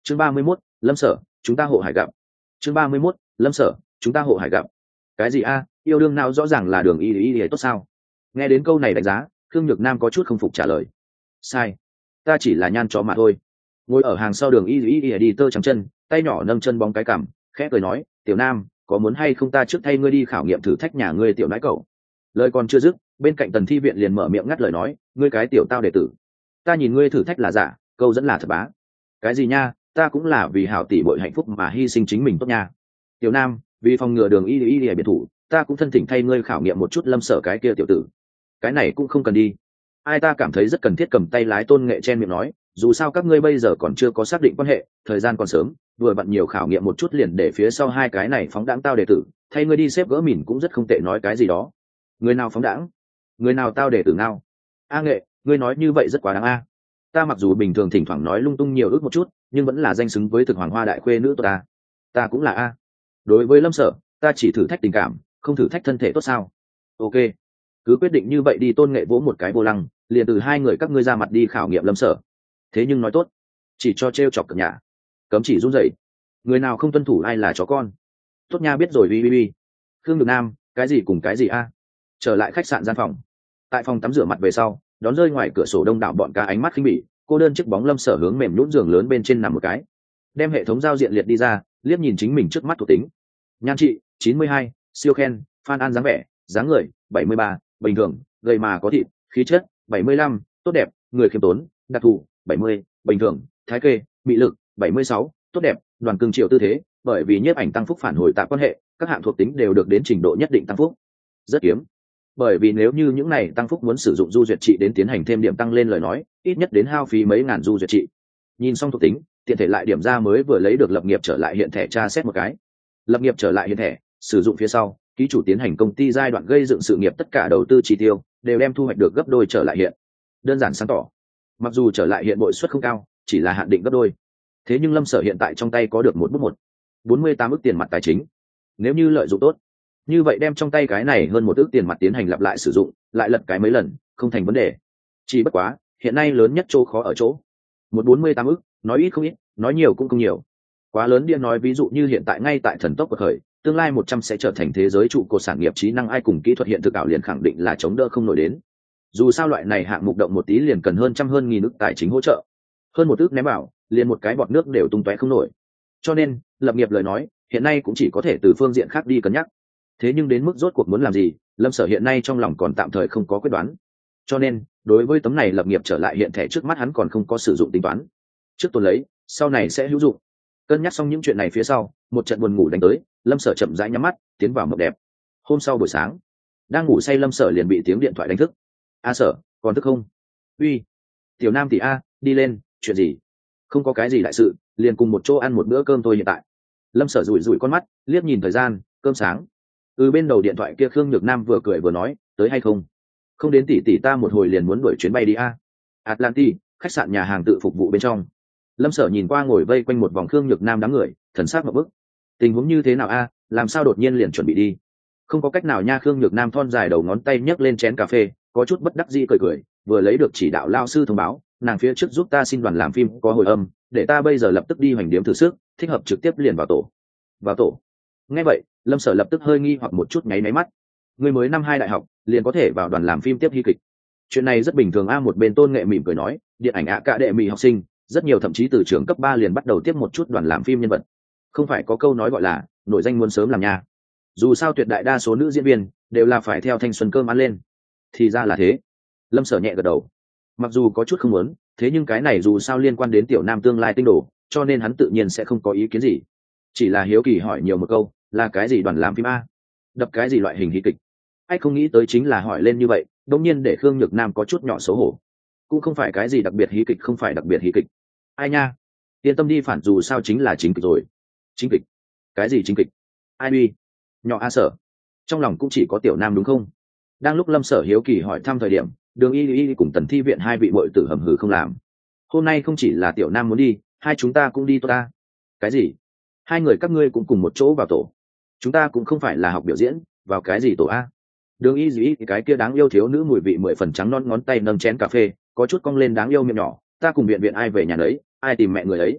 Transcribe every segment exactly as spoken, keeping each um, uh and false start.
chương ba mươi mốt, lâm sở chúng ta hộ hải gặp. chương ba mươi mốt, lâm sở chúng ta hộ hải gặp. Cái gì a? Yêu đương nào rõ ràng là đường y y y tốt sao? Nghe đến câu này đánh giá, Khương Nhược Nam có chút không phục trả lời. Sai, ta chỉ là nhan chó mà thôi. Ngồi ở hàng sau đường y y y đi tơ trắng chân, tay nhỏ nâng chân bóng cái cằm, khẽ cười nói, tiểu Nam, có muốn hay không ta trước thay ngươi đi khảo nghiệm thử thách nhà ngươi tiểu nãi cậu. Lời còn chưa dứt, bên cạnh Tần Thi Viện liền mở miệng ngắt lời nói, ngươi cái tiểu tao đệ tử, ta nhìn ngươi thử thách là giả, câu dẫn là thật bá. Cái gì nha, ta cũng là vì hảo tỷ bội hạnh phúc mà hy sinh chính mình tốt nha. Tiểu Nam, vì phòng ngừa đường y y y biệt thủ, ta cũng thân thỉnh thay ngươi khảo nghiệm một chút lâm sở cái kia tiểu tử. Cái này cũng không cần đi. Ai ta cảm thấy rất cần thiết cầm tay lái Tôn Nghệ chen miệng nói, dù sao các ngươi bây giờ còn chưa có xác định quan hệ, thời gian còn sớm, vừa bận nhiều khảo nghiệm một chút liền để phía sau hai cái này phóng đãng tao đệ tử, thay ngươi đi xếp gỡ mìn cũng rất không tệ nói cái gì đó. Người nào phóng đãng? Người nào tao đệ tử nào? A Nghệ, ngươi nói như vậy rất quá đáng a. Ta mặc dù bình thường thỉnh thoảng nói lung tung nhiều ước một chút, nhưng vẫn là danh xứng với thực hoàng hoa đại khuê nữ tốt ta. Ta cũng là a. Đối với lâm sở, ta chỉ thử thách tình cảm, không thử thách thân thể tốt sao? Ok, cứ quyết định như vậy đi. Tôn Nghệ vỗ một cái vô lăng, liền từ hai người các ngươi ra mặt đi khảo nghiệm lâm sở. Thế nhưng nói tốt, chỉ cho trêu chọc cập nhà, cấm chỉ run rẩy, người nào không tuân thủ ai là chó con. Tốt nha, biết rồi. Bi bi bi. Khương Nhược Nam, cái gì cùng cái gì a? Trở lại khách sạn gian phòng, tại phòng tắm rửa mặt về sau, đón rơi ngoài cửa sổ đông đảo bọn cá ánh mắt khinh bỉ, cô đơn chiếc bóng lâm sở hướng mềm nhũn giường lớn bên trên nằm một cái, đem hệ thống giao diện liệt đi ra, liếc nhìn chính mình trước mắt thuộc tính. Nhan trị chín mươi hai, siêu khen, Phan An dáng vẻ, dáng người bảy mươi ba, bình thường, gầy mà có thịt, khí chất bảy mươi lăm, tốt đẹp, người khiêm tốn, đặc thù bảy mươi, bình thường, thái kê, mị lực bảy mươi sáu, tốt đẹp, đoàn cương triệu tư thế, bởi vì nhiếp ảnh tăng phúc phản hồi tạo quan hệ, các hạng thuộc tính đều được đến trình độ nhất định tăng phúc. Rất kiếm, bởi vì nếu như những này tăng phúc muốn sử dụng du duyệt trị đến tiến hành thêm điểm tăng lên lời nói, ít nhất đến hao phí mấy ngàn du duyệt trị. Nhìn xong thuộc tính, tiện thể lại điểm ra mới vừa lấy được lập nghiệp trở lại hiện thẻ tra xét một cái. Lập nghiệp trở lại hiện thẻ sử dụng phía sau, ký chủ tiến hành công ty giai đoạn gây dựng sự nghiệp tất cả đầu tư chi tiêu đều đem thu hoạch được gấp đôi trở lại hiện. Đơn giản sáng tỏ, mặc dù trở lại hiện bội suất không cao, chỉ là hạn định gấp đôi, thế nhưng lâm sở hiện tại trong tay có được một bút một bốn mươi tám ức tiền mặt tài chính. Nếu như lợi dụng tốt, như vậy đem trong tay cái này hơn một ức tiền mặt tiến hành lặp lại sử dụng, lại lật cái mấy lần không thành vấn đề. Chỉ bất quá hiện nay lớn nhất chỗ khó ở chỗ một bốn mươi tám ức, nói ít không ít, nói nhiều cũng không nhiều. Quá lớn điên nói ví dụ như hiện tại ngay tại thần tốc của khởi, tương lai một trăm sẽ trở thành thế giới trụ cột sản nghiệp trí năng ai cùng kỹ thuật hiện thực ảo liền khẳng định là chống đỡ không nổi đến. Dù sao loại này hạng mục động một tí liền cần hơn trăm hơn nghìn ức tài chính hỗ trợ, hơn một ức ném vào liền một cái bọt nước đều tung tóe không nổi. Cho nên lập nghiệp lời nói hiện nay cũng chỉ có thể từ phương diện khác đi cân nhắc. Thế nhưng đến mức rốt cuộc muốn làm gì, lâm sở hiện nay trong lòng còn tạm thời không có quyết đoán. Cho nên đối với tấm này lập nghiệp trở lại hiện thẻ trước mắt hắn còn không có sử dụng tính toán, trước tuần lấy sau này sẽ hữu dụng. Cân nhắc xong những chuyện này phía sau, một trận buồn ngủ đánh tới, lâm sở chậm rãi nhắm mắt tiến vào mộng đẹp. Hôm sau buổi sáng, đang ngủ say lâm sở liền bị tiếng điện thoại đánh thức. A Sở, còn thức không? Uy, tiểu Nam tỷ a, đi lên. Chuyện gì? Không có cái gì đại sự, liền cùng một chỗ ăn một bữa cơm thôi hiện tại. Lâm Sở rủi rủi con mắt, liếc nhìn thời gian, cơm sáng. Ừ, bên đầu điện thoại kia Khương Nhược Nam vừa cười vừa nói, tới hay không? Không đến tỷ tỷ ta một hồi liền muốn đuổi chuyến bay đi a. Atlanti, khách sạn nhà hàng tự phục vụ bên trong. Lâm Sở nhìn qua ngồi vây quanh một vòng Khương Nhược Nam đám người, thần sắc ngộp bức. Tình huống như thế nào a? Làm sao đột nhiên liền chuẩn bị đi? Không có cách nào nha. Khương Nhược Nam thon dài đầu ngón tay nhấc lên chén cà phê, có chút bất đắc dĩ cười cười, vừa lấy được chỉ đạo lao sư thông báo, nàng phía trước giúp ta xin đoàn làm phim có hồi âm, để ta bây giờ lập tức đi hoành điếm thử sức, thích hợp trực tiếp liền vào tổ. Vào tổ? Nghe vậy, Lâm Sở lập tức hơi nghi hoặc một chút, nháy máy mắt. Người mới năm hai đại học, liền có thể vào đoàn làm phim tiếp hy kịch? Chuyện này rất bình thường a. Một bên Tôn Nghệ mỉm cười nói, điện ảnh ạ cả đệ mỹ học sinh, rất nhiều thậm chí từ trường cấp ba liền bắt đầu tiếp một chút đoàn làm phim nhân vật. Không phải có câu nói gọi là nổi danh muốn sớm làm nha. Dù sao tuyệt đại đa số nữ diễn viên đều là phải theo thanh xuân cơm ăn lên. Thì ra là thế. Lâm Sở nhẹ gật đầu. Mặc dù có chút không muốn, thế nhưng cái này dù sao liên quan đến tiểu Nam tương lai tinh đồ, cho nên hắn tự nhiên sẽ không có ý kiến gì. Chỉ là hiếu kỳ hỏi nhiều một câu, là cái gì đoàn làm phim a? Đập cái gì loại hình hí kịch? Anh không nghĩ tới chính là hỏi lên như vậy, đột nhiên để Khương Nhược Nam có chút nhỏ xấu hổ. Cũng không phải cái gì đặc biệt hí kịch, không phải đặc biệt hí kịch. Ai nha, yên tâm đi, phản dù sao chính là chính kịch rồi. Chính kịch? Cái gì chính kịch? Ai uy? Nhỏ A Sở, trong lòng cũng chỉ có tiểu Nam đúng không? Đang lúc Lâm Sở hiếu kỳ hỏi thăm thời điểm, Đường Y Y cùng Tần Thi Viện hai vị muội tử hầm hừ không làm. Hôm nay không chỉ là tiểu Nam muốn đi, hai chúng ta cũng đi tốt ta. Cái gì? Hai người các ngươi cũng cùng một chỗ vào tổ? Chúng ta cũng không phải là học biểu diễn, vào cái gì tổ a? Đường Y Y cái kia đáng yêu thiếu nữ mùi vị mười phần trắng non ngón tay nâng chén cà phê, có chút cong lên đáng yêu miệng nhỏ, ta cùng Viện Viện ai về nhà đấy, ai tìm mẹ người ấy.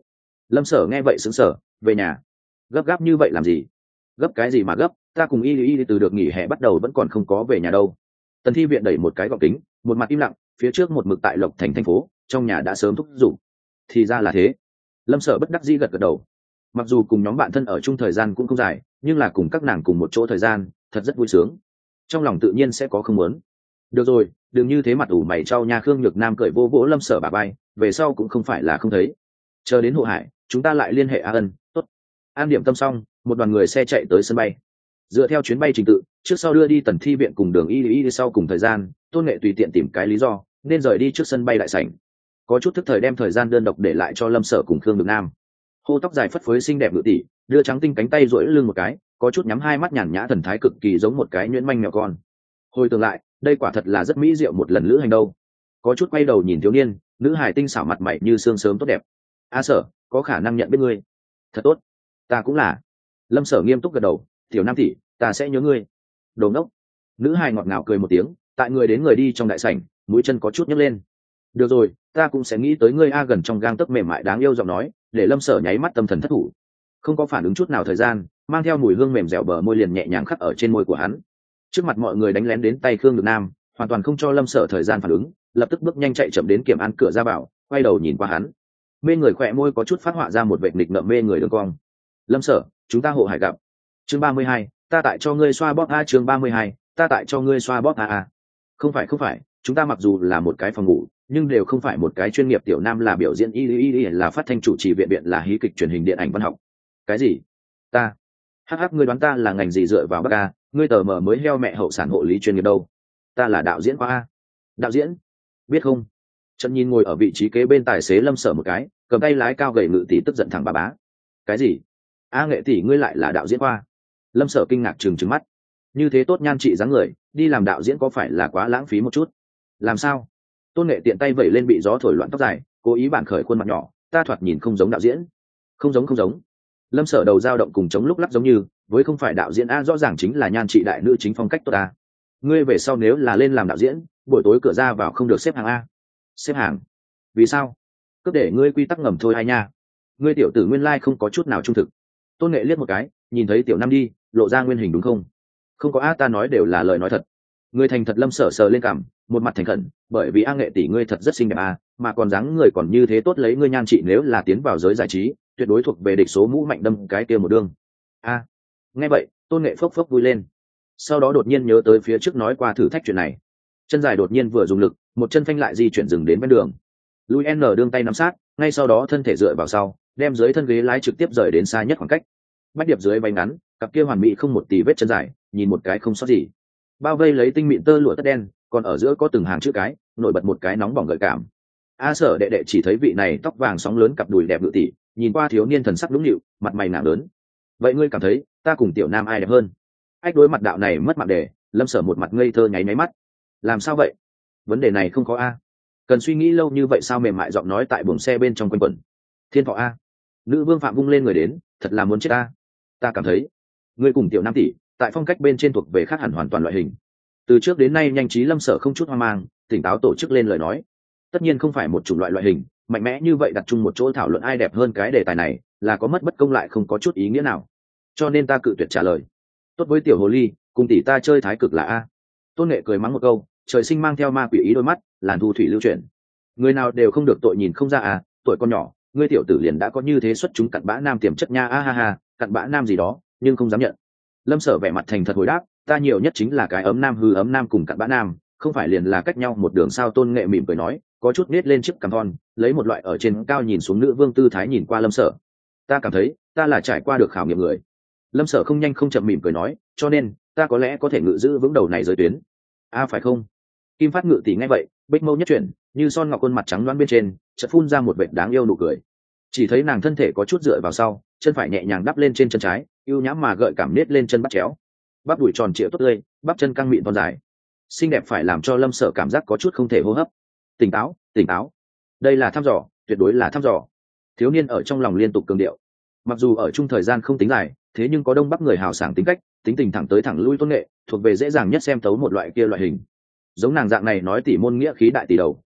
Lâm Sở nghe vậy sững sờ, về nhà gấp gáp như vậy làm gì? Gấp cái gì mà gấp, ta cùng y y từ được nghỉ hè bắt đầu vẫn còn không có về nhà đâu. Tần Thi viện đẩy một cái gọng kính, một mặt im lặng, phía trước một mực tại Lộc Thành thành phố, trong nhà đã sớm thúc giục. Thì ra là thế. Lâm Sở bất đắc dĩ gật gật đầu. Mặc dù cùng nhóm bạn thân ở chung thời gian cũng không dài, nhưng là cùng các nàng cùng một chỗ thời gian thật rất vui sướng, trong lòng tự nhiên sẽ có không muốn. Được rồi, đừng như thế mặt ủ mày trao nha. Khương Nhược Nam cười vô vỗ Lâm Sở bà bay, về sau cũng không phải là không thấy, chờ đến Hộ Hải chúng ta lại liên hệ. A Ân, tốt. An điểm tâm xong, một đoàn người xe chạy tới sân bay. Dựa theo chuyến bay trình tự, trước sau đưa đi Tần Thi viện cùng Đường Y Y đi sau cùng thời gian, Tôn Nghệ tùy tiện tìm cái lý do nên rời đi trước sân bay đại sảnh, có chút thức thời đem thời gian đơn độc để lại cho Lâm Sở cùng Khương Nhược Nam. Hô tóc dài phất phới xinh đẹp ngự tỷ, đưa trắng tinh cánh tay duỗi lưng một cái, có chút nhắm hai mắt nhàn nhã thần thái cực kỳ giống một cái nhuyễn manh mèo con. Hồi tưởng lại, đây quả thật là rất mỹ diệu một lần lữ hành đâu. Có chút quay đầu nhìn thiếu niên, nữ hài tinh xảo mặt mày như sương sớm tốt đẹp. A Sở, có khả năng nhận biết ngươi. Thật tốt, ta cũng là. Lâm Sở nghiêm túc gật đầu, tiểu nam tỷ, ta sẽ nhớ ngươi. Đồ ngốc. Nữ hài ngọt ngào cười một tiếng, tại người đến người đi trong đại sảnh, mũi chân có chút nhấc lên. Được rồi, ta cũng sẽ nghĩ tới ngươi. A gần trong gang tấc mềm mại đáng yêu giọng nói, để Lâm Sở nháy mắt tâm thần thất thủ. Không có phản ứng chút nào thời gian, mang theo mùi hương mềm dẻo bờ môi liền nhẹ nhàng khắc ở trên môi của hắn. Trước mặt mọi người đánh lén đến tay Khương Nhược Nam, hoàn toàn không cho Lâm Sở thời gian phản ứng, lập tức bước nhanh chạy chậm đến kiểm an cửa ra vào, quay đầu nhìn qua hắn. Mê người khỏe môi có chút phát họa ra một vệt nghịch ngợm mê người đường cong. Lâm Sở, chúng ta Hộ Hải gặp. Chương ba mươi hai, ta tại cho ngươi xoa bóp a. Chương ba mươi hai, ta tại cho ngươi xoa bóp a a. Không phải không phải, chúng ta mặc dù là một cái phòng ngủ, nhưng đều không phải một cái chuyên nghiệp. Tiểu Nam là biểu diễn, y y y là phát thanh chủ trì, viện viện là hí kịch truyền hình điện ảnh văn học. Cái gì? Ta? Hắc hắc, ngươi đoán ta là ngành gì dựa vào Bắc A? Ngươi tờ mờ mới heo mẹ hậu sản hộ lý chuyên nghiệp đâu? Ta là đạo diễn khoa A. Đạo diễn? Biết không? Trận nhìn ngồi ở vị trí kế bên tài xế Lâm Sở một cái, cầm tay lái cao gầy ngự tỷ tức giận thẳng bà bá. Cái gì? A Nghệ tỷ ngươi lại là đạo diễn khoa? Lâm Sở kinh ngạc trừng trừng mắt. Như thế tốt nhan trị dáng người, đi làm đạo diễn có phải là quá lãng phí một chút? Làm sao? Tôn Nghệ tiện tay vẩy lên bị gió thổi loạn tóc dài, cố ý bản khởi khuôn mặt nhỏ, ta thoạt nhìn không giống đạo diễn. Không giống không giống. Lâm Sở đầu dao động cùng chống lúc lắc giống như, với không phải đạo diễn a, rõ ràng chính là nhan trị đại nữ chính phong cách tốt a. Ngươi về sau nếu là lên làm đạo diễn, buổi tối cửa ra vào không được xếp hàng a. Xếp hàng? Vì sao? Cứ để ngươi quy tắc ngầm thôi hay nha. Ngươi tiểu tử nguyên lai không có chút nào trung thực. Tôn Nghệ liếc một cái, nhìn thấy tiểu Nam đi, lộ ra nguyên hình đúng không? Không có a, ta nói đều là lời nói thật. Ngươi thành thật. Lâm Sở sờ lên cằm, một mặt thành khẩn, bởi vì A Nghệ tỷ ngươi thật rất xinh đẹp a, mà còn dáng người còn như thế tốt, lấy ngươi nhan trị nếu là tiến vào giới giải trí, tuyệt đối thuộc về địch số mũ mạnh đâm cái kia một đương. A. Nghe vậy, Tôn Nghệ phốc phốc vui lên. Sau đó đột nhiên nhớ tới phía trước nói qua thử thách chuyện này, chân dài đột nhiên vừa dùng lực, một chân phanh lại di chuyển dừng đến bên đường. Lui N đương tay nắm sát, ngay sau đó thân thể dựa vào sau, đem dưới thân ghế lái trực tiếp rời đến xa nhất khoảng cách. Bách điệp dưới váy ngắn, cặp kia hoàn mỹ không một tì vết chân dài, nhìn một cái không sót gì. Bao vây lấy tinh mịn tơ lụa tất đen, còn ở giữa có từng hàng chữ cái, nổi bật một cái nóng bỏng gợi cảm. A Sở đệ đệ chỉ thấy vị này tóc vàng sóng lớn cặp đùi đẹp ngự tỷ, nhìn qua thiếu niên thần sắc đúng nịu, mặt mày nặng lớn. Vậy ngươi cảm thấy ta cùng tiểu Nam ai đẹp hơn? Ách đối mặt đạo này mất mặt đề, Lâm Sở một mặt ngây thơ nháy máy mắt. Làm sao vậy? Vấn đề này không có a. Cần suy nghĩ lâu như vậy sao? Mềm mại giọng nói tại buồng xe bên trong quanh quẩn. Thiên thọ a. Nữ vương phạm vung lên người đến, thật là muốn chết a. Ta cảm thấy ngươi cùng tiểu Nam tỷ tại phong cách bên trên thuộc về khác hẳn hoàn toàn loại hình. Từ trước đến nay nhanh trí Lâm Sở không chút hoang mang, tỉnh táo tổ chức lên lời nói. Tất nhiên không phải một chủng loại loại hình mạnh mẽ như vậy, đặt chung một chỗ thảo luận ai đẹp hơn, cái đề tài này là có mất bất công lại không có chút ý nghĩa nào, cho nên ta cự tuyệt trả lời. Tốt với tiểu hồ ly, cùng tỷ ta chơi thái cực là a. Tôn Nghệ cười mắng một câu, trời sinh mang theo ma quỷ ý đôi mắt, làn thu thủy lưu chuyển. Người nào đều không được tội nhìn không ra à, tuổi con nhỏ, ngươi tiểu tử liền đã có như thế xuất chúng cặn bã nam tiềm chất nha. A ha ha, cặn bã nam gì đó, nhưng không dám nhận. Lâm Sở vẻ mặt thành thật hồi đáp, ta nhiều nhất chính là cái ấm nam hư ấm nam cùng cặn bã nam, không phải liền là cách nhau một đường sao? Tôn Nghệ mỉm cười nói, có chút nết lên chiếc cằm thon, lấy một loại ở trên cao nhìn xuống nữ vương tư thái nhìn qua Lâm Sở. Ta cảm thấy ta là trải qua được khảo nghiệm người. Lâm Sở không nhanh không chậm mỉm cười nói, cho nên ta có lẽ có thể ngự giữ vững đầu này giới tuyến. A à, phải không? Kim Phát ngự tỷ nghe vậy, bích mâu nhất chuyển, như son ngọc khuôn mặt trắng loáng bên trên chợt phun ra một vệt đáng yêu nụ cười. Chỉ thấy nàng thân thể có chút dựa vào sau, chân phải nhẹ nhàng đắp lên trên chân trái, ưu nhãm mà gợi cảm nết lên chân bắt chéo, bắp đùi tròn trịa tốt tươi, bắp chân căng mịn thon dài, xinh đẹp phải làm cho Lâm Sở cảm giác có chút không thể hô hấp. Tỉnh táo, tỉnh táo, đây là thăm dò, tuyệt đối là thăm dò. Thiếu niên ở trong lòng liên tục cường điệu. Mặc dù ở chung thời gian không tính dài, thế nhưng có đông bắc người hào sảng tính cách, tính tình thẳng tới thẳng lui Tôn Nghệ thuộc về dễ dàng nhất xem tấu một loại kia loại hình. Giống nàng dạng này nói tỉ môn nghĩa khí đại tỷ đầu,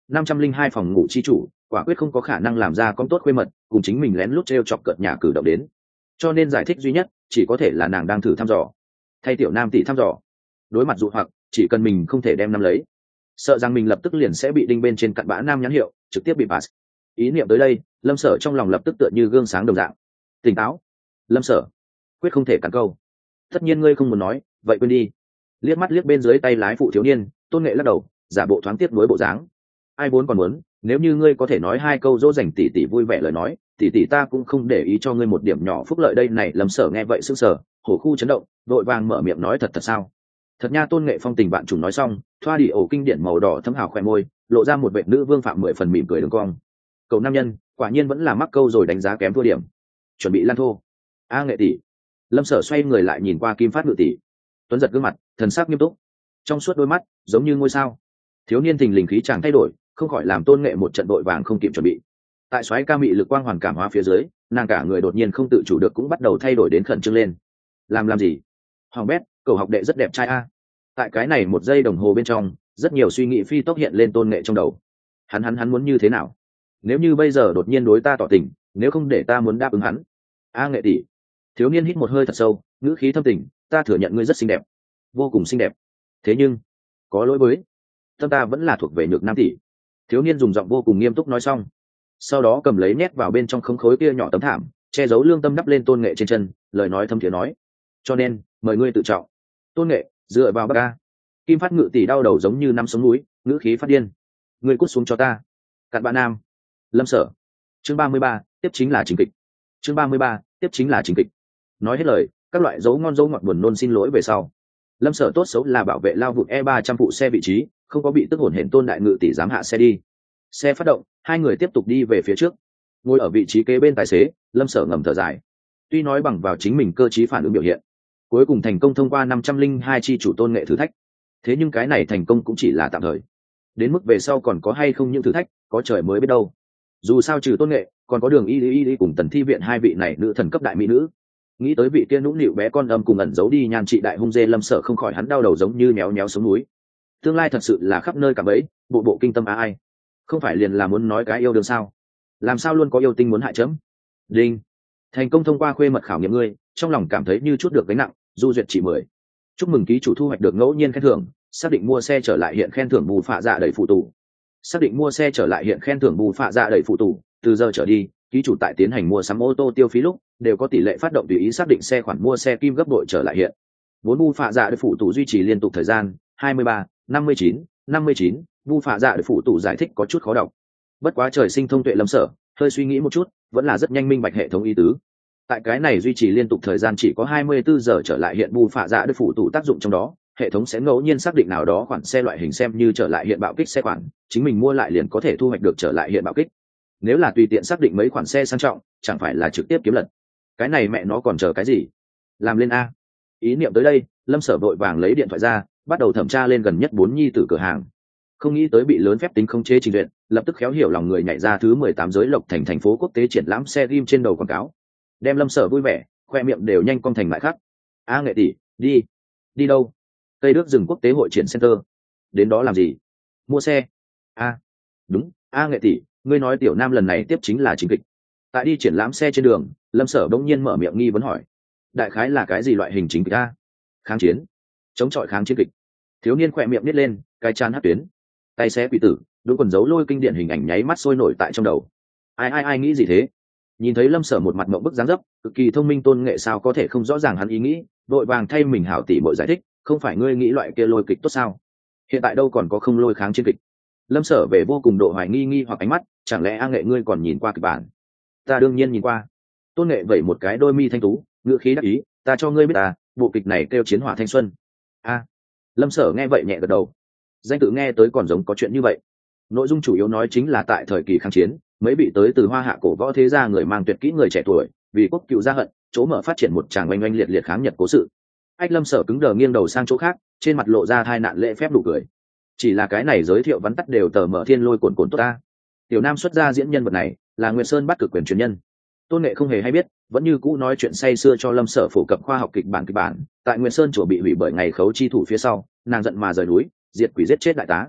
năm trăm linh hai phòng ngủ chi chủ quả quyết không có khả năng làm ra con tốt khuê mật cùng chính mình lén lút t r e o chọc cợt nhà cử động đến, cho nên giải thích duy nhất chỉ có thể là nàng đang thử thăm dò, thay tiểu nam tỷ thăm dò. Đối mặt dụ hoặc chỉ cần mình không thể đem nắm lấy, sợ rằng mình lập tức liền sẽ bị đinh bên trên cặn bã nam nhãn hiệu, trực tiếp bị pass. Ý niệm tới đây, Lâm Sở trong lòng lập tức tựa như gương sáng đồng dạng tỉnh táo. Lâm Sở quyết không thể cản câu. Tất nhiên ngươi không muốn nói, vậy quên đi. Liếc mắt liếc bên dưới tay lái phụ thiếu niên, Tôn Nghệ lắc đầu, giả bộ thoáng tiếc nuối bộ dáng. Ai vốn còn muốn, nếu như ngươi có thể nói hai câu dỗ dành tỷ tỷ vui vẻ lời nói, tỷ tỷ ta cũng không để ý cho ngươi một điểm nhỏ phúc lợi đây này. Lâm Sở nghe vậy sững sờ, hổ khu chấn động, vội vàng mở miệng nói thật thật sao? Thật nha. Tôn Nghệ phong tình bạn trùng nói xong, thoa đi ổ kinh điển màu đỏ thấm hào khoe môi, lộ ra một vệ nữ vương phạm mười phần mỉm cười đường cong. Cậu nam nhân, quả nhiên vẫn là mắc câu rồi đánh giá kém thua điểm. Chuẩn bị lan thô. A Nghệ tỷ. Lâm Sở xoay người lại nhìn qua Kim Phát Ngự tỷ. Tuấn giật gương mặt, thần sắc nghiêm túc, trong suốt đôi mắt giống như ngôi sao. Thiếu niên thình lình khí chàng thay đổi, không khỏi làm Tôn Nghệ một trận đội vàng không kịp chuẩn bị. Tại xoáy ca mị lực quang hoàn cảm hóa phía dưới, nàng cả người đột nhiên không tự chủ được cũng bắt đầu thay đổi đến khẩn trương lên. Làm làm gì? Hoàng bét, cậu học đệ rất đẹp trai a. Tại cái này một giây đồng hồ bên trong, rất nhiều suy nghĩ phi tốc hiện lên Tôn Nghệ trong đầu. Hắn hắn hắn muốn như thế nào? Nếu như bây giờ đột nhiên đối ta tỏ tình, nếu không để ta muốn đáp ứng hắn. A Nghệ tỷ. Thiếu niên hít một hơi thật sâu, ngữ khí thâm tình, ta thừa nhận ngươi rất xinh đẹp, vô cùng xinh đẹp. Thế nhưng, có lỗi với, tâm ta vẫn là thuộc về Nhược Nam tỷ. Thiếu niên dùng giọng vô cùng nghiêm túc nói xong, sau đó cầm lấy nhét vào bên trong khống khối kia nhỏ tấm thảm, che giấu lương tâm đắp lên Tôn Nghệ trên chân, lời nói thâm thiế nói, cho nên mời ngươi tự trọng. Tôn Nghệ dựa vào bác ca. Kim Phát Ngự tỷ đau đầu giống như năm sống núi, ngữ khí phát điên, ngươi cút xuống cho ta. Cặn bã nam. Lâm Sở. Chương ba mươi ba, tiếp chính là trình kịch. Chương ba mươi ba, tiếp chính là trình kịch. Nói hết lời, các loại dấu ngon dấu ngọt buồn nôn xin lỗi về sau, Lâm Sở tốt xấu là bảo vệ lao vụt E ba trăm phụ xe vị trí, không có bị tức hổn hển Tôn đại ngự tỷ dám hạ xe đi. Xe phát động, hai người tiếp tục đi về phía trước. Ngồi ở vị trí kế bên tài xế, Lâm Sở ngầm thở dài. Tuy nói bằng vào chính mình cơ trí phản ứng biểu hiện, cuối cùng thành công thông qua năm trăm linh hai chi chủ Tôn Nghệ thử thách. Thế nhưng cái này thành công cũng chỉ là tạm thời. Đến mức về sau còn có hay không những thử thách, có trời mới biết đâu. Dù sao trừ Tôn Nghệ, còn có Đường Y Y Y cùng Tần Thi viện hai vị này nữ thần cấp đại mỹ nữ. Nghĩ tới vị kia nũng nịu bé con âm cùng ẩn giấu đi nhan trị đại hung dê, Lâm Sở không khỏi hắn đau đầu giống như méo méo sống núi. Tương lai thật sự là khắp nơi cả bẫy, bộ bộ kinh tâm á ai. Không phải liền là muốn nói cái yêu đương sao? Làm sao luôn có yêu tinh muốn hại chấm? Đinh. Thành công thông qua khuê mật khảo nghiệm ngươi, trong lòng cảm thấy như chút được gánh nặng, du duyệt chỉ mười. Chúc mừng ký chủ thu hoạch được ngẫu nhiên khen thưởng, xác định mua xe trở lại hiện khen thưởng bù phạ dạ đầy phụ tù. Xác định mua xe trở lại hiện khen thưởng bù phạ dạ đầy phụ tù, từ giờ trở đi, ký chủ tại tiến hành mua sắm ô tô tiêu phí lúc đều có tỷ lệ phát động tùy ý xác định xe khoản mua xe kim gấp bội trở lại hiện. Vốn bù phạ dạ đầy phụ tù duy trì liên tục thời gian hai mươi ba, năm mươi chín, năm mươi chín. Bù phạ dạ đầy phụ tù giải thích có chút khó đọc. Bất quá trời sinh thông tuệ Lâm Sở, hơi suy nghĩ một chút, vẫn là rất nhanh minh bạch hệ thống ý tứ. Tại cái này duy trì liên tục thời gian chỉ có hai mươi bốn giờ trở lại hiện bù phạ dạ đầy phụ tù tác dụng trong đó, hệ thống sẽ ngẫu nhiên xác định nào đó khoản xe loại hình xem như trở lại hiện bạo kích xe khoản, chính mình mua lại liền có thể thu hoạch được trở lại hiện bạo kích. Nếu là tùy tiện xác định mấy khoản xe sang trọng, chẳng phải là trực tiếp kiếm lật. Cái này mẹ nó còn chờ cái gì? Làm lên a. Ý niệm tới đây, Lâm Sở vội vàng lấy điện thoại ra, bắt đầu thẩm tra lên gần nhất bốn nhi tử cửa hàng. Không nghĩ tới bị lớn phép tính không chế trình duyệt, lập tức khéo hiểu lòng người nhảy ra thứ mười tám giới Lộc Thành thành phố quốc tế triển lãm xe ghim trên đầu quảng cáo. Đem Lâm Sở vui vẻ, khoe miệng đều nhanh cong thành lại khác. A Nghệ tỷ, đi. Đi đâu? Tây Đức rừng quốc tế hội triển center. Đến đó làm gì? Mua xe. A. Đúng, A Nghệ tỷ, ngươi nói tiểu nam lần này tiếp chính là chính kịch. Tại đi triển lãm xe trên đường, Lâm Sở bỗng nhiên mở miệng nghi vấn hỏi, đại khái là cái gì loại hình chính kịch a? Kháng chiến, chống chọi kháng chiến kịch. Thiếu niên khỏe miệng nít lên, cái chán hát tuyến, tay xé quỷ tử, đúng quần dấu lôi kinh điển hình ảnh nháy mắt sôi nổi tại trong đầu. Ai ai ai nghĩ gì thế? Nhìn thấy Lâm Sở một mặt mộng bức dáng dấp, cực kỳ thông minh Tôn Nghệ sao có thể không rõ ràng hắn ý nghĩ, vội vàng thay mình hảo tỷ muội giải thích, không phải ngươi nghĩ loại kia lôi kịch tốt sao? Hiện tại đâu còn có không lôi kháng chiến kịch. Lâm Sở về vô cùng độ hoài nghi nghi hoặc ánh mắt, chẳng lẽ A Nghệ ngươi còn nhìn qua kịch bản? Ta đương nhiên nhìn qua. Tôn Nghệ vẩy một cái đôi mi thanh tú, ngữ khí đắc ý, ta cho ngươi biết à, bộ kịch này kêu Chiến hỏa thanh xuân. A. Lâm Sở nghe vậy nhẹ gật đầu. Danh tự nghe tới còn giống có chuyện như vậy. Nội dung chủ yếu nói chính là tại thời kỳ kháng chiến, mấy bị tới từ Hoa Hạ cổ võ thế gia người mang tuyệt kỹ người trẻ tuổi, vì quốc cựu gia hận, chỗ mở phát triển một tràng oanh oanh liệt liệt kháng Nhật cố sự. Ách Lâm Sở cứng đờ nghiêng đầu sang chỗ khác, trên mặt lộ ra thai nạn lễ phép đủ cười. Chỉ là cái này giới thiệu vắn tắt đều tờ mở thiên lôi cuồn cuộn tốt ta. Tiểu Nam xuất ra diễn nhân vật này là Nguyệt Sơn bắt cực quyền truyền nhân. Tôn Nghệ không hề hay biết, vẫn như cũ nói chuyện say sưa cho Lâm Sở phổ cập khoa học kịch bản kịch bản. Tại Nguyệt Sơn chùa bị hủy bởi ngày khấu chi thủ phía sau, nàng giận mà rời núi, diệt quỷ giết chết đại tá.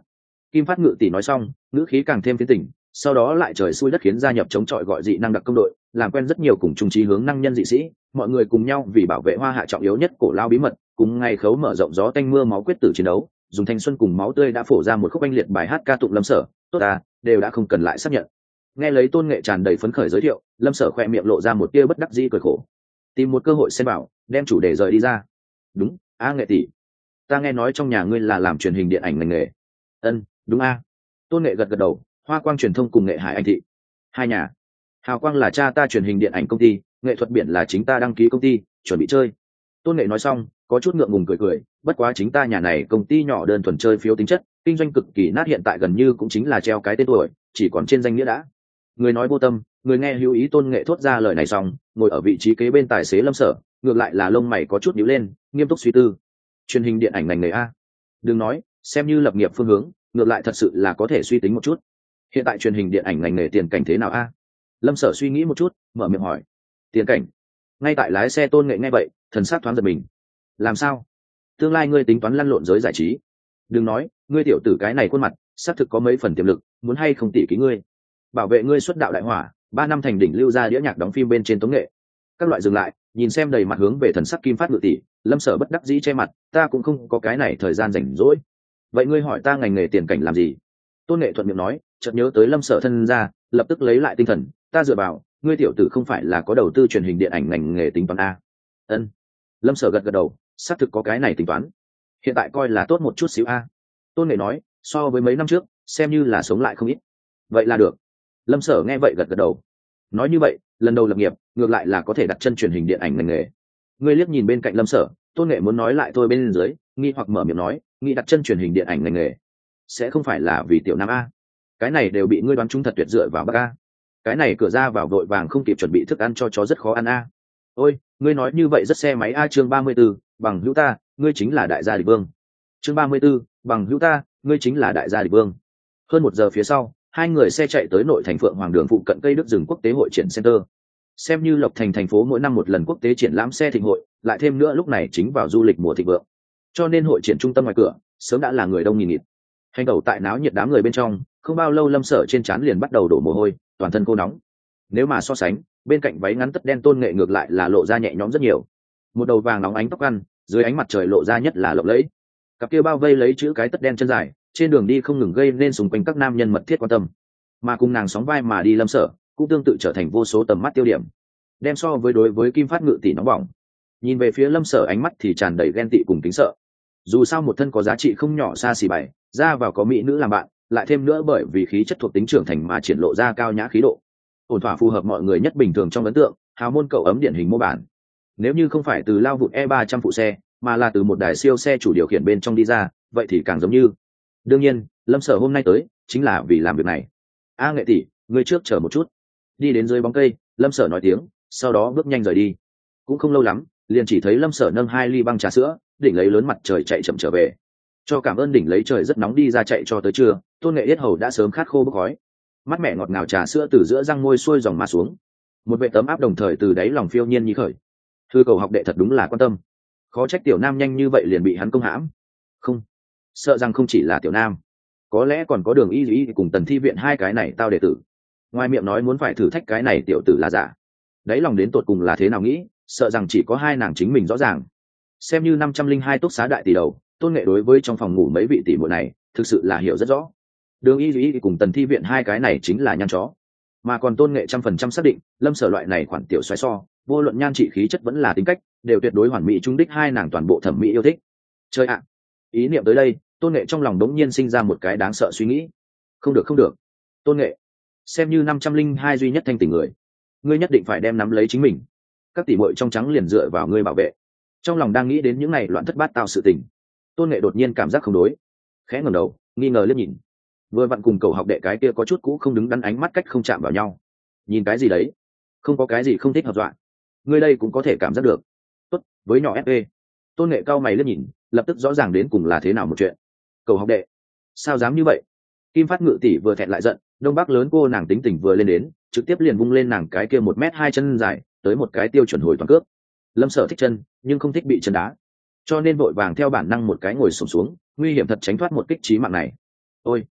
Kim Phát Ngự tỷ nói xong, ngữ khí càng thêm phiến tỉnh, sau đó lại trời xui đất khiến gia nhập chống chọi gọi dị năng đặc công đội, làm quen rất nhiều cùng chung chí hướng năng nhân dị sĩ, mọi người cùng nhau vì bảo vệ Hoa Hạ trọng yếu nhất cổ lao bí mật, cùng ngày khấu mở rộng gió tanh mưa máu quyết tử chiến đấu, dùng thanh xuân cùng máu tươi đã phổ ra một khúc anh liệt bài hát ca tụng Lâm Sở, tốt à, đều đã không cần lại xác nhận. Nghe lấy Tôn Nghệ tràn đầy phấn khởi giới thiệu, Lâm Sở khẽ miệng lộ ra một tia bất đắc dĩ cười khổ, tìm một cơ hội xem bảo, đem chủ đề rời đi ra. Đúng, a Nghệ tỷ, ta nghe nói trong nhà ngươi là làm truyền hình điện ảnh ngành nghề. Ân, đúng a. Tôn Nghệ gật gật đầu, Hoa Quang truyền thông cùng Nghệ Hải Anh thị hai nhà. Hào Quang là cha ta truyền hình điện ảnh công ty, Nghệ thuật biển là chính ta đăng ký công ty, chuẩn bị chơi. Tôn Nghệ nói xong, có chút ngượng ngùng cười cười, bất quá chính ta nhà này công ty nhỏ đơn thuần chơi phiếu tính chất, kinh doanh cực kỳ nát, hiện tại gần như cũng chính là treo cái tên tuổi, chỉ còn trên danh nghĩa đã. Người nói vô tâm, người nghe hữu ý. Tôn Nghệ thốt ra lời này xong, ngồi ở vị trí kế bên tài xế Lâm Sở, ngược lại là lông mày có chút nhíu lên, nghiêm túc suy tư. Truyền hình điện ảnh ngành nghề a? Đừng nói, xem như lập nghiệp phương hướng, ngược lại thật sự là có thể suy tính một chút. Hiện tại truyền hình điện ảnh ngành nghề tiền cảnh thế nào a? Lâm Sở suy nghĩ một chút, mở miệng hỏi. Tiền cảnh? Ngay tại lái xe Tôn Nghệ nghe vậy, thần sắc thoáng giật mình. Làm sao? Tương lai ngươi tính toán lăn lộn giới giải trí? Đừng nói, ngươi tiểu tử cái này khuôn mặt, xác thực có mấy phần tiềm lực, muốn hay không tỉ ký ngươi. Bảo vệ ngươi xuất đạo đại hỏa, ba năm thành đỉnh lưu ra đĩa nhạc đóng phim bên trên tống nghệ. Các loại dừng lại, nhìn xem đầy mặt hướng về thần sắc Kim Phát Ngự tỷ, Lâm Sở bất đắc dĩ che mặt, ta cũng không có cái này thời gian rảnh rỗi. Vậy ngươi hỏi ta ngành nghề tiền cảnh làm gì? Tôn Nghệ thuận miệng nói, chợt nhớ tới Lâm Sở thân ra, lập tức lấy lại tinh thần, ta dựa vào, ngươi tiểu tử không phải là có đầu tư truyền hình điện ảnh ngành nghề tính toán a? Ân. Lâm Sở gật gật đầu, xác thực có cái này tính toán. Hiện tại coi là tốt một chút xíu a. Tôn Nghệ nói, so với mấy năm trước, xem như là sống lại không ít. Vậy là được. Lâm Sở nghe vậy gật gật đầu. Nói như vậy, lần đầu lập nghiệp, ngược lại là có thể đặt chân truyền hình điện ảnh ngành nghề. Ngươi liếc nhìn bên cạnh Lâm Sở, Tôn Nghệ muốn nói lại thôi bên dưới, nghi hoặc mở miệng nói, nghĩ đặt chân truyền hình điện ảnh ngành nghề, sẽ không phải là vì tiểu nam a? Cái này đều bị ngươi đoán trúng thật tuyệt, dựa vào bác a. Cái này cửa ra vào vội vàng không kịp chuẩn bị thức ăn cho chó rất khó ăn a. Ôi, ngươi nói như vậy rất xe máy a. Chương ba mươi 34, bằng hữu ta, ngươi chính là đại gia địch vương. Chương ba mươi 34, bằng hữu ta, ngươi chính là đại gia địch vương. Hơn một giờ phía sau, hai người xe chạy tới nội thành Phượng Hoàng đường phụ cận cây đức rừng quốc tế hội triển center. Xem như Lộc Thành thành phố mỗi năm một lần quốc tế triển lãm xe thịnh hội, lại thêm nữa lúc này chính vào du lịch mùa thịnh vượng, cho nên hội triển trung tâm ngoài cửa sớm đã là người đông nghìn nghịt. Hành tẩu tại náo nhiệt đám người bên trong, không bao lâu Lâm Sở trên trán liền bắt đầu đổ mồ hôi, toàn thân khô nóng. Nếu mà so sánh, bên cạnh váy ngắn tất đen Tôn Nghệ ngược lại là lộ ra nhẹ nhõm rất nhiều. Một đầu vàng nóng ánh tóc ăn, dưới ánh mặt trời lộ ra nhất là lộng lẫy. Cặp kia bao vây lấy chữ cái tất đen chân dài, trên đường đi không ngừng gây nên xung quanh các nam nhân mật thiết quan tâm. Mà cùng nàng sóng vai mà đi Lâm Sở, cũng tương tự trở thành vô số tầm mắt tiêu điểm. Đem so với đối với Kim Phát Ngự tỷ nóng bỏng, nhìn về phía Lâm Sở ánh mắt thì tràn đầy ghen tị cùng kính sợ. Dù sao một thân có giá trị không nhỏ xa xỉ bày, ra vào có mỹ nữ làm bạn, lại thêm nữa bởi vì khí chất thuộc tính trưởng thành mà triển lộ ra cao nhã khí độ, ổn thỏa phù hợp mọi người nhất bình thường trong ấn tượng, hào môn cậu ấm điển hình mô bản. Nếu như không phải từ lao vụt E ba trăm phụ xe, mà là từ một đài siêu xe chủ điều khiển bên trong đi ra, vậy thì càng giống như. Đương nhiên, Lâm Sở hôm nay tới chính là vì làm việc này. A Nghệ tỷ, ngươi trước chờ một chút. Đi đến dưới bóng cây, Lâm Sở nói tiếng, sau đó bước nhanh rời đi. Cũng không lâu lắm, liền chỉ thấy Lâm Sở nâng hai ly băng trà sữa, đỉnh lấy lớn mặt trời chạy chậm trở về. Cho cảm ơn đỉnh lấy trời rất nóng đi ra chạy cho tới trưa, Tôn Nghệ yết hầu đã sớm khát khô bốc khói. Mắt mẹ ngọt ngào trà sữa từ giữa răng môi xuôi dòng mà xuống. Một vệ tấm áp đồng thời từ đáy lòng phiêu nhiên như khởi. Thư cầu học đệ thật đúng là quan tâm. Khó trách tiểu nam nhanh như vậy liền bị hắn công hãm. Không, sợ rằng không chỉ là tiểu nam, có lẽ còn có Đường Y Y cùng Tần Thi viện hai cái này tao đệ tử. Ngoài miệng nói muốn phải thử thách cái này tiểu tử là giả, đáy lòng đến tột cùng là thế nào nghĩ, sợ rằng chỉ có hai nàng chính mình rõ ràng. Xem như năm trăm linh hai túc xá đại tỷ đầu, Tôn Nghệ đối với trong phòng ngủ mấy vị tỷ muội này thực sự là hiểu rất rõ. Đường Y Y cùng Tần Thi viện hai cái này chính là nhan chó, mà còn Tôn Nghệ trăm phần trăm xác định Lâm Sở loại này khoản tiểu xoáy so, vô luận nhan trị khí chất vẫn là tính cách, đều tuyệt đối hoàn mỹ trung đích hai nàng toàn bộ thẩm mỹ yêu thích. Chơi ạ! Ý niệm tới đây, Tôn Nghệ trong lòng đống nhiên sinh ra một cái đáng sợ suy nghĩ. Không được không được, Tôn Nghệ, xem như năm trăm linh hai duy nhất thanh tỉnh người, ngươi nhất định phải đem nắm lấy chính mình. Các tỷ muội trong trắng liền dựa vào ngươi bảo vệ. Trong lòng đang nghĩ đến những này loạn thất bát tao sự tình, Tôn Nghệ đột nhiên cảm giác không đối, khẽ ngẩng đầu, nghi ngờ liếc nhìn. Vừa vặn cùng cầu học đệ cái kia có chút cũ không đứng đắn ánh mắt cách không chạm vào nhau. Nhìn cái gì đấy? Không có cái gì không thích hợp dọa. Ngươi đây cũng có thể cảm giác được. Tốt, với nhỏ ép e. Tôn Nghệ cao mày liếc nhìn, lập tức rõ ràng đến cùng là thế nào một chuyện. Cầu học đệ, sao dám như vậy? Kim Phát Ngự tỷ vừa thẹn lại giận, đông bắc lớn cô nàng tính tình vừa lên đến, trực tiếp liền vung lên nàng cái kia một mét hai chân dài, tới một cái tiêu chuẩn hồi toàn cước. Lâm Sở thích chân, nhưng không thích bị chân đá, cho nên vội vàng theo bản năng một cái ngồi xổm xuống, nguy hiểm thật tránh thoát một kích chí mạng này. Ôi,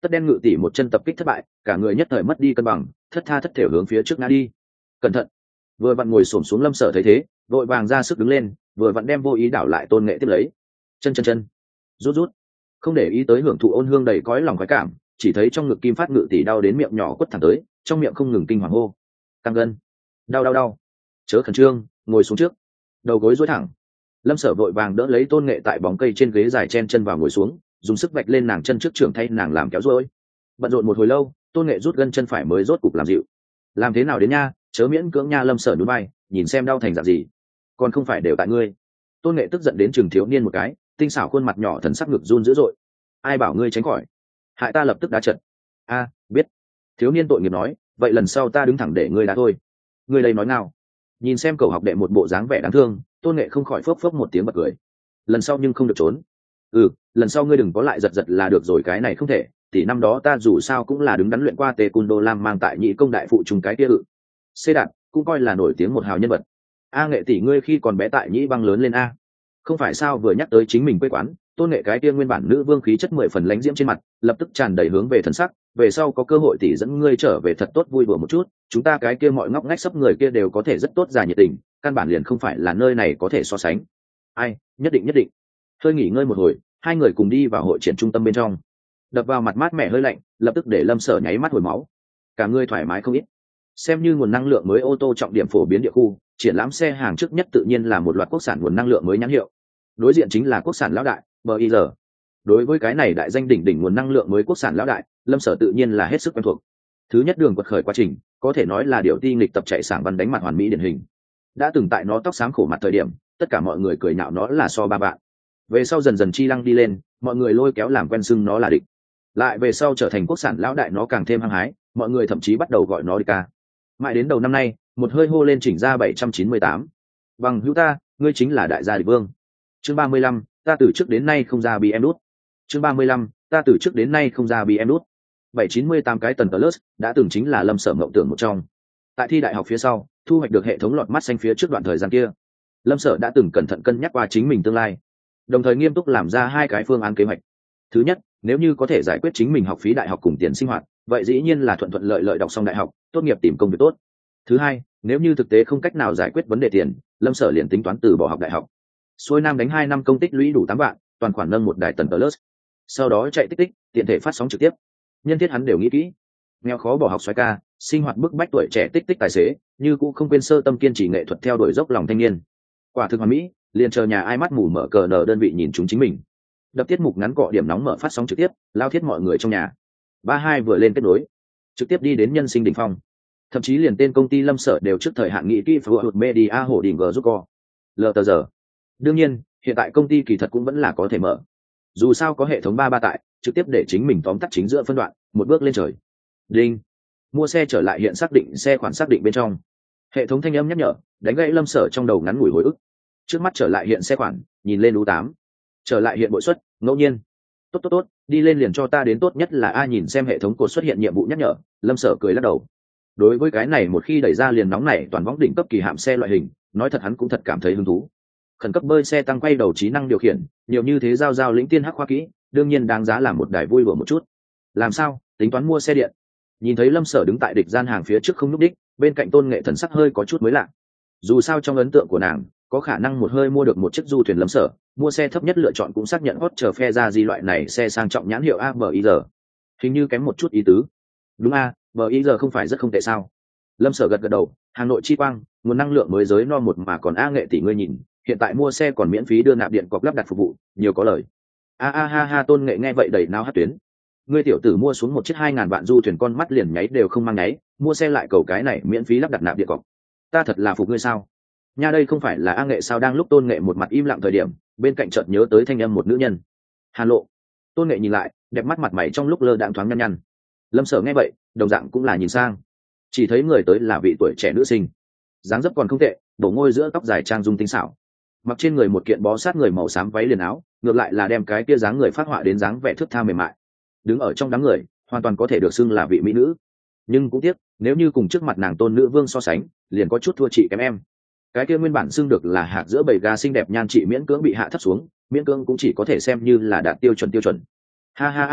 Tất đen ngự tỷ một chân tập kích thất bại, cả người nhất thời mất đi cân bằng, thất tha thất thểu hướng phía trước ngã đi. Cẩn thận! Vừa vặn ngồi xổm xuống Lâm Sở thấy thế, vội vàng ra sức đứng lên, vừa vặn đem vô ý đảo lại Tôn Nghệ tiếp lấy. Chân chân chân, rút rút, không để ý tới hưởng thụ ôn hương đầy cõi lòng khoái cảm, chỉ thấy trong ngực kim phát ngự tỷ đau đến miệng nhỏ quất thẳng tới, trong miệng không ngừng kinh hoàng hô, căng gân, đau đau đau, chớ khẩn trương, ngồi xuống trước, đầu gối duỗi thẳng. Lâm Sở vội vàng đỡ lấy Tôn Nghệ tại bóng cây trên ghế dài chen chân vào ngồi xuống, dùng sức vạch lên nàng chân trước trưởng thay nàng làm kéo duỗi. Bận rộn một hồi lâu, Tôn Nghệ rút gân chân phải mới rốt cục làm dịu. Làm thế nào đến nha, chớ miễn cưỡng nha. Lâm Sở nhún vai, nhìn xem đau thành dạng gì, còn không phải đều tại ngươi. Tôn Nghệ tức giận đến chừng thiếu niên một cái, tinh xảo khuôn mặt nhỏ thần sắc ngực run dữ dội. Ai bảo ngươi tránh khỏi, hại ta lập tức đá trận. A, biết. Thiếu niên tội nghiệp nói, vậy lần sau ta đứng thẳng để ngươi đá thôi. Ngươi đây nói nào? Nhìn xem cậu học đệ một bộ dáng vẻ đáng thương, Tôn Nghệ không khỏi phốc phốc một tiếng bật cười. Lần sau nhưng không được trốn. Ừ, lần sau ngươi đừng có lại giật giật là được rồi, cái này không thể. Tỷ năm đó ta dù sao cũng là đứng đắn luyện qua tê cun đô lam mang tại nhị công đại phụ trùng cái kia ự. Xê đạt cũng coi là nổi tiếng một hào nhân vật. A Nghệ tỷ ngươi khi còn bé tại nhĩ băng lớn lên a. Không phải sao? Vừa nhắc tới chính mình quê quán, Tôn Nghệ cái kia nguyên bản nữ vương khí chất mười phần lánh diễm trên mặt lập tức tràn đầy hướng về thần sắc. Về sau có cơ hội tỷ dẫn ngươi trở về thật tốt vui đùa một chút, chúng ta cái kia mọi ngóc ngách sấp người kia đều có thể rất tốt già nhiệt tình, căn bản liền không phải là nơi này có thể so sánh. Ai, nhất định nhất định. Hơi nghỉ ngơi một hồi, hai người cùng đi vào hội triển trung tâm bên trong. Đập vào mặt mát mẻ hơi lạnh, lập tức để Lâm Sở nháy mắt hồi máu. Cả người thoải mái không ít. Xem như nguồn năng lượng mới ô tô trọng điểm phổ biến địa khu, triển lãm xe hàng trước nhất tự nhiên là một loạt quốc sản nguồn năng lượng mới nhãn hiệu. Đối diện chính là quốc sản lão đại, bê i rờ. Đối với cái này đại danh đỉnh đỉnh nguồn năng lượng mới quốc sản lão đại, Lâm Sở tự nhiên là hết sức quen thuộc. Thứ nhất đường quật khởi quá trình, có thể nói là điều ti nghịch tập chạy sảng văn đánh mặt hoàn mỹ điển hình. Đã từng tại nó tóc xám khổ mặt thời điểm, tất cả mọi người cười nhạo nó là so ba bạn. Về sau dần dần chi lăng đi lên, mọi người lôi kéo làm quen xưng nó là địch. Lại về sau trở thành quốc sản lão đại nó càng thêm hăng hái, mọi người thậm chí bắt đầu gọi nó đi ca. Mãi đến đầu năm nay, một hơi hô lên chỉnh ra bảy trăm chín mươi tám. Bằng hữu ta, ngươi chính là đại gia địch vương. Chương ba mươi lăm, ta từ trước đến nay không ra bị em đút. Chương ba mươi lăm, ta từ trước đến nay không ra bị em đút. bảy trăm chín mươi tám cái tần plus đã từng chính là Lâm Sở mộng tưởng một trong. Tại thi đại học phía sau, thu hoạch được hệ thống lọt mắt xanh phía trước đoạn thời gian kia, Lâm Sở đã từng cẩn thận cân nhắc qua chính mình tương lai, đồng thời nghiêm túc làm ra hai cái phương án kế hoạch. Thứ nhất, nếu như có thể giải quyết chính mình học phí đại học cùng tiền sinh hoạt, vậy dĩ nhiên là thuận thuận lợi lợi đọc xong đại học, tốt nghiệp tìm công việc tốt. Thứ hai, nếu như thực tế không cách nào giải quyết vấn đề tiền, Lâm Sở liền tính toán từ bỏ học đại học. Xuôi nam đánh hai năm công tích lũy đủ tám vạn, toàn khoản nâng một đài tần plus. Sau đó chạy tích tích, tiện thể phát sóng trực tiếp. Nhân thiết hắn đều nghĩ kỹ. Nghèo khó bỏ học xoay ca, sinh hoạt bức bách tuổi trẻ tích tích tài xế, như cũng không quên sơ tâm kiên trì nghệ thuật theo đuổi dốc lòng thanh niên. Quả thực hoàn mỹ, liền chờ nhà ai mắt mù mở cờ nở đơn vị nhìn chúng chính mình. Đập tiết mục ngắn cọ điểm nóng mở phát sóng trực tiếp, lao thiết mọi người trong nhà. Ba hai vừa lên kết nối, trực tiếp đi đến nhân sinh đỉnh phong. Thậm chí liền tên công ty Lâm Sở đều trước thời hạn nghị kỹ phù hợp media hổ đỉnh g giúp co. Lờ tờ giờ. Đương nhiên, hiện tại công ty kỳ thật cũng vẫn là có thể mở. Dù sao có hệ thống ba ba tại, trực tiếp để chính mình tóm tắt chính giữa phân đoạn, một bước lên trời. Đinh. Mua xe trở lại hiện xác định xe khoản xác định bên trong. Hệ thống thanh âm nhắc nhở, đánh gãy Lâm Sở trong đầu ngắn ngủi hồi ức. Trước mắt trở lại hiện xe khoản, nhìn lên u tám. Trở lại hiện bội suất, ngẫu nhiên. Tốt tốt tốt, đi lên liền cho ta đến tốt nhất là a nhìn xem hệ thống cột xuất hiện nhiệm vụ nhắc nhở, Lâm Sở cười lắc đầu. Đối với cái này một khi đẩy ra liền nóng này toàn võng đỉnh cấp kỳ hạm xe loại hình, nói thật hắn cũng thật cảm thấy hứng thú. Khẩn cấp bơi xe tăng quay đầu trí năng điều khiển, nhiều như thế giao giao lĩnh tiên hắc khoa kỹ, đương nhiên đáng giá làm một đài vui đùa một chút. Làm sao, tính toán mua xe điện? Nhìn thấy Lâm Sở đứng tại địch gian hàng phía trước không lúc đích, bên cạnh Tôn Nghệ thần sắc hơi có chút mới lạ. Dù sao trong ấn tượng của nàng, có khả năng một hơi mua được một chiếc du thuyền Lâm Sở, mua xe thấp nhất lựa chọn cũng xác nhận hot chờ phe ra gì loại này xe sang trọng nhãn hiệu a bê i rờ. Hình như kém một chút ý tứ. Đúng a, bê i rờ không phải rất không tệ sao? Lâm Sở gật gật đầu, Hà Nội chi quang, nguồn năng lượng mới giới no một mà còn a Nghệ tỷ ngươi nhìn, hiện tại mua xe còn miễn phí đưa nạp điện cọc lắp đặt phục vụ, nhiều có lời. A a ha ha Tôn Nghệ nghe vậy đầy nao hát tuyến. Ngươi tiểu tử mua xuống một chiếc hai ngàn vạn du thuyền con mắt liền nháy đều không mang nháy, mua xe lại cầu cái này miễn phí lắp đặt nạp điện cọc. Ta thật là phục ngươi sao? Nha đây không phải là A Nghệ sao? Đang lúc Tôn Nghệ một mặt im lặng thời điểm, bên cạnh chợt nhớ tới thanh âm một nữ nhân. Hàn Lộ. Tôn Nghệ nhìn lại, đẹp mắt mặt mày trong lúc lơ đãng thoáng nhăn nhăn. Lâm Sở nghe vậy, đồng dạng cũng là nhìn sang. Chỉ thấy người tới là vị tuổi trẻ nữ sinh. Dáng dấp còn không tệ, bổ ngôi giữa tóc dài trang dung tinh xảo. Mặc trên người một kiện bó sát người màu xám váy liền áo, ngược lại là đem cái kia dáng người phát họa đến dáng vẻ thướt tha mềm mại. Đứng ở trong đám người, hoàn toàn có thể được xưng là vị mỹ nữ. Nhưng cũng tiếc, nếu như cùng trước mặt nàng Tôn nữ vương so sánh, liền có chút thua chị kém em. Cái kia nguyên bản xưng được là hạt giữa bầy gà xinh đẹp nhan chị miễn cưỡng bị hạ thấp xuống, miễn cưỡng cũng chỉ có thể xem như là đạt tiêu chuẩn tiêu chuẩn. Ha ha A Nghệ,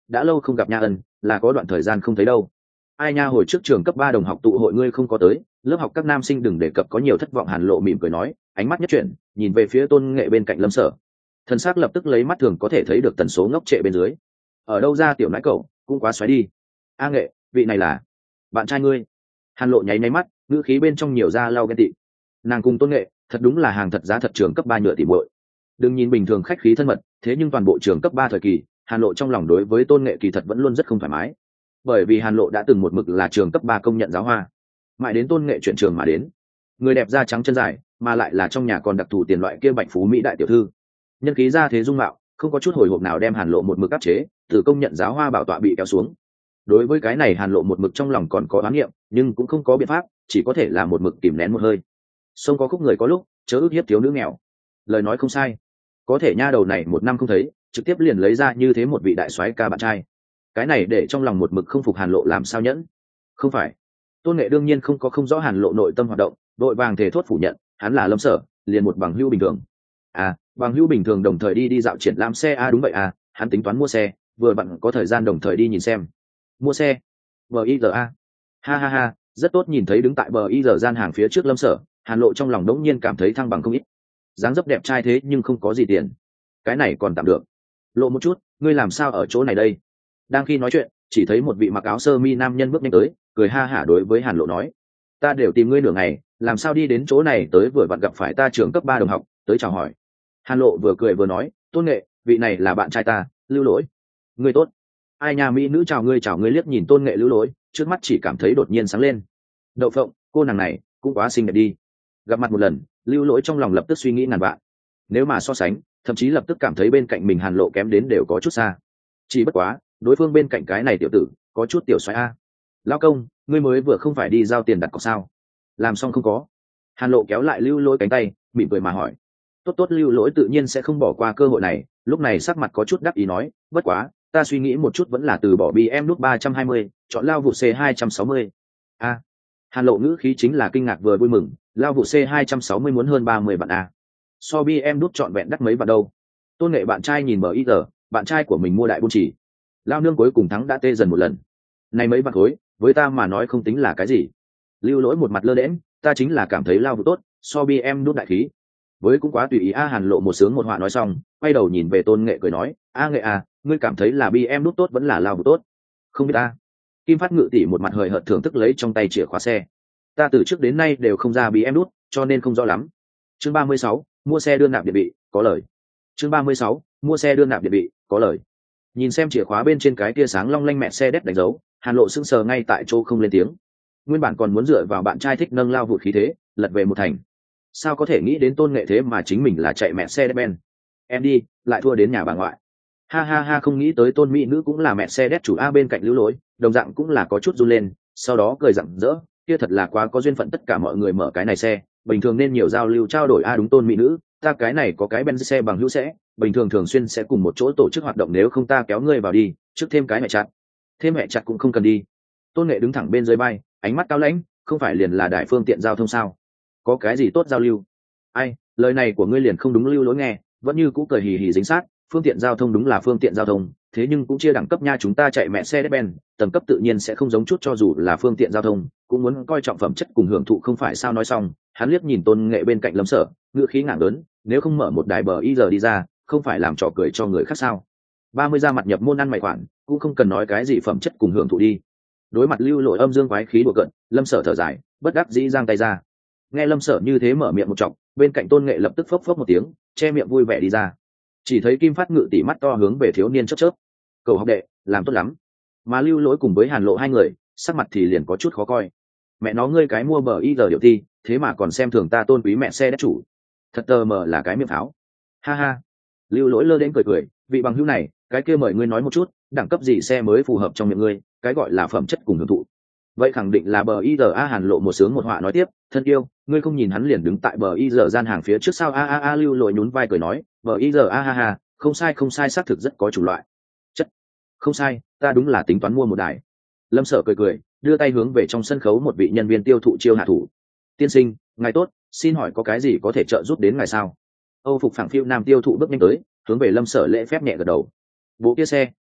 đã lâu không gặp nha ân, là có đoạn thời gian không thấy đâu. Ai nha, hồi trước trường cấp ba đồng học tụ hội ngươi không có tới, lớp học các nam sinh đừng đề cập có nhiều thất vọng. Hàn Lộ mỉm cười nói, ánh mắt nhất chuyển, nhìn về phía Tôn Nghệ bên cạnh Lâm Sở. Thần sắc lập tức lấy mắt thường có thể thấy được tần số ngốc trệ bên dưới. Ở đâu ra tiểu nãi cậu, cũng quá xoáy đi. A Nghệ, vị này là bạn trai ngươi. Hàn Lộ nháy nháy mắt, ngữ khí bên trong nhiều ra lau ghen tị. Nàng cùng Tôn Nghệ thật đúng là hàng thật giá thật trường cấp ba nhựa tỉ muội. Đừng nhìn bình thường khách khí thân mật, thế nhưng toàn bộ trường cấp ba thời kỳ, Hàn Lộ trong lòng đối với Tôn Nghệ kỳ thật vẫn luôn rất không thoải mái. Bởi vì Hàn Lộ đã từng một mực là trường cấp ba công nhận giáo hoa, mãi đến Tôn Nghệ chuyển trường mà đến. Người đẹp da trắng chân dài, mà lại là trong nhà còn đặc thù tiền loại kia bạch phú mỹ đại tiểu thư. Nhân khí ra thế dung mạo, không có chút hồi hộp nào đem Hàn Lộ một mực áp chế, từ công nhận giáo hoa bảo tọa bị kéo xuống. Đối với cái này Hàn Lộ một mực trong lòng còn có oán niệm, nhưng cũng không có biện pháp, chỉ có thể là một mực kìm nén một hơi. Sông có khúc người có lúc, chớ ước hiếp thiếu nữ nghèo. Lời nói không sai. Có thể nha đầu này một năm không thấy, trực tiếp liền lấy ra như thế một vị đại soái ca bạn trai. Cái này để trong lòng một mực không phục Hàn Lộ làm sao nhẫn. Không phải. Tôn Nghệ đương nhiên không có không rõ Hàn Lộ nội tâm hoạt động, đội vàng thể thốt phủ nhận, hắn là Lâm Sở, liền một bằng hữu bình thường. À, bằng hữu bình thường đồng thời đi đi dạo triển lãm xe a à, đúng vậy à, hắn tính toán mua xe, vừa bạn có thời gian đồng thời đi nhìn xem. Mua xe? bờ i rờ a. Ha ha ha, rất tốt. Nhìn thấy đứng tại bờ i rờ gian hàng phía trước Lâm Sở, Hàn Lộ trong lòng đống nhiên cảm thấy thăng bằng không ít. Dáng dấp đẹp trai thế nhưng không có gì tiền. Cái này còn tạm được. Lộ một chút, ngươi làm sao ở chỗ này đây? Đang khi nói chuyện, chỉ thấy một vị mặc áo sơ mi nam nhân bước nhanh tới, cười ha hả đối với Hàn Lộ nói, ta đều tìm ngươi nửa ngày, làm sao đi đến chỗ này tới vừa vặn gặp phải ta trường cấp ba đồng học, tới chào hỏi. Hàn Lộ vừa cười vừa nói, Tôn Nghệ, vị này là bạn trai ta, Lưu Lỗi. Ngươi tốt. Ai nhà mỹ nữ chào ngươi chào ngươi. Liếc nhìn Tôn Nghệ Lưu Lỗi, trước mắt chỉ cảm thấy đột nhiên sáng lên. Đậu phộng, cô nàng này cũng quá xinh đẹp đi. Gặp mặt một lần, Lưu Lỗi trong lòng lập tức suy nghĩ ngàn vạn. Nếu mà so sánh, thậm chí lập tức cảm thấy bên cạnh mình Hàn Lộ kém đến đều có chút xa. Chỉ bất quá, đối phương bên cạnh cái này tiểu tử có chút tiểu xoáy a. Lão công, ngươi mới vừa không phải đi giao tiền đặt cọc sao? Làm xong không có? Hàn Lộ kéo lại Lưu Lỗi cánh tay, mỉm cười mà hỏi. Tốt tốt. Lưu Lỗi tự nhiên sẽ không bỏ qua cơ hội này, lúc này sắc mặt có chút đắc ý nói, bất quá ta suy nghĩ một chút vẫn là từ bỏ bê em nút ba trăm hai mươi, chọn lao vụ C hai trăm sáu mươi. A. Hàn Lộ ngữ khí chính là kinh ngạc vừa vui mừng, lao vụ C hai trăm sáu mươi muốn hơn ba mươi vạn a. So bê em nút chọn vẹn đắt mấy vạn đâu. Tôn Nghệ bạn trai nhìn bờ ít giờ, bạn trai của mình mua đại buôn chỉ. Lao nương cuối cùng thắng đã tê dần một lần. Này mấy vạn khối, với ta mà nói không tính là cái gì. Lưu Lỗi một mặt lơ đễnh, ta chính là cảm thấy lao vụ tốt, so bê em nút đại khí. Với cũng quá tùy ý a. Hàn Lộ một sướng một họa nói xong, quay đầu nhìn về Tôn Nghệ cười nói, a Nghệ à, ngươi cảm thấy là bê em nút tốt vẫn là lao vụ tốt? Không biết ta. Kim Phát Ngự tỷ một mặt hời hợt thưởng thức lấy trong tay chìa khóa xe. Ta từ trước đến nay đều không ra bê em nút, cho nên không rõ lắm. Chương ba mươi sáu, mua xe đưa nạp điện bị, có lời. Chương ba mươi sáu, mua xe đưa nạp điện bị, có lời. Nhìn xem chìa khóa bên trên cái tia sáng long lanh mẹ xe đét đánh dấu, Hàn Lộ sững sờ ngay tại chỗ không lên tiếng. Nguyên bản còn muốn dựa vào bạn trai thích nâng lao vụt khí thế, lật về một thành. Sao có thể nghĩ đến Tôn Nghệ thế mà chính mình là chạy mẹ xe đét ben. Em đi, lại thua đến nhà bà ngoại. Ha ha ha, không nghĩ tới Tôn mỹ nữ cũng là mẹ xe đét chủ a. Bên cạnh Lưu Lỗi, đồng dạng cũng là có chút run lên, sau đó cười rặng rỡ, kia thật là quá có duyên phận, tất cả mọi người mở cái này xe, bình thường nên nhiều giao lưu trao đổi a. Đúng Tôn mỹ nữ, ta cái này có cái Benz xe bằng hữu sẽ, bình thường thường xuyên sẽ cùng một chỗ tổ chức hoạt động, nếu không ta kéo ngươi vào đi, trước thêm cái mẹ chặt. Thêm mẹ chặt cũng không cần đi. Tôn Nghệ đứng thẳng bên dưới bay, ánh mắt cao lãnh, không phải liền là đại phương tiện giao thông sao? Có cái gì tốt giao lưu? Ai, lời này của ngươi liền không đúng. Lưu Lỗi nghe, vẫn như cũ cười hì hì dính sát, phương tiện giao thông đúng là phương tiện giao thông, thế nhưng cũng chia đẳng cấp nha, chúng ta chạy mẹ xe Mercedes-Benz, tầng cấp tự nhiên sẽ không giống chút, cho dù là phương tiện giao thông, cũng muốn coi trọng phẩm chất cùng hưởng thụ, không phải sao? Nói xong, hắn liếc nhìn Tôn Nghệ bên cạnh Lâm Sở, ngựa khí ngạng lớn, nếu không mở một đài bờ y giờ đi ra, không phải làm trò cười cho người khác sao? ba mươi ra mặt nhập môn ăn mày khoản, cũng không cần nói cái gì phẩm chất cùng hưởng thụ đi. Đối mặt Lưu Lỗi âm dương quái khí đùa cợt, Lâm Sở thở dài, bất đắc dĩ giang tay ra. Nghe Lâm Sở như thế mở miệng một chọc, bên cạnh Tôn Nghệ lập tức phốc phốc một tiếng, che miệng vui vẻ đi ra. Chỉ thấy Kim Phát Ngự tỉ mắt to hướng về thiếu niên chớp chớp. Cầu học đệ, làm tốt lắm. Mà Lưu Lỗi cùng với Hàn Lộ hai người, sắc mặt thì liền có chút khó coi. Mẹ nó, ngươi cái mua bờ y giờ điệu ti, thế mà còn xem thường ta tôn quý mẹ xe đất chủ. Thật tờ mờ là cái miệng pháo. Ha ha. Lưu Lỗi lơ đến cười cười, vị bằng hữu này, cái kia mời ngươi nói một chút, đẳng cấp gì xe mới phù hợp trong miệng ngươi, cái gọi là phẩm chất cùng hưởng thụ. Vậy khẳng định là bờ y giờ a. Hàn Lộ một sướng một họa nói tiếp, thân yêu, ngươi không nhìn hắn liền đứng tại bờ y giờ gian hàng phía trước sao? A a a. Lưu Lỗi nhún vai cười nói, bờ y giờ a ha ha, không sai không sai, xác thực rất có chủng loại. Chất. Không sai, ta đúng là tính toán mua một đài. Lâm Sở cười cười, đưa tay hướng về trong sân khấu một vị nhân viên tiêu thụ chiêu hạ thủ. Tiên sinh, ngài tốt, xin hỏi có cái gì có thể trợ giúp đến ngài sao? Âu phục phẳng phiu nam tiêu thụ bước nhanh tới, hướng về Lâm Sở lễ phép nhẹ gật đầu. Bộ kia xe,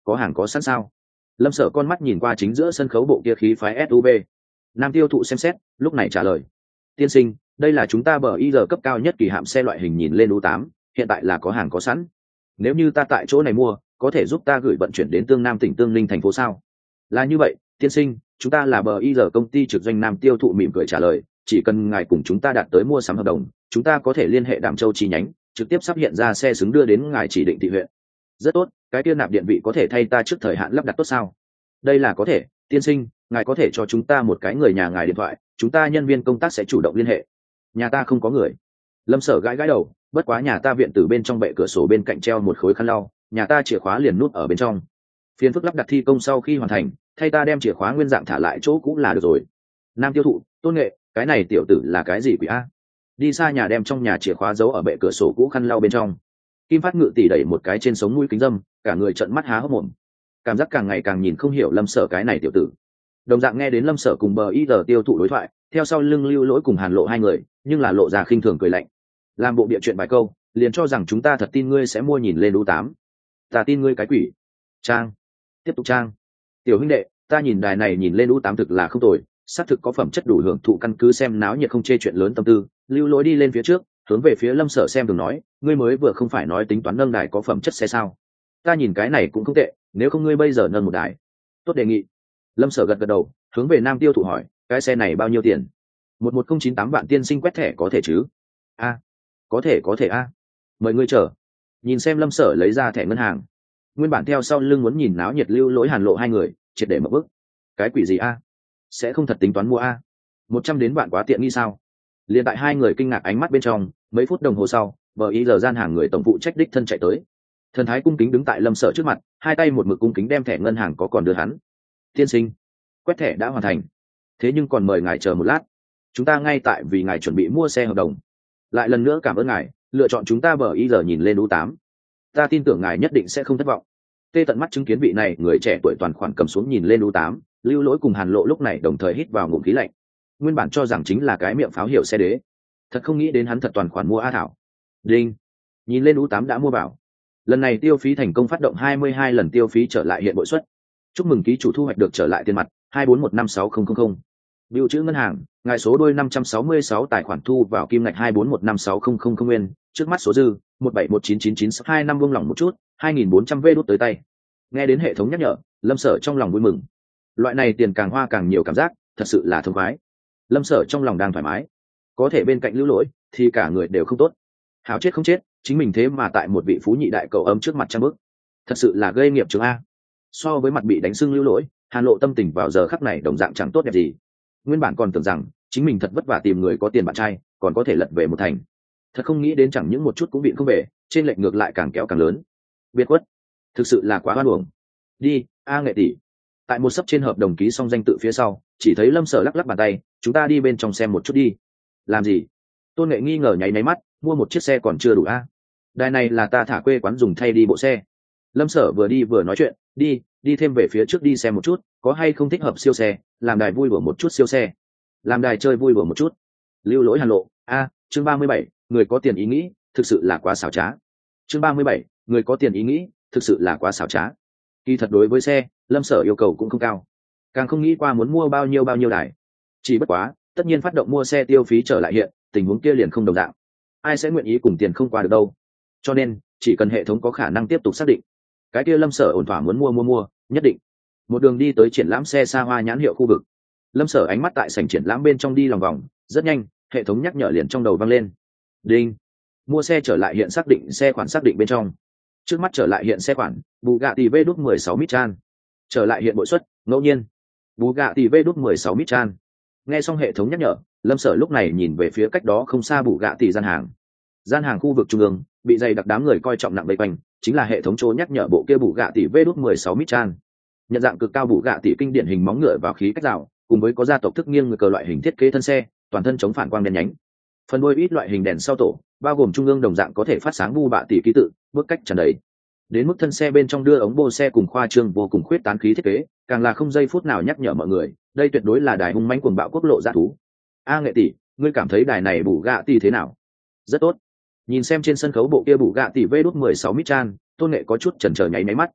có hàng có sẵn sao? Lâm Sở con mắt nhìn qua chính giữa sân khấu bộ kia khí phái ét u vê. Nam tiêu thụ xem xét, lúc này trả lời: tiên sinh, đây là chúng ta bờ i giờ cấp cao nhất kỳ hạm xe loại hình nhìn lên u tám, hiện tại là có hàng có sẵn. Nếu như ta tại chỗ này mua, có thể giúp ta gửi vận chuyển đến Tương Nam tỉnh Tương Linh thành phố sao? Là như vậy, tiên sinh, chúng ta là bờ i giờ công ty trực doanh. Nam tiêu thụ mỉm cười trả lời: chỉ cần ngài cùng chúng ta đạt tới mua sắm hợp đồng, chúng ta có thể liên hệ Đàm Châu chi nhánh, trực tiếp sắp hiện ra xe xứng đưa đến ngài chỉ định thị huyện. Rất tốt, cái kia nạp điện vị có thể thay ta trước thời hạn lắp đặt tốt sao? Đây là có thể, tiên sinh, ngài có thể cho chúng ta một cái người nhà ngài điện thoại, chúng ta nhân viên công tác sẽ chủ động liên hệ. Nhà ta không có người. Lâm Sở gãi gãi đầu, bất quá nhà ta viện từ bên trong bệ cửa sổ bên cạnh treo một khối khăn lau, nhà ta chìa khóa liền nút ở bên trong. Phiền phức lắp đặt thi công sau khi hoàn thành, thay ta đem chìa khóa nguyên dạng thả lại chỗ cũ là được rồi. Nam tiêu thụ, Tôn Nghệ, cái này tiểu tử là cái gì quỷ a? Đi xa nhà đem trong nhà chìa khóa giấu ở bệ cửa sổ cũ khăn lau bên trong. Kim Phát Ngự tỉ đẩy một cái trên sống mũi kính dâm, cả người trợn mắt há hốc mồm, cảm giác càng ngày càng nhìn không hiểu Lâm Sở cái này tiểu tử. Đồng dạng nghe đến Lâm Sở cùng bờ i giờ tiêu thụ đối thoại, theo sau lưng Lưu Lỗi cùng Hàn Lộ hai người, nhưng là lộ ra khinh thường cười lạnh. Làm bộ bịa chuyện vài câu, liền cho rằng chúng ta thật tin ngươi sẽ mua nhìn lên u tám. Ta tin ngươi cái quỷ. Trang, tiếp tục trang. Tiểu huynh đệ, ta nhìn đài này nhìn lên u tám thực là không tồi, xác thực có phẩm chất đủ hưởng thụ, căn cứ xem náo nhiệt không chê chuyện lớn tâm tư. Lưu Lỗi đi lên phía trước, hướng về phía Lâm Sở xem thường nói, ngươi mới vừa không phải nói tính toán nâng đài có phẩm chất xe sao? Ta nhìn cái này cũng không tệ, nếu không ngươi bây giờ nâng một đài. Tốt đề nghị. Lâm Sở gật gật đầu, hướng về Nam tiêu thụ hỏi, cái xe này bao nhiêu tiền? Một một không chín tám vạn tiên sinh quét thẻ có thể chứ? A, có thể có thể a. Mời ngươi chờ. Nhìn xem Lâm Sở lấy ra thẻ ngân hàng. Nguyên bản theo sau lưng muốn nhìn náo nhiệt Lưu Lỗi Hàn Lộ hai người, triệt để mở bức. Cái quỷ gì a? Sẽ không thật tính toán mua a? Một trăm đến vạn quá tiện nghi sao? Liên tại hai người kinh ngạc ánh mắt bên trong, mấy phút đồng hồ sau, bờ ý giờ gian hàng người tổng phụ trách đích thân chạy tới. Thần thái cung kính đứng tại Lâm Sở trước mặt, hai tay một mực cung kính đem thẻ ngân hàng có còn đưa hắn. Tiên sinh, quét thẻ đã hoàn thành, thế nhưng còn mời ngài chờ một lát, chúng ta ngay tại vì ngài chuẩn bị mua xe hợp đồng. Lại lần nữa cảm ơn ngài lựa chọn chúng ta bờ ý giờ nhìn lên u tám, ta tin tưởng ngài nhất định sẽ không thất vọng. Tê tận mắt chứng kiến vị này người trẻ tuổi toàn khoản cầm xuống nhìn lên u tám, Lưu Lỗi cùng Hàn Lộ lúc này đồng thời hít vào ngụm khí lạnh. Nguyên bản cho rằng chính là cái miệng pháo hiệu xe đế, thật không nghĩ đến hắn thật toàn khoản mua a thảo. Đinh, nhìn lên u tám đã mua bảo. Lần này tiêu phí thành công, phát động hai mươi hai lần tiêu phí trở lại hiện bội suất. Chúc mừng ký chủ thu hoạch được trở lại tiền mặt hai bốn một năm sáu không không không. Bưu chữ ngân hàng, ngài số đôi năm trăm sáu mươi sáu, tài khoản thu vào kim ngạch hai bốn một năm sáu không không không nguyên, trước mắt số dư một bảy một chín chín chín hai năm, buông lỏng một chút, hai nghìn bốn trăm vê đút tới tay. Nghe đến hệ thống nhắc nhở, Lâm Sở trong lòng vui mừng. Loại này tiền càng hoa càng nhiều cảm giác, thật sự là thông khoái. Lâm Sở trong lòng đang thoải mái. Có thể bên cạnh Lưu Lỗi thì cả người đều không tốt. Hảo chết không chết, chính mình thế mà tại một vị phú nhị đại cậu ấm trước mặt trang bức, thật sự là gây nghiệp trường a. So với mặt bị đánh sưng Lưu Lỗi, Hàn Lộ tâm tình vào giờ khắc này đồng dạng chẳng tốt đẹp gì. Nguyên bản còn tưởng rằng chính mình thật vất vả tìm người có tiền bạn trai, còn có thể lật về một thành, thật không nghĩ đến chẳng những một chút cũng bị không về, trên lệch ngược lại càng kéo càng lớn. Biệt khuất, thực sự là quá oan uổng. Đi, a Nghệ tỷ. Tại một sấp trên hợp đồng ký xong danh tự phía sau, chỉ thấy Lâm Sở lắc lắc bàn tay, chúng ta đi bên trong xem một chút đi. Làm gì? Tôn Nghệ nghi ngờ nháy máy mắt, mua một chiếc xe còn chưa đủ a? Đài này là ta thả quê quán dùng thay đi bộ xe. Lâm Sở vừa đi vừa nói chuyện, đi, đi thêm về phía trước đi xem một chút, có hay không thích hợp siêu xe, làm đài vui đùa một chút siêu xe, làm đài chơi vui đùa một chút. Lưu Lỗi Hàn Lộ, a, chương ba mươi bảy, người có tiền ý nghĩ, thực sự là quá xảo trá. Chương ba mươi bảy, người có tiền ý nghĩ, thực sự là quá xảo trá. Kỳ thật đối với xe, Lâm Sở yêu cầu cũng không cao, càng không nghĩ qua muốn mua bao nhiêu bao nhiêu đài. Chỉ bất quá, tất nhiên phát động mua xe tiêu phí trở lại hiện, tình huống kia liền không đồng dạng. Ai sẽ nguyện ý cùng tiền không qua được đâu. Cho nên, chỉ cần hệ thống có khả năng tiếp tục xác định, cái kia Lâm Sở ổn thỏa muốn mua mua mua, nhất định. Một đường đi tới triển lãm xe xa hoa nhãn hiệu khu vực. Lâm Sở ánh mắt tại sảnh triển lãm bên trong đi lòng vòng, rất nhanh, hệ thống nhắc nhở liền trong đầu vang lên. Đinh, mua xe trở lại hiện xác định xe khoản xác định bên trong. Trước mắt trở lại hiện xe khoản, Bugatti V-Đúc mười sáu Michan. Trở lại hiện bội suất, ngẫu nhiên. Bugatti V-Đúc mười sáu Michan. Nghe xong hệ thống nhắc nhở, Lâm Sở lúc này nhìn về phía cách đó không xa Bugatti gian hàng. Gian hàng khu vực trung ương, bị dày đặc đám người coi trọng nặng vây quanh, chính là hệ thống chỗ nhắc nhở bộ kia Bugatti V-Đúc mười sáu Michan. Nhận dạng cực cao Bugatti kinh điển hình móng ngựa vào khí cách rào, cùng với có gia tộc thức nghiêng người cờ loại hình thiết kế thân xe, toàn thân chống phản quang đen nhánh. Phần đuôi ít loại hình đèn sau tổ, bao gồm trung ương đồng dạng có thể phát sáng bu bạ tỷ ký tự, bước cách tràn đầy. Đến mức thân xe bên trong đưa ống bô xe cùng khoa trương vô cùng khuyết tán khí thiết kế, càng là không giây phút nào nhắc nhở mọi người, đây tuyệt đối là đài hung mãnh cuồng bạo quốc lộ dã thú. A Nghệ tỷ, ngươi cảm thấy đài này Bugatti thế nào? Rất tốt. Nhìn xem trên sân khấu bộ kia Bugatti V-Đúc mười sáu Michan, Tôn Nghệ có chút chần chờ nháy máy mắt.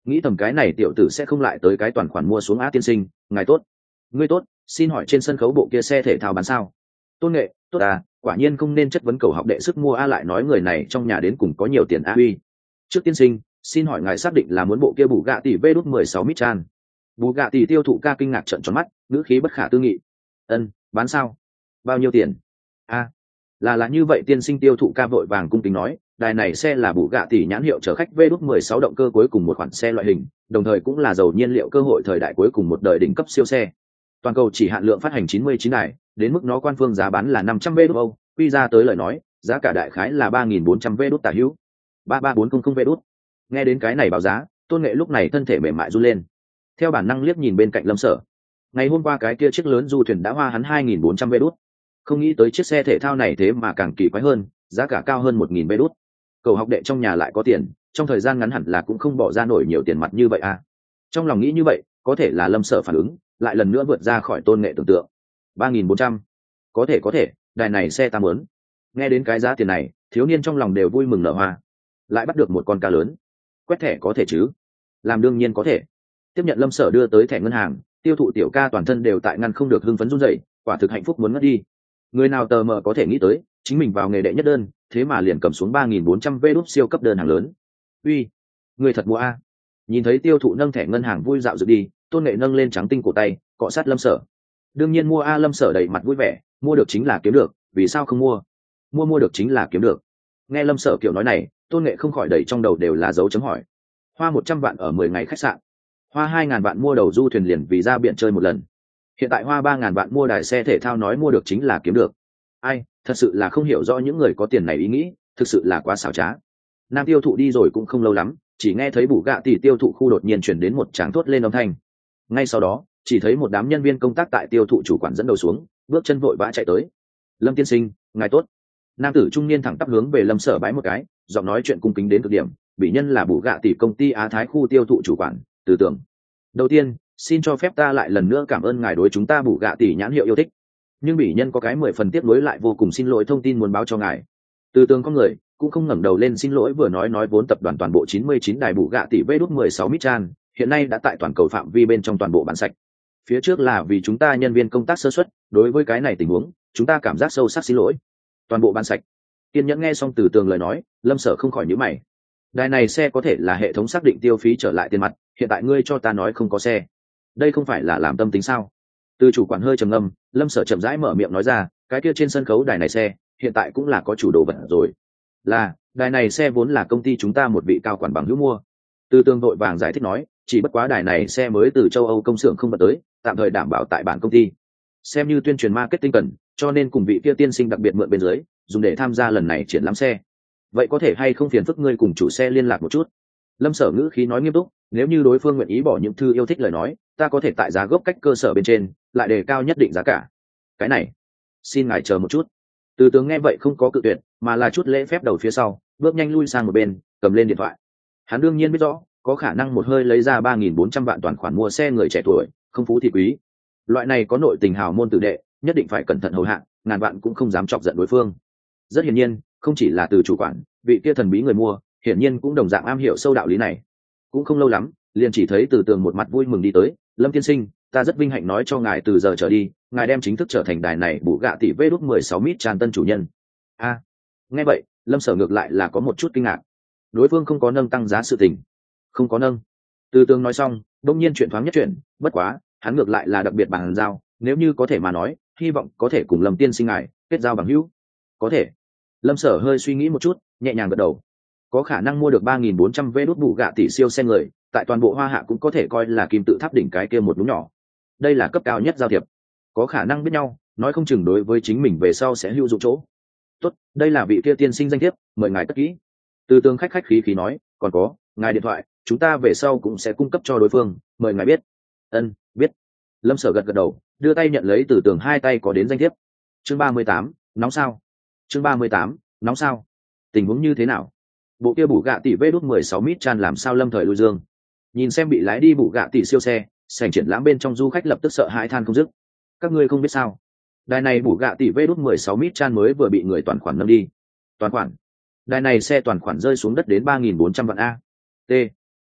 nghĩ thầm cái này tiểu tử sẽ không lại tới cái toàn khoản mua xuống á. Tiên sinh ngài tốt. Ngươi tốt, xin hỏi trên sân khấu bộ kia xe thể thao bán sao? Tôn Nghệ, tốt à, quả nhiên không nên chất vấn cầu học đệ sức mua a. Lại nói người này trong nhà đến cùng có nhiều tiền a. Uy, trước tiên sinh, xin hỏi ngài xác định là muốn bộ kia bù gạ tỷ vê đút mười sáu mít chan? Bù gạ tỷ tiêu thụ ca kinh ngạc trợn tròn mắt, ngữ khí bất khả tư nghị. Ân, bán sao? Bao nhiêu tiền? A, là là như vậy. Tiên sinh tiêu thụ ca vội vàng cung kính nói, đài này xe là bù gạ tỷ nhãn hiệu chở khách vê đút mười sáu động cơ cuối cùng một khoản xe loại hình, đồng thời cũng là dầu nhiên liệu cơ hội thời đại cuối cùng một đời đỉnh cấp siêu xe. Toàn cầu chỉ hạn lượng phát hành chín mươi chín đài, đến mức nó quan phương giá bán là năm trăm vê đút Âu, quy ra tới lời nói, giá cả đại khái là ba nghìn bốn trăm vê đút tả hữu. ba ba bốn không không vê đút. Nghe đến cái này báo giá, Tôn Nghệ lúc này thân thể mềm mại run lên. Theo bản năng liếc nhìn bên cạnh Lâm Sở. Ngày hôm qua cái kia chiếc lớn du thuyền đã hoa hắn hai nghìn bốn trăm vê đút. Không nghĩ tới chiếc xe thể thao này thế mà càng kỳ quái hơn, giá cả cao hơn một nghìn vê đút. Cậu học đệ trong nhà lại có tiền, trong thời gian ngắn hẳn là cũng không bỏ ra nổi nhiều tiền mặt như vậy à. Trong lòng nghĩ như vậy, có thể là Lâm Sở phản ứng lại lần nữa vượt ra khỏi Tôn Nghệ tưởng tượng. ba nghìn bốn trăm, có thể có thể, đài này xe ta muốn. Nghe đến cái giá tiền này, thiếu niên trong lòng đều vui mừng nở hoa. Lại bắt được một con cá lớn. Quét thẻ có thể chứ? Làm đương nhiên có thể. Tiếp nhận Lâm Sở đưa tới thẻ ngân hàng, tiêu thụ tiểu ca toàn thân đều tại ngăn không được hưng phấn run rẩy, quả thực hạnh phúc muốn ngất đi. Người nào tờ mờ có thể nghĩ tới, chính mình vào nghề đệ nhất đơn, thế mà liền cầm xuống ba nghìn bốn trăm vê đút siêu cấp đơn hàng lớn. Uy, người thật mua a. Nhìn thấy tiêu thụ nâng thẻ ngân hàng vui dạo dự đi, Tôn Nghệ nâng lên trắng tinh cổ tay, cọ sát Lâm Sở. Đương nhiên mua a. Lâm Sở đầy mặt vui vẻ, mua được chính là kiếm được, vì sao không mua? Mua mua được chính là kiếm được. Nghe Lâm Sở kiểu nói này, Tôn Nghệ không khỏi đầy trong đầu đều là dấu chấm hỏi. Hoa một trăm vạn ở mười ngày khách sạn, hoa hai ngàn vạn mua đầu du thuyền liền vì ra biển chơi một lần. Hiện tại hoa ba ngàn vạn mua đài xe thể thao, nói mua được chính là kiếm được. Ai, thật sự là không hiểu rõ những người có tiền này ý nghĩ, thực sự là quá xảo trá. Nam tiêu thụ đi rồi cũng không lâu lắm, chỉ nghe thấy bù gạ tỷ tiêu thụ khu đột nhiên chuyển đến một tràng thốt lên âm thanh. Ngay sau đó, chỉ thấy một đám nhân viên công tác tại tiêu thụ chủ quản dẫn đầu xuống, bước chân vội vã chạy tới. Lâm tiên sinh, ngài tốt. Nam tử trung niên thẳng tắp hướng về Lâm Sở bái một cái, giọng nói chuyện cung kính đến cực điểm. Bị nhân là bù gạ tỷ công ty Á Thái khu tiêu thụ chủ quản, Từ Tưởng. Đầu tiên, xin cho phép ta lại lần nữa cảm ơn ngài đối chúng ta bù gạ tỷ nhãn hiệu yêu thích. Nhưng bị nhân có cái mười phần tiếp nối lại vô cùng xin lỗi thông tin muốn báo cho ngài. Từ Tưởng có người cũng không ngẩng đầu lên xin lỗi, vừa nói nói vốn tập đoàn toàn bộ chín mươi chín đài bù gạ tỷ vê đút mười sáu mít chan, hiện nay đã tại toàn cầu phạm vi bên trong toàn bộ bán sạch. Phía trước là vì chúng ta nhân viên công tác sơ suất, đối với cái này tình huống, chúng ta cảm giác sâu sắc xin lỗi. Toàn bộ bán sạch. Kiên nhẫn nghe xong Từ Tường lời nói, Lâm Sở không khỏi nhíu mày. Đài này xe có thể là hệ thống xác định tiêu phí trở lại tiền mặt, hiện tại ngươi cho ta nói không có xe, đây không phải là làm tâm tính sao? Từ chủ quản hơi trầm ngâm, Lâm Sở chậm rãi mở miệng nói ra, cái kia trên sân khấu đài này xe, hiện tại cũng là có chủ đồ vật rồi. Là, đài này xe vốn là công ty chúng ta một vị cao quản bằng hữu mua. Từ Tường vội vàng giải thích nói, chỉ bất quá đài này xe mới từ châu Âu công xưởng không vận tới, tạm thời đảm bảo tại bản công ty. Xem như tuyên truyền marketing cần, cho nên cùng vị kia tiên sinh đặc biệt mượn bên dưới, dùng để tham gia lần này triển lãm xe. Vậy có thể hay không phiền phức ngươi cùng chủ xe liên lạc một chút? Lâm Sở ngữ khí nói nghiêm túc, nếu như đối phương nguyện ý bỏ những thư yêu thích lời nói, ta có thể tại giá gốc cách cơ sở bên trên, lại đề cao nhất định giá cả. Cái này, xin ngài chờ một chút. Từ Tướng nghe vậy không có cự tuyệt, mà là chút lễ phép đầu phía sau, bước nhanh lui sang một bên, cầm lên điện thoại. Hắn đương nhiên biết rõ, có khả năng một hơi lấy ra ba nghìn bốn trăm vạn toàn khoản mua xe người trẻ tuổi, không phú thì quý. Loại này có nội tình hào môn tử đệ, nhất định phải cẩn thận hầu hạ, ngàn vạn cũng không dám chọc giận đối phương. Rất hiển nhiên, không chỉ là từ chủ quản, vị kia thần bí người mua, hiển nhiên cũng đồng dạng am hiểu sâu đạo lý này. Cũng không lâu lắm, liền chỉ thấy Từ Tường một mặt vui mừng đi tới, Lâm tiên sinh, ta rất vinh hạnh nói cho ngài từ giờ trở đi, ngài đem chính thức trở thành đài này bù gạ tỷ vê đút mười sáu mít tràn tân chủ nhân. A, à, nghe vậy, Lâm Sở ngược lại là có một chút kinh ngạc. Đối phương không có nâng tăng giá sự tình, không có nâng. Từ Tường nói xong, đông nhiên chuyện thoáng nhất chuyện, bất quá, hắn ngược lại là đặc biệt bàn giao, nếu như có thể mà nói, hy vọng có thể cùng Lâm tiên sinh ngài kết giao bằng hữu. Có thể. Lâm Sở hơi suy nghĩ một chút, nhẹ nhàng gật đầu. Có khả năng mua được ba nghìn bốn trăm vê đút bù gạ tỷ siêu xe người, tại toàn bộ Hoa Hạ cũng có thể coi là kim tự tháp đỉnh cái kia một núm nhỏ. Đây là cấp cao nhất giao thiệp. Có khả năng biết nhau, nói không chừng đối với chính mình về sau sẽ hữu dụng chỗ. Tốt, đây là vị kia tiên sinh danh thiếp, mời ngài cất kỹ. Từ Tường khách khách khí khí nói, còn có, ngài điện thoại, chúng ta về sau cũng sẽ cung cấp cho đối phương, mời ngài biết. Ân, biết. Lâm Sở gật gật đầu, đưa tay nhận lấy Từ Tường hai tay có đến danh thiếp. Chương ba mươi tám, nóng sao? Chương ba mươi tám, nóng sao? Tình huống như thế nào? Bộ kia bù gạ tỷ vê đút mười sáu mít chan làm sao lâm thời lui dương? Nhìn xem bị lái đi bù gạ tỷ siêu xe, sảnh triển lãm bên trong du khách lập tức sợ hãi than không dứt. Các ngươi không biết sao? Đài này bù gạ tỷ vê đút mười sáu mít chan mới vừa bị người toàn khoản nâng đi. Toàn khoản? Đài này xe toàn khoản rơi xuống đất đến ba nghìn bốn trăm vạn a. T.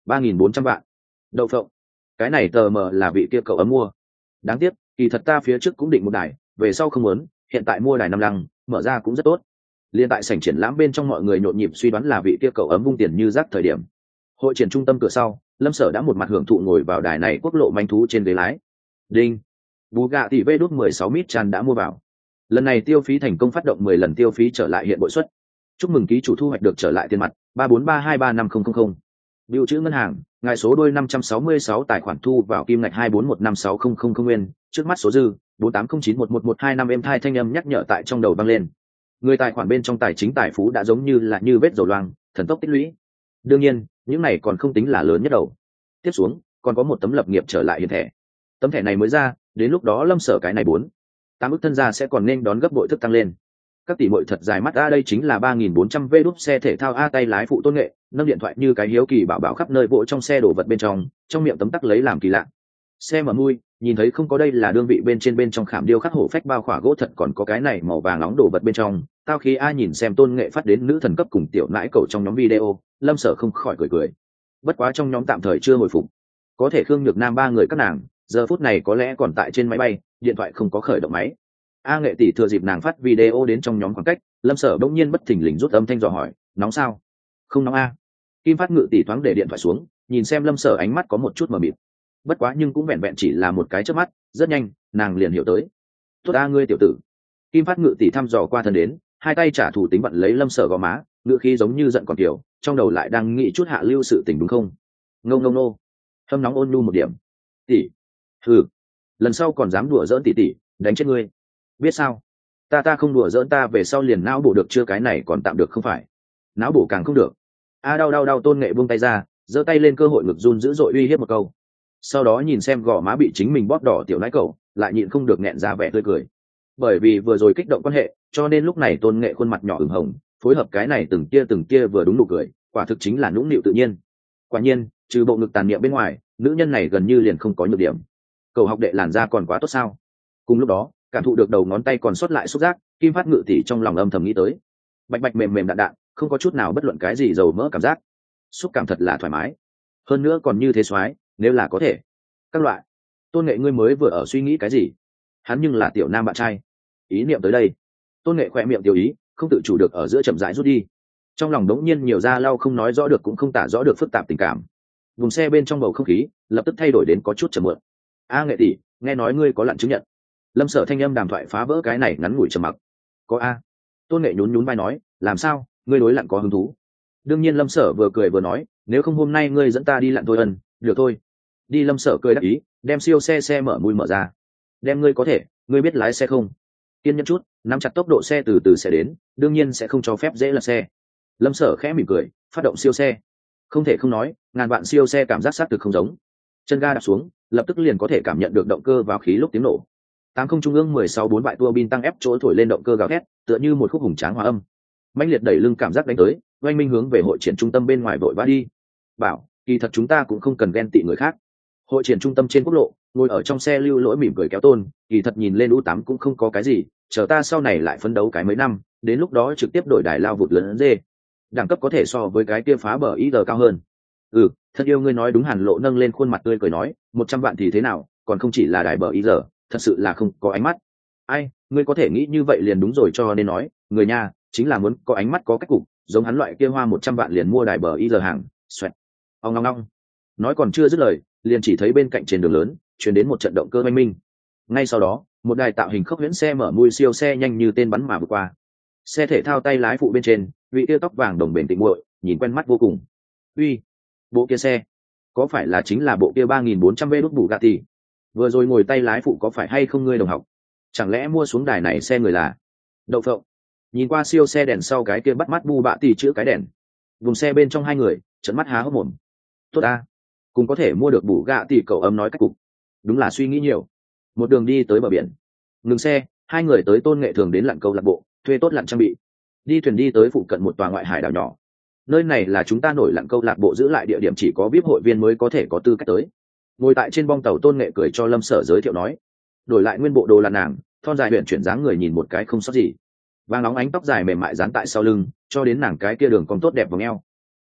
ba nghìn bốn trăm vạn. Đậu phộng, cái này tờ mờ là vị kia cậu ấm mua. Đáng tiếc, kỳ thật ta phía trước cũng định một đài, về sau không muốn, hiện tại mua đài năm lăng, mở ra cũng rất tốt. Liên tại sảnh triển lãm bên trong mọi người nhộn nhịp suy đoán là vị kia cậu ấm vung tiền như rác thời điểm. Hội triển trung tâm cửa sau, Lâm Sở đã một mặt hưởng thụ ngồi vào đài này quốc lộ manh thú trên ghế lái. Đinh. Bugatti Veyron mười sáu Mitchan đã mua vào. Lần này tiêu phí thành công phát động mười lần tiêu phí trở lại hiện bội suất. Chúc mừng ký chủ thu hoạch được trở lại tiền mặt ba bốn ba hai ba năm không không không. Biểu chữ ngân hàng, ngài số đôi năm trăm sáu mươi sáu tài khoản thu vào kim ngạch hai bốn một năm sáu không không không nguyên, trước mắt số dư bốn tám không chín một một một hai năm em thai thanh âm nhắc nhở tại trong đầu vang lên. Người tài khoản bên trong tài chính tài phú đã giống như là như vết dầu loang, thần tốc tích lũy. Đương nhiên, những này còn không tính là lớn nhất đầu. Tiếp xuống, còn có một tấm lập nghiệp trở lại hiện thẻ. Tấm thẻ này mới ra, đến lúc đó Lâm Sở cái này bốn tám ức thân gia sẽ còn nên đón gấp bội thức tăng lên. Các tỷ muội thật dài mắt a, đây chính là ba nghìn bốn trăm vê đúp xe thể thao a, tay lái phụ Tôn Nghệ, nâng điện thoại như cái hiếu kỳ bảo bảo khắp nơi vỗ trong xe đổ vật bên trong, trong miệng tấm tắc lấy làm kỳ lạ. Xe mở mui, nhìn thấy không có, đây là đương vị bên trên bên trong khảm điêu khắc hổ phách bao khỏa gỗ thật, còn có cái này màu vàng nóng đổ vật bên trong. Tao khi a nhìn xem Tôn Nghệ phát đến nữ thần cấp cùng tiểu nãi cậu trong nhóm video, Lâm Sở không khỏi cười cười. Bất quá trong nhóm tạm thời chưa hồi phục, có thể Khương Nhược Nam ba người các nàng giờ phút này có lẽ còn tại trên máy bay, điện thoại không có khởi động máy. A Nghệ tỷ thừa dịp nàng phát video đến trong nhóm khoảng cách, Lâm Sở bỗng nhiên bất thình lình rút âm thanh dò hỏi, nóng sao? Không nóng a. Kim Phát Ngự tỷ thoáng để điện thoại xuống, nhìn xem Lâm Sở ánh mắt có một chút mờ mịt. Bất quá nhưng cũng vẹn vẹn chỉ là một cái chớp mắt, rất nhanh, nàng liền hiểu tới. Tốt a ngươi tiểu tử. Kim Phát Ngự tỷ thăm dò qua thân đến, hai tay trả thù tính vận lấy Lâm Sở gò má, ngựa khí giống như giận còn tiểu, trong đầu lại đang nghĩ chút hạ lưu sự tình đúng không? Ngô ngô nô. Hâm nóng ôn nhu một điểm. Tỷ. Hừ. Lần sau còn dám đùa giỡn tỷ tỷ, đánh chết ngươi. Biết sao? Ta ta không đùa giỡn, ta về sau liền não bổ được chưa, cái này còn tạm được không phải? Não bổ càng không được. A đau đau đau, Tôn Nghệ buông tay ra, giơ tay lên cơ hội ngực run dữ dội uy hiếp một câu. Sau đó nhìn xem gò má bị chính mình bóp đỏ tiểu nãi cậu, lại nhịn không được nghẹn ra vẻ tươi cười. Bởi vì vừa rồi kích động quan hệ, cho nên lúc này Tôn Nghệ khuôn mặt nhỏ ửng hồng, phối hợp cái này từng kia từng kia vừa đúng nụ cười, quả thực chính là nũng nịu tự nhiên. Quả nhiên, trừ bộ ngực tàn niệm bên ngoài, nữ nhân này gần như liền không có nhược điểm. Cầu học đệ làn da còn quá tốt sao? Cùng lúc đó, cảm thụ được đầu ngón tay còn sót lại xúc giác, Kim Phát Ngự tỷ trong lòng âm thầm nghĩ tới. Bạch bạch mềm mềm đạn đạn, không có chút nào bất luận cái gì dầu mỡ cảm giác, xúc cảm thật là thoải mái. Hơn nữa còn như thế xoái, nếu là có thể. Các loại. Tôn Nghệ ngươi mới vừa ở suy nghĩ cái gì? Hắn nhưng là tiểu nam bạn trai. Ý niệm tới đây, Tôn Nghệ khỏe miệng tiểu ý, không tự chủ được ở giữa chậm rãi rút đi. Trong lòng đống nhiên nhiều ra lau không nói rõ được cũng không tả rõ được phức tạp tình cảm. Vùng xe bên trong bầu không khí lập tức thay đổi đến có chút trầm mượn. A Nghệ tỷ, nghe nói ngươi có lặn chứng nhận. Lâm Sở thanh âm đàm thoại phá vỡ cái này ngắn ngủi trầm mặc. Có a. Tôn Nghệ nhún nhún vai nói, làm sao, ngươi đối lặn có hứng thú? Đương nhiên. Lâm Sở vừa cười vừa nói, nếu không hôm nay ngươi dẫn ta đi lặn thôi ân, được thôi. Đi. Lâm Sở cười đáp ý, đem siêu xe xe mở mui mở ra. Đem ngươi có thể, ngươi biết lái xe không? Kiên nhẫn chút, nắm chặt tốc độ xe từ từ sẽ đến, đương nhiên sẽ không cho phép dễ lật xe. Lâm Sở khẽ mỉm cười, phát động siêu xe. Không thể không nói, ngàn vạn siêu xe cảm giác sát thực không giống. Chân ga đạp xuống, lập tức liền có thể cảm nhận được động cơ vào khí lúc tiếng nổ. Tám không trung ương mười sáu bốn bại tua bin tăng ép chỗ thổi lên động cơ gào thét, tựa như một khúc hùng tráng hòa âm. Mãnh liệt đẩy lưng cảm giác đánh tới, oanh minh hướng về hội triển trung tâm bên ngoài vội vã đi. Bảo, kỳ thật chúng ta cũng không cần ghen tị người khác. Hội triển trung tâm trên quốc lộ, ngồi ở trong xe Lưu Lỗi mỉm cười kéo Tôn, kỳ thật nhìn lên U tám cũng không có cái gì, chờ ta sau này lại phấn đấu cái mấy năm, đến lúc đó trực tiếp đổi đài lao vụt lớn dê. Đẳng cấp có thể so với cái kia phá bờ ý giờ cao hơn. Ừ, thật yêu ngươi nói đúng. Hàn Lộ nâng lên khuôn mặt tươi cười nói, một trăm vạn thì thế nào, còn không chỉ là đài bờ ý giờ, thật sự là không có ánh mắt. Ai, ngươi có thể nghĩ như vậy liền đúng rồi, cho nên nói, người nha, chính là muốn có ánh mắt có cách cục, giống hắn loại kia hoa một trăm vạn liền mua đài bờ ý giờ hàng, xoẹt. Ông ngong ngong. Nói còn chưa dứt lời, liền chỉ thấy bên cạnh trên đường lớn, truyền đến một trận động cơ oanh minh. Ngay sau đó, một đài tạo hình khốc huyễn xe mở mui siêu xe nhanh như tên bắn mà vượt qua. Xe thể thao tay lái phụ bên trên, vị kia tóc vàng đồng bền tịnh muội, nhìn quen mắt vô cùng. Uy, bộ kia xe, có phải là chính là bộ kia ba nghìn bốn trăm vê đút Bugatti? Vừa rồi ngồi tay lái phụ có phải hay không ngươi đồng học? Chẳng lẽ mua xuống đài này xe người là Đậu Phộng? Nhìn qua siêu xe đèn sau cái kia bắt mắt bu bạ tì chữ cái đèn, vùng xe bên trong hai người trợn mắt há hốc mồm. Tốt a, cũng có thể mua được Bugatti, cậu ấm nói cách cục. Đúng là suy nghĩ nhiều. Một đường đi tới bờ biển, ngừng xe, hai người tới Tôn Nghệ thường đến lặn câu lạc bộ, thuê tốt lặn trang bị, đi thuyền đi tới phụ cận một tòa ngoại hải đảo nhỏ. Nơi này là chúng ta nổi lặn câu lạc bộ giữ lại địa điểm, chỉ có vê i pê hội viên mới có thể có tư cách tới. Ngồi tại trên bong tàu, Tôn Nghệ cười cho Lâm Sở giới thiệu nói, đổi lại nguyên bộ đồ lặn nàng, thon dài huyện chuyển dáng người nhìn một cái không sót gì, vàng óng ánh tóc dài mềm mại dán tại sau lưng, cho đến nàng cái kia đường cong tốt đẹp vòng eo.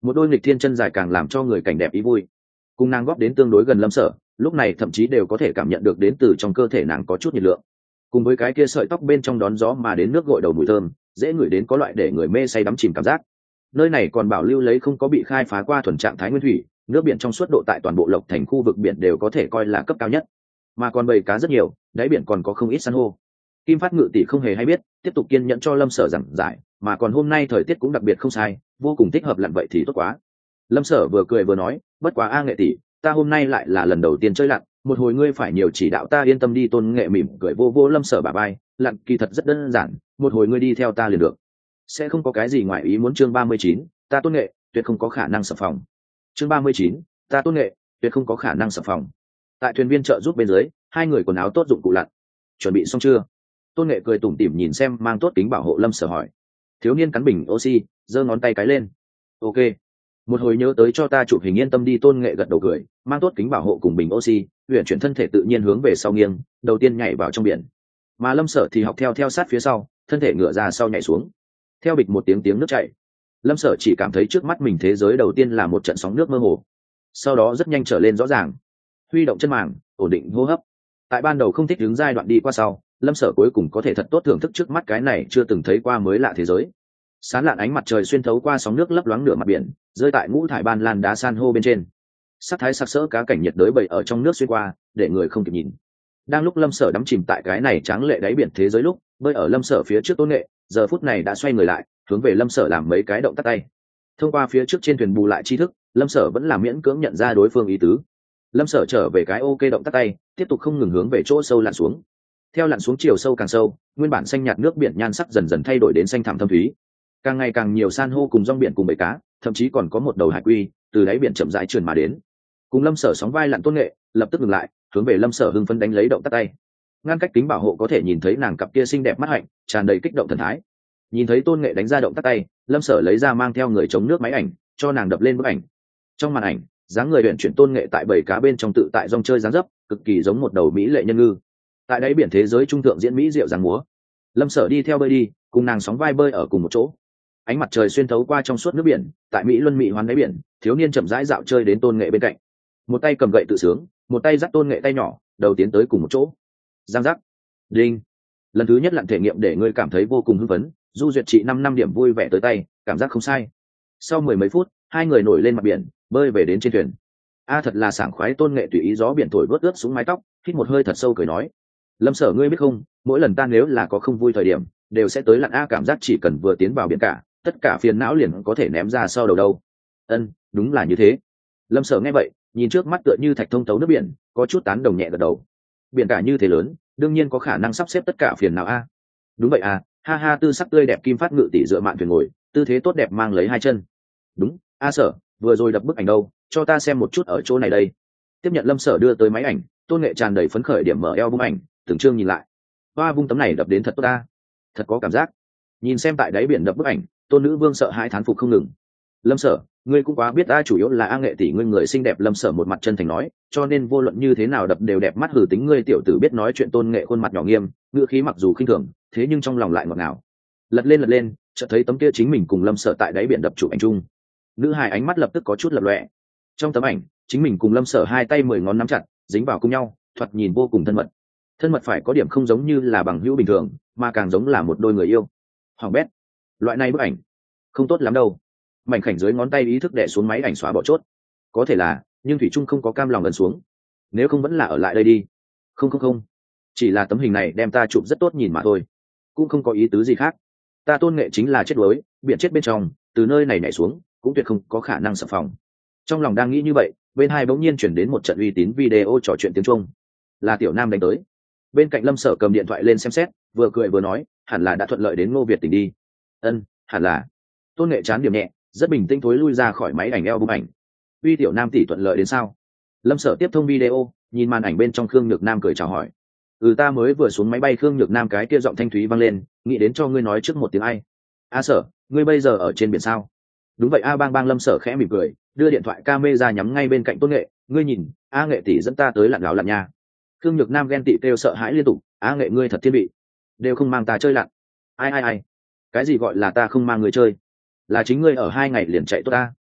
một đôi nghịch thiên chân dài càng làm cho người cảnh đẹp ý vui. Cùng nàng góp đến tương đối gần Lâm Sở, lúc này thậm chí đều có thể cảm nhận được đến từ trong cơ thể nàng có chút nhiệt lượng, cùng với cái kia sợi tóc bên trong đón gió mà đến nước gội đầu mùi thơm, dễ ngửi đến có loại để người mê say đắm chìm cảm giác. Nơi này còn bảo lưu lấy không có bị khai phá qua thuần trạng thái nguyên thủy, nước biển trong suốt độ tại toàn bộ Lộc Thành khu vực biển đều có thể coi là cấp cao nhất, mà còn bầy cá rất nhiều, đáy biển còn có không ít san hô. Kim Phát Ngự tỷ không hề hay biết, tiếp tục kiên nhẫn cho Lâm Sở giảng giải, mà còn hôm nay thời tiết cũng đặc biệt không sai, vô cùng thích hợp lặn vậy thì tốt quá. Lâm Sở vừa cười vừa nói, bất quá a Nghệ tỷ, ta hôm nay lại là lần đầu tiên chơi lặn, một hồi ngươi phải nhiều chỉ đạo ta, yên tâm đi. Tôn Nghệ mỉm cười vô vô Lâm Sở bả vai, lặn kỳ thật rất đơn giản, một hồi ngươi đi theo ta liền được, sẽ không có cái gì ngoài ý muốn. Chương ba mươi chín, ta Tôn Nghệ tuyệt không có khả năng sập phòng. Chương ba mươi chín, ta Tôn Nghệ tuyệt không có khả năng sập phòng. Tại thuyền viên trợ giúp bên dưới, hai người quần áo tốt, dụng cụ lặn chuẩn bị xong chưa? Tôn Nghệ cười tủm tỉm nhìn xem mang tốt kính bảo hộ Lâm Sở hỏi. Thiếu niên cắn bình oxy, giơ ngón tay cái lên. Ok, một hồi nhớ tới cho ta chụp hình, yên tâm đi. Tôn Nghệ gật đầu cười, mang tốt kính bảo hộ cùng bình oxy, huyền chuyển thân thể tự nhiên hướng về sau nghiêng, đầu tiên nhảy vào trong biển, mà Lâm Sở thì học theo theo sát phía sau, thân thể ngửa ra sau nhảy xuống. Theo bịch một tiếng tiếng nước chảy, Lâm Sở chỉ cảm thấy trước mắt mình thế giới đầu tiên là một trận sóng nước mơ hồ, sau đó rất nhanh trở lên rõ ràng. Huy động chân màng, ổn định hô hấp. Tại ban đầu không thích đứng giai đoạn đi qua sau, Lâm Sở cuối cùng có thể thật tốt thưởng thức trước mắt cái này chưa từng thấy qua mới lạ thế giới. Sáng lạn ánh mặt trời xuyên thấu qua sóng nước lấp loáng nửa mặt biển, rơi tại ngũ thải ban lan đá san hô bên trên. Sắc thái sặc sỡ cá cảnh nhiệt đới bầy ở trong nước xuyên qua, để người không kịp nhìn. Đang lúc Lâm Sở đắm chìm tại cái này tráng lệ đáy biển thế giới lúc, bơi ở Lâm Sở phía trước Tôn Nghệ, giờ phút này đã xoay người lại, hướng về Lâm Sở làm mấy cái động tác tay. Thông qua phía trước trên thuyền bù lại tri thức, Lâm Sở vẫn là miễn cưỡng nhận ra đối phương ý tứ. Lâm Sở trở về cái ok động tác tay, tiếp tục không ngừng hướng về chỗ sâu lặn xuống. Theo lặn xuống chiều sâu càng sâu, nguyên bản xanh nhạt nước biển nhan sắc dần dần thay đổi đến xanh thẳm thâm thúy. Càng ngày càng nhiều san hô cùng rong biển cùng bầy cá, thậm chí còn có một đầu hải quy từ đáy biển chậm rãi trườn mà đến. Cùng Lâm Sở sóng vai lặn Tôn Nghệ lập tức ngừng lại, hướng về Lâm Sở hưng phấn đánh lấy động tác tay. Ngăn cách kính bảo hộ có thể nhìn thấy nàng cặp kia xinh đẹp mắt hạnh, tràn đầy kích động thần thái. Nhìn thấy Tôn Nghệ đánh ra động tác tay, Lâm Sở lấy ra mang theo người chống nước máy ảnh, cho nàng đập lên bức ảnh. Trong màn ảnh, dáng người luyện chuyển Tôn Nghệ tại bầy cá bên trong tự tại rong chơi dáng dấp, cực kỳ giống một đầu mỹ lệ nhân ngư. Tại đáy biển thế giới trung thượng diễn mỹ diệu dáng múa. Lâm Sở đi theo bơi đi, cùng nàng sóng vai bơi ở cùng một chỗ. Ánh mặt trời xuyên thấu qua trong suốt nước biển, tại mỹ luân mỹ hoán đáy biển, thiếu niên chậm rãi dạo chơi đến Tôn Nghệ bên cạnh, một tay cầm gậy tự sướng, một tay dắt Tôn Nghệ tay nhỏ, đầu tiến tới cùng một chỗ. Giang giác, đinh. Lần thứ nhất lặn thể nghiệm để ngươi cảm thấy vô cùng hưng phấn, du duyệt trị năm năm điểm vui vẻ tới tay, cảm giác không sai. Sau mười mấy phút, hai người nổi lên mặt biển, bơi về đến trên thuyền. A thật là sảng khoái. Tôn Nghệ tùy ý gió biển thổi vớt ướt xuống mái tóc, hít một hơi thật sâu cười nói. Lâm Sở ngươi biết không, mỗi lần ta nếu là có không vui thời điểm, đều sẽ tới lặn a, cảm giác chỉ cần vừa tiến vào biển cả, tất cả phiền não liền có thể ném ra sau đầu đâu. Ân, đúng là như thế. Lâm Sở nghe vậy, nhìn trước mắt tựa như thạch thông tấu nước biển, có chút tán đồng nhẹ gật đầu. Biển cả như thế lớn, đương nhiên có khả năng sắp xếp tất cả phiền não a. Đúng vậy à, ha ha. Tư sắc tươi đẹp Kim Phát Ngự tỷ dựa mạn thuyền ngồi, tư thế tốt đẹp mang lấy hai chân. Đúng, a Sở, vừa rồi đập bức ảnh đâu, cho ta xem một chút ở chỗ này đây. Tiếp nhận Lâm Sở đưa tới máy ảnh, Tôn Nghệ tràn đầy phấn khởi điểm mở eo bung ảnh, từng chương nhìn lại. Hoa vung tấm này đập đến thật tốt ta, thật có cảm giác. Nhìn xem tại đáy biển đập bức ảnh, Tôn Nữ Vương sợ hãi thán phục không ngừng. Lâm Sở, ngươi cũng quá biết ta, chủ yếu là A Nghệ tỷ ngươi người xinh đẹp. Lâm Sở một mặt chân thành nói, cho nên vô luận như thế nào đập đều đẹp mắt. Hử tính ngươi tiểu tử biết nói chuyện. Tôn Nghệ khuôn mặt nhỏ nghiêm, ngữ khí mặc dù khinh thường, thế nhưng trong lòng lại ngọt ngào. Lật lên lật lên, chợt thấy tấm kia chính mình cùng Lâm Sở tại đáy biển đập chụp ảnh chung. Nữ hài ánh mắt lập tức có chút lập lòe. Trong tấm ảnh, chính mình cùng Lâm Sở hai tay mười ngón nắm chặt, dính vào cùng nhau, thoạt nhìn vô cùng thân mật. Thân mật phải có điểm không giống như là bằng hữu bình thường, mà càng giống là một đôi người yêu. Hoàng bét, loại này bức ảnh không tốt lắm đâu. Mảnh khảnh dưới ngón tay ý thức đè xuống máy ảnh xóa bỏ chốt. Có thể là, nhưng thủy trung không có cam lòng ấn xuống. Nếu không vẫn là ở lại đây đi. Không không không, chỉ là tấm hình này đem ta chụp rất tốt nhìn mà thôi, cũng không có ý tứ gì khác. Ta Tôn Nghệ chính là chết đuối, biển chết bên trong, từ nơi này nhảy xuống, cũng tuyệt không có khả năng sập phòng. Trong lòng đang nghĩ như vậy, bên hai bỗng nhiên chuyển đến một trận uy tín video trò chuyện tiếng Trung. Là Tiểu Nam đánh tới. Bên cạnh Lâm Sở cầm điện thoại lên xem xét, vừa cười vừa nói, hẳn là đã thuận lợi đến Ngô Việt tỉnh đi. Ân, hẳn là. Tôn Nghệ chán điểm nhẹ, rất bình tĩnh thối lui ra khỏi máy ảnh eo bung ảnh. Uy Tiểu Nam tỷ thuận lợi đến sao? Lâm Sở tiếp thông video, nhìn màn ảnh bên trong Khương Nhược Nam cười chào hỏi. Ừ, ta mới vừa xuống máy bay. Khương Nhược Nam cái kia giọng thanh thúy vang lên, nghĩ đến cho ngươi nói trước một tiếng ai. A Sở, ngươi bây giờ ở trên biển sao? Đúng vậy a. Bang bang. Lâm Sở khẽ mỉm cười, đưa điện thoại camera nhắm ngay bên cạnh Tôn Nghệ, ngươi nhìn, A Nghệ tỷ dẫn ta tới lặn gáo lặn nha. Khương Nhược Nam ghen tị kêu sợ hãi liên tục, A Nghệ ngươi thật thiên vị, đều không mang ta chơi lặn. Ai ai ai, cái gì gọi là ta không mang người chơi, là chính ngươi ở hai ngày liền chạy tốt ta.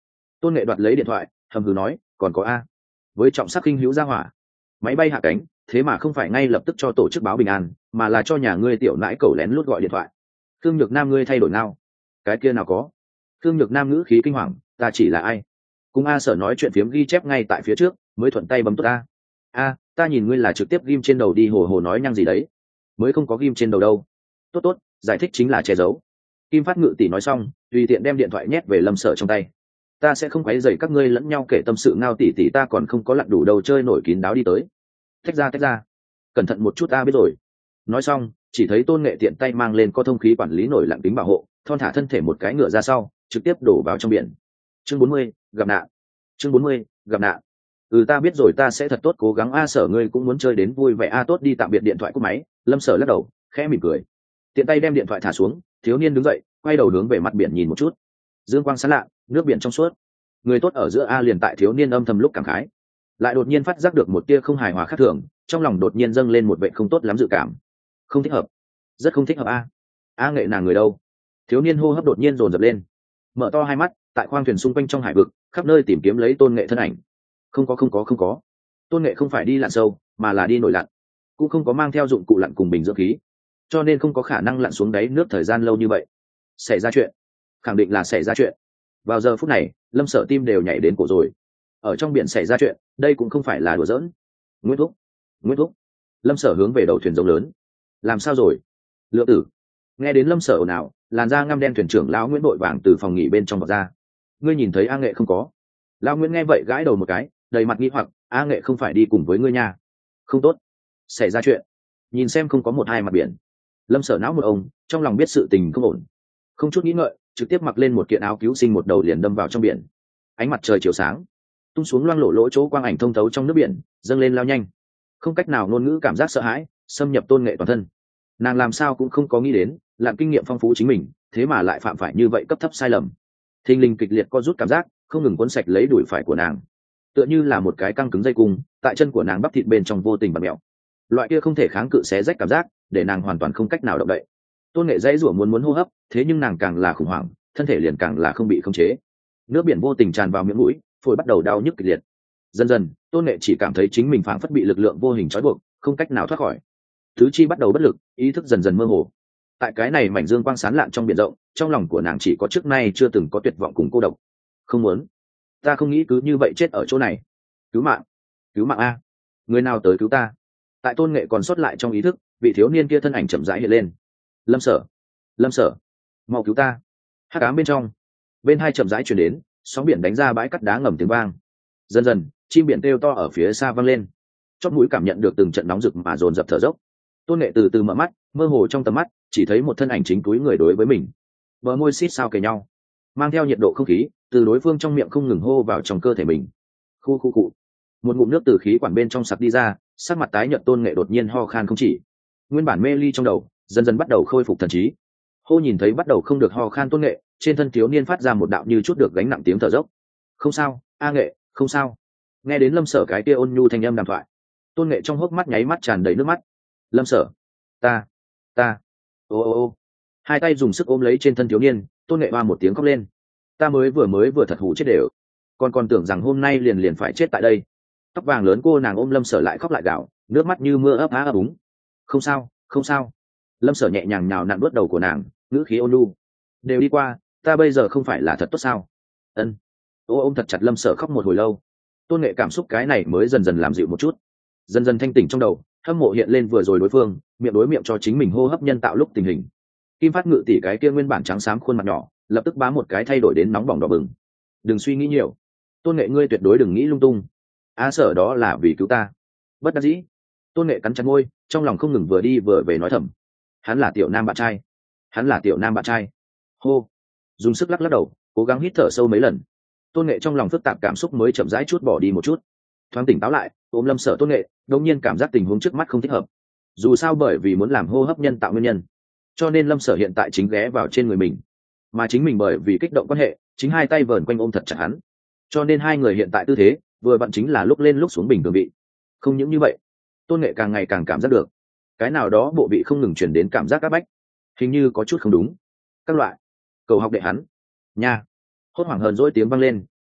Tôn Nghệ đoạt lấy điện thoại hầm hừ nói, còn có a. Với trọng sắc khinh hữu ra hỏa, máy bay hạ cánh thế mà không phải ngay lập tức cho tổ chức báo bình an, mà là cho nhà ngươi tiểu nãi cẩu lén lút gọi điện thoại. Thương Nhược Nam ngươi thay đổi nào? Cái kia nào có. Thương Nhược Nam ngữ khí kinh hoàng, ta chỉ là ai? Cùng A Sở nói chuyện phiếm ghi chép ngay tại phía trước, mới thuận tay bấm tốt a. A, ta nhìn ngươi là trực tiếp ghim trên đầu đi hồ hồ nói nhăng gì đấy, mới không có ghim trên đầu đâu. Tốt tốt, giải thích chính là che giấu. Kim Phát Ngự tỷ nói xong, tùy tiện đem điện thoại nhét về Lâm Sở trong tay. Ta sẽ không quấy rầy các ngươi lẫn nhau kể tâm sự, ngao tỷ tỷ ta còn không có lặn đủ đầu chơi nổi kín đáo đi tới. Tách ra tách ra, cẩn thận một chút ta biết rồi. Nói xong, chỉ thấy Tôn Nghệ tiện tay mang lên có thông khí quản lý nổi lặn kính bảo hộ, thon thả thân thể một cái ngựa ra sau, trực tiếp đổ vào trong biển. Chương bốn mươi, gặp nạn. Chương bốn mươi, gặp nạn. Ừ ta biết rồi, ta sẽ thật tốt cố gắng. A Sở ngươi cũng muốn chơi đến vui vẻ a. Tốt đi, tạm biệt. Điện thoại cúp máy, Lâm Sở lắc đầu khẽ mỉm cười, tiện tay đem điện thoại thả xuống. Thiếu niên đứng dậy, quay đầu hướng về mặt biển nhìn một chút. Dương quang sáng lạ, nước biển trong suốt, người tốt ở giữa. A liền tại thiếu niên âm thầm lúc cảm khái, lại đột nhiên phát giác được một tia không hài hòa khác thường, trong lòng đột nhiên dâng lên một vệ không tốt lắm dự cảm. Không thích hợp, rất không thích hợp. A A Nghệ nàng người đâu? Thiếu niên hô hấp đột nhiên dồn dập lên, mở to hai mắt, tại khoang thuyền xung quanh trong hải vực khắp nơi tìm kiếm lấy Tôn Nghệ thân ảnh. Không có không có không có. Tôn Nghệ không phải đi lặn sâu, mà là đi nổi lặn, cũng không có mang theo dụng cụ lặn cùng bình dưỡng khí, cho nên không có khả năng lặn xuống đáy nước thời gian lâu như vậy. Xảy ra chuyện, khẳng định là xảy ra chuyện. Vào giờ phút này, Lâm Sở tim đều nhảy đến cổ rồi. Ở trong biển xảy ra chuyện, đây cũng không phải là đùa giỡn. Nguyễn Thúc, Nguyễn Thúc. Lâm Sở hướng về đầu thuyền rộng lớn. Làm sao rồi? Lượng Tử. Nghe đến Lâm Sở ồn ào, làn da ngăm đen thuyền trưởng lão Nguyễn vội vàng từ phòng nghỉ bên trong vọt ra. Ngươi nhìn thấy A Nghệ không có? Lão Nguyễn nghe vậy gãi đầu một cái, đầy mặt nghi hoặc. A Nghệ không phải đi cùng với ngươi nha? Không tốt, xảy ra chuyện. Nhìn xem không có một hai mặt biển. Lâm Sở não một ông, trong lòng biết sự tình không ổn, không chút nghĩ ngợi trực tiếp mặc lên một kiện áo cứu sinh, một đầu liền đâm vào trong biển. Ánh mặt trời chiều sáng tung xuống, loang lổ lỗ chỗ quang ảnh thông thấu trong nước biển, dâng lên lao nhanh, không cách nào ngôn ngữ cảm giác sợ hãi xâm nhập Tôn Nghệ toàn thân. Nàng làm sao cũng không có nghĩ đến, lặn kinh nghiệm phong phú chính mình thế mà lại phạm phải như vậy cấp thấp sai lầm. Thình lình kịch liệt co rút cảm giác không ngừng cuốn sạch lấy đùi phải của nàng, tựa như là một cái căng cứng dây cung tại chân của nàng bắp thịt bên trong vô tình bật mẹo. Loại kia không thể kháng cự xé rách cảm giác để nàng hoàn toàn không cách nào động đậy. Tôn Nghệ dãy rủa muốn muốn hô hấp, thế nhưng nàng càng là khủng hoảng, thân thể liền càng là không bị khống chế. Nước biển vô tình tràn vào miệng mũi, phổi bắt đầu đau nhức kịch liệt. Dần dần, Tôn Nghệ chỉ cảm thấy chính mình phảng phất bị lực lượng vô hình trói buộc, không cách nào thoát khỏi. Tứ chi bắt đầu bất lực, ý thức dần dần mơ hồ. Tại cái này mảnh dương quang sáng lạn trong biển rộng, trong lòng của nàng chỉ có trước nay chưa từng có tuyệt vọng cùng cô độc. Không muốn, ta không nghĩ cứ như vậy chết ở chỗ này. Cứu mạng, cứu mạng a, người nào tới cứu ta? Tại Tôn Nghệ còn sót lại trong ý thức, vị thiếu niên kia thân ảnh chậm rãi hiện lên. Lâm Sở, Lâm Sở, mau cứu ta! Hắc ám bên trong, bên hai chậm rãi chuyển đến sóng biển đánh ra bãi cắt đá ngầm tiếng vang. Dần dần, chim biển kêu to ở phía xa vang lên. Chót mũi cảm nhận được từng trận nóng rực mà dồn dập thở dốc. Tôn Nghệ từ từ mở mắt, mơ hồ trong tầm mắt chỉ thấy một thân ảnh chính túi người đối với mình, bờ môi xít sao kề nhau, mang theo nhiệt độ không khí từ đối phương trong miệng không ngừng hô vào trong cơ thể mình. Khu khu cụ, một ngụm nước từ khí quản bên trong sặc đi ra, sắc mặt tái nhợt Tôn Nghệ đột nhiên ho khan không chỉ. Nguyên bản mê ly trong đầu dần dần bắt đầu khôi phục thần trí. Hô nhìn thấy bắt đầu không được ho khan Tôn Nghệ, trên thân thiếu niên phát ra một đạo như chút được gánh nặng tiếng thở dốc. Không sao, A Nghệ, không sao. Nghe đến Lâm Sở cái kia ôn nhu thanh âm đàm thoại, Tôn Nghệ trong hốc mắt nháy mắt tràn đầy nước mắt. Lâm Sở, ta, ta, ô ô ô. Hai tay dùng sức ôm lấy trên thân thiếu niên, Tôn Nghệ ba một tiếng khóc lên. Ta mới vừa mới vừa thật hủ chết đều, còn còn tưởng rằng hôm nay liền liền phải chết tại đây. Tóc vàng lớn cô nàng ôm Lâm Sở lại khóc lại gào, nước mắt như mưa ấp á ấp úng. Không sao, không sao. Lâm Sở nhẹ nhàng nhào nặn nuốt đầu của nàng, ngữ khí ôn nhu. Đều đi qua, ta bây giờ không phải là thật tốt sao? Ân. Ô ôm thật chặt Lâm Sở khóc một hồi lâu. Tôn Nghệ cảm xúc cái này mới dần dần làm dịu một chút, dần dần thanh tỉnh trong đầu, hâm mộ hiện lên vừa rồi đối phương miệng đối miệng cho chính mình hô hấp nhân tạo lúc tình hình. Kim Phát Ngự tỷ cái kia nguyên bản trắng xám khuôn mặt nhỏ lập tức bám một cái thay đổi đến nóng bỏng đỏ bừng. Đừng suy nghĩ nhiều, Tôn Nghệ ngươi tuyệt đối đừng nghĩ lung tung. A Sở đó là vì cứu ta. Bất đắc dĩ, Tôn Nghệ cắn chặt môi, trong lòng không ngừng vừa đi vừa về nói thầm. Hắn là tiểu nam bạn trai, hắn là tiểu nam bạn trai. Hô, dùng sức lắc lắc đầu, cố gắng hít thở sâu mấy lần. Tôn Nghệ trong lòng phức tạp cảm xúc mới chậm rãi chút bỏ đi một chút, thoáng tỉnh táo lại, ôm Lâm Sở Tôn Nghệ đột nhiên cảm giác tình huống trước mắt không thích hợp. Dù sao bởi vì muốn làm hô hấp nhân tạo nguyên nhân, cho nên Lâm Sở hiện tại chính ghé vào trên người mình, mà chính mình bởi vì kích động quan hệ chính hai tay vờn quanh ôm thật chặt hắn, cho nên hai người hiện tại tư thế vừa vặn chính là lúc lên lúc xuống bình thường vị. Không những như vậy, Tôn Nghệ càng ngày càng cảm giác được cái nào đó bộ vị không ngừng chuyển đến cảm giác áp bách, hình như có chút không đúng. Các loại cầu học đệ hắn nha. Hốt hoảng hờn dỗi tiếng vang lên,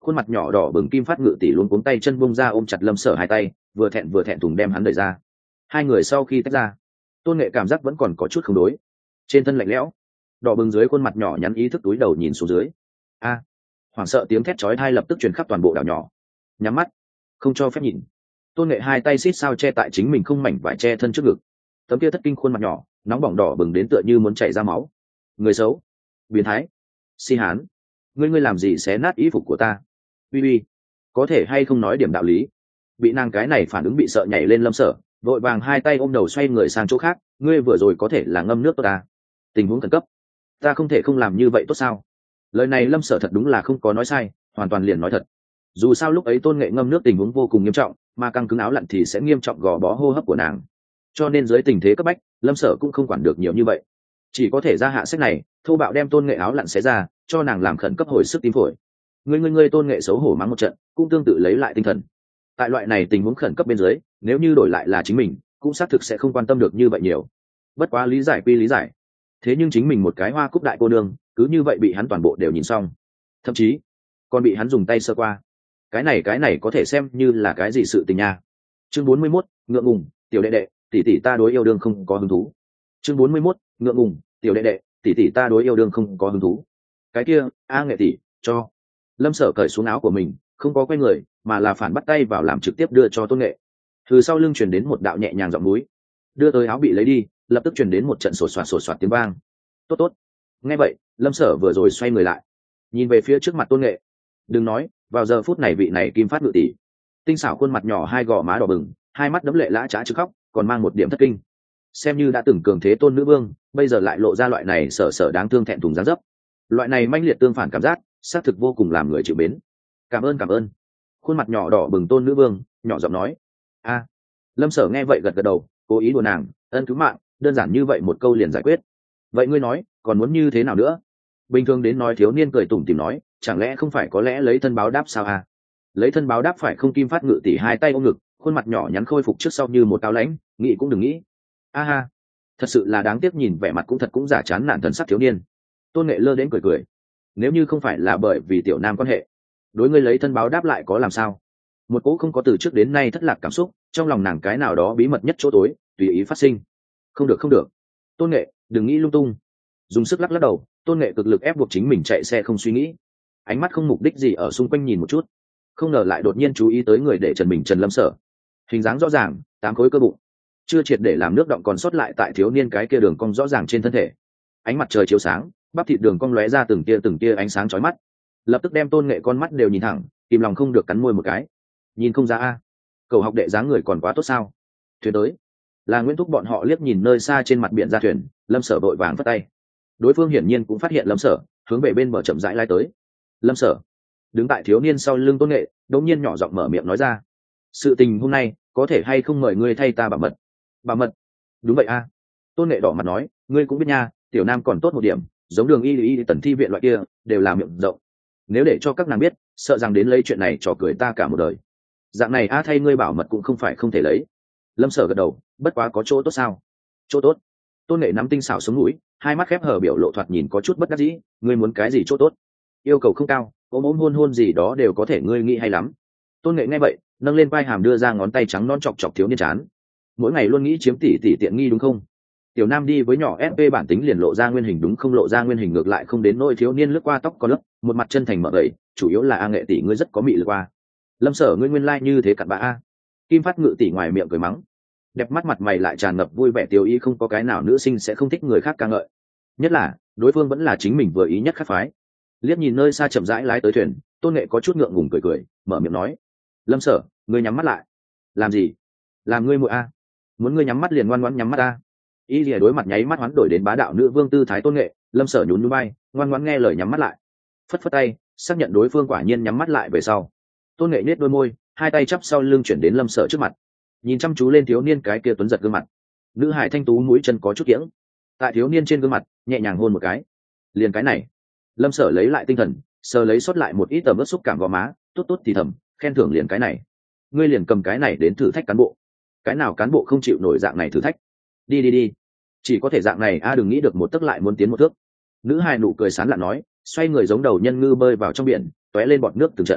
khuôn mặt nhỏ đỏ bừng kim phát ngự tỷ luôn cuống tay chân bung ra ôm chặt lâm sở hai tay, vừa thẹn vừa thẹn thùng đem hắn đẩy ra. Hai người sau khi tách ra, tôn nghệ cảm giác vẫn còn có chút không đối, trên thân lạnh lẽo, đỏ bừng dưới khuôn mặt nhỏ nhắn ý thức túi đầu nhìn xuống dưới. A! Hoảng sợ tiếng thét chói tai lập tức truyền khắp toàn bộ đảo nhỏ. Nhắm mắt, không cho phép nhìn. Tôn nghệ hai tay xít sao che tại chính mình không mảnh vải che thân trước ngực, tấm kia thất kinh khuôn mặt nhỏ nóng bỏng đỏ bừng đến tựa như muốn chảy ra máu. Người xấu, biến thái, si hán, ngươi ngươi làm gì xé nát y phục của ta? Uy uy, có thể hay không nói điểm đạo lý? Bị nàng cái này phản ứng bị sợ nhảy lên lâm sở, vội vàng hai tay ôm đầu xoay người sang chỗ khác. Ngươi vừa rồi có thể là ngâm nước tốt ta? Tình huống khẩn cấp, ta không thể không làm như vậy tốt sao? Lời này lâm sở thật đúng là không có nói sai, hoàn toàn liền nói thật. Dù sao lúc ấy tôn nghệ ngâm nước tình huống vô cùng nghiêm trọng, mà căng cứng áo lặn thì sẽ nghiêm trọng gò bó hô hấp của nàng, cho nên dưới tình thế cấp bách lâm sở cũng không quản được nhiều như vậy, chỉ có thể ra hạ sách này thô bạo đem tôn nghệ áo lặn xé ra cho nàng làm khẩn cấp hồi sức tim phổi. Ngươi ngươi ngươi tôn nghệ xấu hổ mắng một trận cũng tương tự lấy lại tinh thần. Tại loại này tình huống khẩn cấp bên dưới, nếu như đổi lại là chính mình cũng xác thực sẽ không quan tâm được như vậy nhiều. Bất quá lý giải quy lý giải, thế nhưng chính mình một cái hoa cúc đại cô nương cứ như vậy bị hắn toàn bộ đều nhìn xong, thậm chí còn bị hắn dùng tay sơ qua. Cái này cái này có thể xem như là cái gì sự tình nha. Chương bốn mươi mốt, ngượng ngùng, tiểu đệ đệ, tỷ tỷ ta đối yêu đương không có hứng thú. Chương bốn mươi mốt, ngượng ngùng, tiểu đệ đệ, tỷ tỷ ta đối yêu đương không có hứng thú. Cái kia, a nghệ tỷ, cho. Lâm Sở cởi xuống áo của mình, không có quay người, mà là phản bắt tay vào làm trực tiếp đưa cho tôn nghệ. Từ sau lưng truyền đến một đạo nhẹ nhàng giọng núi, đưa tới áo bị lấy đi, lập tức truyền đến một trận sột soạt sột soạt tiếng vang. Tốt tốt. Nghe vậy, Lâm Sở vừa rồi xoay người lại, nhìn về phía trước mặt tôn nghệ. Đừng nói, vào giờ phút này vị này kim phát ngự tỷ, tinh xảo khuôn mặt nhỏ hai gò má đỏ bừng, hai mắt đấm lệ lã trá chứ khóc, còn mang một điểm thất kinh. Xem như đã từng cường thế tôn nữ vương, bây giờ lại lộ ra loại này sợ sợ đáng thương thẹn thùng dáng dấp. Loại này manh liệt tương phản cảm giác, xác thực vô cùng làm người chịu mến. Cảm ơn cảm ơn. Khuôn mặt nhỏ đỏ bừng tôn nữ vương nhỏ giọng nói. A. Lâm Sở nghe vậy gật gật đầu, cố ý đùa nàng, ân cứu mạng, đơn giản như vậy một câu liền giải quyết. Vậy ngươi nói, còn muốn như thế nào nữa? Bình thường đến nói thiếu niên cười tủm tỉm nói, chẳng lẽ không phải có lẽ lấy thân báo đáp sao à? Lấy thân báo đáp phải không? Kim phát ngự tỷ hai tay ôm ngực, khuôn mặt nhỏ nhắn khôi phục trước sau như một táo lãnh, nghĩ cũng đừng nghĩ. A ha, thật sự là đáng tiếc, nhìn vẻ mặt cũng thật cũng giả chán nản thần sắc thiếu niên. Tôn nghệ lơ đến cười cười, nếu như không phải là bởi vì tiểu nam quan hệ, đối ngươi lấy thân báo đáp lại có làm sao? Một cỗ không có từ trước đến nay thất lạc cảm xúc trong lòng nàng, cái nào đó bí mật nhất chỗ tối tùy ý phát sinh. Không được không được, Tôn nghệ đừng nghĩ lung tung. Dùng sức lắc lắc đầu, Tôn nghệ cực lực ép buộc chính mình chạy xe không suy nghĩ, ánh mắt không mục đích gì ở xung quanh nhìn một chút, không ngờ lại đột nhiên chú ý tới người để trần mình Trần Lâm Sở. Hình dáng rõ ràng, tám khối cơ bụng, chưa triệt để làm nước động còn sót lại tại thiếu niên cái kia đường cong rõ ràng trên thân thể. Ánh mặt trời chiếu sáng, bắp thịt đường cong lóe ra từng tia từng tia ánh sáng chói mắt, lập tức đem Tôn nghệ con mắt đều nhìn thẳng, kìm lòng không được cắn môi một cái. Nhìn không ra a, cầu học đệ dáng người còn quá tốt sao? Thuyền tới, là Nguyễn Thúc bọn họ liếc nhìn nơi xa trên mặt biển ra thuyền, Lâm Sở vội vàng phất tay. Đối phương hiển nhiên cũng phát hiện Lâm Sở, hướng về bên bờ chậm rãi lái tới. Lâm Sở đứng tại thiếu niên sau lưng Tôn nghệ, đột nhiên nhỏ giọng mở miệng nói ra, sự tình hôm nay có thể hay không mời ngươi thay ta bảo mật? Bảo mật? Đúng vậy a. Tôn nghệ đỏ mặt nói, ngươi cũng biết nha, tiểu nam còn tốt một điểm, giống Đường Y Y Tần Thi viện loại kia đều là miệng rộng, nếu để cho các nàng biết, sợ rằng đến lấy chuyện này trò cười ta cả một đời. Dạng này a, thay ngươi bảo mật cũng không phải không thể lấy. Lâm Sở gật đầu, bất quá có chỗ tốt sao? Chỗ tốt? Tôn nghệ nắm tinh xảo sống mũi, hai mắt khép hờ, biểu lộ thoạt nhìn có chút bất đắc dĩ. Ngươi muốn cái gì chỗ tốt? Yêu cầu không cao, ôm ôm hôn hôn gì đó đều có thể, ngươi nghĩ hay lắm. Tôn nghệ nghe vậy, nâng lên vai hàm đưa ra ngón tay trắng non chọc chọc thiếu niên chán. Mỗi ngày luôn nghĩ chiếm tỷ tỷ tiện nghi đúng không? Tiểu nam đi với nhỏ ép pê bản tính liền lộ ra nguyên hình đúng không? Lộ ra nguyên hình ngược lại không đến nỗi. Thiếu niên lướt qua tóc có lớp, một mặt chân thành mở gầy, chủ yếu là a nghệ tỷ ngươi rất có mị lực qua. Lâm Sở ngươi nguyên lai like như thế cặn bã a. Kim phát ngự tỷ ngoài miệng cười mắng, đẹp mắt mặt mày lại tràn ngập vui vẻ tiêu ý, không có cái nào nữ sinh sẽ không thích người khác ca ngợi, nhất là đối phương vẫn là chính mình vừa ý nhất khác phái. Liếc nhìn nơi xa chậm rãi lái tới thuyền, Tôn nghệ có chút ngượng ngùng cười cười, mở miệng nói, Lâm Sở ngươi nhắm mắt lại. Làm gì? Làm ngươi muội a? Muốn ngươi nhắm mắt liền ngoan ngoãn nhắm mắt a. Y lìa đối mặt nháy mắt hoán đổi đến bá đạo nữ vương tư thái Tôn nghệ. Lâm Sở nhún nhún vai, ngoan ngoãn nghe lời nhắm mắt lại, phất phất tay xác nhận đối phương quả nhiên nhắm mắt lại về sau, Tôn nghệ nhếch đôi môi, hai tay chắp sau lưng chuyển đến Lâm Sở trước mặt, nhìn chăm chú lên thiếu niên cái kia tuấn giật gương mặt. Nữ hải thanh tú mũi chân có chút kiễng, tại thiếu niên trên gương mặt nhẹ nhàng hôn một cái. Liền cái này, Lâm Sở lấy lại tinh thần, sờ lấy sót lại một ít tầm ướt xúc cảm vào má, tốt tốt thì thầm khen thưởng. Liền cái này, ngươi liền cầm cái này đến thử thách cán bộ, cái nào cán bộ không chịu nổi dạng này thử thách? Đi đi đi, chỉ có thể dạng này a, đừng nghĩ được một tấc lại muốn tiến một thước. Nữ hài nụ cười sán lạn nói, xoay người giống đầu nhân ngư bơi vào trong biển, tóe lên bọt nước từng trận.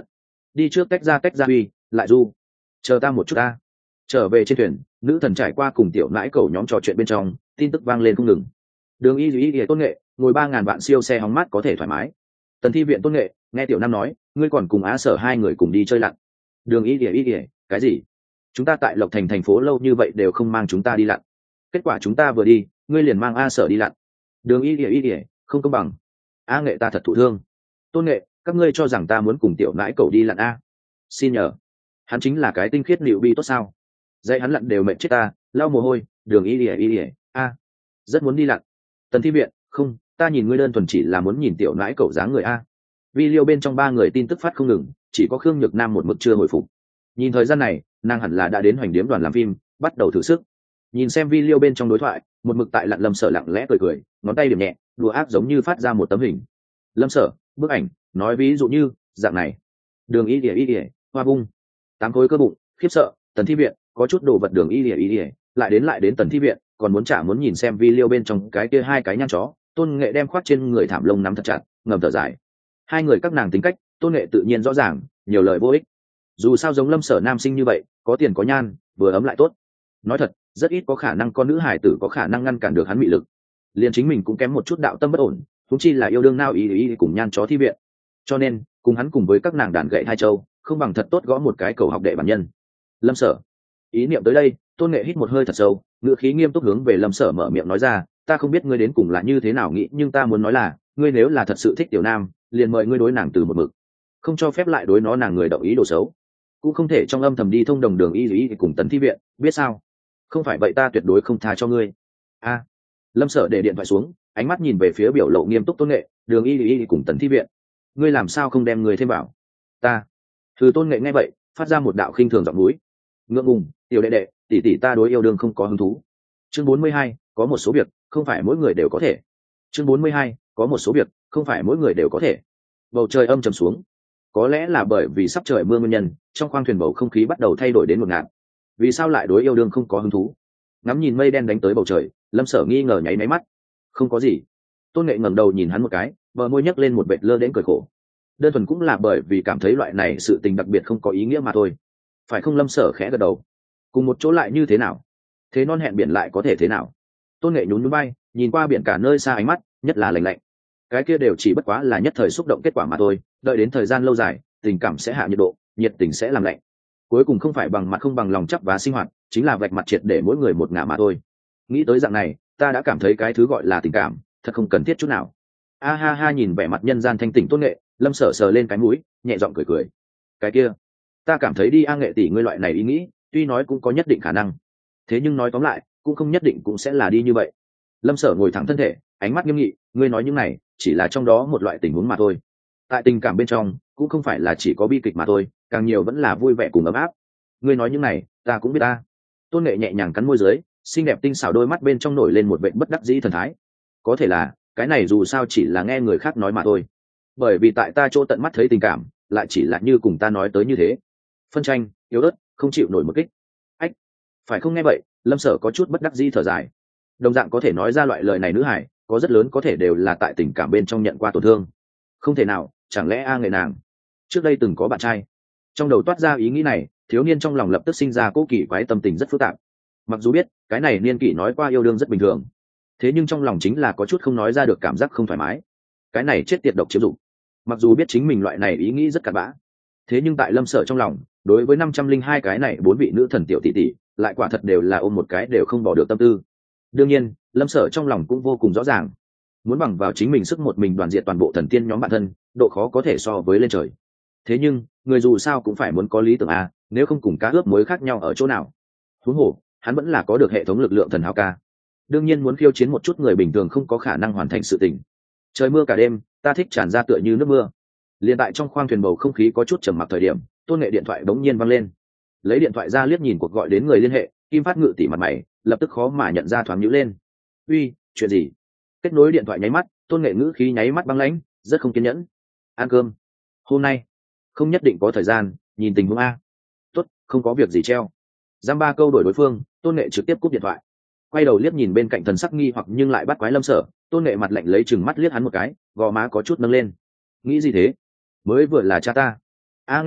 đi trước tách ra tách ra uy lại du chờ ta một chút ta. Trở về trên thuyền, nữ thần trải qua cùng tiểu nãi cầu nhóm trò chuyện bên trong, tin tức vang lên không ngừng. Đường y y y tôn nghệ ngồi ba ngàn vạn siêu xe hóng mát có thể thoải mái. Tần thi viện tôn nghệ nghe tiểu nam nói ngươi còn cùng á sở hai người cùng đi chơi lặn. Đường y y y y cái gì? Chúng ta tại Lộc Thành thành phố lâu như vậy đều không mang chúng ta đi lặn, kết quả chúng ta vừa đi ngươi liền mang a sở đi lặn. Đường y y y y không công bằng. A nghệ ta thật thụ thương. Tôn nghệ các ngươi cho rằng ta muốn cùng tiểu nãi cầu đi lặn a? Xin nhờ, hắn chính là cái tinh khiết liệu bi tốt sao? Dạy hắn lặn đều mệt chết ta, lau mồ hôi. Đường y ỉa y ỉa a rất muốn đi lặn. Tần thi viện không, ta nhìn ngươi đơn thuần chỉ là muốn nhìn tiểu nãi cậu dáng người a. Video bên trong ba người tin tức phát không ngừng, chỉ có Khương Nhược Nam một mực chưa hồi phục. Nhìn thời gian này nàng hẳn là đã đến Hoành Điếm đoàn làm phim bắt đầu thử sức. Nhìn xem video bên trong đối thoại, một mực tại lặn Lâm Sở lặng lẽ cười cười, ngón tay điểm nhẹ đùa ác giống như phát ra một tấm hình. Lâm Sở bức ảnh nói ví dụ như dạng này. Đường y ỉa y ỉa hoa bung tám khối cơ bụng khiếp sợ. Tần thi viện có chút đồ vật. Đường y ỉa y ỉa lại đến lại đến Tần thi viện còn muốn trả muốn nhìn xem video bên trong cái kia hai cái nhăn chó. Tôn nghệ đem khoác trên người thảm lông nắm thật chặt, ngầm thở dài. Hai người các nàng tính cách Tôn nghệ tự nhiên rõ ràng, nhiều lời vô ích. Dù sao giống Lâm Sở nam sinh như vậy, có tiền có nhan, vừa ấm lại tốt. Nói thật, rất ít có khả năng con nữ hài tử có khả năng ngăn cản được hắn mị lực. Liền chính mình cũng kém một chút đạo tâm bất ổn, huống chi là yêu đương nao ý ý cùng nhan chó thi viện. Cho nên cùng hắn cùng với các nàng đàn gậy hai châu, không bằng thật tốt gõ một cái cầu học đệ bản nhân. Lâm Sở. Ý niệm tới đây, Tôn nghệ hít một hơi thật sâu, ngữ khí nghiêm túc hướng về Lâm Sở mở miệng nói ra, ta không biết ngươi đến cùng là như thế nào nghĩ, nhưng ta muốn nói là ngươi nếu là thật sự thích tiểu nam, liền mời ngươi đối nàng từ một mực, không cho phép lại đối nó nàng người động ý đồ xấu, cũng không thể trong âm thầm đi thông đồng Đường y y cùng Tần thi viện, biết sao? Không phải vậy ta tuyệt đối không tha cho ngươi. A. Lâm Sở để điện thoại xuống, ánh mắt nhìn về phía biểu lộ nghiêm túc Tôn nghệ. Đường y y cùng Tần thi viện, ngươi làm sao không đem người thêm vào? Ta. Thứ Tôn nghệ nghe vậy phát ra một đạo khinh thường giọng núi, ngượng ngùng, tiểu đệ đệ, tỷ tỷ ta đối yêu đương không có hứng thú. Chương bốn mươi hai, có một số việc không phải mỗi người đều có thể. Chương bốn mươi hai, có một số việc không phải mỗi người đều có thể. Bầu trời âm trầm xuống, có lẽ là bởi vì sắp trời mưa nguyên nhân, trong khoang thuyền bầu không khí bắt đầu thay đổi đến một ngạt. Vì sao lại đối yêu đương không có hứng thú? Ngắm nhìn mây đen đánh tới bầu trời, Lâm Sở nghi ngờ nháy máy mắt. Không có gì. Tôn nghệ ngẩng đầu nhìn hắn một cái, bờ môi nhấc lên một vệt lơ đến cười khổ. Đơn thuần cũng là bởi vì cảm thấy loại này sự tình đặc biệt không có ý nghĩa mà thôi. Phải không? Lâm Sở khẽ gật đầu. Cùng một chỗ lại như thế nào? Thế non hẹn biển lại có thể thế nào? Tôn nghệ nhún nhún vai, nhìn qua biển cả nơi xa, ánh mắt nhất là lạnh lạnh. Cái kia đều chỉ bất quá là nhất thời xúc động kết quả mà thôi, đợi đến thời gian lâu dài, tình cảm sẽ hạ nhiệt độ, nhiệt tình sẽ làm lạnh. Cuối cùng không phải bằng mặt không bằng lòng chấp vá sinh hoạt, chính là vạch mặt triệt để mỗi người một ngả mà thôi. Nghĩ tới dạng này, ta đã cảm thấy cái thứ gọi là tình cảm thật không cần thiết chút nào. A ha ha, nhìn vẻ mặt nhân gian thanh tỉnh Tôn nghệ, Lâm Sở sờ lên cái mũi, nhẹ giọng cười cười. Cái kia, ta cảm thấy đi A nghệ tỷ ngươi loại này ý nghĩ, tuy nói cũng có nhất định khả năng, thế nhưng nói tóm lại cũng không nhất định cũng sẽ là đi như vậy. Lâm Sở ngồi thẳng thân thể, ánh mắt nghiêm nghị, ngươi nói những này chỉ là trong đó một loại tình huống mà thôi. Tại tình cảm bên trong cũng không phải là chỉ có bi kịch mà thôi, càng nhiều vẫn là vui vẻ cùng ấm áp. Ngươi nói những này ta cũng biết ta. Tôn nghệ nhẹ nhàng cắn môi dưới, xinh đẹp tinh xảo đôi mắt bên trong nổi lên một vẻ bất đắc dĩ thần thái. Có thể là cái này dù sao chỉ là nghe người khác nói mà thôi, bởi vì tại ta chỗ tận mắt thấy tình cảm lại chỉ là như cùng ta nói tới như thế, phân tranh, yếu ớt, không chịu nổi một kích. Ách, phải không? Nghe vậy Lâm Sở có chút bất đắc dĩ thở dài. Đồng dạng có thể nói ra loại lời này nữ hải có rất lớn có thể đều là tại tình cảm bên trong nhận qua tổn thương. Không thể nào, chẳng lẽ A nghệ nàng trước đây từng có bạn trai? Trong đầu toát ra ý nghĩ này, thiếu niên trong lòng lập tức sinh ra cố kỳ quái tâm tình rất phức tạp. Mặc dù biết cái này niên kỷ nói qua yêu đương rất bình thường, thế nhưng trong lòng chính là có chút không nói ra được cảm giác không thoải mái. Cái này chết tiệt độc chiếm dụng. Mặc dù biết chính mình loại này ý nghĩ rất cặn bã, thế nhưng tại Lâm Sở trong lòng, đối với năm trăm linh hai cái này bốn vị nữ thần tiểu tỷ tỷ, lại quả thật đều là ôm một cái đều không bỏ được tâm tư. Đương nhiên Lâm Sở trong lòng cũng vô cùng rõ ràng, muốn bằng vào chính mình sức một mình đoàn diệt toàn bộ thần tiên nhóm bạn thân, độ khó có thể so với lên trời. Thế nhưng người dù sao cũng phải muốn có lý tưởng à, nếu không cùng cá ướp muối khác nhau ở chỗ nào. Huống hồ hắn vẫn là có được hệ thống lực lượng thần hào ca, đương nhiên muốn khiêu chiến một chút người bình thường không có khả năng hoàn thành sự tình. Trời mưa cả đêm, ta thích tràn ra tựa như nước mưa. Liên tại trong khoang thuyền bầu không khí có chút trầm mặc thời điểm, Tôn nghệ điện thoại bỗng nhiên văng lên. Lấy điện thoại ra liếc nhìn cuộc gọi đến người liên hệ, Kim Phát Ngự tỷ mặt mày lập tức khó mà nhận ra, thoáng nhíu lên. Uy, chuyện gì? Kết nối điện thoại nháy mắt, Tôn nghệ ngữ khí nháy mắt băng lãnh, rất không kiên nhẫn. Ăn cơm. Hôm nay không nhất định có thời gian, nhìn tình huống a. Tốt, không có việc gì treo. Giam ba câu đổi đối phương, Tôn nghệ trực tiếp cúp điện thoại. Quay đầu liếc nhìn bên cạnh thần sắc nghi hoặc nhưng lại bắt quái Lâm Sở, Tôn nghệ mặt lạnh lấy chừng mắt liếc hắn một cái, gò má có chút nâng lên. Nghĩ gì thế? Mới vừa là cha ta. A nghe vậy,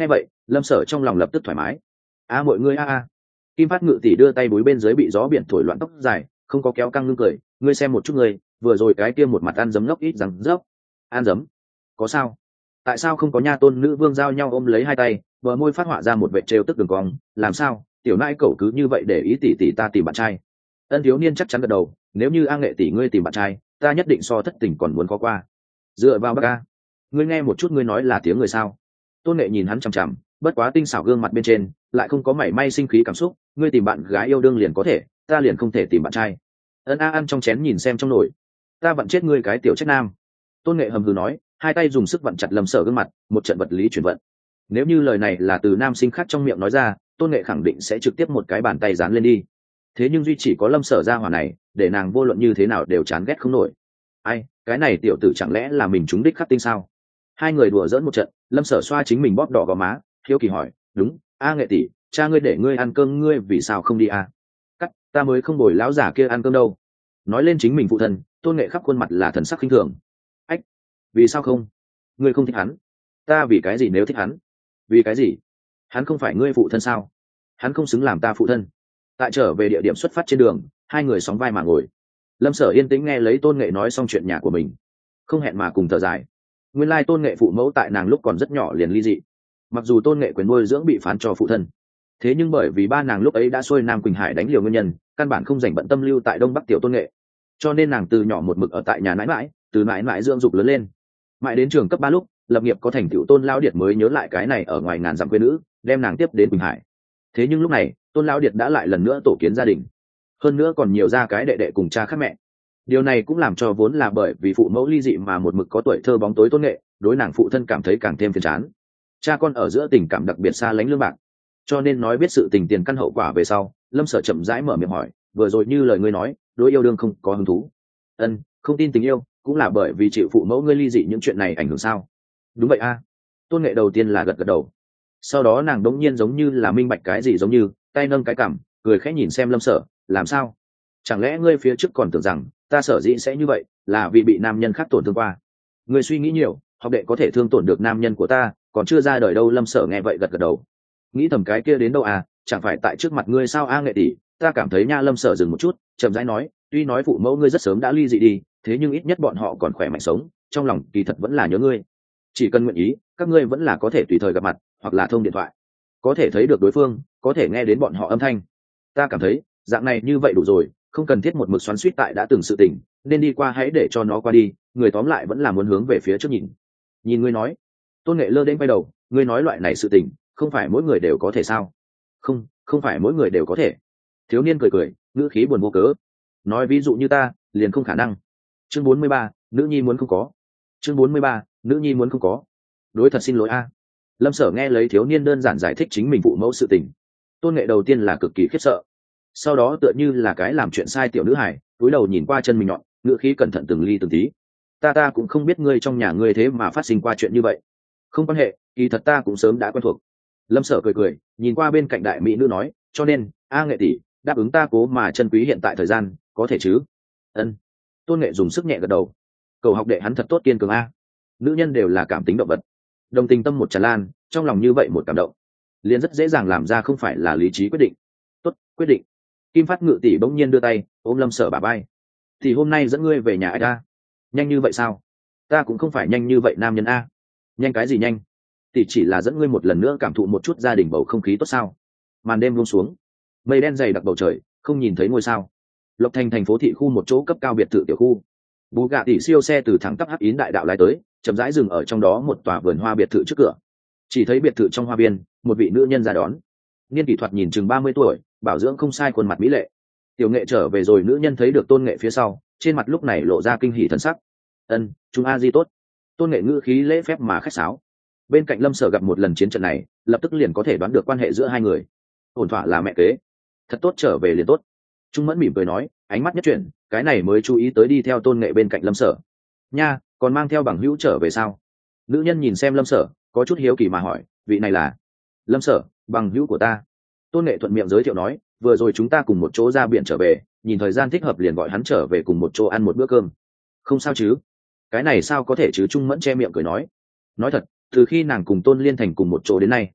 Lâm Sở trong lòng lập tức thoải mái. A mọi người a a. Kim Phát Ngự tỷ đưa tay búi bên dưới bị gió biển thổi loạn tóc dài, không có kéo căng ngưng cười, ngươi xem một chút ngươi, vừa rồi cái kia một mặt ăn giấm ngốc ít rằng dốc. Ăn giấm? Có sao? Tại sao không có nha? Tôn nữ vương giao nhau ôm lấy hai tay, bờ môi phát họa ra một vệt trêu tức đường cong, làm sao? Tiểu nãi cậu cứ như vậy để ý tỷ tỷ ta tìm bạn trai. Ân thiếu niên chắc chắn gật đầu, nếu như A Nghệ tỷ ngươi tìm bạn trai, ta nhất định so thất tình còn muốn có qua. Dựa vào bác a. Ngươi nghe một chút, ngươi nói là tiếng người sao? Tôn Nghệ nhìn hắn chằm chằm, bất quá tinh xảo gương mặt bên trên lại không có mảy may sinh khí cảm xúc. Ngươi tìm bạn gái yêu đương liền có thể, ta liền không thể tìm bạn trai. Ân a ăn trong chén nhìn xem trong nồi, ta vặn chết ngươi cái tiểu trách nam. Tôn Nghệ hầm hừ nói, hai tay dùng sức vặn chặt Lâm Sở gương mặt, một trận vật lý chuyển vận. Nếu như lời này là từ nam sinh khác trong miệng nói ra, Tôn Nghệ khẳng định sẽ trực tiếp một cái bàn tay dán lên đi. Thế nhưng duy chỉ có Lâm Sở ra hỏa này, để nàng vô luận như thế nào đều chán ghét không nổi. Ai, cái này tiểu tử chẳng lẽ là mình trúng đích khắc tinh sao? Hai người đùa giỡn một trận, Lâm Sở xoa chính mình bóp đỏ gò má, hiếu kỳ hỏi, đúng, A Nghệ tỷ, cha ngươi để ngươi ăn cơm, ngươi vì sao không đi a? Cắt, ta mới không bồi lão giả kia ăn cơm đâu. Nói lên chính mình phụ thân, Tôn Nghệ khắp khuôn mặt là thần sắc khinh thường. Ách, vì sao không? Ngươi không thích hắn? Ta vì cái gì nếu thích hắn? Vì cái gì? Hắn không phải ngươi phụ thân sao? Hắn không xứng làm ta phụ thân. Tại trở về địa điểm xuất phát trên đường, hai người sóng vai mà ngồi. Lâm Sở yên tĩnh nghe lấy Tôn Nghệ nói xong chuyện nhà của mình, không hẹn mà cùng thở dài. Nguyên lai Tôn Nghệ phụ mẫu tại nàng lúc còn rất nhỏ liền ly dị. Mặc dù Tôn Nghệ quyền nuôi dưỡng bị phán cho phụ thân, thế nhưng bởi vì ba nàng lúc ấy đã xuôi Nam Quỳnh Hải đánh liều nguyên nhân, căn bản không dành bận tâm lưu tại Đông Bắc tiểu Tôn Nghệ, cho nên nàng từ nhỏ một mực ở tại nhà nãi mãi, từ mãi mãi dưỡng dục lớn lên. Mãi đến trường cấp ba lúc lập nghiệp có thành tựu, Tôn Lão Điệt mới nhớ lại cái này ở ngoài ngàn dặm quê nữ, đem nàng tiếp đến Quỳnh Hải. Thế nhưng lúc này Tôn Lão Điệt đã lại lần nữa tổ kiến gia đình, hơn nữa còn nhiều ra cái đệ đệ cùng cha khác mẹ. Điều này cũng làm cho vốn là bởi vì phụ mẫu ly dị mà một mực có tuổi thơ bóng tối Tôn Nghệ, đối nàng phụ thân cảm thấy càng thêm phiền chán. Cha con ở giữa tình cảm đặc biệt xa lánh lương bạc, cho nên nói biết sự tình tiền căn hậu quả về sau, Lâm Sở chậm rãi mở miệng hỏi, vừa rồi như lời ngươi nói, đối yêu đương không có hứng thú? Ân, không tin tình yêu cũng là bởi vì chịu phụ mẫu ngươi ly dị những chuyện này ảnh hưởng sao? Đúng vậy a. Tôn Nghệ đầu tiên là gật gật đầu, sau đó nàng đống nhiên giống như là minh bạch cái gì, giống như tay nâng cái cằm, cười khẽ nhìn xem Lâm Sở, làm sao? Chẳng lẽ ngươi phía trước còn tưởng rằng ta sở dĩ sẽ như vậy là vì bị nam nhân khác tổn thương qua? Ngươi suy nghĩ nhiều, học đệ có thể thương tổn được nam nhân của ta, còn chưa ra đời đâu. Lâm Sở nghe vậy gật gật đầu, nghĩ thầm cái kia đến đâu à, chẳng phải tại trước mặt ngươi sao? A Nghệ tỷ, ta cảm thấy nha. Lâm Sở dừng một chút, chậm rãi nói, tuy nói phụ mẫu ngươi rất sớm đã ly dị đi, thế nhưng ít nhất bọn họ còn khỏe mạnh sống, trong lòng kỳ thật vẫn là nhớ ngươi. Chỉ cần nguyện ý, các ngươi vẫn là có thể tùy thời gặp mặt, hoặc là thông điện thoại, có thể thấy được đối phương, có thể nghe đến bọn họ âm thanh. Ta cảm thấy dạng này như vậy đủ rồi, không cần thiết một mực xoắn suýt tại đã từng sự tình, nên đi qua hãy để cho nó qua đi. Người tóm lại vẫn là muốn hướng về phía trước nhìn. Nhìn ngươi nói. Tôn Nghệ lơ đến quay đầu, ngươi nói loại này sự tình không phải mỗi người đều có thể sao? Không, không phải mỗi người đều có thể. Thiếu niên cười cười, ngữ khí buồn vô cớ, nói ví dụ như ta liền không khả năng. Chương bốn mươi ba, nữ nhi muốn không có. Chương bốn mươi ba, nữ nhi muốn không có. Đối thật xin lỗi a. Lâm Sở nghe lấy thiếu niên đơn giản giải thích chính mình phụ mẫu sự tình, Tôn Nghệ đầu tiên là cực kỳ khiếp sợ, sau đó tựa như là cái làm chuyện sai tiểu nữ hài, cúi đầu nhìn qua chân mình nhọn, ngữ khí cẩn thận từng ly từng tí. Ta ta cũng không biết ngươi trong nhà ngươi thế mà phát sinh qua chuyện như vậy. Không quan hệ, kỳ thật ta cũng sớm đã quen thuộc. Lâm Sở cười cười, nhìn qua bên cạnh đại mỹ nữ nói, cho nên A Nghệ tỷ, đáp ứng ta cố mà chân quý hiện tại thời gian, có thể chứ? Ân. Tôn Nghệ dùng sức nhẹ gật đầu. Cầu học đệ hắn thật tốt kiên cường a. Nữ nhân đều là cảm tính động vật, đồng tình tâm một tràn lan, trong lòng như vậy một cảm động, liền rất dễ dàng làm ra không phải là lý trí quyết định. Tốt, quyết định. Kim Phát Ngự tỷ bỗng nhiên đưa tay ôm Lâm Sở bả vai, thì hôm nay dẫn ngươi về nhà a. Nhanh như vậy sao? Ta cũng không phải nhanh như vậy nam nhân a. Nhanh cái gì nhanh? Tỷ chỉ là dẫn ngươi một lần nữa cảm thụ một chút gia đình bầu không khí tốt sao? Màn đêm buông xuống, mây đen dày đặc bầu trời, không nhìn thấy ngôi sao. Lộc Thành thành phố thị khu một chỗ cấp cao biệt thự tiểu khu, bù gạ tỷ siêu xe từ thẳng tắp hắc yến đại đạo lái tới, chậm rãi dừng ở trong đó một tòa vườn hoa biệt thự trước cửa. Chỉ thấy biệt thự trong hoa viên, một vị nữ nhân ra đón, niên kỷ thoạt nhìn chừng ba mươi tuổi, bảo dưỡng không sai, khuôn mặt mỹ lệ. Tiểu Nghệ trở về rồi. Nữ nhân thấy được Tôn Nghệ phía sau, trên mặt lúc này lộ ra kinh hỉ thần sắc. Ân, chúng a di tốt. Tôn Nghệ ngữ khí lễ phép mà khách sáo. Bên cạnh Lâm Sở gặp một lần chiến trận này, lập tức liền có thể đoán được quan hệ giữa hai người. Ổn thỏa là mẹ kế, thật tốt, trở về liền tốt. Trung Mẫn mỉm cười nói, ánh mắt nhất chuyển, cái này mới chú ý tới đi theo Tôn Nghệ bên cạnh Lâm Sở. Nha, còn mang theo bằng hữu trở về sao? Nữ nhân nhìn xem Lâm Sở, có chút hiếu kỳ mà hỏi, vị này là? Lâm Sở, bằng hữu của ta. Tôn Nghệ thuận miệng giới thiệu nói, vừa rồi chúng ta cùng một chỗ ra biển trở về, nhìn thời gian thích hợp liền gọi hắn trở về cùng một chỗ ăn một bữa cơm. Không sao chứ? Cái này sao có thể chứ? Trung Mẫn che miệng cười nói, nói thật, từ khi nàng cùng Tôn Liên Thành cùng một chỗ đến nay,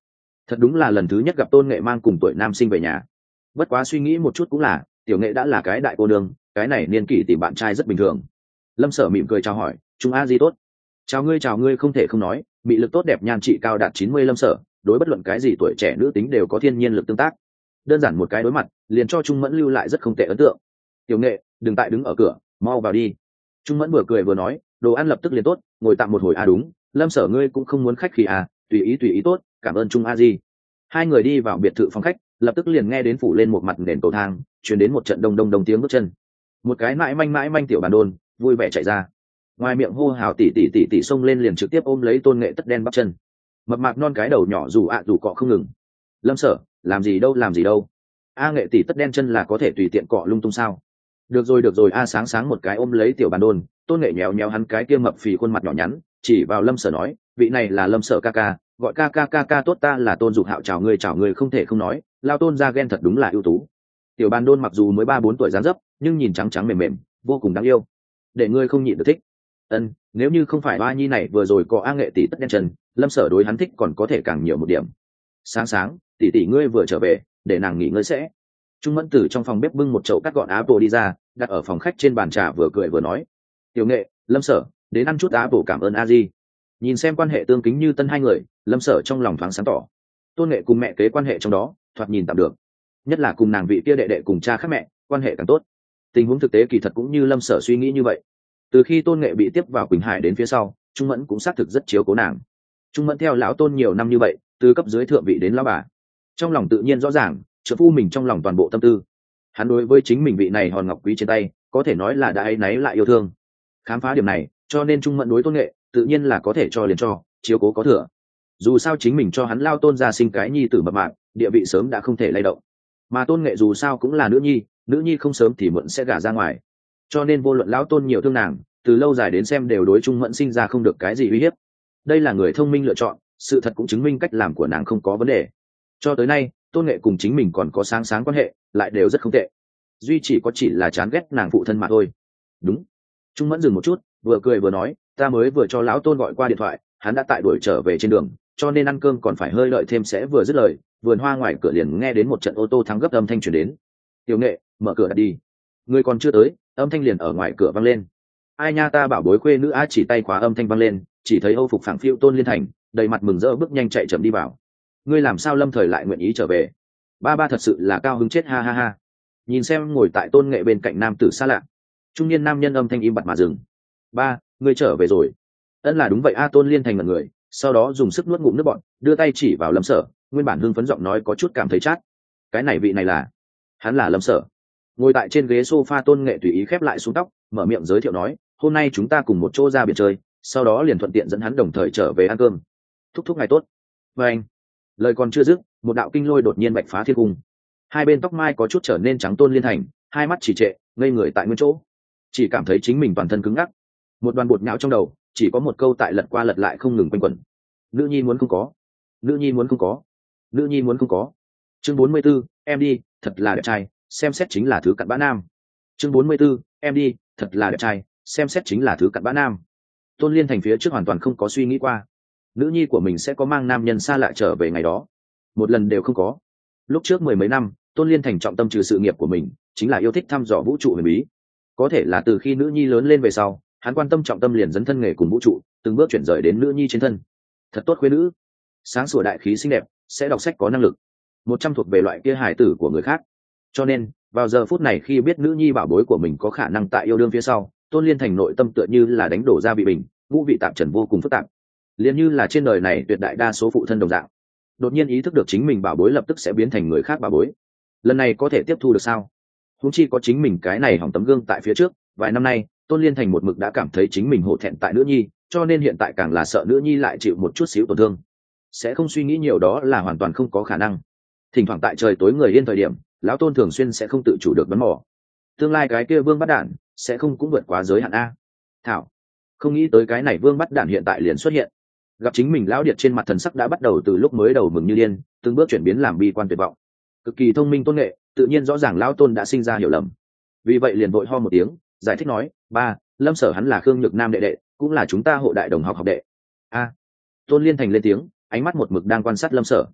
Thật đúng là lần thứ nhất gặp tôn nghệ mang cùng tuổi nam sinh về nhà. Bất quá suy nghĩ một chút cũng là, tiểu nghệ đã là cái đại cô nương, cái này niên kỷ tìm bạn trai rất bình thường. Lâm Sở mỉm cười chào hỏi, chúng a di tốt. Chào ngươi chào ngươi, không thể không nói, bị lực tốt đẹp nhan trị cao đạt chín mươi Lâm Sở, đối bất luận cái gì tuổi trẻ nữ tính đều có thiên nhiên lực tương tác. Đơn giản một cái đối mặt, liền cho Trung Mẫn lưu lại rất không tệ ấn tượng. Tiểu nghệ, đừng tại đứng ở cửa, mau vào đi. Trung Mẫn vừa cười vừa nói, đồ ăn lập tức liền tốt, ngồi tạm một hồi à đúng, Lâm Sở ngươi cũng không muốn khách khí à, tùy ý tùy ý tốt, cảm ơn Trung a di. Hai người đi vào biệt thự phòng khách, lập tức liền nghe đến phủ lên một mặt nền cầu thang, truyền đến một trận đông đông đông tiếng bước chân. Một cái mãi manh mãi manh tiểu bàn đôn vui vẻ chạy ra, ngoài miệng hô hào tỉ tỉ tỉ tỉ xông lên liền trực tiếp ôm lấy tôn nghệ tất đen bắp chân, mập mạp non cái đầu nhỏ dù ạ dù cọ không ngừng. Lâm Sở, làm gì đâu làm gì đâu, a nghệ tỷ tất đen chân là có thể tùy tiện cọ lung tung sao? Được rồi được rồi a. Sáng sáng một cái ôm lấy tiểu bàn đôn, tôn nghệ nhéo nhéo hắn cái kia mập phì khuôn mặt nhỏ nhắn, chỉ vào Lâm Sở nói, vị này là Lâm Sở ca ca, gọi ca ca ca ca tốt, ta là Tôn Dục Hạo, chào ngươi chào ngươi, không thể không nói, lao Tôn ra ghen thật đúng là ưu tú. Tiểu bàn đôn mặc dù mới ba bốn tuổi dáng dấp, nhưng nhìn trắng trắng mềm mềm, vô cùng đáng yêu, để ngươi không nhịn được thích. Ân, nếu như không phải ba nhi này vừa rồi có a nghệ tỷ tất đen chân, Lâm Sở đối hắn thích còn có thể càng nhiều một điểm. Sáng sáng, tỷ tỷ ngươi vừa trở về, để nàng nghỉ ngơi sẽ. Trung Mẫn từ trong phòng bếp bưng một chậu cắt gọn apple đi ra, đặt ở phòng khách trên bàn trà, vừa cười vừa nói, tiểu nghệ, Lâm Sở, đến ăn chút apple cảm ơn a di. Nhìn xem quan hệ tương kính như tân hai người, Lâm Sở trong lòng thoáng sáng tỏ. Tôn nghệ cùng mẹ kế quan hệ trong đó thoạt nhìn tạm được, nhất là cùng nàng vị kia đệ đệ cùng cha khác mẹ quan hệ càng tốt. Tình huống thực tế kỳ thật cũng như Lâm Sở suy nghĩ như vậy. Từ khi Tôn nghệ bị tiếp vào Quỳnh Hải đến phía sau, Trung Mẫn cũng xác thực rất chiếu cố nàng. Trung Mẫn theo lão Tôn nhiều năm như vậy, từ cấp dưới thượng vị đến lão bà, trong lòng tự nhiên rõ ràng trợ phu mình trong lòng toàn bộ tâm tư. Hắn đối với chính mình vị này hòn ngọc quý trên tay có thể nói là đã áy náy lại yêu thương. Khám phá điểm này, cho nên Trung Mẫn đối Tôn nghệ tự nhiên là có thể cho liền cho, chiếu cố có thừa. Dù sao chính mình cho hắn lao Tôn ra sinh cái nhi tử mập mạp, địa vị sớm đã không thể lay động. Mà Tôn nghệ dù sao cũng là nữ nhi, nữ nhi không sớm thì muộn sẽ gả ra ngoài, cho nên vô luận lão Tôn nhiều thương nàng, từ lâu dài đến xem đều đối Trung Mẫn sinh ra không được cái gì uy hiếp. Đây là người thông minh lựa chọn, sự thật cũng chứng minh cách làm của nàng không có vấn đề. Cho tới nay, Tôn nghệ cùng chính mình còn có sáng sáng quan hệ, lại đều rất không tệ. Duy chỉ có chỉ là chán ghét nàng phụ thân mà thôi. Đúng. Trung Mẫn dừng một chút, vừa cười vừa nói, ta mới vừa cho lão Tôn gọi qua điện thoại, hắn đã tại đuổi trở về trên đường, cho nên ăn cơm còn phải hơi đợi thêm. Sẽ vừa dứt lời, vườn hoa ngoài cửa liền nghe đến một trận ô tô thắng gấp âm thanh truyền đến. Tiểu nghệ, mở cửa đặt đi. Người còn chưa tới, âm thanh liền ở ngoài cửa vang lên. Ai nha, ta bảo bối khuê nữ a. Chỉ tay khóa âm thanh vang lên, chỉ thấy Âu phục phảng phiu Tôn Liên Thành đầy mặt mừng rỡ bước nhanh chạy chậm đi vào. Ngươi làm sao Lâm Thời lại nguyện ý trở về? Ba ba thật sự là cao hứng chết, ha ha ha. Nhìn xem ngồi tại Tôn nghệ bên cạnh nam tử xa lạ, trung niên nam nhân âm thanh im bặt mà dừng. Ba, ngươi trở về rồi. Ân là đúng vậy a. Tôn Liên Thành ngẩn người, sau đó dùng sức nuốt ngụm nước bọt, đưa tay chỉ vào Lâm Sở, nguyên bản hưng phấn giọng nói có chút cảm thấy chát. Cái này vị này là? Hắn là Lâm Sở. Ngồi tại trên ghế sofa Tôn nghệ tùy ý khép lại xuống tóc, mở miệng giới thiệu nói, hôm nay chúng ta cùng một chỗ ra biển chơi, sau đó liền thuận tiện dẫn hắn đồng thời trở về ăn cơm. Thúc thúc ngày tốt. Và anh, lời còn chưa dứt, một đạo kinh lôi đột nhiên bạch phá thiên cung. Hai bên tóc mai có chút trở nên trắng. Tôn Liên Thành hai mắt chỉ trệ, ngây người tại nguyên chỗ, chỉ cảm thấy chính mình toàn thân cứng ngắc, một đoàn bột nhão trong đầu chỉ có một câu tại lật qua lật lại không ngừng quanh quẩn: nữ nhi muốn không có, nữ nhi muốn không có, nữ nhi muốn không có. Chương bốn mươi 44, em đi, thật là đẹp trai, xem xét chính là thứ cặn bã nam. Chương bốn mươi 44, em đi, thật là đẹp trai, xem xét chính là thứ cặn bã nam. Tôn Liên Thành phía trước hoàn toàn không có suy nghĩ qua nữ nhi của mình sẽ có mang nam nhân xa lạ trở về ngày đó, một lần đều không có. Lúc trước mười mấy năm, Tôn Liên Thành trọng tâm trừ sự nghiệp của mình chính là yêu thích thăm dò vũ trụ huyền bí. Có thể là từ khi nữ nhi lớn lên về sau, hắn quan tâm trọng tâm liền dấn thân nghề cùng vũ trụ, từng bước chuyển rời đến nữ nhi trên thân. Thật tốt khuê nữ, sáng sủa đại khí xinh đẹp, sẽ đọc sách có năng lực, một trăm thuộc về loại kia hài tử của người khác. Cho nên vào giờ phút này khi biết nữ nhi bảo bối của mình có khả năng tại yêu đương phía sau, Tôn Liên Thành nội tâm tựa như là đánh đổ ra bị bình, ngũ vị tạp trần vô cùng phức tạp, liền như là trên đời này tuyệt đại đa số phụ thân đồng dạng. Đột nhiên ý thức được chính mình bảo bối lập tức sẽ biến thành người khác bảo bối, lần này có thể tiếp thu được sao? Huống chi có chính mình cái này hỏng tấm gương tại phía trước. Vài năm nay Tôn Liên Thành một mực đã cảm thấy chính mình hổ thẹn tại nữ nhi, cho nên hiện tại càng là sợ nữ nhi lại chịu một chút xíu tổn thương. Sẽ không suy nghĩ nhiều đó là hoàn toàn không có khả năng. Thỉnh thoảng tại trời tối người yên thời điểm, lão Tôn thường xuyên sẽ không tự chủ được bắn mỏ. Tương lai cái kia vương bắt đản sẽ không cũng vượt quá giới hạn a. Thảo, không nghĩ tới cái này vương bắt đản hiện tại liền xuất hiện. Gặp chính mình lão điệt trên mặt thần sắc đã bắt đầu từ lúc mới đầu mừng như điên, từng bước chuyển biến làm bi quan tuyệt vọng. Cực kỳ thông minh Tôn nghệ, tự nhiên rõ ràng lão Tôn đã sinh ra hiểu lầm, vì vậy liền vội ho một tiếng giải thích nói, ba, Lâm Sở hắn là Khương Nhược Nam đệ đệ, cũng là chúng ta hộ đại đồng học học đệ. A. Tôn Liên Thành lên tiếng, ánh mắt một mực đang quan sát Lâm Sở.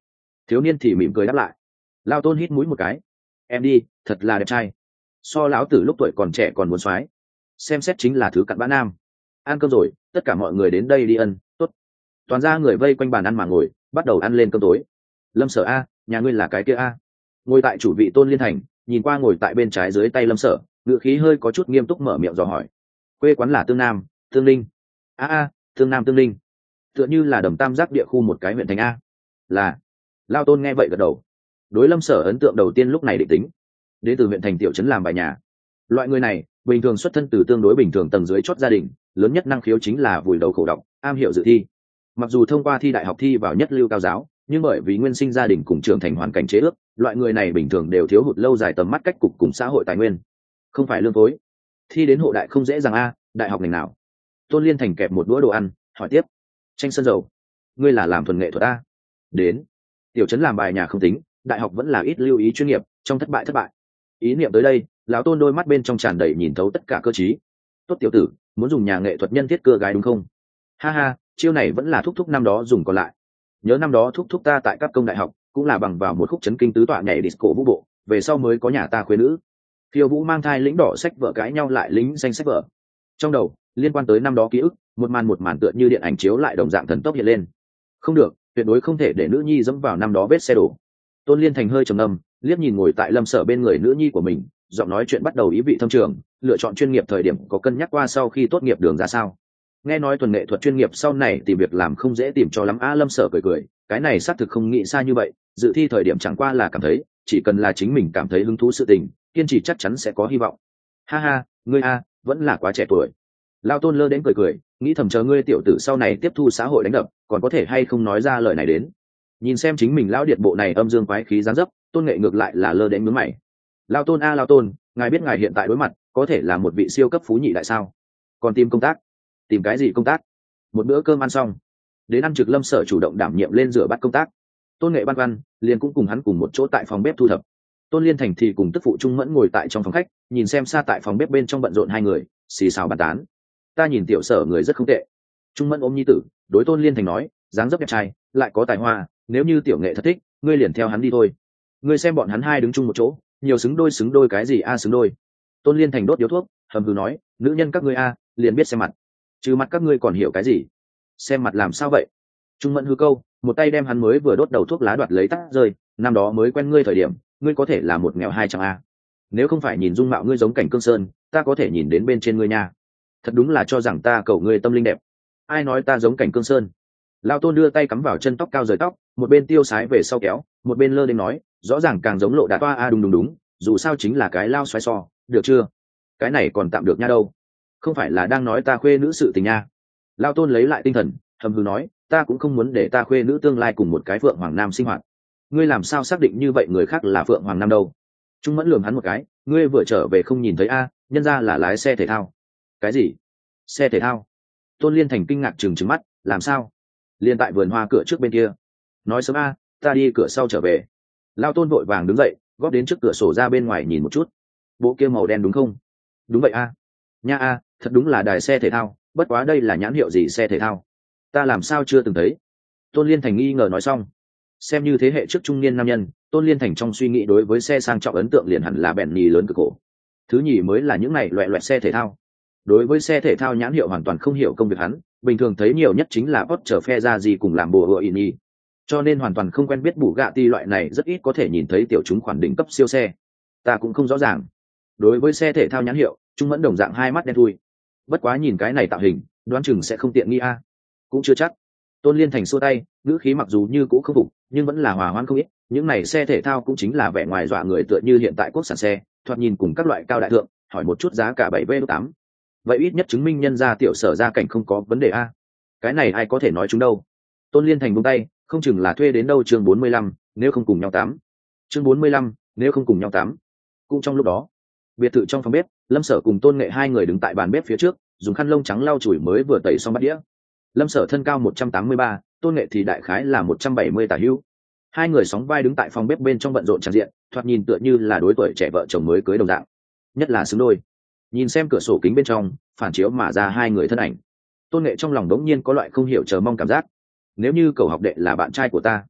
Thiếu niên thì mỉm cười đáp lại. Lao tôn hít mũi một cái. Em đi, thật là đẹp trai. So lão tử lúc tuổi còn trẻ còn muốn soái. Xem xét chính là thứ cặn bã nam. Ăn cơm rồi, tất cả mọi người đến đây đi ân. Tốt. Toàn ra người vây quanh bàn ăn mà ngồi, bắt đầu ăn lên cơm tối. Lâm Sở a, nhà ngươi là cái kia a. Ngồi tại chủ vị Tôn Liên Thành, nhìn qua ngồi tại bên trái dưới tay Lâm Sở, ngữ khí hơi có chút nghiêm túc mở miệng dò hỏi. Quê quán là Tương Nam, Tương Linh. A a, Tương Nam Tương Linh. Tựa như là Đầm Tam Giác địa khu một cái huyện thành a. Là. Lao Tôn nghe vậy gật đầu. Đối Lâm Sở ấn tượng đầu tiên lúc này định tính, đến từ huyện thành tiểu trấn làm bài nhà. Loại người này bình thường xuất thân từ tương đối bình thường tầng dưới chót gia đình, lớn nhất năng khiếu chính là vùi đầu khổ đọc, am hiểu dự thi. Mặc dù thông qua thi đại học thi vào nhất lưu cao giáo, nhưng bởi vì nguyên sinh gia đình cùng trưởng thành hoàn cảnh chế ước, loại người này bình thường đều thiếu hụt lâu dài tầm mắt cách cục cùng xã hội tài nguyên, không phải lương phối. Thi đến hộ đại không dễ dàng a, đại học ngành nào? Tôn Liên Thành kẹp một đũa đồ ăn, hỏi tiếp. Tranh sơn dầu. Ngươi là làm thuần nghệ thuật a? Đến. Tiểu trấn làm bài nhà không tính, đại học vẫn là ít lưu ý chuyên nghiệp, trong thất bại thất bại. Ý niệm tới đây, lão Tôn đôi mắt bên trong tràn đầy nhìn thấu tất cả cơ trí. Tốt tiểu tử, muốn dùng nhà nghệ thuật nhân thiết cưa gái đúng không? Ha ha, chiêu này vẫn là thúc thúc năm đó dùng còn lại. Nhớ năm đó thúc thúc ta tại các công đại học cũng là bằng vào một khúc chấn kinh tứ tọa nhảy disco vũ bộ, về sau mới có nhà ta khuê nữ. Phiêu Vũ mang thai lĩnh đỏ sách vợ cãi nhau lại lính xanh sách vợ. Trong đầu liên quan tới năm đó ký ức, một màn một màn tựa như điện ảnh chiếu lại đồng dạng thần tốc hiện lên. Không được, tuyệt đối không thể để nữ nhi dẫm vào năm đó vết xe đổ. Tôn Liên Thành hơi trầm ngâm, liếc nhìn ngồi tại Lâm Sở bên người nữ nhi của mình, giọng nói chuyện bắt đầu ý vị thâm trường. Lựa chọn chuyên nghiệp thời điểm có cân nhắc qua sau khi tốt nghiệp đường ra sao? Nghe nói thuần nghệ thuật chuyên nghiệp sau này tìm việc làm không dễ tìm cho lắm a. Lâm Sở cười cười, cái này xác thực không nghĩ xa như vậy. Dự thi thời điểm chẳng qua là cảm thấy, chỉ cần là chính mình cảm thấy hứng thú sự tình, kiên trì chắc chắn sẽ có hy vọng. Ha ha, ngươi a, vẫn là quá trẻ tuổi. Lao Tôn lơ đến cười cười, nghĩ thầm chờ ngươi tiểu tử sau này tiếp thu xã hội đánh đập, còn có thể hay không nói ra lời này đến. Nhìn xem chính mình lão điện bộ này âm dương quái khí dáng dấp, Tôn Nghệ ngược lại là lơ đến nhướng mày. Lao Tôn a Lao Tôn, ngài biết ngài hiện tại đối mặt có thể là một vị siêu cấp phú nhị đại sao? Còn tìm công tác? Tìm cái gì công tác? Một bữa cơm ăn xong, đến ăn trực Lâm Sở chủ động đảm nhiệm lên rửa bát công tác. Tôn Nghệ băn khoăn, liền cũng cùng hắn cùng một chỗ tại phòng bếp thu thập. Tôn Liên Thành thì cùng tức phụ Trung Mẫn ngồi tại trong phòng khách, nhìn xem xa tại phòng bếp bên trong bận rộn hai người, xì xào bàn tán. Ta nhìn tiểu Sở người rất không tệ. Trung Mẫn ôm nhi tử, đối Tôn Liên Thành nói, dáng dấp đẹp trai, lại có tài hoa, nếu như tiểu Nghệ thật thích, ngươi liền theo hắn đi thôi. Ngươi xem bọn hắn hai đứng chung một chỗ, nhiều xứng đôi xứng đôi cái gì a xứng đôi. Tôn Liên Thành đốt điếu thuốc, hầm hừ nói, nữ nhân các ngươi a, liền biết xem mặt. Trừ mặt các ngươi còn hiểu cái gì? Xem mặt làm sao vậy? Trung Mẫn hư câu, một tay đem hắn mới vừa đốt đầu thuốc lá đoạt lấy tắt rơi, năm đó mới quen ngươi thời điểm, ngươi có thể là một nghèo hai trăm a. Nếu không phải nhìn dung mạo ngươi giống Cảnh Cương Sơn, ta có thể nhìn đến bên trên ngươi nha. Thật đúng là cho rằng ta cầu ngươi tâm linh đẹp. Ai nói ta giống Cảnh Cương Sơn? Lao Tôn đưa tay cắm vào chân tóc cao rời tóc, một bên tiêu sái về sau kéo, một bên lơ đến nói, rõ ràng càng giống Lộ Đạt Toa a. Đúng đúng đúng, dù sao chính là cái lao xoáy so, được chưa? Cái này còn tạm được nha đâu. Không phải là đang nói ta khuê nữ sự tình nha. Lao Tôn lấy lại tinh thần, hầm hừ nói, ta cũng không muốn để ta khuê nữ tương lai cùng một cái Phượng Hoàng Nam sinh hoạt. Ngươi làm sao xác định như vậy người khác là Phượng Hoàng Nam đâu? Trung Mẫn lườm hắn một cái, ngươi vừa trở về không nhìn thấy a, nhân ra là lái xe thể thao. Cái gì? Xe thể thao? Tôn Liên Thành kinh ngạc trừng trừng mắt, làm sao? Liên tại vườn hoa cửa trước bên kia. Nói sớm a, ta đi cửa sau trở về. Lao Tôn vội vàng đứng dậy, góp đến trước cửa sổ ra bên ngoài nhìn một chút. Bộ kia màu đen đúng không? Đúng vậy a. Nha a, thật đúng là đài xe thể thao, bất quá đây là nhãn hiệu gì xe thể thao? Ta làm sao chưa từng thấy? Tôn Liên Thành nghi ngờ nói xong. Xem như thế hệ trước trung niên nam nhân, Tôn Liên Thành trong suy nghĩ đối với xe sang trọng ấn tượng liền hẳn là bèn nhì lớn cực cổ. Thứ nhì mới là những này loẹ loẹt xe thể thao. Đối với xe thể thao nhãn hiệu hoàn toàn không hiểu công việc hắn, bình thường thấy nhiều nhất chính là Porsche Ferrari cùng làm bùa hựa ini. Cho nên hoàn toàn không quen biết Bugatti loại này rất ít có thể nhìn thấy tiểu chúng khoản đỉnh cấp siêu xe. Ta cũng không rõ ràng. Đối với xe thể thao nhãn hiệu, Trung Mẫn đồng dạng hai mắt đen thui. Bất quá nhìn cái này tạo hình, đoán chừng sẽ không tiện nghi a. Cũng chưa chắc. Tôn Liên Thành xua tay, ngữ khí mặc dù như cũ không phục, nhưng vẫn là hòa hoãn không ít. Những này xe thể thao cũng chính là vẻ ngoài dọa người tựa như hiện tại quốc sản xe, thoạt nhìn cùng các loại cao đại thượng, hỏi một chút giá cả bảy v tám. Vậy ít nhất chứng minh nhân gia tiểu Sở gia cảnh không có vấn đề a. Cái này ai có thể nói chúng đâu. Tôn Liên Thành buông tay, không chừng là thuê đến đâu chương bốn mươi lăm, nếu không cùng nhau tám. Chương bốn mươi lăm, nếu không cùng nhau tám. Cũng trong lúc đó, biệt thự trong phòng bếp, Lâm Sở cùng Tôn Nghệ hai người đứng tại bàn bếp phía trước, dùng khăn lông trắng lau chùi mới vừa tẩy xong bát đĩa. Lâm Sở thân cao một trăm tám mươi ba, Tôn Nghệ thì đại khái là một trăm bảy mươi tả hữu. Hai người sóng vai đứng tại phòng bếp bên trong bận rộn tràn diện, thoạt nhìn tựa như là đối tuổi trẻ vợ chồng mới cưới đồng dạng. Nhất là xứng đôi. Nhìn xem cửa sổ kính bên trong, phản chiếu mà ra hai người thân ảnh. Tôn Nghệ trong lòng đống nhiên có loại không hiểu chờ mong cảm giác. Nếu như cậu học đệ là bạn trai của ta,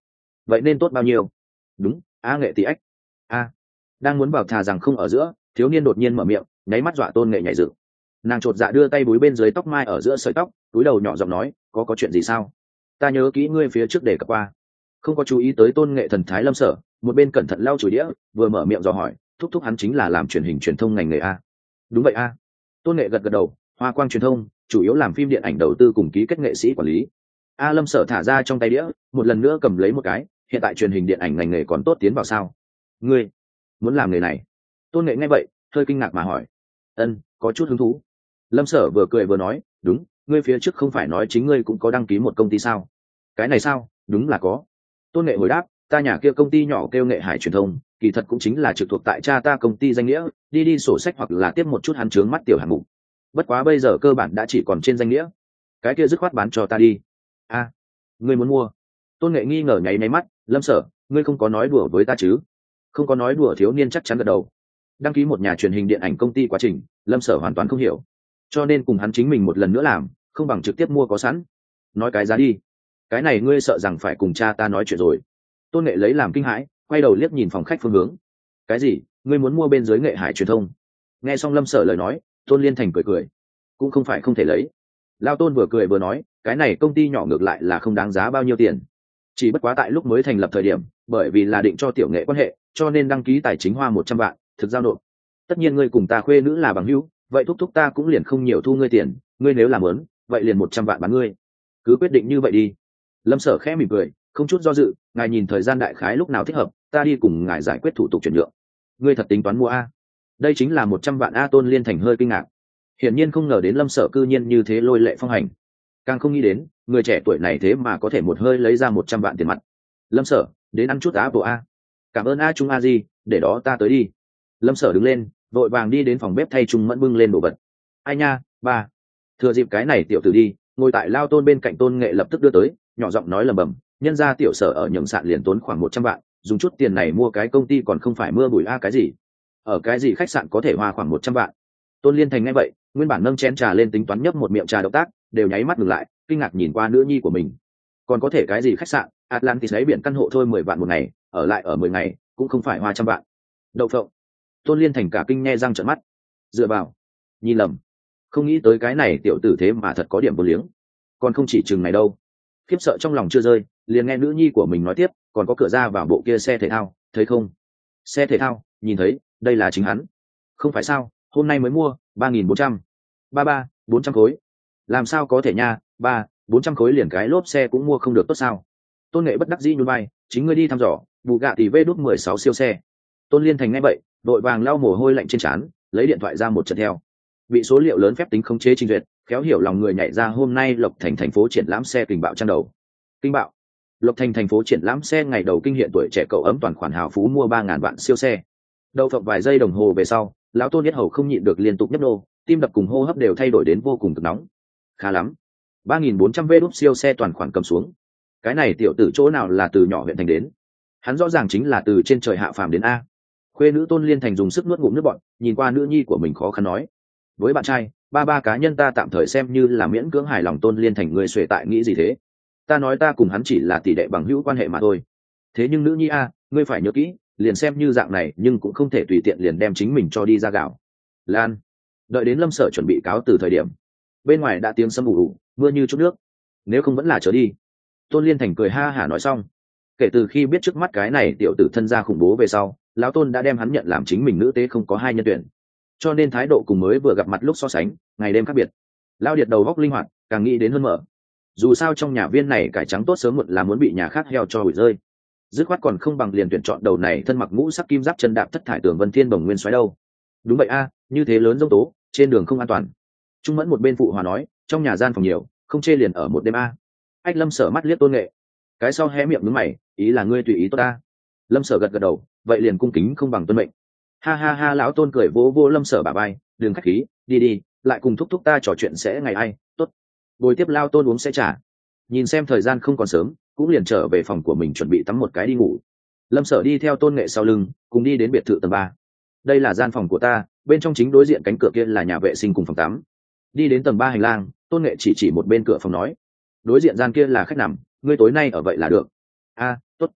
vậy nên tốt bao nhiêu. Đúng, a nghệ tỷ ách. A. Đang muốn bảo thà rằng không ở giữa, thiếu niên đột nhiên mở miệng, nháy mắt dọa tôn nghệ nhảy dựng. Nàng chột dạ đưa tay búi bên dưới tóc mai ở giữa sợi tóc, túi đầu nhỏ giọng nói, có có chuyện gì sao? Ta nhớ kỹ ngươi phía trước để cập qua. Không có chú ý tới tôn nghệ thần thái Lâm Sở, một bên cẩn thận lau chùi đĩa, vừa mở miệng dò hỏi, thúc thúc hắn chính là làm truyền hình truyền thông ngành nghề a. Đúng vậy a. Tôn nghệ gật gật đầu, Hoa Quang truyền thông chủ yếu làm phim điện ảnh đầu tư cùng ký kết nghệ sĩ quản lý. A Lâm Sở thả ra trong tay đĩa, một lần nữa cầm lấy một cái, hiện tại truyền hình điện ảnh ngành nghề còn tốt tiến vào sao? Ngươi muốn làm nghề này? Tôn nghệ nghe vậy hơi kinh ngạc mà hỏi. Ân, có chút hứng thú. Lâm Sở vừa cười vừa nói, đúng, ngươi phía trước không phải nói chính ngươi cũng có đăng ký một công ty sao? Cái này sao? Đúng là có. Tôn nghệ hồi đáp, ta nhà kia công ty nhỏ kêu Nghệ Hải truyền thông, kỳ thật cũng chính là trực thuộc tại cha ta công ty danh nghĩa, đi đi sổ sách hoặc là tiếp một chút hắn chướng mắt tiểu hạng mục. Bất quá bây giờ cơ bản đã chỉ còn trên danh nghĩa. Cái kia dứt khoát bán cho ta đi. A, ngươi muốn mua? Tôn nghệ nghi ngờ nháy nháy mắt. Lâm Sở, ngươi không có nói đùa với ta chứ? Không có nói đùa. Thiếu niên chắc chắn gật đầu. Đăng ký một nhà truyền hình điện ảnh công ty quá trình, Lâm Sở hoàn toàn không hiểu, cho nên cùng hắn chính mình một lần nữa làm, không bằng trực tiếp mua có sẵn. Nói cái giá đi. Cái này ngươi sợ rằng phải cùng cha ta nói chuyện rồi. Tôn nghệ lấy làm kinh hãi, quay đầu liếc nhìn phòng khách phương hướng. Cái gì? Ngươi muốn mua bên dưới Nghệ Hải truyền thông? Nghe xong Lâm Sở lời nói, Tôn Liên Thành cười cười. Cũng không phải không thể lấy. Lao Tôn vừa cười vừa nói, cái này công ty nhỏ ngược lại là không đáng giá bao nhiêu tiền, chỉ bất quá tại lúc mới thành lập thời điểm, bởi vì là định cho tiểu nghệ quan hệ, cho nên đăng ký tài chính hoa một trăm vạn, thực giao nộp. Tất nhiên ngươi cùng ta khuê nữ là bằng hữu, vậy thúc thúc ta cũng liền không nhiều thu ngươi tiền, ngươi nếu làm lớn, vậy liền một trăm vạn bán ngươi. Cứ quyết định như vậy đi. Lâm Sở khẽ mỉm cười, không chút do dự, ngài nhìn thời gian đại khái lúc nào thích hợp, ta đi cùng ngài giải quyết thủ tục chuyển nhượng. Ngươi thật tính toán mua a? Đây chính là một trăm vạn a. Tôn Liên Thành hơi kinh ngạc, hiển nhiên không ngờ đến Lâm Sở cư nhiên như thế lôi lệ phong hành, càng không nghĩ đến người trẻ tuổi này thế mà có thể một hơi lấy ra một trăm vạn tiền mặt. Lâm Sở, đến ăn chút á bộ a. Cảm ơn a Trung a di, để đó ta tới đi. Lâm Sở đứng lên, vội vàng đi đến phòng bếp thay Trung Mẫn bưng lên đồ vật. Ai nha, ba. Thừa dịp cái này tiểu tử đi, ngồi tại Lao Tôn bên cạnh Tôn Nghệ lập tức đưa tới, nhỏ giọng nói lầm bầm, nhân ra tiểu Sở ở nhượng sạn liền tốn khoảng một trăm vạn, dùng chút tiền này mua cái công ty còn không phải mưa bụi a cái gì? Ở cái gì khách sạn có thể hoa khoảng một trăm vạn? Tôn Liên Thành nghe vậy, nguyên bản nâng chén trà lên tính toán nhấp một miệng trà động tác, đều nháy mắt ngừng lại, kinh ngạc nhìn qua nữ nhi của mình. Còn có thể cái gì khách sạn, Atlantis lấy biển căn hộ thôi mười vạn một ngày, ở lại ở mười ngày, cũng không phải hoa trăm vạn. Đậu phộng. Tôn Liên Thành cả kinh nghe răng trợn mắt. Dựa vào, nhìn lầm. Không nghĩ tới cái này tiểu tử thế mà thật có điểm vô liếng. Còn không chỉ chừng này đâu. Khiếp sợ trong lòng chưa rơi, liền nghe nữ nhi của mình nói tiếp, còn có cửa ra vào bộ kia xe thể thao, thấy không? Xe thể thao, nhìn thấy, đây là chính hắn. Không phải sao, hôm nay mới mua, ba nghìn bốn trăm. Ba ba, bốn trăm khối. Làm sao có thể nha, ba, bốn trăm khối liền cái lốp xe cũng mua không được tốt sao? Tôn Nghệ bất đắc dĩ nhún vai, chính ngươi đi thăm dò, bù gạ tỷ vê đút mười sáu siêu xe. Tôn Liên Thành nghe vậy, đội vàng lau mồ hôi lạnh trên trán, lấy điện thoại ra một trận theo. Bị số liệu lớn phép tính khống chế trình duyệt, khéo hiểu lòng người nhảy ra hôm nay Lộc Thành thành phố triển lãm xe kinh bạo trang đầu. Kinh bạo. Lộc Thành thành phố triển lãm xe ngày đầu kinh hiện tuổi trẻ cậu ấm toàn khoản hào phú mua ba ngàn vạn siêu xe. Đầu phộng vài giây đồng hồ về sau, lão Tôn Nhất Hầu không nhịn được liên tục nhấp nô, tim đập cùng hô hấp đều thay đổi đến vô cùng cực nóng. Khá lắm, ba nghìn bốn trăm vê đút siêu xe toàn khoản cầm xuống. Cái này tiểu tử chỗ nào là từ nhỏ huyện thành đến? Hắn rõ ràng chính là từ trên trời hạ phàm đến a. Khuê nữ Tôn Liên Thành dùng sức nuốt ngụm nước bọt, nhìn qua nữ nhi của mình khó khăn nói, với bạn trai, ba ba cá nhân ta tạm thời xem như là miễn cưỡng hài lòng. Tôn Liên Thành người xuề tại nghĩ gì thế? Ta nói ta cùng hắn chỉ là tỷ đệ bằng hữu quan hệ mà thôi. Thế nhưng nữ nhi a, ngươi phải nhớ kỹ, liền xem như dạng này nhưng cũng không thể tùy tiện liền đem chính mình cho đi ra gạo. Lan. Đợi đến Lâm Sở chuẩn bị cáo từ thời điểm, bên ngoài đã tiếng sấm ù ù, mưa như chút nước. Nếu không vẫn là trở đi. Tôn Liên Thành cười ha hả nói xong. Kể từ khi biết trước mắt cái này tiểu tử thân gia khủng bố về sau, lão Tôn đã đem hắn nhận làm chính mình nữ tế không có hai nhân tuyển, cho nên thái độ cùng mới vừa gặp mặt lúc so sánh ngày đêm khác biệt. Lao Điệt đầu góc linh hoạt, càng nghĩ đến hơn mở. Dù sao trong nhà viên này cải trắng tốt sớm muộn là muốn bị nhà khác heo cho hủy rơi, dứt khoát còn không bằng liền tuyển chọn đầu này thân mặc ngũ sắc kim giáp chân đạp thất thải tường vân thiên bồng nguyên xoáy đâu. Đúng vậy a, như thế lớn dông tố, trên đường không an toàn. Trung Mẫn một bên phụ hòa nói, trong nhà gian phòng nhiều, không chê liền ở một đêm a. Ách Lâm Sở mắt liếc Tôn Nghệ, cái sau hé miệng nhướng mày, ý là ngươi tùy ý tốt ta. Lâm Sở gật gật đầu, vậy liền cung kính không bằng tuân mệnh. Ha ha ha, lão Tôn cười vỗ vỗ Lâm Sở bả vai, đừng khách khí, đi đi, lại cùng thúc thúc ta trò chuyện sẽ ngày ai, tốt. Bồi tiếp Lao Tôn uống sẽ trả. Nhìn xem thời gian không còn sớm, cũng liền trở về phòng của mình chuẩn bị tắm một cái đi ngủ. Lâm Sở đi theo Tôn Nghệ sau lưng, cùng đi đến biệt thự tầng ba. Đây là gian phòng của ta, bên trong chính đối diện cánh cửa kia là nhà vệ sinh cùng phòng tắm. Đi đến tầng ba hành lang, Tôn Nghệ chỉ chỉ một bên cửa phòng nói, đối diện gian kia là khách nằm, ngươi tối nay ở vậy là được. A, tốt.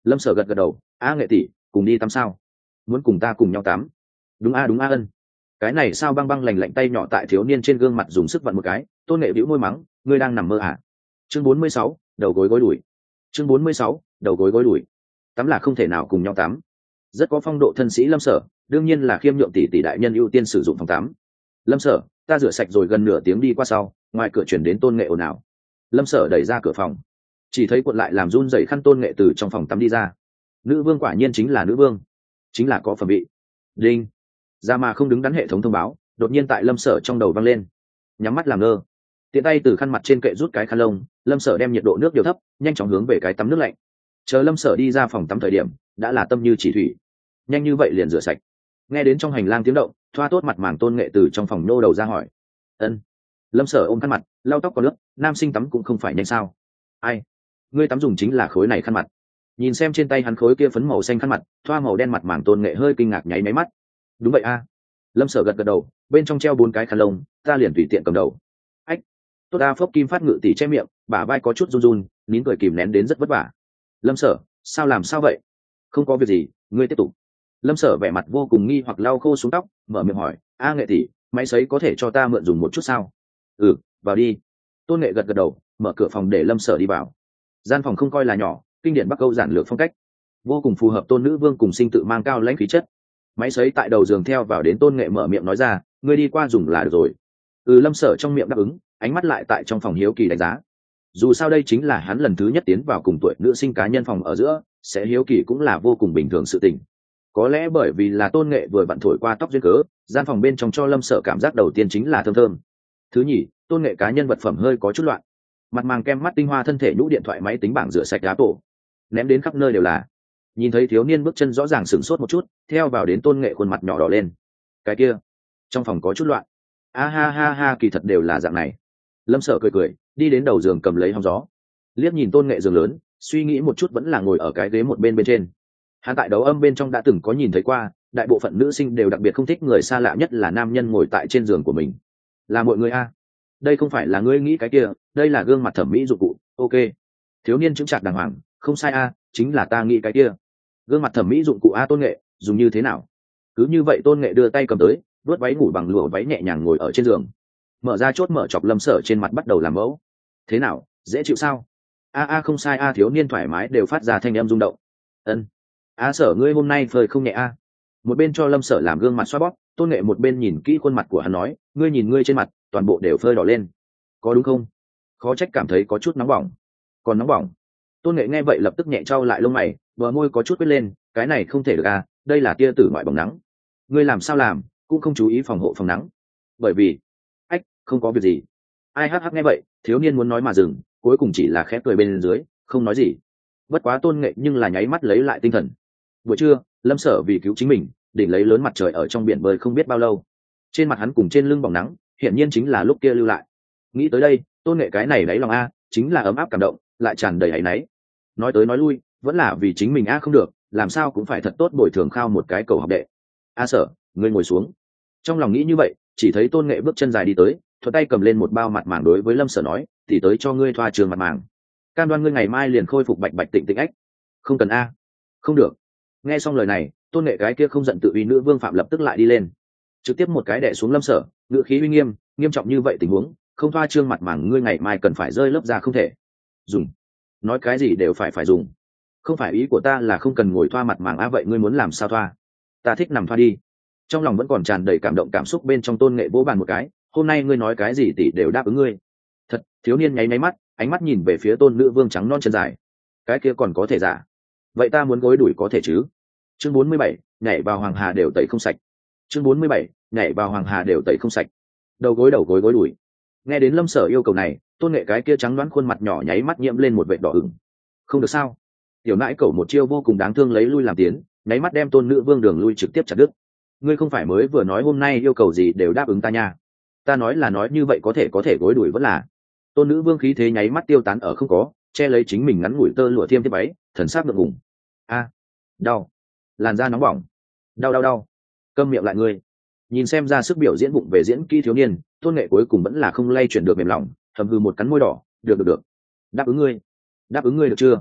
Lâm Sở gật gật đầu. A Nghệ tỷ, cùng đi tắm sao? Muốn cùng ta cùng nhau tắm? Đúng a đúng a ân. Cái này sao băng băng lành lạnh tay nhỏ tại thiếu niên trên gương mặt dùng sức vặn một cái. Tôn Nghệ bĩu môi mắng, ngươi đang nằm mơ à? Chương bốn mươi sáu, đầu gối gối đuổi. Chương bốn mươi sáu, đầu gối gối đuổi. Tắm là không thể nào cùng nhau tắm. Rất có phong độ thân sĩ Lâm Sở, đương nhiên là khiêm nhượng tỷ tỷ đại nhân ưu tiên sử dụng phòng tắm. Lâm Sở, ta rửa sạch rồi. Gần nửa tiếng đi qua sau, ngoài cửa chuyển đến Tôn Nghệ ồn ào. Lâm Sở đẩy ra cửa phòng, chỉ thấy cuộn lại làm run rẩy khăn Tôn Nghệ từ trong phòng tắm đi ra. Nữ vương quả nhiên chính là nữ vương, chính là có phẩm vị. Đinh, ra mà không đứng đắn hệ thống thông báo đột nhiên tại Lâm Sở trong đầu vang lên. Nhắm mắt làm ngơ, tiện tay từ khăn mặt trên kệ rút cái khăn lông. Lâm Sở đem nhiệt độ nước điều thấp, nhanh chóng hướng về cái tắm nước lạnh. Chờ Lâm Sở đi ra phòng tắm thời điểm đã là tâm như chỉ thủy, nhanh như vậy liền rửa sạch. Nghe đến trong hành lang tiếng động, thoa tốt mặt màng Tôn Nghệ từ trong phòng nô đầu ra hỏi. Ân. Lâm Sở ôm khăn mặt, lau tóc có nước. Nam sinh tắm cũng không phải nhanh sao? Ai? Ngươi tắm dùng chính là khối này khăn mặt? Nhìn xem trên tay hắn khối kia phấn màu xanh khăn mặt, thoa màu đen mặt màng Tôn Nghệ hơi kinh ngạc nháy máy mắt. Đúng vậy a. Lâm Sở gật gật đầu, bên trong treo bốn cái khăn lông, ta liền tùy tiện cầm đầu. Ách. Tốt a. Phốc Kim Phát ngự tỷ che miệng, bả vai có chút run run, nín cười kìm nén đến rất vất vả. Lâm Sở, sao làm sao vậy? Không có việc gì, ngươi tiếp tục. Lâm Sở vẻ mặt vô cùng nghi hoặc lau khô xuống tóc, mở miệng hỏi, a Nghệ tỷ, máy sấy có thể cho ta mượn dùng một chút sao? Ừ, vào đi. Tôn Nghệ gật gật đầu, mở cửa phòng để Lâm Sở đi vào. Gian phòng không coi là nhỏ, kinh điển Bắc Âu giản lược phong cách, vô cùng phù hợp tôn nữ vương cùng sinh tự mang cao lãnh khí chất. Máy sấy tại đầu giường theo vào đến Tôn Nghệ mở miệng nói ra, ngươi đi qua dùng là được rồi. Ừ. Lâm Sở trong miệng đáp ứng, ánh mắt lại tại trong phòng hiếu kỳ đánh giá. Dù sao đây chính là hắn lần thứ nhất tiến vào cùng tuổi nữ sinh cá nhân phòng ở giữa, sẽ hiếu kỳ cũng là vô cùng bình thường sự tình. Có lẽ bởi vì là Tôn Nghệ vừa vặn thổi qua tóc duyên cớ, gian phòng bên trong cho Lâm Sở cảm giác đầu tiên chính là thơm thơm. Thứ nhì, Tôn Nghệ cá nhân vật phẩm hơi có chút loạn. Mặt màng kem mắt tinh hoa thân thể nhũ điện thoại máy tính bảng rửa sạch đá tổ, ném đến khắp nơi đều là. Nhìn thấy thiếu niên bước chân rõ ràng sửng sốt một chút, theo vào đến Tôn Nghệ khuôn mặt nhỏ đỏ lên. Cái kia, trong phòng có chút loạn. A ha ha ha, kỳ thật đều là dạng này. Lâm Sở cười cười, đi đến đầu giường cầm lấy hóng gió, liếc nhìn Tôn Nghệ giường lớn, suy nghĩ một chút vẫn là ngồi ở cái ghế một bên bên trên. Hắn tại đấu âm bên trong đã từng có nhìn thấy qua, đại bộ phận nữ sinh đều đặc biệt không thích người xa lạ, nhất là nam nhân ngồi tại trên giường của mình. Là mọi người a. Đây không phải là ngươi nghĩ cái kia, đây là gương mặt thẩm mỹ dụng cụ. Ok. Thiếu niên chứng chặt đàng hoàng, không sai a, chính là ta nghĩ cái kia. Gương mặt thẩm mỹ dụng cụ a. Tôn Nghệ, dùng như thế nào? Cứ như vậy Tôn Nghệ đưa tay cầm tới, vuốt váy ngủ bằng lụa váy nhẹ nhàng ngồi ở trên giường, mở ra chốt mở chọc Lâm Sở trên mặt bắt đầu làm mẫu. Thế nào, dễ chịu sao? A a không sai a. Thiếu niên thoải mái đều phát ra thanh âm rung động. Ân. A Sở, ngươi hôm nay phơi không nhẹ a. Một bên cho Lâm Sở làm gương mặt xoa bóp, Tôn Nghệ một bên nhìn kỹ khuôn mặt của hắn nói, ngươi nhìn ngươi trên mặt, toàn bộ đều phơi đỏ lên, có đúng không? Khó trách cảm thấy có chút nóng bỏng. Còn nóng bỏng? Tôn Nghệ nghe vậy lập tức nhẹ trao lại lông mày, bờ môi có chút quyết lên, cái này không thể được à, đây là tia tử ngoại bỏng nắng. Ngươi làm sao làm, cũng không chú ý phòng hộ phòng nắng. Bởi vì, ách, không có việc gì. Ai hắc hắc nghe vậy, thiếu niên muốn nói mà dừng, cuối cùng chỉ là khẽ cười bên dưới, không nói gì. Bất quá Tôn Nghệ nhưng là nháy mắt lấy lại tinh thần. Buổi trưa, Lâm Sở vì cứu chính mình, đỉnh lấy lớn mặt trời ở trong biển bơi không biết bao lâu. Trên mặt hắn cùng trên lưng bỏng nắng, hiển nhiên chính là lúc kia lưu lại. Nghĩ tới đây, Tôn Nghệ cái này đáy lòng a, chính là ấm áp cảm động, lại tràn đầy áy náy. Nói tới nói lui, vẫn là vì chính mình a không được, làm sao cũng phải thật tốt bồi thường khao một cái cầu học đệ. A Sở, ngươi ngồi xuống. Trong lòng nghĩ như vậy, chỉ thấy Tôn Nghệ bước chân dài đi tới, thuận tay cầm lên một bao mặt màng đối với Lâm Sở nói, thì tới cho ngươi thoa trường mặt màng. Cam đoan ngươi ngày mai liền khôi phục bạch bạch tịnh tịnh ách. Không cần a. Không được. Nghe xong lời này, Tôn Nghệ cái kia không giận tự uy nữ vương phạm lập tức lại đi lên, trực tiếp một cái đè xuống Lâm Sở, ngữ khí uy nghiêm, nghiêm trọng như vậy tình huống, không thoa trương mặt màng ngươi ngày mai cần phải rơi lớp ra không thể. Dùng. Nói cái gì đều phải phải dùng. Không phải ý của ta là không cần ngồi thoa mặt màng a, vậy ngươi muốn làm sao thoa? Ta thích nằm thoa đi. Trong lòng vẫn còn tràn đầy cảm động cảm xúc, bên trong Tôn Nghệ vỗ bàn một cái, hôm nay ngươi nói cái gì tỷ đều đáp ứng ngươi. Thật. Thiếu niên nháy nháy mắt, ánh mắt nhìn về phía tôn nữ vương trắng non chân dài. Cái kia còn có thể giả? Vậy ta muốn gối đuổi có thể chứ? Chương bốn mươi bảy, nhảy vào hoàng hà đều tẩy không sạch. Chương bốn mươi bảy, nhảy vào hoàng hà đều tẩy không sạch. Đầu gối đầu gối gối đuổi. Nghe đến Lâm Sở yêu cầu này, Tôn Nghệ cái kia trắng đoán khuôn mặt nhỏ nháy mắt nhiễm lên một vệt đỏ ửng. Không được sao? Tiểu nãi cẩu một chiêu vô cùng đáng thương lấy lui làm tiến, nháy mắt đem tôn nữ vương đường lui trực tiếp chặt đứt. Ngươi không phải mới vừa nói hôm nay yêu cầu gì đều đáp ứng ta nha? Ta nói là nói như vậy có thể có thể gối đuổi vẫn là. Tôn nữ vương khí thế nháy mắt tiêu tán ở không có, che lấy chính mình ngắn ngủi tơ lụa thiêm tiếp váy, thần sắc ngượng ngùng. A, đau, làn da nóng bỏng, đau đau đau. Câm miệng lại ngươi. Nhìn xem ra sức biểu diễn bụng về diễn kỹ thiếu niên, Tôn Nghệ cuối cùng vẫn là không lay chuyển được mềm lòng, thầm hư một cắn môi đỏ, được được được, đáp ứng ngươi, đáp ứng ngươi được chưa?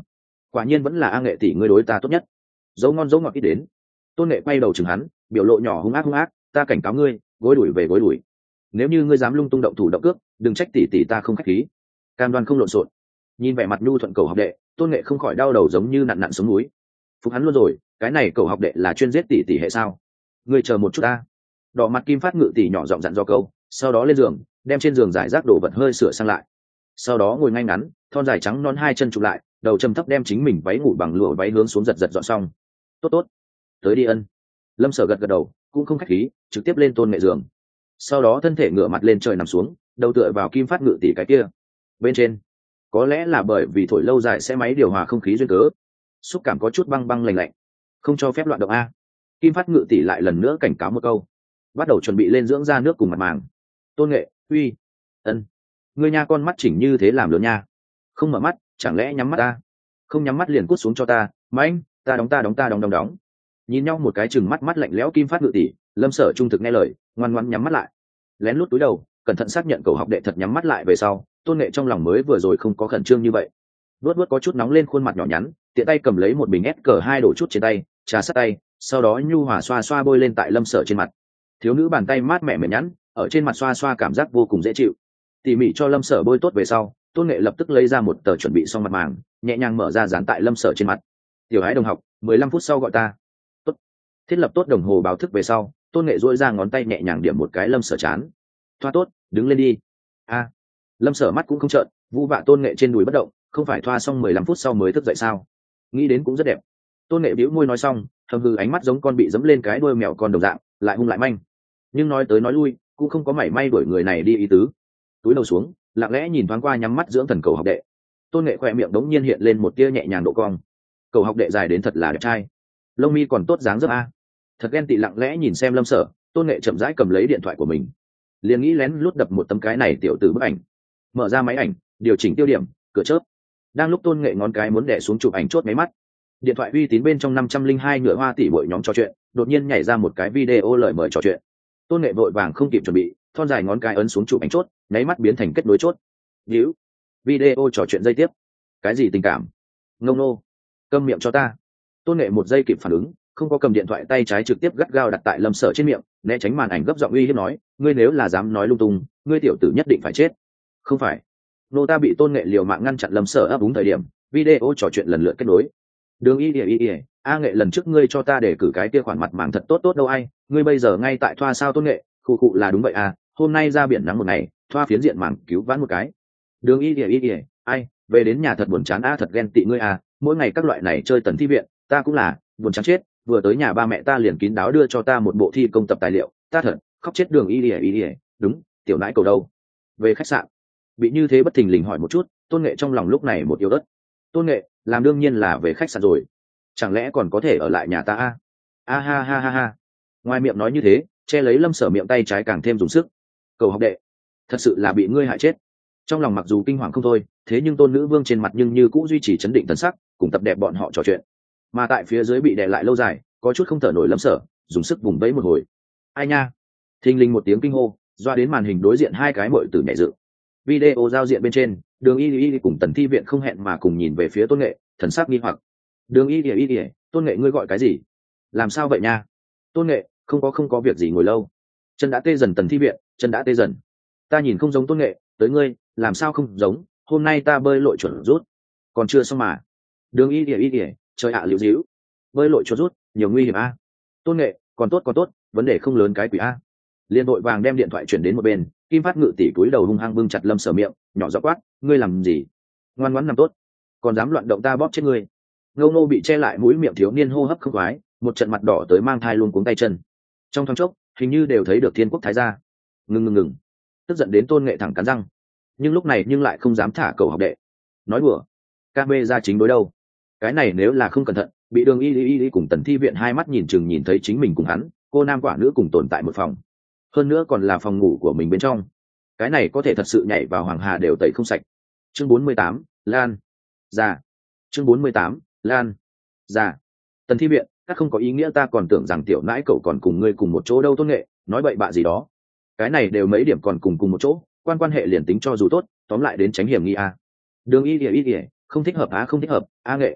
quả nhiên vẫn là a nghệ tỷ ngươi đối ta tốt nhất. Dấu ngon dấu ngọt ít đến. Tôn nghệ quay đầu chừng hắn, biểu lộ nhỏ hung ác hung ác, ta cảnh cáo ngươi, gối đuổi về gối đuổi. Nếu như ngươi dám lung tung động thủ động cước, đừng trách tỷ tỷ ta không khách khí. Cam đoan không lộn xộn. Nhìn vẻ mặt nhu thuận cầu học đệ, Tôn nghệ không khỏi đau đầu giống như nặn nặn xuống núi. Phục hắn luôn rồi, cái này cầu học đệ là chuyên giết tỷ tỷ hệ sao? Ngươi chờ một chút ta. Đỏ mặt Kim Phát Ngự tỷ nhỏ giọng dặn do câu, sau đó lên giường, đem trên giường giải rác đồ vật hơi sửa sang lại. Sau đó ngồi ngay ngắn, thon dài trắng non hai chân chụp lại, đầu trầm thấp đem chính mình váy ngủ bằng lụa váy hướng xuống giật giật dọn xong. Tốt tốt, tới đi ân. Lâm Sở gật gật đầu, cũng không khách khí, trực tiếp lên Tôn nghệ giường. Sau đó thân thể ngửa mặt lên trời nằm xuống, đầu tựa vào Kim Phát Ngự tỷ cái kia. Bên trên, có lẽ là bởi vì thổi lâu dài sẽ máy điều hòa không khí duyên cớ, xúc cảm có chút băng băng lạnh lạnh, không cho phép loạn động a. Kim Phát Ngự tỷ lại lần nữa cảnh cáo một câu, bắt đầu chuẩn bị lên dưỡng ra nước cùng mặt màng. Tôn nghệ, uy, ân, ngươi nha con mắt chỉnh như thế làm lớn nha, không mở mắt chẳng lẽ nhắm mắt ta? Không nhắm mắt liền cút xuống cho ta, mãnh, ta đóng ta đóng ta đóng đóng đóng. Nhìn nhau một cái chừng mắt mắt lạnh lẽo Kim Phát Ngự tỷ, Lâm Sở trung thực nghe lời, ngoan ngoãn nhắm mắt lại, lén lút túi đầu, cẩn thận xác nhận cầu học đệ thật nhắm mắt lại về sau, Tôn nghệ trong lòng mới vừa rồi không có khẩn trương như vậy. Vớt vớt có chút nóng lên khuôn mặt nhỏ nhắn, tiện tay cầm lấy một bình ép cờ hai đổ chút trên tay, trà sát tay, sau đó nhu hòa xoa xoa bôi lên tại Lâm Sở trên mặt. Thiếu nữ bàn tay mát mẻ mềm nhẵn, ở trên mặt xoa xoa cảm giác vô cùng dễ chịu. Tỉ mỉ cho Lâm Sở bôi tốt về sau, Tôn nghệ lập tức lấy ra một tờ chuẩn bị xong mặt màng, nhẹ nhàng mở ra dán tại Lâm Sở trên mặt. Tiểu Ái đồng học, mười lăm phút sau gọi ta. Tốt. Thiết lập tốt đồng hồ báo thức về sau, Tôn nghệ duỗi ra ngón tay nhẹ nhàng điểm một cái Lâm Sở chán. Thoa tốt, đứng lên đi. A. Lâm Sở mắt cũng không trợn, vu vạ Tôn nghệ trên đùi bất động, không phải thoa xong mười lăm phút sau mới thức dậy sao? Nghĩ đến cũng rất đẹp. Tôn nghệ bĩu môi nói xong, thầm hư ánh mắt giống con bị dẫm lên cái đuôi mèo con đồng dạng, lại hung lại manh. Nhưng nói tới nói lui, cũng không có mảy may đuổi người này đi ý tứ. Túi đầu xuống, lặng lẽ nhìn thoáng qua nhắm mắt dưỡng thần cầu học đệ. Tôn nghệ khỏe miệng đống nhiên hiện lên một tia nhẹ nhàng độ cong. Cầu học đệ dài đến thật là đẹp trai, lông mi còn tốt dáng dấp a. Thật ghen tị lặng lẽ nhìn xem Lâm Sở, Tôn nghệ chậm rãi cầm lấy điện thoại của mình, liền nghĩ lén lút đập một tấm cái này tiểu tử bức ảnh. Mở ra máy ảnh, điều chỉnh tiêu điểm, cửa chớp. Đang lúc Tôn nghệ ngón cái muốn đè xuống chụp ảnh chốt máy mắt, điện thoại uy tín bên trong năm trăm linh hai nhựa hoa tỷ bội nhóm trò chuyện đột nhiên nhảy ra một cái video lời mời trò chuyện. Tôn nghệ vội vàng không kịp chuẩn bị, thon dài ngón cái ấn xuống chụp ảnh chốt, nháy mắt biến thành kết nối chốt. Víu, video trò chuyện dây tiếp. Cái gì tình cảm? Ngông nô, câm miệng cho ta. Tôn nghệ một giây kịp phản ứng, không có cầm điện thoại tay trái trực tiếp gắt gao đặt tại Lâm Sở trên miệng, né tránh màn ảnh gấp giọng uy hiếp nói, ngươi nếu là dám nói lung tung, ngươi tiểu tử nhất định phải chết. Không phải. Nô ta bị Tôn nghệ liều mạng ngăn chặn Lâm Sở ấp úng thời điểm, video trò chuyện lần lượt kết nối. Đường y ỉa y ỉa, a nghệ lần trước ngươi cho ta để cử cái kia khoản mặt màng thật tốt tốt đâu ai, ngươi bây giờ ngay tại thoa sao Tôn nghệ, khụ khụ là đúng vậy à, hôm nay ra biển nắng một ngày, thoa phiến diện màng cứu vãn một cái. Đường y ỉa y ỉa, ai, về đến nhà thật buồn chán a, thật ghen tị ngươi à, mỗi ngày các loại này chơi tần thi viện, ta cũng là buồn chán chết, vừa tới nhà ba mẹ ta liền kín đáo đưa cho ta một bộ thi công tập tài liệu, ta thật khóc chết. Đường y ỉa y ỉa, đúng, tiểu nãi cầu đâu? Về khách sạn. Bị như thế bất thình lình hỏi một chút, Tôn nghệ trong lòng lúc này một yếu đất. Tôn nghệ, làm đương nhiên là về khách sạn rồi, chẳng lẽ còn có thể ở lại nhà ta a? A ha ha ha ha. Ngoài miệng nói như thế, che lấy Lâm Sở miệng tay trái càng thêm dùng sức. Cầu học đệ, thật sự là bị ngươi hại chết. Trong lòng mặc dù kinh hoàng không thôi, thế nhưng Tôn nữ vương trên mặt nhưng như cũ duy trì chấn định thần sắc, cùng tập đẹp bọn họ trò chuyện. Mà tại phía dưới bị đè lại lâu dài, có chút không thở nổi Lâm Sở, dùng sức vùng vẫy một hồi. Ai nha? Thình lình một tiếng kinh hô, doa đến màn hình đối diện hai cái muội tử nhảy dựng. Video giao diện bên trên, Đường y y cùng Tần thi viện không hẹn mà cùng nhìn về phía Tôn nghệ, thần sắc nghi hoặc. Đường y y y, Tôn nghệ ngươi gọi cái gì? Làm sao vậy nha? Tôn nghệ, không có không có việc gì, ngồi lâu. Chân đã tê dần. Tần thi viện, chân đã tê dần. Ta nhìn không giống Tôn nghệ, tới ngươi, làm sao không giống, hôm nay ta bơi lội chuẩn rút. Còn chưa xong mà. Đường y y y, trời ạ liễu díu. Bơi lội chuẩn rút, nhiều nguy hiểm a. Tôn nghệ, còn tốt còn tốt, vấn đề không lớn cái quỷ a. Liên đội vàng đem điện thoại chuyển đến một bên, Kim Phát Ngự tỷ cúi đầu hung hăng bưng chặt Lâm Sở miệng, nhỏ giọng quát, ngươi làm gì? Ngoan ngoãn nằm tốt, còn dám loạn động ta bóp chết ngươi. Ngâu nô bị che lại mũi miệng thiếu niên hô hấp không khoái, một trận mặt đỏ tới mang thai luôn cuống tay chân. Trong thoáng chốc, hình như đều thấy được Thiên Quốc thái gia. Ngừng ngừng ngừng. Tức giận đến Tôn nghệ thẳng cắn răng, nhưng lúc này nhưng lại không dám thả cầu học đệ. Nói đùa, ca mê ra chính đối đâu? Cái này nếu là không cẩn thận, bị Đường y y y cùng Tần thi viện hai mắt nhìn chừng nhìn thấy chính mình cùng hắn, cô nam quả nữ cùng tồn tại một phòng, hơn nữa còn là phòng ngủ của mình bên trong, cái này có thể thật sự nhảy vào hoàng hà đều tẩy không sạch. Chương bốn mươi tám, Lan già. Chương bốn mươi tám, Lan già. Tần thi viện, các không có ý nghĩa, ta còn tưởng rằng tiểu nãi cậu còn cùng ngươi cùng một chỗ đâu. Tôn nghệ, nói bậy bạ gì đó, cái này đều mấy điểm còn cùng cùng một chỗ, quan quan hệ liền tính cho dù tốt, tóm lại đến tránh hiểm nghi a. Đường y ỉa y ỉa, không thích hợp á, không thích hợp a nghệ.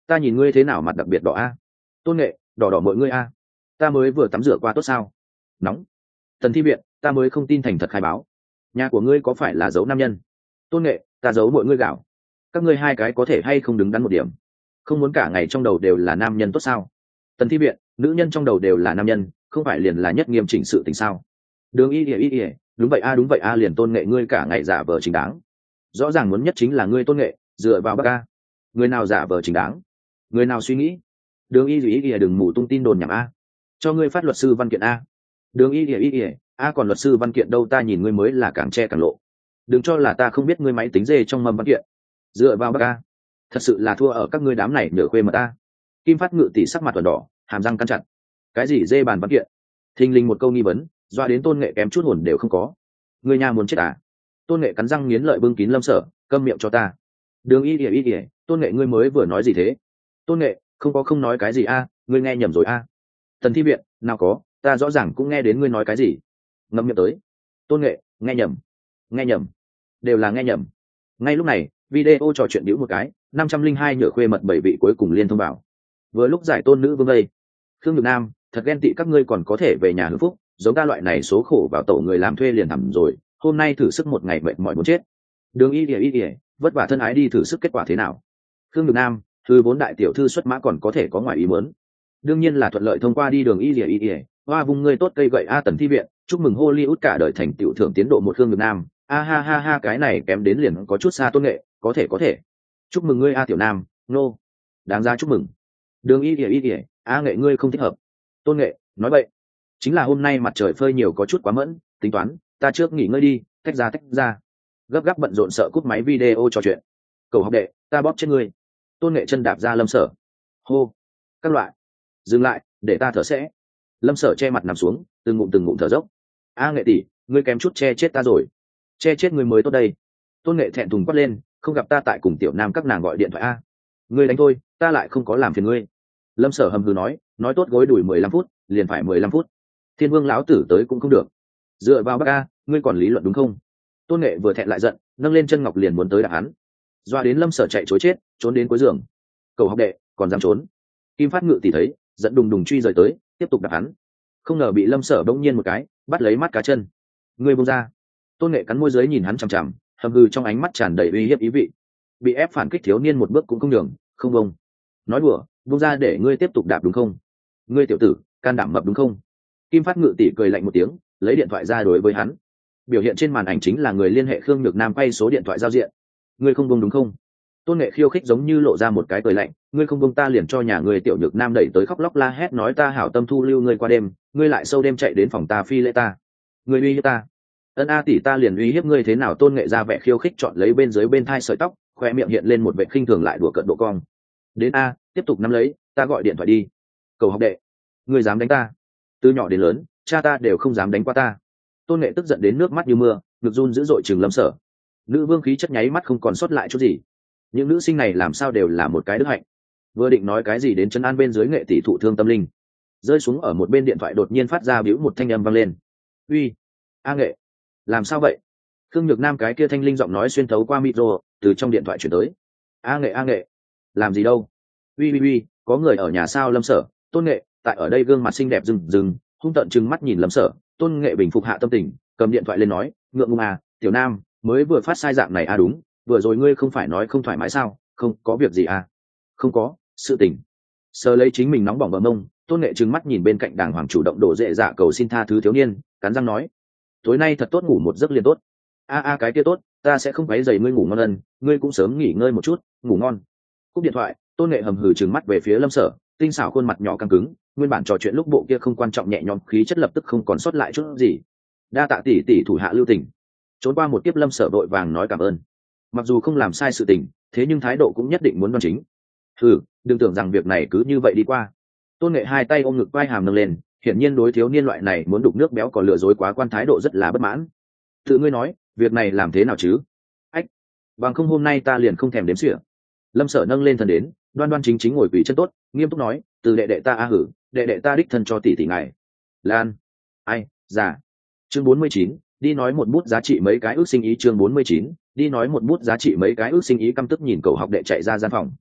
ta nhìn ngươi thế nào mặt đặc biệt đỏ a? Tôn Nghệ, đỏ đỏ mọi ngươi a. Ta mới vừa tắm rửa qua tốt sao? Nóng. Tần Thi Viện, ta mới không tin thành thật khai báo. Nhà của ngươi có phải là giấu nam nhân? Tôn Nghệ, ta giấu mọi ngươi gạo. Các ngươi hai cái có thể hay không đứng đắn một điểm? Không muốn cả ngày trong đầu đều là nam nhân tốt sao? Tần Thi Viện, nữ nhân trong đầu đều là nam nhân, không phải liền là nhất nghiêm chỉnh sự tình sao? Đường Y ỉa Y ỉa, đúng vậy a đúng vậy a liền Tôn Nghệ ngươi cả ngày giả vờ chính đáng. Rõ ràng muốn nhất chính là ngươi Tôn Nghệ, dựa vào bác a. Người nào giả vờ chính đáng? Người nào suy nghĩ? Đường Y ỉa Y ỉa đừng mù tung tin đồn nhảm a. Cho ngươi phát luật sư văn kiện a. Đường Y ỉa Y ỉa, a còn luật sư văn kiện đâu, ta nhìn ngươi mới là càng che càng lộ. Đừng cho là ta không biết ngươi máy tính dê trong mầm văn kiện. Dựa vào bác a. Thật sự là thua ở các ngươi đám này nửa khuê mật ta. Kim Phát Ngự tỷ sắc mặt toàn đỏ, hàm răng cắn chặt. Cái gì dê bàn văn kiện? Thình lình một câu nghi vấn, doa đến Tôn Nghệ kém chút hồn đều không có. Người nhà muốn chết à? Tôn Nghệ cắn răng nghiến lợi bưng kín Lâm Sở, câm miệng cho ta. Đường Y ỉa Y ỉa, Tôn Nghệ ngươi mới vừa nói gì thế? Tôn Nghệ, không có không nói cái gì a, ngươi nghe nhầm rồi a. Tần Thi Viện, nào có, ta rõ ràng cũng nghe đến ngươi nói cái gì. Ngậm miệng tới. Tôn Nghệ, nghe nhầm, nghe nhầm, đều là nghe nhầm. Ngay lúc này, video trò chuyện điếu một cái, năm trăm linh hai nhựa khuê mật bảy vị cuối cùng liên thông vào. Vừa lúc giải tôn nữ vương đây. Khương Nhược Nam, thật ghen tị các ngươi còn có thể về nhà hưởng phúc, giống ta loại này số khổ vào tổ người làm thuê liền thẳm rồi, hôm nay thử sức một ngày mệt mỏi muốn chết. Đường Y ỉa Y ỉa, vất vả thân ái đi thử sức kết quả thế nào? Khương Nhược Nam, thư vốn đại tiểu thư xuất mã còn có thể có ngoài ý muốn. Đương nhiên là thuận lợi thông qua đi. Đường Y ỉa Y ỉa, hoa vung ngươi tốt cây gậy a. Tần Thi Viện, chúc mừng Hollywood cả đời thành tiểu thưởng tiến độ một. Khương Nhược Nam, a ha ha ha cái này kém đến liền có chút xa Tôn Nghệ, có thể có thể. Chúc mừng ngươi a Tiểu Nam, nô, no. Đáng ra chúc mừng. Đường Y ỉa Y ỉa, a Nghệ ngươi không thích hợp. Tôn Nghệ, nói vậy, chính là hôm nay mặt trời phơi nhiều có chút quá mẫn, tính toán, ta trước nghỉ ngơi đi, tách ra tách ra. Gấp gáp bận rộn sợ cúp máy video trò chuyện. Cầu học đệ, ta bóp chết ngươi. Tôn Nghệ chân đạp ra Lâm Sở. Hô, các loại, dừng lại, để ta thở sẽ. Lâm Sở che mặt nằm xuống, từng ngụm từng ngụm thở dốc. A Nghệ tỷ, ngươi kém chút che chết ta rồi. Che chết ngươi mới tốt đây. Tôn Nghệ thẹn thùng quát lên, không gặp ta tại cùng Tiểu Nam các nàng gọi điện thoại a. Ngươi đánh thôi, ta lại không có làm phiền ngươi. Lâm Sở hầm hừ nói, nói tốt gối đuổi mười lăm phút, liền phải mười lăm phút. Thiên Vương lão tử tới cũng không được. Dựa vào bác a, ngươi còn lý luận đúng không? Tôn Nghệ vừa thẹn lại giận, nâng lên chân ngọc liền muốn tới đạp hắn. Doa đến Lâm Sở chạy chối chết, trốn đến cuối giường. Cầu học đệ, còn dám trốn? Kim Phát Ngự tỷ thấy, giận đùng đùng truy rời tới, tiếp tục đạp hắn. Không ngờ bị Lâm Sở bỗng nhiên một cái, bắt lấy mắt cá chân. Ngươi buông ra. Tôn Nghệ cắn môi dưới nhìn hắn chằm chằm, hầm hừ trong ánh mắt tràn đầy uy hiếp ý vị. Bị ép phản kích thiếu niên một bước cũng không nhường, không bông. Nói đùa, buông ra để ngươi tiếp tục đạp đúng không? Ngươi tiểu tử, can đảm mập đúng không? Kim Phát Ngự tỷ cười lạnh một tiếng, lấy điện thoại ra đối với hắn. Biểu hiện trên màn ảnh chính là người liên hệ Khương Nhược Nam quay số điện thoại giao diện. Ngươi không buông đúng không? Tôn Nghệ khiêu khích giống như lộ ra một cái cười lạnh, ngươi không buông ta liền cho nhà ngươi tiểu Nhược Nam đẩy tới khóc lóc la hét nói ta hảo tâm thu lưu ngươi qua đêm, ngươi lại sâu đêm chạy đến phòng ta phi lễ ta. Ngươi uy hiếp ta. Ân a tỷ ta liền uy hiếp ngươi thế nào? Tôn Nghệ ra vẻ khiêu khích chọn lấy bên dưới bên thai sợi tóc, khoe miệng hiện lên một vẻ khinh thường lại đùa cợt độ cong. Đến a, tiếp tục nắm lấy, ta gọi điện thoại đi. Cầu học đệ, ngươi dám đánh ta? Từ nhỏ đến lớn, cha ta đều không dám đánh qua ta. Tôn Nghệ tức giận đến nước mắt như mưa, ngực run dữ dội trừng Lâm Sở. Nữ vương khí chất nháy mắt không còn sót lại chút gì. Những nữ sinh này làm sao đều là một cái đức hạnh. Vừa định nói cái gì đến chân an bên dưới Nghệ tỷ thụ thương tâm linh, rơi xuống ở một bên điện thoại đột nhiên phát ra bĩu một thanh âm vang lên. Uy, a Nghệ, làm sao vậy? Khương Nhược Nam cái kia thanh linh giọng nói xuyên thấu qua micro, từ trong điện thoại chuyển tới. A Nghệ a Nghệ, làm gì đâu? Uy uy uy, có người ở nhà sao? Lâm Sở, Tôn Nghệ, tại ở đây gương mặt xinh đẹp rừng rừng, hung tợn trừng mắt nhìn Lâm Sở. Tôn Nghệ bình phục hạ tâm tình, cầm điện thoại lên nói, ngượng ngùng à, Tiểu Nam, mới vừa phát sai dạng này à đúng, vừa rồi ngươi không phải nói không thoải mái sao? Không có việc gì à? Không có, sự tình. Sờ lấy chính mình nóng bỏng bờ mông, Tôn Nghệ trừng mắt nhìn bên cạnh đàng hoàng chủ động đổ dệ dạ cầu xin tha thứ thiếu niên, cắn răng nói, tối nay thật tốt ngủ một giấc liền tốt. A a cái kia tốt, ta sẽ không quấy rầy ngươi ngủ ngon ân, ngươi cũng sớm nghỉ ngơi một chút, ngủ ngon. Cúp điện thoại, Tôn Nghệ hầm hừ trừng mắt về phía Lâm Sở, tinh xảo khuôn mặt nhỏ căng cứng, nguyên bản trò chuyện lúc bộ kia không quan trọng nhẹ nhõm khí chất lập tức không còn sót lại chút gì. Đa tạ tỷ tỷ thủ hạ lưu tình. Trốn qua một kiếp Lâm Sở vội vàng nói cảm ơn. Mặc dù không làm sai sự tình, thế nhưng thái độ cũng nhất định muốn đoan chính. Hừ, đừng tưởng rằng việc này cứ như vậy đi qua. Tôn Nghệ hai tay ôm ngực vai hàm nâng lên, hiển nhiên đối thiếu niên loại này muốn đục nước béo còn lừa dối quá quan thái độ rất là bất mãn. Tự ngươi nói, việc này làm thế nào chứ? Ách, bằng không hôm nay ta liền không thèm đếm xỉa. Lâm Sở nâng lên thân đến, đoan đoan chính chính ngồi quỳ chân tốt, nghiêm túc nói, từ đệ đệ ta a hử, đệ đệ ta đích thân cho tỷ tỷ ngài. Lan, ai, già. Chương bốn mươi chín, đi nói một bút giá trị mấy cái ước sinh ý. Chương bốn mươi chín, đi nói một bút giá trị mấy cái ước sinh ý. Căm tức nhìn cậu học đệ chạy ra gian phòng.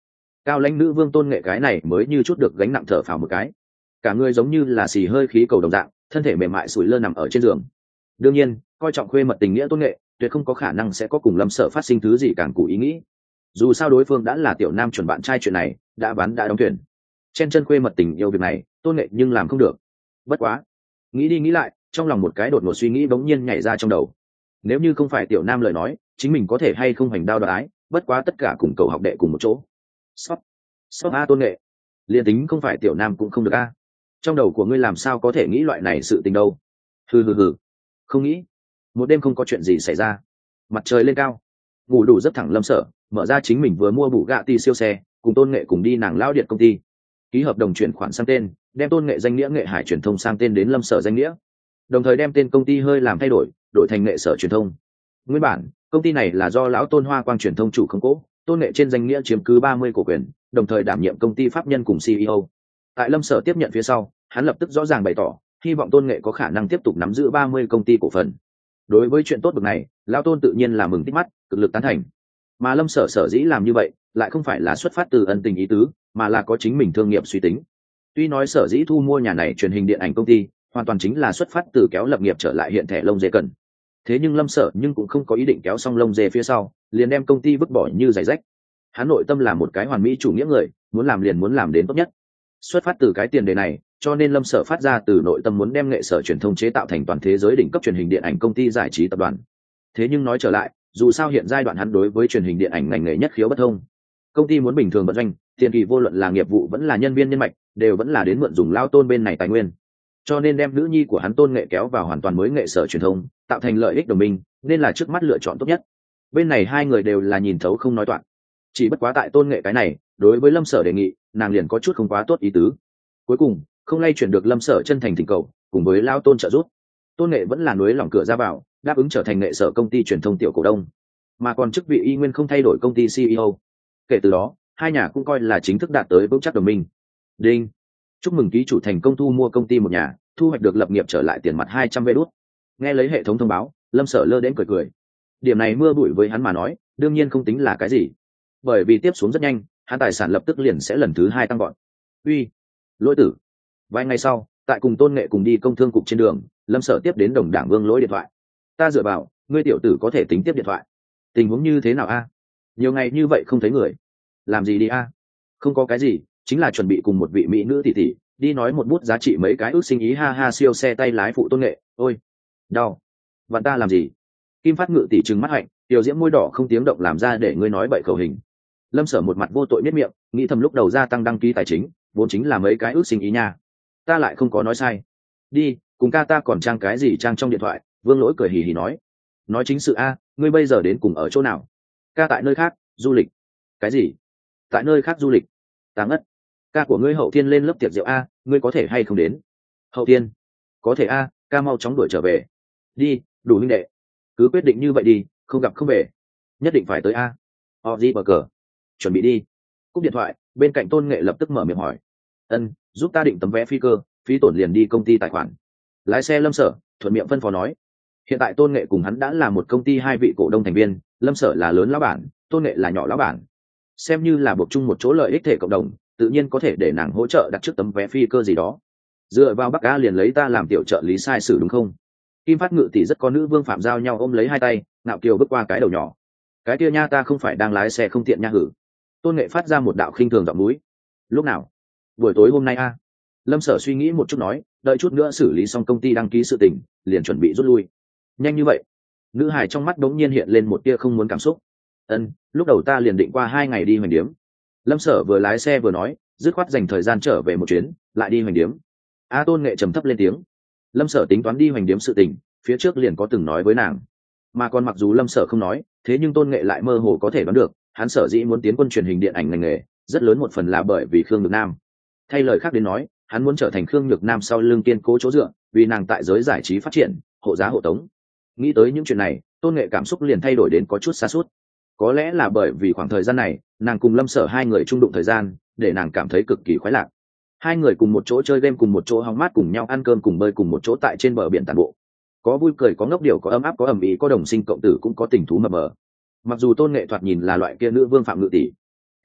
Cao lãnh nữ vương tôn nghệ cái này mới như chút được gánh nặng, thở phào một cái, cả người giống như là xì hơi khí cầu đồng dạng, thân thể mềm mại sủi lơ nằm ở trên giường. Đương nhiên coi trọng khuê mật tình nghĩa tôn nghệ tuyệt không có khả năng sẽ có cùng lâm sở phát sinh thứ gì càng củ ý nghĩ. Dù sao đối phương đã là tiểu nam chuẩn bạn trai, chuyện này đã bán đã đóng thuyền. Chen chân khuê mật tình yêu việc này tôn nghệ nhưng làm không được. Bất quá nghĩ đi nghĩ lại, trong lòng một cái đột ngột suy nghĩ bỗng nhiên nhảy ra trong đầu. Nếu như không phải tiểu nam lời nói, chính mình có thể hay không hành đao đoái ái, bất quá tất cả cùng cầu học đệ cùng một chỗ. Sót sót a tôn nghệ, liền tính không phải tiểu nam cũng không được a. Trong đầu của ngươi làm sao có thể nghĩ loại này sự tình đâu? Hừ hừ hừ, không nghĩ. Một đêm không có chuyện gì xảy ra, mặt trời lên cao, ngủ đủ giấc thẳng lâm sở mở ra chính mình vừa mua bù gạ ti siêu xe, cùng tôn nghệ cùng đi nàng lao điện công ty ký hợp đồng chuyển khoản sang tên, đem tôn nghệ danh nghĩa nghệ hải truyền thông sang tên đến lâm sở danh nghĩa, đồng thời đem tên công ty hơi làm thay đổi, đổi thành nghệ sở truyền thông. Nguyên bản công ty này là do lão tôn hoa quang truyền thông chủ khống cố, tôn nghệ trên danh nghĩa chiếm cứ ba mươi cổ quyền, đồng thời đảm nhiệm công ty pháp nhân cùng xê e ô. Tại lâm sở tiếp nhận phía sau, hắn lập tức rõ ràng bày tỏ hy vọng tôn nghệ có khả năng tiếp tục nắm giữ ba mươi công ty cổ phần. Đối với chuyện tốt bực này, lão tôn tự nhiên là mừng tích mắt, cực lực tán thành. Mà lâm sở sở dĩ làm như vậy lại không phải là xuất phát từ ân tình ý tứ, mà là có chính mình thương nghiệp suy tính. Tuy nói sở dĩ thu mua nhà này truyền hình điện ảnh công ty hoàn toàn chính là xuất phát từ kéo lập nghiệp trở lại hiện thẻ lông dê cần, thế nhưng lâm sở nhưng cũng không có ý định kéo xong lông dê phía sau liền đem công ty vứt bỏ như giày rách. Hắn nội tâm là một cái hoàn mỹ chủ nghĩa người, muốn làm liền muốn làm đến tốt nhất. Xuất phát từ cái tiền đề này, cho nên lâm sở phát ra từ nội tâm muốn đem nghệ sở truyền thông chế tạo thành toàn thế giới đỉnh cấp truyền hình điện ảnh công ty giải trí tập đoàn. Thế nhưng nói trở lại, dù sao hiện giai đoạn hắn đối với truyền hình điện ảnh ngành nghề nhất khiếu bất thông. Công ty muốn bình thường vận doanh, tiền kỳ vô luận là nghiệp vụ vẫn là nhân viên nhân mạch, đều vẫn là đến mượn dùng lao tôn bên này tài nguyên. Cho nên đem nữ nhi của hắn tôn nghệ kéo vào hoàn toàn mới nghệ sở truyền thông, tạo thành lợi ích đồng minh, nên là trước mắt lựa chọn tốt nhất. Bên này hai người đều là nhìn thấu không nói toạc. Chỉ bất quá tại tôn nghệ cái này, đối với lâm sở đề nghị, nàng liền có chút không quá tốt ý tứ. Cuối cùng không lay chuyển được lâm sở chân thành thỉnh cầu, cùng với lao tôn trợ giúp, tôn nghệ vẫn là núi lỏng cửa ra vào, đáp ứng trở thành nghệ sở công ty truyền thông tiểu cổ đông, mà còn chức vị y nguyên không thay đổi công ty xê e ô. Kể từ đó hai nhà cũng coi là chính thức đạt tới vững chắc đồng minh. Đinh, chúc mừng ký chủ thành công thu mua công ty một nhà, thu hoạch được lập nghiệp trở lại tiền mặt hai trăm vé đút. Nghe lấy hệ thống thông báo, lâm sở lơ đến cười cười. Điểm này mưa bụi với hắn mà nói đương nhiên không tính là cái gì, bởi vì tiếp xuống rất nhanh hắn tài sản lập tức liền sẽ lần thứ hai tăng gọn. Uy, lỗi tử. Vài ngày sau, tại cùng tôn nghệ cùng đi công thương cục trên đường, lâm sở tiếp đến đồng đảng Vương Lỗi điện thoại. Ta dựa vào, ngươi tiểu tử có thể tính tiếp điện thoại, tình huống như thế nào a? Nhiều ngày như vậy không thấy người, làm gì đi a? Không có cái gì, chính là chuẩn bị cùng một vị mỹ nữ tỷ tỷ đi nói một bút giá trị mấy cái ước sinh ý, ha ha. Siêu xe tay lái phụ tôn nghệ, ôi đau, vặn ta làm gì? Kim Phát Ngự tỷ trừng mắt hạnh, tiểu diễm môi đỏ không tiếng động làm ra để ngươi nói bậy khẩu hình. Lâm sở một mặt vô tội biết miệng, nghĩ thầm lúc đầu gia tăng đăng ký tài chính vốn chính là mấy cái ước sinh ý nha, ta lại không có nói sai. Đi cùng ca, ta còn trang cái gì trang trong điện thoại? Vương Lỗi cười hì hì nói, nói chính sự a, ngươi bây giờ đến cùng ở chỗ nào? Ca tại nơi khác du lịch. Cái gì? Tại nơi khác du lịch? Ta ngất. Ca của ngươi hậu thiên lên lớp tiệc rượu a, ngươi có thể hay không đến? Hậu thiên? Có thể a, ca mau chóng đuổi trở về. Đi, đủ huynh đệ, cứ quyết định như vậy đi, không gặp không về, nhất định phải tới a. Họ gì bờ cờ, chuẩn bị đi. Cúp điện thoại, bên cạnh tôn nghệ lập tức mở miệng hỏi, ân, giúp ta định tấm vé phi cơ, phí tổn liền đi công ty tài khoản. Lái xe lâm sở thuận miệng phân phó nói. Hiện tại tôn nghệ cùng hắn đã là một công ty hai vị cổ đông thành viên, lâm sở là lớn lão bản, tôn nghệ là nhỏ lão bản, xem như là buộc chung một chỗ lợi ích thể cộng đồng, tự nhiên có thể để nàng hỗ trợ đặt trước tấm vé phi cơ gì đó. Dựa vào Bắc Ca liền lấy ta làm tiểu trợ lý sai sử đúng không? Kim Phát Ngự tỷ rất có nữ vương phạm giao nhau ôm lấy hai tay, ngạo kiều bước qua cái đầu nhỏ. Cái kia nha, ta không phải đang lái xe không tiện nha hử. Tôn nghệ phát ra một đạo khinh thường giọng núi. Lúc nào? Buổi tối hôm nay a. Lâm sở suy nghĩ một chút nói, đợi chút nữa xử lý xong công ty đăng ký sự tình, liền chuẩn bị rút lui. Nhanh như vậy? Nữ hài trong mắt đống nhiên hiện lên một tia không muốn cảm xúc. Ân, lúc đầu ta liền định qua hai ngày đi hoành điếm. Lâm sở vừa lái xe vừa nói, dứt khoát dành thời gian trở về một chuyến, lại đi hoành điếm. A tôn nghệ trầm thấp lên tiếng. Lâm sở tính toán đi hoành điếm sự tình, phía trước liền có từng nói với nàng, mà còn mặc dù lâm sở không nói, thế nhưng tôn nghệ lại mơ hồ có thể đoán được, hắn sở dĩ muốn tiến quân truyền hình điện ảnh ngành nghề, rất lớn một phần là bởi vì Khương Nhược Nam. Thay lời khác đến nói, hắn muốn trở thành Khương Nhược Nam sau lưng kiên cố chỗ dựa, vì nàng tại giới giải trí phát triển, hộ giá hộ tống. Nghĩ tới những chuyện này, tôn nghệ cảm xúc liền thay đổi đến có chút xa suốt. Có lẽ là bởi vì khoảng thời gian này, nàng cùng lâm sở hai người chung đụng thời gian, để nàng cảm thấy cực kỳ khoái lạc. Hai người cùng một chỗ chơi game, cùng một chỗ hóng mát, cùng nhau ăn cơm, cùng bơi cùng một chỗ tại trên bờ biển tản bộ, có vui cười, có ngốc điệu, có ấm áp, có ầm ĩ, có đồng sinh cộng tử, cũng có tình thú mập mờ. Mặc dù tôn nghệ thoạt nhìn là loại kia nữ vương phạm ngự tỷ,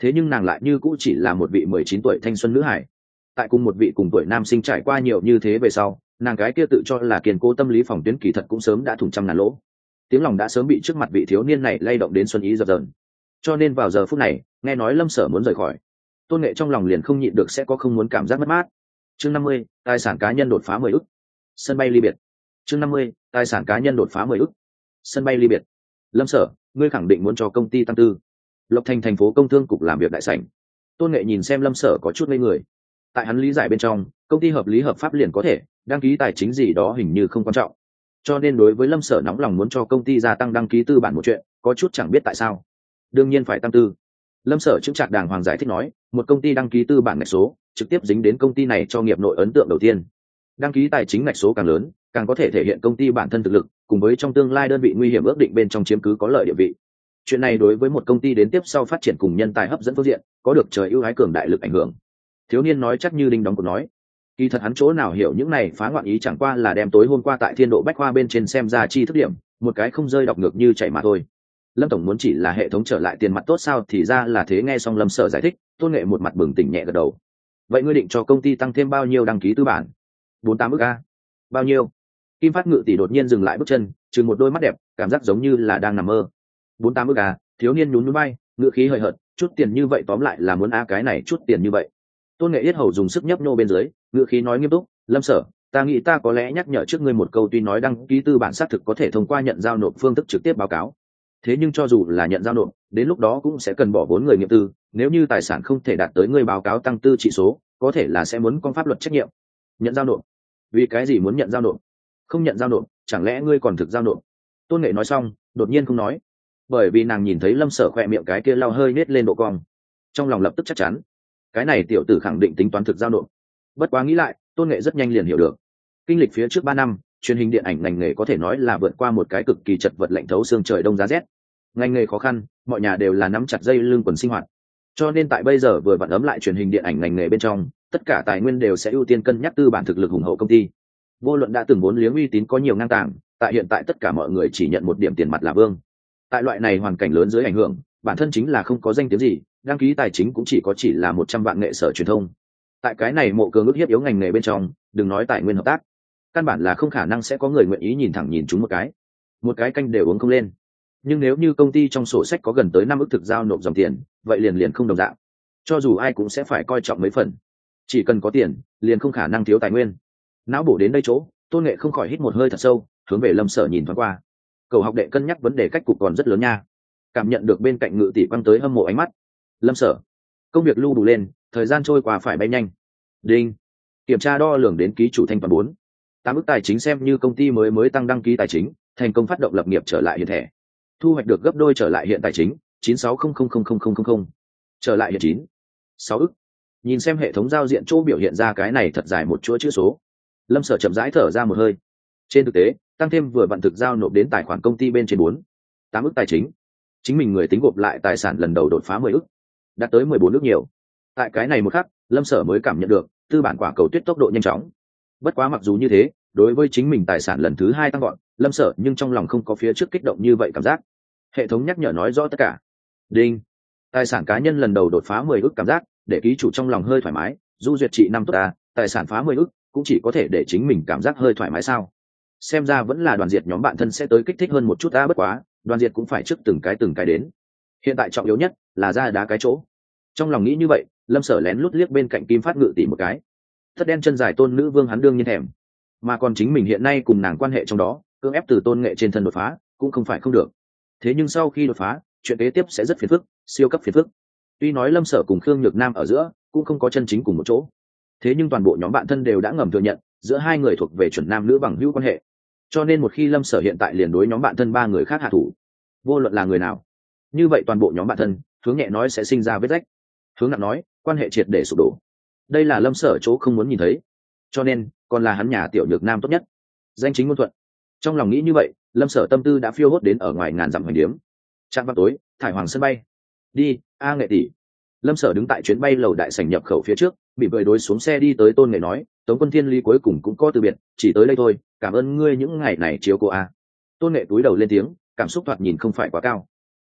thế nhưng nàng lại như cũ chỉ là một vị mười chín tuổi thanh xuân nữ hải. Tại cùng một vị cùng tuổi nam sinh trải qua nhiều như thế về sau, nàng cái kia tự cho là kiên cố tâm lý phòng tuyến kỳ thật cũng sớm đã thủng trăm ngàn lỗ. Tiếng lòng đã sớm bị trước mặt vị thiếu niên này lay động đến xuân ý dập dờn. Cho nên vào giờ phút này, nghe nói Lâm Sở muốn rời khỏi, Tôn Nghệ trong lòng liền không nhịn được sẽ có không muốn cảm giác mất mát. Chương năm mươi, tài sản cá nhân đột phá mười ức. Sân bay ly biệt. Chương năm mươi, tài sản cá nhân đột phá mười ức. Sân bay ly biệt. Lâm Sở, ngươi khẳng định muốn cho công ty tăng tư. Lộc Thành thành phố công thương cục làm việc đại sảnh. Tôn Nghệ nhìn xem Lâm Sở có chút ngây người. Tại hắn lý giải bên trong, công ty hợp lý hợp pháp liền có thể, đăng ký tài chính gì đó hình như không quan trọng. Cho nên đối với Lâm Sở nóng lòng muốn cho công ty gia tăng đăng ký tư bản một chuyện, có chút chẳng biết tại sao. Đương nhiên phải tăng tư. Lâm Sở chững chạc đàng hoàng giải thích nói, một công ty đăng ký tư bản ngạch số, trực tiếp dính đến công ty này cho nghiệp nội ấn tượng đầu tiên. Đăng ký tài chính ngạch số càng lớn, càng có thể thể hiện công ty bản thân thực lực, cùng với trong tương lai đơn vị nguy hiểm ước định bên trong chiếm cứ có lợi địa vị. Chuyện này đối với một công ty đến tiếp sau phát triển cùng nhân tài hấp dẫn phương diện, có được trời ưu ái cường đại lực ảnh hưởng. Thiếu niên nói chắc như đinh đóng cột nói, kỳ thật hắn chỗ nào hiểu những này phá ngoạn ý chẳng qua là đem tối hôm qua tại Thiên Độ Bách Khoa bên trên xem ra chi thức điểm, một cái không rơi đọc ngược như chảy mà thôi. Lâm tổng muốn chỉ là hệ thống trở lại tiền mặt tốt sao? Thì ra là thế. Nghe xong Lâm Sở giải thích, Tôn Nghệ một mặt bừng tỉnh nhẹ gật đầu. Vậy ngươi định cho công ty tăng thêm bao nhiêu đăng ký tư bản? Bốn tám ức a. Bao nhiêu? Kim Phát Ngự tỷ đột nhiên dừng lại bước chân, trừng một đôi mắt đẹp, cảm giác giống như là đang nằm mơ. Bốn tám ức a? Thiếu niên nhún nhún vai, ngữ khí hời hợt, chút tiền như vậy tóm lại là muốn a cái này chút tiền như vậy. Tôn Nghệ yết hầu dùng sức nhấp nô bên dưới, ngữ khí nói nghiêm túc, Lâm Sở, ta nghĩ ta có lẽ nhắc nhở trước ngươi một câu, tuy nói đăng ký tư bản xác thực có thể thông qua nhận giao nộp phương thức trực tiếp báo cáo. Thế nhưng cho dù là nhận giao nộp, đến lúc đó cũng sẽ cần bỏ vốn người nghiệm tư, nếu như tài sản không thể đạt tới người báo cáo tăng tư trị số, có thể là sẽ muốn con pháp luật trách nhiệm. Nhận giao nộp? Vì cái gì muốn nhận giao nộp? Không nhận giao nộp, chẳng lẽ ngươi còn thực giao nộp? Tôn Nghệ nói xong, đột nhiên không nói, bởi vì nàng nhìn thấy Lâm Sở khỏe miệng cái kia lau hơi nết lên độ cong, trong lòng lập tức chắc chắn, cái này tiểu tử khẳng định tính toán thực giao nộp. Bất quá nghĩ lại, Tôn Nghệ rất nhanh liền hiểu được, kinh lịch phía trước ba năm, truyền hình điện ảnh ngành nghề có thể nói là vượt qua một cái cực kỳ chật vật lạnh thấu xương trời đông giá rét. Ngành nghề khó khăn, mọi nhà đều là nắm chặt dây lưng quần sinh hoạt. Cho nên tại bây giờ vừa vặn ấm lại truyền hình điện ảnh ngành nghề bên trong, tất cả tài nguyên đều sẽ ưu tiên cân nhắc tư bản thực lực hùng hậu công ty. Vô luận đã từng vốn liếng uy tín có nhiều ngang tàng, tại hiện tại tất cả mọi người chỉ nhận một điểm tiền mặt là vương. Tại loại này hoàn cảnh lớn dưới ảnh hưởng, bản thân chính là không có danh tiếng gì, đăng ký tài chính cũng chỉ có chỉ là một trăm vạn nghệ sở truyền thông. Tại cái này mộ cường ước hiếp yếu ngành nghề bên trong, đừng nói tài nguyên hợp tác, căn bản là không khả năng sẽ có người nguyện ý nhìn thẳng nhìn chúng một cái một cái canh đều uống không lên. Nhưng nếu như công ty trong sổ sách có gần tới năm ức thực giao nộp dòng tiền, vậy liền liền không đồng dạng, cho dù ai cũng sẽ phải coi trọng mấy phần. Chỉ cần có tiền, liền không khả năng thiếu tài nguyên. Não bổ đến đây chỗ, Tôn Nghệ không khỏi hít một hơi thật sâu, hướng về Lâm Sở nhìn thoáng qua. Cầu học đệ cân nhắc vấn đề cách cục còn rất lớn nha. Cảm nhận được bên cạnh Ngự tỷ quăng tới hâm mộ ánh mắt, Lâm Sở, công việc lưu đủ lên, thời gian trôi qua phải bay nhanh. Đinh, kiểm tra đo lường đến ký chủ thanh toán bốn tám ức tài chính, xem như công ty mới mới tăng đăng ký tài chính, thành công phát động lập nghiệp trở lại hiện thẻ, thu hoạch được gấp đôi trở lại hiện tài chính chín sáu không không không không không không không, trở lại hiện chín sáu ức. Nhìn xem hệ thống giao diện chỗ biểu hiện ra cái này thật dài một chuỗi chữ số, Lâm Sở chậm rãi thở ra một hơi. Trên thực tế, tăng thêm vừa vặn thực giao nộp đến tài khoản công ty bên trên bốn tám ức tài chính, chính mình người tính gộp lại tài sản lần đầu đột phá mười ức, đạt tới mười bốn ức nhiều. Tại cái này một khắc, Lâm Sở mới cảm nhận được tư bản quả cầu tuyết tốc độ nhanh chóng. Bất quá mặc dù như thế, đối với chính mình tài sản lần thứ hai tăng gọn, Lâm Sở nhưng trong lòng không có phía trước kích động như vậy cảm giác. Hệ thống nhắc nhở nói rõ tất cả. Đinh, tài sản cá nhân lần đầu đột phá mười ức cảm giác, để ký chủ trong lòng hơi thoải mái. Du duyệt trị năm tốt à, tài sản phá mười ức cũng chỉ có thể để chính mình cảm giác hơi thoải mái sao? Xem ra vẫn là đoàn diệt nhóm bạn thân sẽ tới kích thích hơn một chút. À, bất quá đoàn diệt cũng phải trước từng cái từng cái đến. Hiện tại trọng yếu nhất là ra đá cái chỗ. Trong lòng nghĩ như vậy, Lâm Sở lén lút liếc bên cạnh Kim Phát Ngự tỷ một cái. Thất đen chân dài Tôn nữ vương hắn đương nhiên thèm, mà còn chính mình hiện nay cùng nàng quan hệ trong đó, cưỡng ép từ Tôn Nghệ trên thân đột phá cũng không phải không được. Thế nhưng sau khi đột phá, chuyện kế tiếp sẽ rất phiền phức, siêu cấp phiền phức. Tuy nói Lâm Sở cùng Khương Nhược Nam ở giữa cũng không có chân chính cùng một chỗ, thế nhưng toàn bộ nhóm bạn thân đều đã ngầm thừa nhận giữa hai người thuộc về chuẩn nam nữ bằng hữu quan hệ. Cho nên một khi Lâm Sở hiện tại liền đối nhóm bạn thân ba người khác hạ thủ, vô luận là người nào, như vậy toàn bộ nhóm bạn thân, hướng nhẹ nói sẽ sinh ra vết rách, hướng nặng nói quan hệ triệt để sụp đổ. Đây là Lâm Sở chỗ không muốn nhìn thấy, cho nên còn là hắn nhà tiểu Nhược Nam tốt nhất, danh chính ngôn thuận. Trong lòng nghĩ như vậy, Lâm Sở tâm tư đã phiêu hốt đến ở ngoài ngàn dặm hoành điếm. Trạm vào tối, thải hoàng sân bay. Đi, a Nghệ tỷ. Lâm Sở đứng tại chuyến bay lầu đại sảnh nhập khẩu phía trước, bị bơi đối xuống xe đi tới Tôn Nghệ nói, Tống Quân Thiên Ly cuối cùng cũng có từ biệt, chỉ tới đây thôi, cảm ơn ngươi những ngày này chiếu cô a. Tôn Nghệ túi đầu lên tiếng, cảm xúc thoạt nhìn không phải quá cao.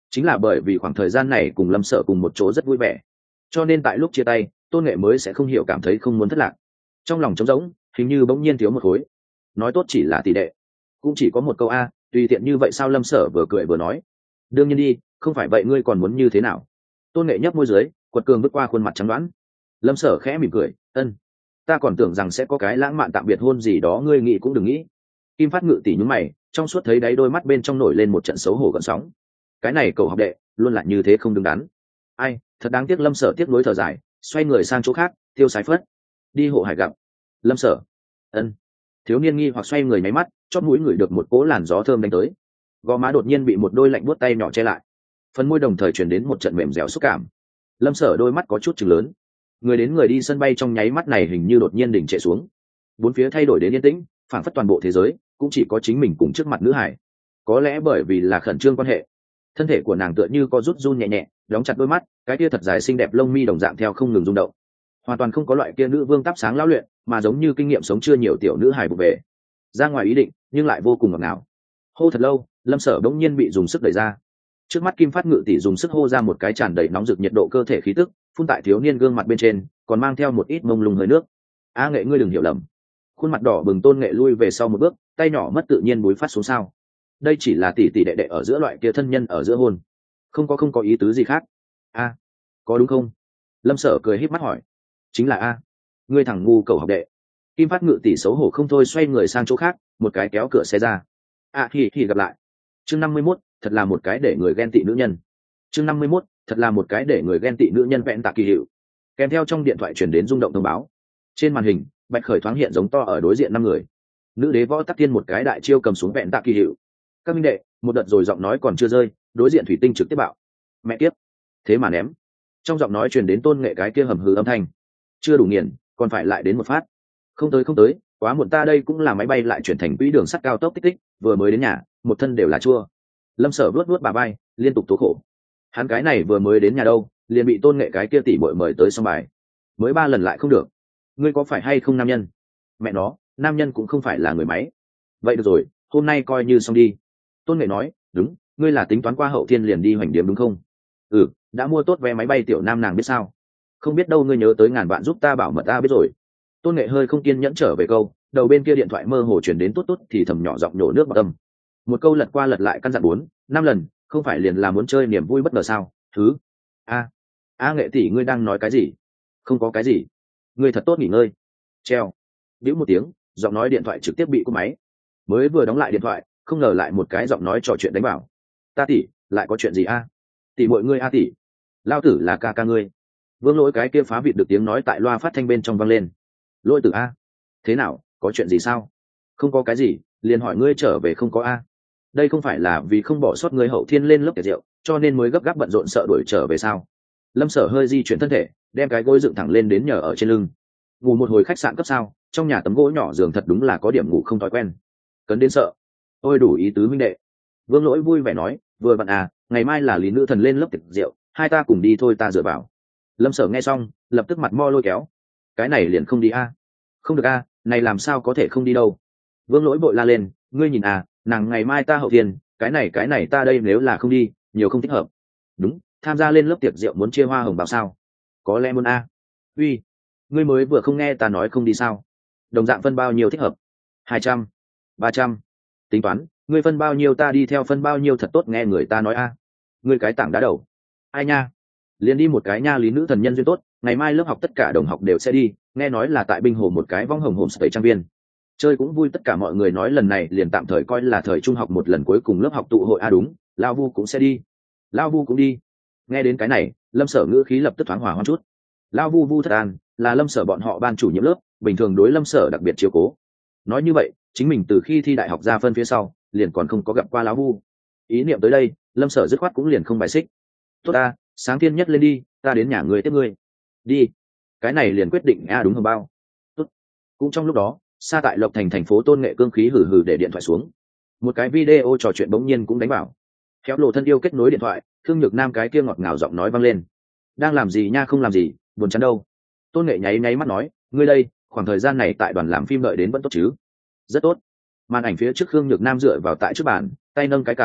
chính là bởi vì khoảng thời gian này cùng lâm sở cùng một chỗ rất vui vẻ, cho nên tại lúc chia tay tôn nghệ mới sẽ không hiểu cảm thấy không muốn thất lạc. Trong lòng trống rỗng hình như bỗng nhiên thiếu một khối. Nói tốt chỉ là tỷ đệ, cũng chỉ có một câu a, tùy tiện như vậy sao? Lâm sở vừa cười vừa nói, đương nhiên đi, không phải vậy ngươi còn muốn như thế nào? Tôn nghệ nhấp môi dưới, quật cường bước qua khuôn mặt trắng đoán. Lâm sở khẽ mỉm cười, ân, ta còn tưởng rằng sẽ có cái lãng mạn tạm biệt hôn gì đó, ngươi nghĩ cũng đừng nghĩ. Kim Phát Ngự tỷ nhướng mày, trong suốt thấy đáy đôi mắt bên trong nổi lên một trận xấu hổ gợn sóng. Cái này cậu học đệ luôn là như thế không đứng đắn. Ai, thật đáng tiếc. Lâm sở tiếc nuối thở dài, xoay người sang chỗ khác, tiêu sái phất, đi hộ hải gặp. Lâm sở, ân. Thiếu niên nghi hoặc xoay người nháy mắt, chót mũi ngửi được một cỗ làn gió thơm đánh tới, gò má đột nhiên bị một đôi lạnh buốt tay nhỏ che lại, phần môi đồng thời truyền đến một trận mềm dẻo xúc cảm. Lâm sở đôi mắt có chút chừng lớn, người đến người đi sân bay trong nháy mắt này hình như đột nhiên đỉnh trệ xuống, bốn phía thay đổi đến yên tĩnh, phảng phất toàn bộ thế giới cũng chỉ có chính mình cùng trước mặt nữ hải. Có lẽ bởi vì là khẩn trương quan hệ, thân thể của nàng tựa như có rút run nhẹ nhẹ, đóng chặt đôi mắt, cái kia thật dài xinh đẹp lông mi đồng dạng theo không ngừng rung động, hoàn toàn không có loại kia nữ vương tắp sáng lão luyện, mà giống như kinh nghiệm sống chưa nhiều tiểu nữ hài vụ về ra ngoài ý định, nhưng lại vô cùng ngọt ngào. Hô thật lâu, Lâm sở bỗng nhiên bị dùng sức đẩy ra. Trước mắt Kim Phát Ngự tỷ dùng sức hô ra một cái tràn đầy nóng rực nhiệt độ cơ thể khí tức, phun tại thiếu niên gương mặt bên trên, còn mang theo một ít mông lung hơi nước. A Nghệ, ngươi đừng hiểu lầm. Khuôn mặt đỏ bừng Tôn Nghệ lui về sau một bước, tay nhỏ mất tự nhiên búi phát xuống sao. Đây chỉ là tỷ tỷ đệ đệ ở giữa loại kia thân nhân ở giữa hôn, không có không có ý tứ gì khác. A, có đúng không? Lâm sở cười híp mắt hỏi. Chính là a, ngươi thằng ngu cầu học đệ. Kim Phát Ngự tỷ xấu hổ không thôi, xoay người sang chỗ khác, một cái kéo cửa xe ra. A thì thì gặp lại. Chương năm mươi mốt, thật là một cái để người ghen tị nữ nhân. Chương năm mươi mốt, thật là một cái để người ghen tị nữ nhân. Vẹn Tạ Kỳ Hiệu. Kèm theo trong điện thoại truyền đến rung động thông báo. Trên màn hình, Bạch Khởi thoáng hiện giống to ở đối diện năm người. Nữ đế Võ Tắc Thiên một cái đại chiêu cầm xuống Vẹn Tạ Kỳ Hiệu. Các minh đệ, một đợt rồi giọng nói còn chưa rơi, đối diện thủy tinh trực tiếp bạo. Mẹ kiếp, thế mà ném. Trong giọng nói truyền đến Tôn Nghệ cái kia hầm hừ âm thanh. Chưa đủ nghiền, còn phải lại đến một phát. Không tới không tới, quá muộn, ta đây cũng là máy bay lại chuyển thành quỹ đường sắt cao tốc tích tích, vừa mới đến nhà, một thân đều là chua. Lâm sở vuốt vuốt bà bay, liên tục tố khổ. Hắn cái này vừa mới đến nhà đâu, liền bị Tôn Nghệ cái kia tỉ muội mời tới xong bài, mới ba lần lại không được. Ngươi có phải hay không nam nhân? Mẹ nó, nam nhân cũng không phải là người máy. Vậy được rồi, hôm nay coi như xong đi. Tôn Nghệ nói, đúng, ngươi là tính toán qua Hậu Thiên liền đi hoành điểm đúng không? Ừ, đã mua tốt vé máy bay tiểu nam nàng biết sao? Không biết đâu, ngươi nhớ tới ngàn vạn giúp ta bảo mật ta biết rồi. Tôn Nghệ hơi không kiên nhẫn trở về câu, đầu bên kia điện thoại mơ hồ chuyển đến tốt tốt thì thầm nhỏ giọng nhổ nước vào tâm. Một câu lật qua lật lại căn dặn bốn năm lần, không phải liền là muốn chơi niềm vui bất ngờ sao? Thứ a a Nghệ tỷ, ngươi đang nói cái gì? Không có cái gì, ngươi thật tốt nghỉ ngơi. Treo. Bĩu một tiếng, giọng nói điện thoại trực tiếp bị cúp máy. Mới vừa đóng lại điện thoại, không ngờ lại một cái giọng nói trò chuyện đánh vào. Ta tỷ, lại có chuyện gì a? Tỷ mọi ngươi a tỷ, lao tử là ca ca ngươi. Vương Lỗi cái kia phá vịt được tiếng nói tại loa phát thanh bên trong vang lên. Lỗi tử a, thế nào, có chuyện gì sao? Không có cái gì, liền hỏi ngươi trở về không có a. Đây không phải là vì không bỏ sót ngươi Hậu Thiên lên lớp tiệc rượu, cho nên mới gấp gáp bận rộn sợ đuổi trở về sao? Lâm Sở hơi di chuyển thân thể, đem cái gối dựng thẳng lên đến nhờ ở trên lưng. Ngủ một hồi khách sạn cấp sao, trong nhà tấm gỗ nhỏ giường thật đúng là có điểm ngủ không thói quen. Cấn đến sợ. Ôi đủ ý tứ huynh đệ. Vương Lỗi vui vẻ nói, vừa vặn à, ngày mai là Lý nữ thần lên lớp tiệc rượu, hai ta cùng đi thôi, ta dựa vào. Lâm Sở nghe xong, lập tức mặt mo lôi kéo. Cái này liền không đi a? Không được a, này làm sao có thể không đi đâu. Vương Lỗi bội la lên, ngươi nhìn à, nàng ngày mai ta Hậu Thiên, cái này cái này ta đây nếu là không đi, nhiều không thích hợp. Đúng, tham gia lên lớp tiệc rượu muốn chia hoa hồng bao sao? Có lẽ muốn a. Uy, ngươi mới vừa không nghe ta nói không đi sao? Đồng dạng phân bao nhiêu thích hợp? Hai trăm, ba trăm. Tính toán, ngươi phân bao nhiêu ta đi theo phân bao nhiêu, thật tốt nghe người ta nói a. Ngươi cái tảng đá đầu. Ai nha? Liền đi một cái nha, Lý nữ thần nhân duyên tốt, ngày mai lớp học tất cả đồng học đều sẽ đi, nghe nói là tại Binh Hồ một cái vong hồng homestay trang viên. Chơi cũng vui, tất cả mọi người nói lần này liền tạm thời coi là thời trung học một lần cuối cùng lớp học tụ hội a. Đúng, Lao Vu cũng sẽ đi. Lao Vu cũng đi. Nghe đến cái này, Lâm Sở ngữ khí lập tức thoáng hòa hoãn chút. Lao Vu Vu Thất An là Lâm Sở bọn họ ban chủ nhiệm lớp, bình thường đối Lâm Sở đặc biệt chiếu cố. Nói như vậy, chính mình từ khi thi đại học ra phân phía sau, liền còn không có gặp qua Lão Vu. Ý niệm tới đây, Lâm Sở dứt khoát cũng liền không bài xích. Tốt ta, sáng tiên nhất lên đi, ta đến nhà người tiếp ngươi. Đi. Cái này liền quyết định a. Đúng hồng bao. Tốt. Cũng trong lúc đó, xa tại Lộc Thành thành phố Tôn Nghệ cương khí hử hử để điện thoại xuống. Một cái video trò chuyện bỗng nhiên cũng đánh vào. Khéo lộ thân yêu kết nối điện thoại, Thương Nhược Nam cái kia ngọt ngào giọng nói vang lên. Đang làm gì nha? Không làm gì, buồn chán đâu. Tôn Nghệ nháy nháy mắt nói, ngươi đây, khoảng thời gian này tại đoàn làm phim đợi đến vẫn tốt chứ? Rất tốt. Màn ảnh phía trước Khương Nhược Nam dựa vào tại trước bàn, tay nâng cái cằm,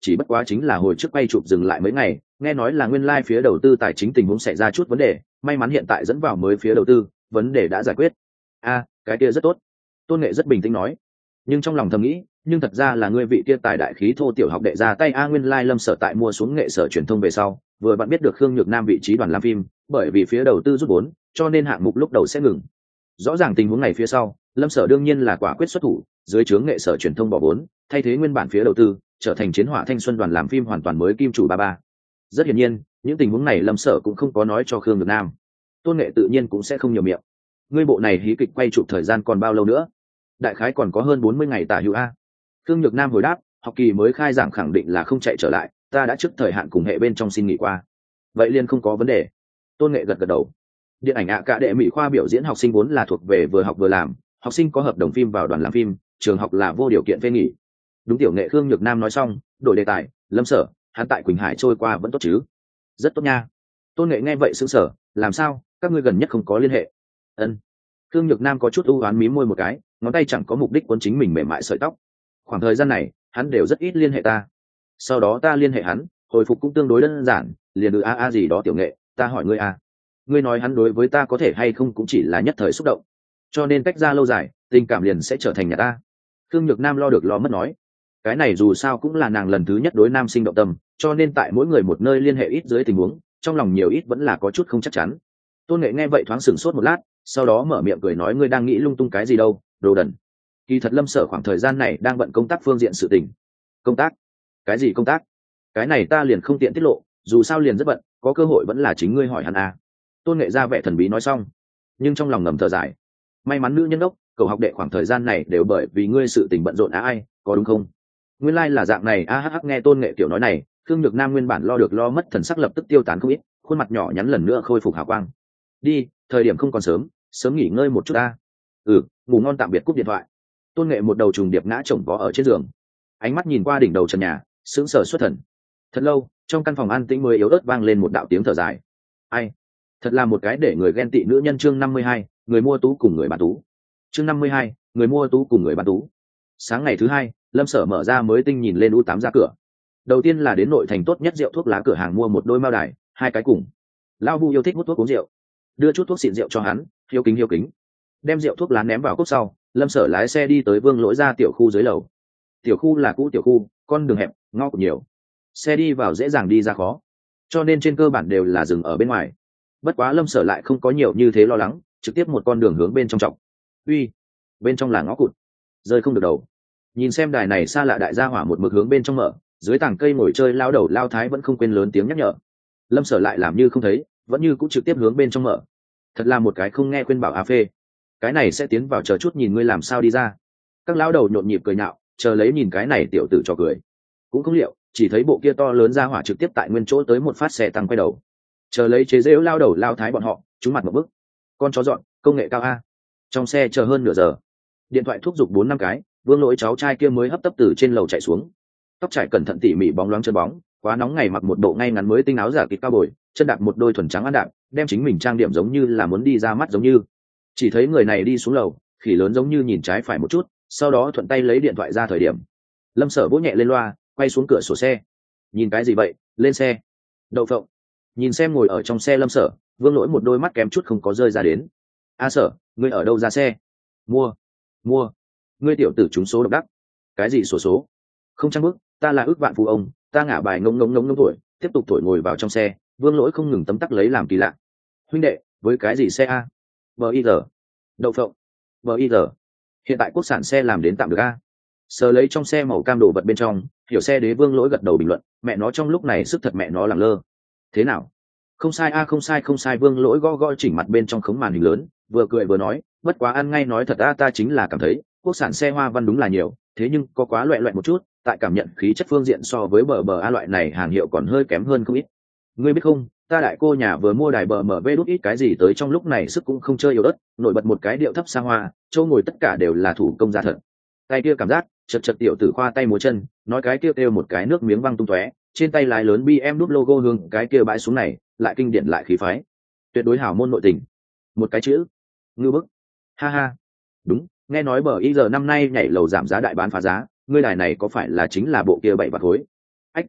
chỉ bất quá chính là hồi trước quay chụp dừng lại mấy ngày, nghe nói là nguyên lai phía đầu tư tài chính tình huống xảy ra chút vấn đề, may mắn hiện tại dẫn vào mới phía đầu tư, vấn đề đã giải quyết. A, cái kia rất tốt. Tôn Nghệ rất bình tĩnh nói, nhưng trong lòng thầm nghĩ, nhưng thật ra là ngươi vị kia tài đại khí thô tiểu học đệ ra tay a. Nguyên lai Lâm Sở tại mua xuống nghệ sở truyền thông về sau, vừa bạn biết được Khương Nhược Nam vị trí đoàn làm phim, bởi vì phía đầu tư rút vốn, cho nên hạng mục lúc đầu sẽ ngừng. Rõ ràng tình huống này phía sau, Lâm Sở đương nhiên là quả quyết xuất thủ, dưới trướng nghệ sở truyền thông bỏ vốn, thay thế nguyên bản phía đầu tư, trở thành chiến hỏa thanh xuân đoàn làm phim hoàn toàn mới kim chủ ba ba. Rất hiển nhiên, những tình huống này Lâm Sở cũng không có nói cho Khương Nhược Nam. Tôn Nghệ tự nhiên cũng sẽ không nhiều miệng. Ngươi bộ này hí kịch quay chụp thời gian còn bao lâu nữa? Đại khái còn có hơn bốn mươi ngày tả hữu a. Khương Nhược Nam hồi đáp, học kỳ mới khai giảng khẳng định là không chạy trở lại, ta đã trước thời hạn cùng hệ bên trong xin nghỉ qua. Vậy liền không có vấn đề. Tôn Nghệ gật gật đầu. Điện ảnh ạ cả đệ mỹ khoa biểu diễn học sinh vốn là thuộc về vừa học vừa làm, học sinh có hợp đồng phim vào đoàn làm phim, trường học là vô điều kiện phê nghỉ. Đúng. Tiểu Nghệ Khương Nhược Nam nói xong, đổi đề tài, Lâm Sở, hắn tại Quỳnh Hải trôi qua vẫn tốt chứ? Rất tốt nha. Tôn Nghệ nghe vậy sững sờ, làm sao, các ngươi gần nhất không có liên hệ? Ân. Khương Nhược Nam có chút ưu oán mím môi một cái, ngón tay chẳng có mục đích cuốn chính mình mềm mại sợi tóc. Khoảng thời gian này, hắn đều rất ít liên hệ ta. Sau đó ta liên hệ hắn, hồi phục cũng tương đối đơn giản, liền ừ a a gì đó. Tiểu Nghệ, ta hỏi ngươi a, ngươi nói hắn đối với ta có thể hay không cũng chỉ là nhất thời xúc động, cho nên cách ra lâu dài, tình cảm liền sẽ trở thành nhà ta. Khương Nhược Nam lo được lo mất nói, cái này dù sao cũng là nàng lần thứ nhất đối nam sinh động tâm, cho nên tại mỗi người một nơi liên hệ ít dưới tình huống, trong lòng nhiều ít vẫn là có chút không chắc chắn. Tôn Nghệ nghe vậy thoáng sửng sốt một lát, sau đó mở miệng cười nói, ngươi đang nghĩ lung tung cái gì đâu, đồ đần. Kỳ thật Lâm Sở khoảng thời gian này đang bận công tác phương diện sự tình. Công tác? Cái gì công tác? Cái này ta liền không tiện tiết lộ, dù sao liền rất bận, có cơ hội vẫn là chính ngươi hỏi hắn à. Tôn Nghệ ra vẻ thần bí nói xong, nhưng trong lòng ngầm thở dài, may mắn nữ nhân đốc, cậu học đệ khoảng thời gian này đều bởi vì ngươi sự tình bận rộn á. Ai, có đúng không? Nguyên lai like là dạng này a. Ah, ah, nghe Tôn Nghệ kiểu nói này, Khương Nhược Nam nguyên bản lo được lo mất thần sắc lập tức tiêu tán không ít, khuôn mặt nhỏ nhắn lần nữa khôi phục hào quang. Đi, thời điểm không còn sớm, sớm nghỉ ngơi một chút ta. Ừ, ngủ ngon, tạm biệt, cúp điện thoại. Tôn Nghệ một đầu trùng điệp ngã chồng vó ở trên giường, ánh mắt nhìn qua đỉnh đầu trần nhà, sững sờ xuất thần. Thật lâu, trong căn phòng an tĩnh mới yếu ớt vang lên một đạo tiếng thở dài. Ai, thật là một cái để người ghen tị nữ nhân. Chương năm mươi hai, người mua tú cùng người bán tú. Chương năm mươi hai, người mua tú cùng người bán tú. Sáng ngày thứ hai, Lâm Sở mở ra mới tinh nhìn lên u tám ra cửa. Đầu tiên là đến nội thành tốt nhất rượu thuốc lá cửa hàng mua một đôi mao đài, hai cái cùng. Lão Vu yêu thích hút thuốc uống rượu, đưa chút thuốc xịn rượu cho hắn, hiếu kính hiếu kính. Đem rượu thuốc lá ném vào cốc sau, Lâm Sở lái xe đi tới Vương Lỗi ra tiểu khu dưới lầu. Tiểu khu là cũ tiểu khu, con đường hẹp, ngõ cụt nhiều, xe đi vào dễ dàng đi ra khó, cho nên trên cơ bản đều là dừng ở bên ngoài. Bất quá Lâm Sở lại không có nhiều như thế lo lắng, trực tiếp một con đường hướng bên trong trọng. Uy, bên trong là ngõ cụt, rơi không được đầu. Nhìn xem đài này xa lạ đại gia hỏa một mực hướng bên trong mở, dưới tảng cây ngồi chơi lao đầu lao thái vẫn không quên lớn tiếng nhắc nhở. Lâm Sở lại làm như không thấy, vẫn như cũng trực tiếp hướng bên trong mở. Thật là một cái không nghe khuyên bảo a phê. Cái này sẽ tiến vào chờ chút nhìn ngươi làm sao đi ra. Các lão đầu nhộn nhịp cười nhạo, chờ lấy nhìn cái này tiểu tử trò cười. Cũng không liệu, chỉ thấy bộ kia to lớn ra hỏa trực tiếp tại nguyên chỗ tới một phát xe tăng quay đầu, chờ lấy chế giễu lao đầu lao thái bọn họ, chúng mặt một bức. Con chó dọn, công nghệ cao a. Trong xe chờ hơn nửa giờ, điện thoại thúc giục bốn năm cái, Vương Lỗi cháu trai kia mới hấp tấp từ trên lầu chạy xuống. Tóc trải cẩn thận tỉ mỉ bóng loáng chân bóng, quá nóng ngày mặc một bộ ngay ngắn mới tinh áo giả kịch cao bồi, chân đạp một đôi thuần trắng ăn đạp, đem chính mình trang điểm giống như là muốn đi ra mắt giống như. Chỉ thấy người này đi xuống lầu, khỉ lớn giống như nhìn trái phải một chút, sau đó thuận tay lấy điện thoại ra. Thời điểm Lâm Sở vỗ nhẹ lên loa, quay xuống cửa sổ xe. Nhìn cái gì vậy, lên xe. Đậu phộng. Nhìn xem ngồi ở trong xe Lâm Sở, Vương Lỗi một đôi mắt kém chút không có rơi ra đến. A Sở, ngươi ở đâu ra xe? Mua. Mua. Ngươi tiểu tử trúng số độc đắc. Cái gì số số? Không trang bức, ta là ước vạn phú ông, ta ngả bài ngông ngông ngông ngông tuổi, tiếp tục tuổi ngồi vào trong xe. Vương Lỗi không ngừng tấm tắc lấy làm kỳ lạ. Huynh đệ, với cái gì xe a? bê i rờ. Đậu phộng. bê i rờ. Hiện tại quốc sản xe làm đến tạm được a. Sờ lấy trong xe màu cam đồ vật bên trong, hiểu xe đế Vương Lỗi gật đầu bình luận, mẹ nó trong lúc này sức thật mẹ nó lẳng lơ. Thế nào? Không sai a, không sai không sai. Vương Lỗi gõ gõ chỉnh mặt bên trong khống màn hình lớn, vừa cười vừa nói, bất quá ăn ngay nói thật a, ta chính là cảm thấy quốc sản xe hoa văn đúng là nhiều, thế nhưng có quá loẹ loẹt một chút, tại cảm nhận khí chất phương diện so với bờ bờ a loại này hàng hiệu còn hơi kém hơn không ít. Ngươi biết không, ta đại cô nhà vừa mua đài bờ em vê đút ít cái gì tới, trong lúc này sức cũng không chơi yếu ớt, nổi bật một cái điệu thấp xa hoa, châu ngồi tất cả đều là thủ công gia thật. Tay kia cảm giác chật chật, tiểu tử khoa tay múa chân, nói cái kia kêu một cái nước miếng văng tung tóe, trên tay lái lớn bê em đút logo hương, cái kia bãi xuống này lại kinh điển lại khí phái, tuyệt đối hảo môn nội tình. Một cái chữ ngư bức. Ha ha, đúng, nghe nói bờ y giờ năm nay nhảy lầu giảm giá đại bán phá giá, ngươi đài này có phải là chính là bộ kia bảy bạc khối? Ách,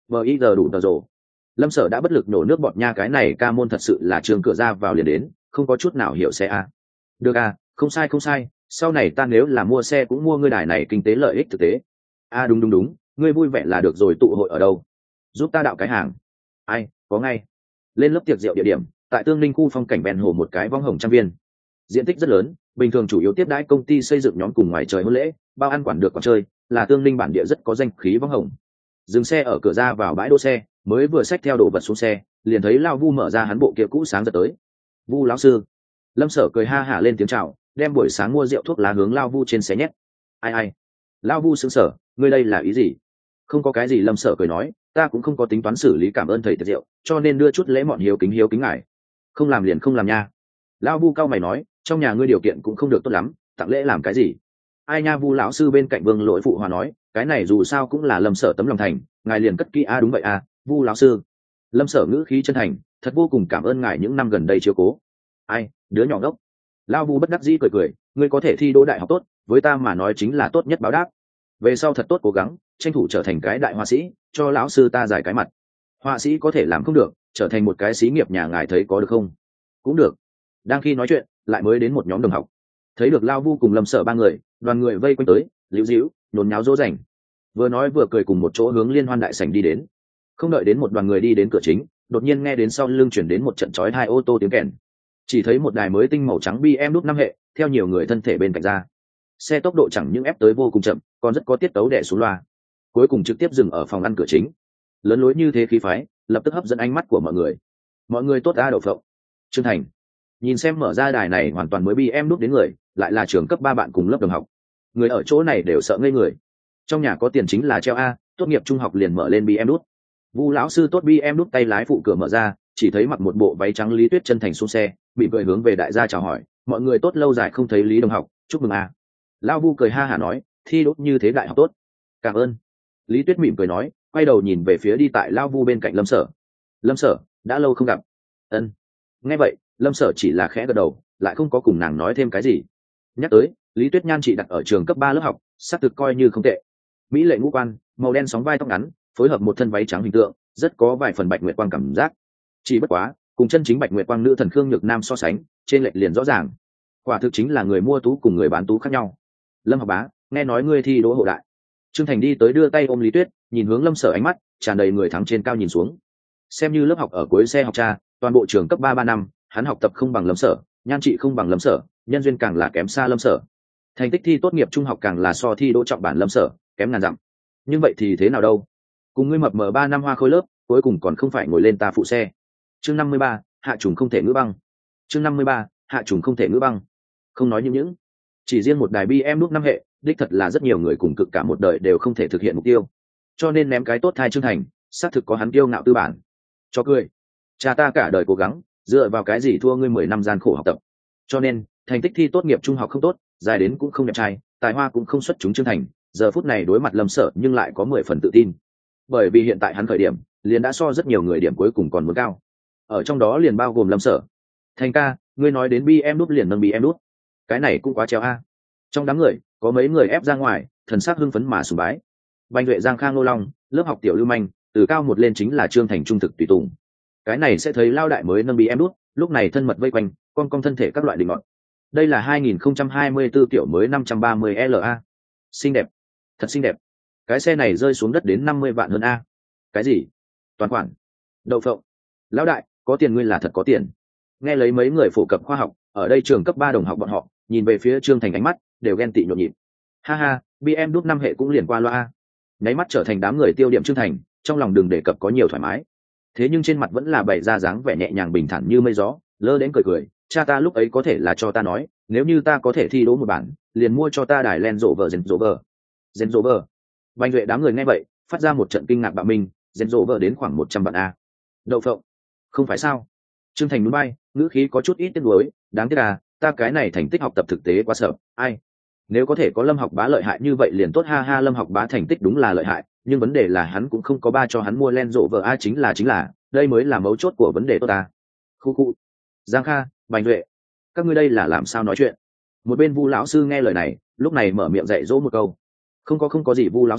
vờ y giờ đủ tờ rồ. Lâm Sở đã bất lực nổ nước bọt nha, cái này ca môn thật sự là trường cửa ra vào liền đến, không có chút nào hiểu xe a. Được à, không sai không sai, sau này ta nếu là mua xe cũng mua ngươi đài này, kinh tế lợi ích thực tế. A đúng đúng đúng, ngươi vui vẻ là được rồi, tụ hội ở đâu? Giúp ta đạo cái hàng. Ai, có ngay. Lên lớp tiệc rượu địa điểm, tại Tương Ninh khu phong cảnh ven hồ một cái võng hồng trăm viên. Diện tích rất lớn, bình thường chủ yếu tiếp đãi công ty xây dựng nhóm cùng ngoài trời hôn lễ, bao ăn quản được còn chơi, là Tương Ninh bản địa rất có danh khí võng hồng. Dừng xe ở cửa ra vào bãi đỗ xe, mới vừa xách theo đồ vật xuống xe, liền thấy Lao Vu mở ra hắn bộ kia cũ sáng giật tới. Vu lão sư. Lâm Sở cười ha hả lên tiếng chào, đem buổi sáng mua rượu thuốc lá hướng Lao Vu trên xe nhét. Ai ai. Lao Vu sững sờ, ngươi đây là ý gì? Không có cái gì, Lâm Sở cười nói, ta cũng không có tính toán xử lý cảm ơn thầy tiệc rượu, cho nên đưa chút lễ mọn hiếu kính hiếu kính ngài. Không làm liền không làm nha. Lao Vu cao mày nói, trong nhà ngươi điều kiện cũng không được tốt lắm, tặng lễ làm cái gì? Ai nha. Vu lão sư bên cạnh Vương Lỗi phụ hòa nói, cái này dù sao cũng là Lâm Sở tấm lòng thành, ngài liền cất kỹ. A đúng vậy à, Vu lão sư. Lâm Sở ngữ khí chân thành, thật vô cùng cảm ơn ngài những năm gần đây chiếu cố. Ai, đứa nhỏ ngốc. Lao Vu bất đắc dĩ cười cười, ngươi có thể thi đỗ đại học tốt, với ta mà nói chính là tốt nhất báo đáp. Về sau thật tốt cố gắng, tranh thủ trở thành cái đại họa sĩ, cho lão sư ta giải cái mặt. Họa sĩ có thể làm không được, trở thành một cái xí nghiệp nhà ngài thấy có được không? Cũng được. Đang khi nói chuyện, lại mới đến một nhóm đồng học. Thấy được Lao Vu cùng Lâm Sở ba người, đoàn người vây quanh tới, líu díu, nhốn nháo dỗ dành. Vừa nói vừa cười cùng một chỗ hướng liên hoan đại sảnh đi đến. Không đợi đến một đoàn người đi đến cửa chính, đột nhiên nghe đến sau lưng chuyển đến một trận chói hai ô tô tiếng kèn. Chỉ thấy một đài mới tinh màu trắng bê em đút năm hệ, theo nhiều người thân thể bên cạnh ra. Xe tốc độ chẳng những ép tới vô cùng chậm, còn rất có tiết tấu đè xuống loa. Cuối cùng trực tiếp dừng ở phòng ăn cửa chính. Lớn lối như thế khí phái, lập tức hấp dẫn ánh mắt của mọi người. Mọi người tốt a đậu phộng. Trương Thành nhìn xem mở ra đài này hoàn toàn mới bê em đút đến người, lại là trường cấp ba bạn cùng lớp đồng học. Người ở chỗ này đều sợ ngây người. Trong nhà có tiền chính là treo a, tốt nghiệp trung học liền mở lên bê em đút. Vu lão sư tốt bê em đút tay lái phụ cửa mở ra, chỉ thấy mặc một bộ váy trắng Lý Tuyết chân thành xuống xe, bị cười hướng về đại gia chào hỏi, mọi người tốt lâu dài không thấy Lý đồng học, chúc mừng a. Lão Vu cười ha hả nói, thi đỗ như thế đại học tốt. Cảm ơn. Lý Tuyết mỉm cười nói, quay đầu nhìn về phía đi tại Lão Vu bên cạnh Lâm Sở. Lâm Sở, đã lâu không gặp. Ân. Nghe vậy, Lâm Sở chỉ là khẽ gật đầu, lại không có cùng nàng nói thêm cái gì. Nhắc tới, Lý Tuyết Nhan chị đặt ở trường cấp ba lớp học, xác thực coi như không tệ. Mỹ lệ ngũ quan, màu đen sóng vai tóc ngắn, phối hợp một thân váy trắng hình tượng, rất có vài phần Bạch Nguyệt Quang cảm giác. Chỉ bất quá, cùng chân chính Bạch Nguyệt Quang nữ thần Khương Nhược Nam so sánh, trên lệch liền rõ ràng. Quả thực chính là người mua tú cùng người bán tú khác nhau. Lâm học bá, nghe nói ngươi thi đỗ hộ đại. Trương Thành đi tới đưa tay ôm Lý Tuyết, nhìn hướng Lâm Sở ánh mắt tràn đầy người thắng trên cao nhìn xuống. Xem như lớp học ở cuối xe học cha, toàn bộ trường cấp ba ba năm, hắn học tập không bằng Lâm Sở, nhan trị không bằng Lâm Sở, nhân duyên càng là kém xa Lâm Sở. Thành tích thi tốt nghiệp trung học càng là so thi đỗ trọng bản Lâm Sở, kém ngàn dặm. Nhưng vậy thì thế nào đâu? Cùng ngươi mập mờ ba năm hoa khôi lớp, cuối cùng còn không phải ngồi lên ta phụ xe. Chương năm mươi ba, hạ trùng không thể ngữ băng. Chương năm mươi ba, hạ trùng không thể ngữ băng. Không nói những những, chỉ riêng một đài bê em đúc năm hệ, đích thật là rất nhiều người cùng cực cả một đời đều không thể thực hiện mục tiêu. Cho nên ném cái tốt thai Trương Thành, xác thực có hắn kiêu ngạo tư bản. Cho cười. Cha ta cả đời cố gắng, dựa vào cái gì thua ngươi mười năm gian khổ học tập. Cho nên, thành tích thi tốt nghiệp trung học không tốt, dài đến cũng không đẹp trai, tài hoa cũng không xuất chúng Trương Thành, giờ phút này đối mặt Lâm Sở nhưng lại có mười phần tự tin. Bởi vì hiện tại hắn khởi điểm, liền đã so rất nhiều người điểm cuối cùng còn muốn cao. Ở trong đó liền bao gồm Lâm Sở. Thành ca, ngươi nói đến bê em đút liền nâng bê em đút. Cái này cũng quá treo a. Trong đám người, có mấy người ép ra ngoài, thần sắc hưng phấn mà sùng bái. Bành Duệ, Giang Khang, Nô Long, lớp học tiểu lưu manh, từ cao một lên chính là Trương Thành trung thực tùy tùng. Cái này sẽ thấy lao đại mới nâng bê em đút, lúc này thân mật vây quanh, con con thân thể các loại định ngọn. Đây là hai nghìn không trăm hai mươi tư kiểu mới năm trăm ba mươi L A. Xinh đẹp, thật xinh đẹp. Cái xe này rơi xuống đất đến năm mươi vạn hơn a. Cái gì? Toàn khoản. Đậu phộng. Lão đại, có tiền ngươi là thật có tiền. Nghe lấy mấy người phổ cập khoa học, ở đây trường cấp ba đồng học bọn họ, nhìn về phía Trương Thành ánh mắt đều ghen tị nhộn nhịp. Ha ha, bê em đút năm hệ cũng liền qua loa. Nháy mắt trở thành đám người tiêu điểm Trương Thành, trong lòng đừng đề cập có nhiều thoải mái. Thế nhưng trên mặt vẫn là bày ra dáng vẻ nhẹ nhàng bình thản như mây gió, lơ đến cười cười, cha ta lúc ấy có thể là cho ta nói, nếu như ta có thể thi đỗ một bản, liền mua cho ta đài Land Rover Range Rover. Range Rover. Bành Duệ đám người nghe vậy, phát ra một trận kinh ngạc bạo minh, Range Rover đến khoảng một trăm vạn a. Đậu phộng. Không phải sao? Trương Thành núi bay, ngữ khí có chút ít tiếc nuối, đáng tiếc là, ta cái này thành tích học tập thực tế quá sợ, ai? Nếu có thể có Lâm học bá lợi hại như vậy liền tốt, ha ha. Lâm học bá thành tích đúng là lợi hại, nhưng vấn đề là hắn cũng không có ba cho hắn mua Land Rover a, chính là chính là, đây mới là mấu chốt của vấn đề tốt ta. Khu khu. Giang Kha, Bành Duệ, các ngươi đây là làm sao nói chuyện? Một bên Vu lão sư nghe lời này, lúc này mở miệng dạy dỗ một câu. Không có không có gì Vu lão sư,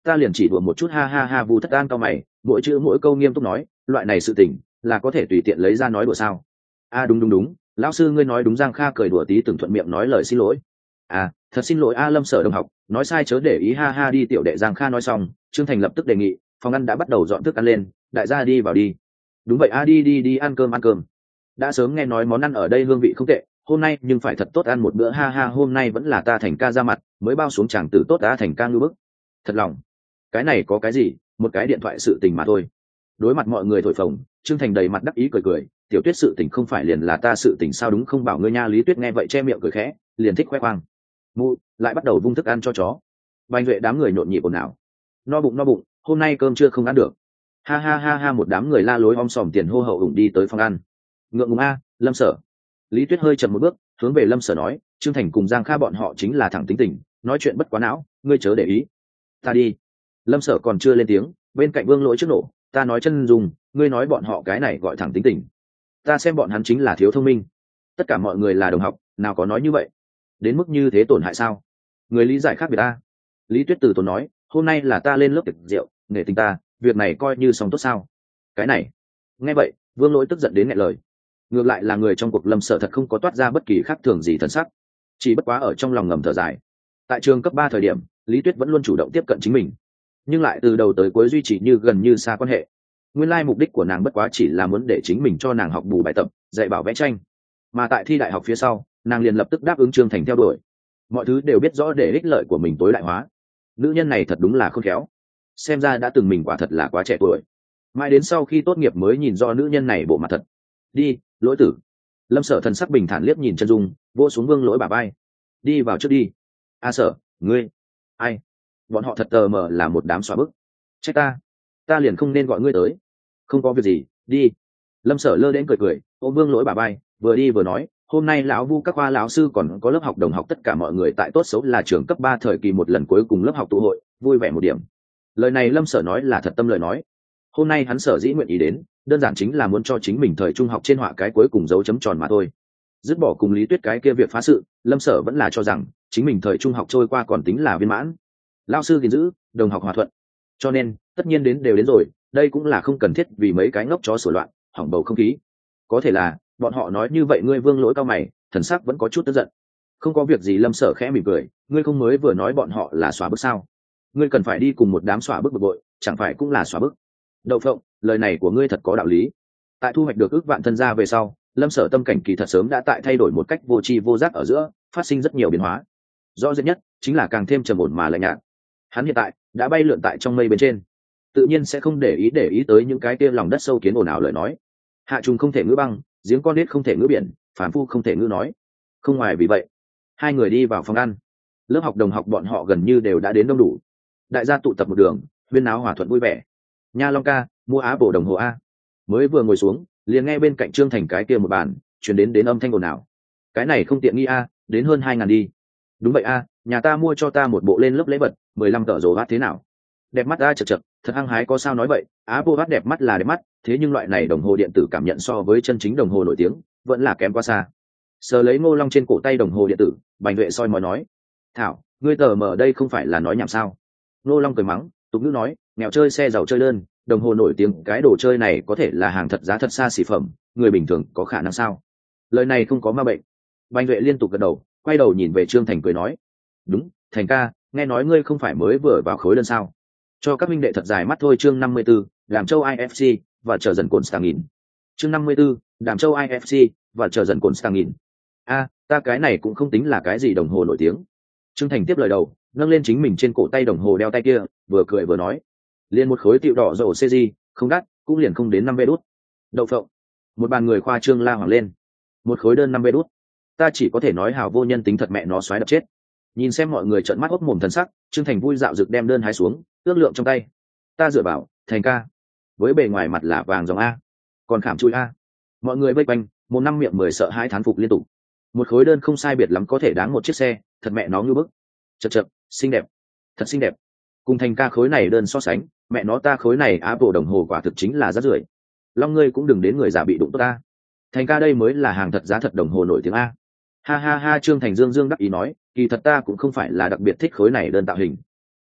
ta liền chỉ đùa một chút ha ha ha. Vu Thất An cao mày, mỗi chữ mỗi câu nghiêm túc nói, loại này sự tình là có thể tùy tiện lấy ra nói đùa sao? A đúng đúng đúng, lão sư ngươi nói đúng. Giang Kha cười đùa tí từng thuận miệng nói lời xin lỗi. À thật xin lỗi a Lâm Sở đồng học, nói sai chớ để ý ha ha. Đi tiểu đệ. Giang Kha nói xong, Trương Thành lập tức đề nghị, phòng ăn đã bắt đầu dọn thức ăn lên, đại gia đi vào đi. Đúng vậy a, đi đi đi ăn cơm ăn cơm. Đã sớm nghe nói món ăn ở đây hương vị không tệ, hôm nay nhưng phải thật tốt ăn một bữa ha ha. Hôm nay vẫn là ta Thành ca ra mặt mới bao xuống chàng tử tốt đã. Thành ca ngư bức thật lòng. Cái này có cái gì, một cái điện thoại sự tình mà thôi. Đối mặt mọi người thổi phồng, Trương Thành đầy mặt đắc ý cười cười, tiểu Tuyết sự tình không phải liền là ta sự tình sao đúng không bảo ngươi nha. Lý Tuyết nghe vậy che miệng cười khẽ, liền thích khoe khoang. Mụ lại bắt đầu vung thức ăn cho chó. Bành Duệ đám người nhộn nhịp ồn ào. No bụng no bụng, hôm nay cơm chưa không ăn được. Ha ha ha ha. Một đám người la lối om sòm tiền hô hậu ủng đi tới phòng ăn. Ngượng ngùng a, Lâm Sở. Lý Tuyết hơi chậm một bước, hướng về Lâm Sở nói, Trương Thành cùng Giang Kha bọn họ chính là thẳng tính tình, nói chuyện bất quá não, ngươi chớ để ý. Ta đi. Lâm Sở còn chưa lên tiếng, bên cạnh Vương Lỗi trước nổ, ta nói chân dùng, ngươi nói bọn họ cái này gọi thẳng tính tình. Ta xem bọn hắn chính là thiếu thông minh. Tất cả mọi người là đồng học, nào có nói như vậy. Đến mức như thế tổn hại sao? Người lý giải khác biệt ta. Lý Tuyết từ tốn nói, hôm nay là ta lên lớp tiệc rượu, nể tình ta, việc này coi như xong tốt sao? Cái này. Nghe vậy, Vương Lỗi tức giận đến nghẹn lời. Ngược lại là người trong cuộc Lâm Sở thật không có toát ra bất kỳ khác thường gì thần sắc, chỉ bất quá ở trong lòng ngầm thở dài. Tại trường cấp ba thời điểm, Lý Tuyết vẫn luôn chủ động tiếp cận chính mình, nhưng lại từ đầu tới cuối duy trì như gần như xa quan hệ. Nguyên lai mục đích của nàng bất quá chỉ là muốn để chính mình cho nàng học bù bài tập, dạy bảo vẽ tranh. Mà tại thi đại học phía sau, nàng liền lập tức đáp ứng Trương Thành theo đuổi. Mọi thứ đều biết rõ để ích lợi của mình tối đại hóa. Nữ nhân này thật đúng là khôn khéo. Xem ra đã từng mình quả thật là quá trẻ tuổi. Mãi đến sau khi tốt nghiệp mới nhìn rõ nữ nhân này bộ mặt thật. Đi, Lỗi tử. Lâm Sở thần sắc bình thản liếc nhìn chân dung, vỗ xuống Vương Lỗi bả vai. Đi vào trước đi. A Sở, ngươi. Ai? Bọn họ thật tờ mờ là một đám xóa bức. Trách ta. Ta liền không nên gọi ngươi tới. Không có việc gì, đi. Lâm Sở lơ đến cười cười, ôm Vương Lỗi bả vai, vừa đi vừa nói, hôm nay lão Vu các khoa lão sư còn có lớp học đồng học tất cả mọi người tại tốt xấu là trường cấp ba thời kỳ một lần cuối cùng lớp học tụ hội, vui vẻ một điểm. Lời này Lâm Sở nói là thật tâm lời nói. Hôm nay hắn Sở dĩ nguyện ý đến, đơn giản chính là muốn cho chính mình thời trung học trên họa cái cuối cùng dấu chấm tròn mà thôi. Dứt bỏ cùng Lý Tuyết cái kia việc phá sự, Lâm Sở vẫn là cho rằng chính mình thời trung học trôi qua còn tính là viên mãn. Lão sư gìn giữ, đồng học hòa thuận. Cho nên, tất nhiên đến đều đến rồi, đây cũng là không cần thiết vì mấy cái ngốc chó sửa loạn, hỏng bầu không khí. Có thể là, bọn họ nói như vậy ngươi Vương Lỗi cao mày, thần sắc vẫn có chút tức giận. Không có việc gì. Lâm Sở khẽ mỉm cười, ngươi không mới vừa nói bọn họ là xóa bức sao? Ngươi cần phải đi cùng một đám xóa bức bực bội, chẳng phải cũng là xóa bức? Đậu phộng, lời này của ngươi thật có đạo lý. Tại thu hoạch được ước vạn thân gia về sau, Lâm Sở tâm cảnh kỳ thật sớm đã tại thay đổi một cách vô tri vô giác ở giữa, phát sinh rất nhiều biến hóa. Rõ rệt nhất chính là càng thêm trầm ổn mà lạnh nhạt. Hắn hiện tại đã bay lượn tại trong mây bên trên, tự nhiên sẽ không để ý để ý tới những cái kia lòng đất sâu kiến ồn ào lời nói. Hạ trùng không thể ngữ băng, giếng con nết không thể ngữ biển, phản phu không thể ngữ nói. Không ngoài vì vậy, hai người đi vào phòng ăn. Lớp học đồng học bọn họ gần như đều đã đến đông đủ. Đại gia tụ tập một đường, huyên náo hòa thuận vui vẻ. Nha Long ca, mua á bổ đồng hồ a. Mới vừa ngồi xuống, liền nghe bên cạnh Trương Thành cái kia một bàn chuyển đến đến âm thanh ồn ào. Cái này không tiện nghi a, đến hơn hai ngàn đi. Đúng vậy a, nhà ta mua cho ta một bộ lên lớp lễ vật, mười lăm tờ rồ vát thế nào? Đẹp mắt a. Chật chật, thật hăng hái có sao nói vậy. Apple Watch đẹp mắt là đẹp mắt, thế nhưng loại này đồng hồ điện tử cảm nhận so với chân chính đồng hồ nổi tiếng vẫn là kém quá xa. Sờ lấy Ngô Long trên cổ tay đồng hồ điện tử, Bành Duệ soi mói nói, thảo, ngươi tờ mở đây không phải là nói nhảm sao? Ngô Long cười mắng, tục ngữ nói, nghèo chơi xe giàu chơi đơn, đồng hồ nổi tiếng cái đồ chơi này có thể là hàng thật giá thật xa xỉ phẩm, người bình thường có khả năng sao? Lời này không có ma bệnh. Bành Duệ liên tục gật đầu, quay đầu nhìn về Trương Thành cười nói, đúng, Thành ca, nghe nói ngươi không phải mới vừa vào khối đơn sao? Cho các minh đệ thật dài mắt thôi. Chương năm mươi 'bốn, Đàm Châu i ép xê và chờ dần cồn stang nghìn. Chương năm mươi 'bốn, Đàm Châu i ép xê và chờ dần cồn stang nghìn. A, ta cái này cũng không tính là cái gì đồng hồ nổi tiếng. Trương Thành tiếp lời đầu, nâng lên chính mình trên cổ tay đồng hồ đeo tay kia, vừa cười vừa nói, liền một khối tiểu đỏ dầu xê giê, không đắt, cũng liền không đến năm vé đút. Đậu phộng. Một bàn người khoa trương la hoảng lên. Một khối đơn năm vé đút. Ta chỉ có thể nói hào vô nhân tính thật mẹ nó xoáy đập chết. Nhìn xem mọi người trợn mắt ốc mồm thần sắc, Trương Thành vui dạo dực đem đơn hái xuống, ước lượng trong tay. Ta dựa vào, Thành ca, với bề ngoài mặt là vàng dòng a, còn khảm chui a. Mọi người vây quanh, một năm miệng mười sợ hãi thán phục liên tục. Một khối đơn không sai biệt lắm có thể đáng một chiếc xe, thật mẹ nó ngưu bức. Chật chật, xinh đẹp, thật xinh đẹp. Cùng Thành ca khối này đơn so sánh, mẹ nó ta khối này Apple đồng hồ quả thực chính là rác rưởi. Long ngươi cũng đừng đến người giả bị đụng tốt ta. Thành ca đây mới là hàng thật giá thật đồng hồ nổi tiếng a. Ha ha ha. Trương Thành dương dương đắc ý nói, kỳ thật ta cũng không phải là đặc biệt thích khối này đơn tạo hình.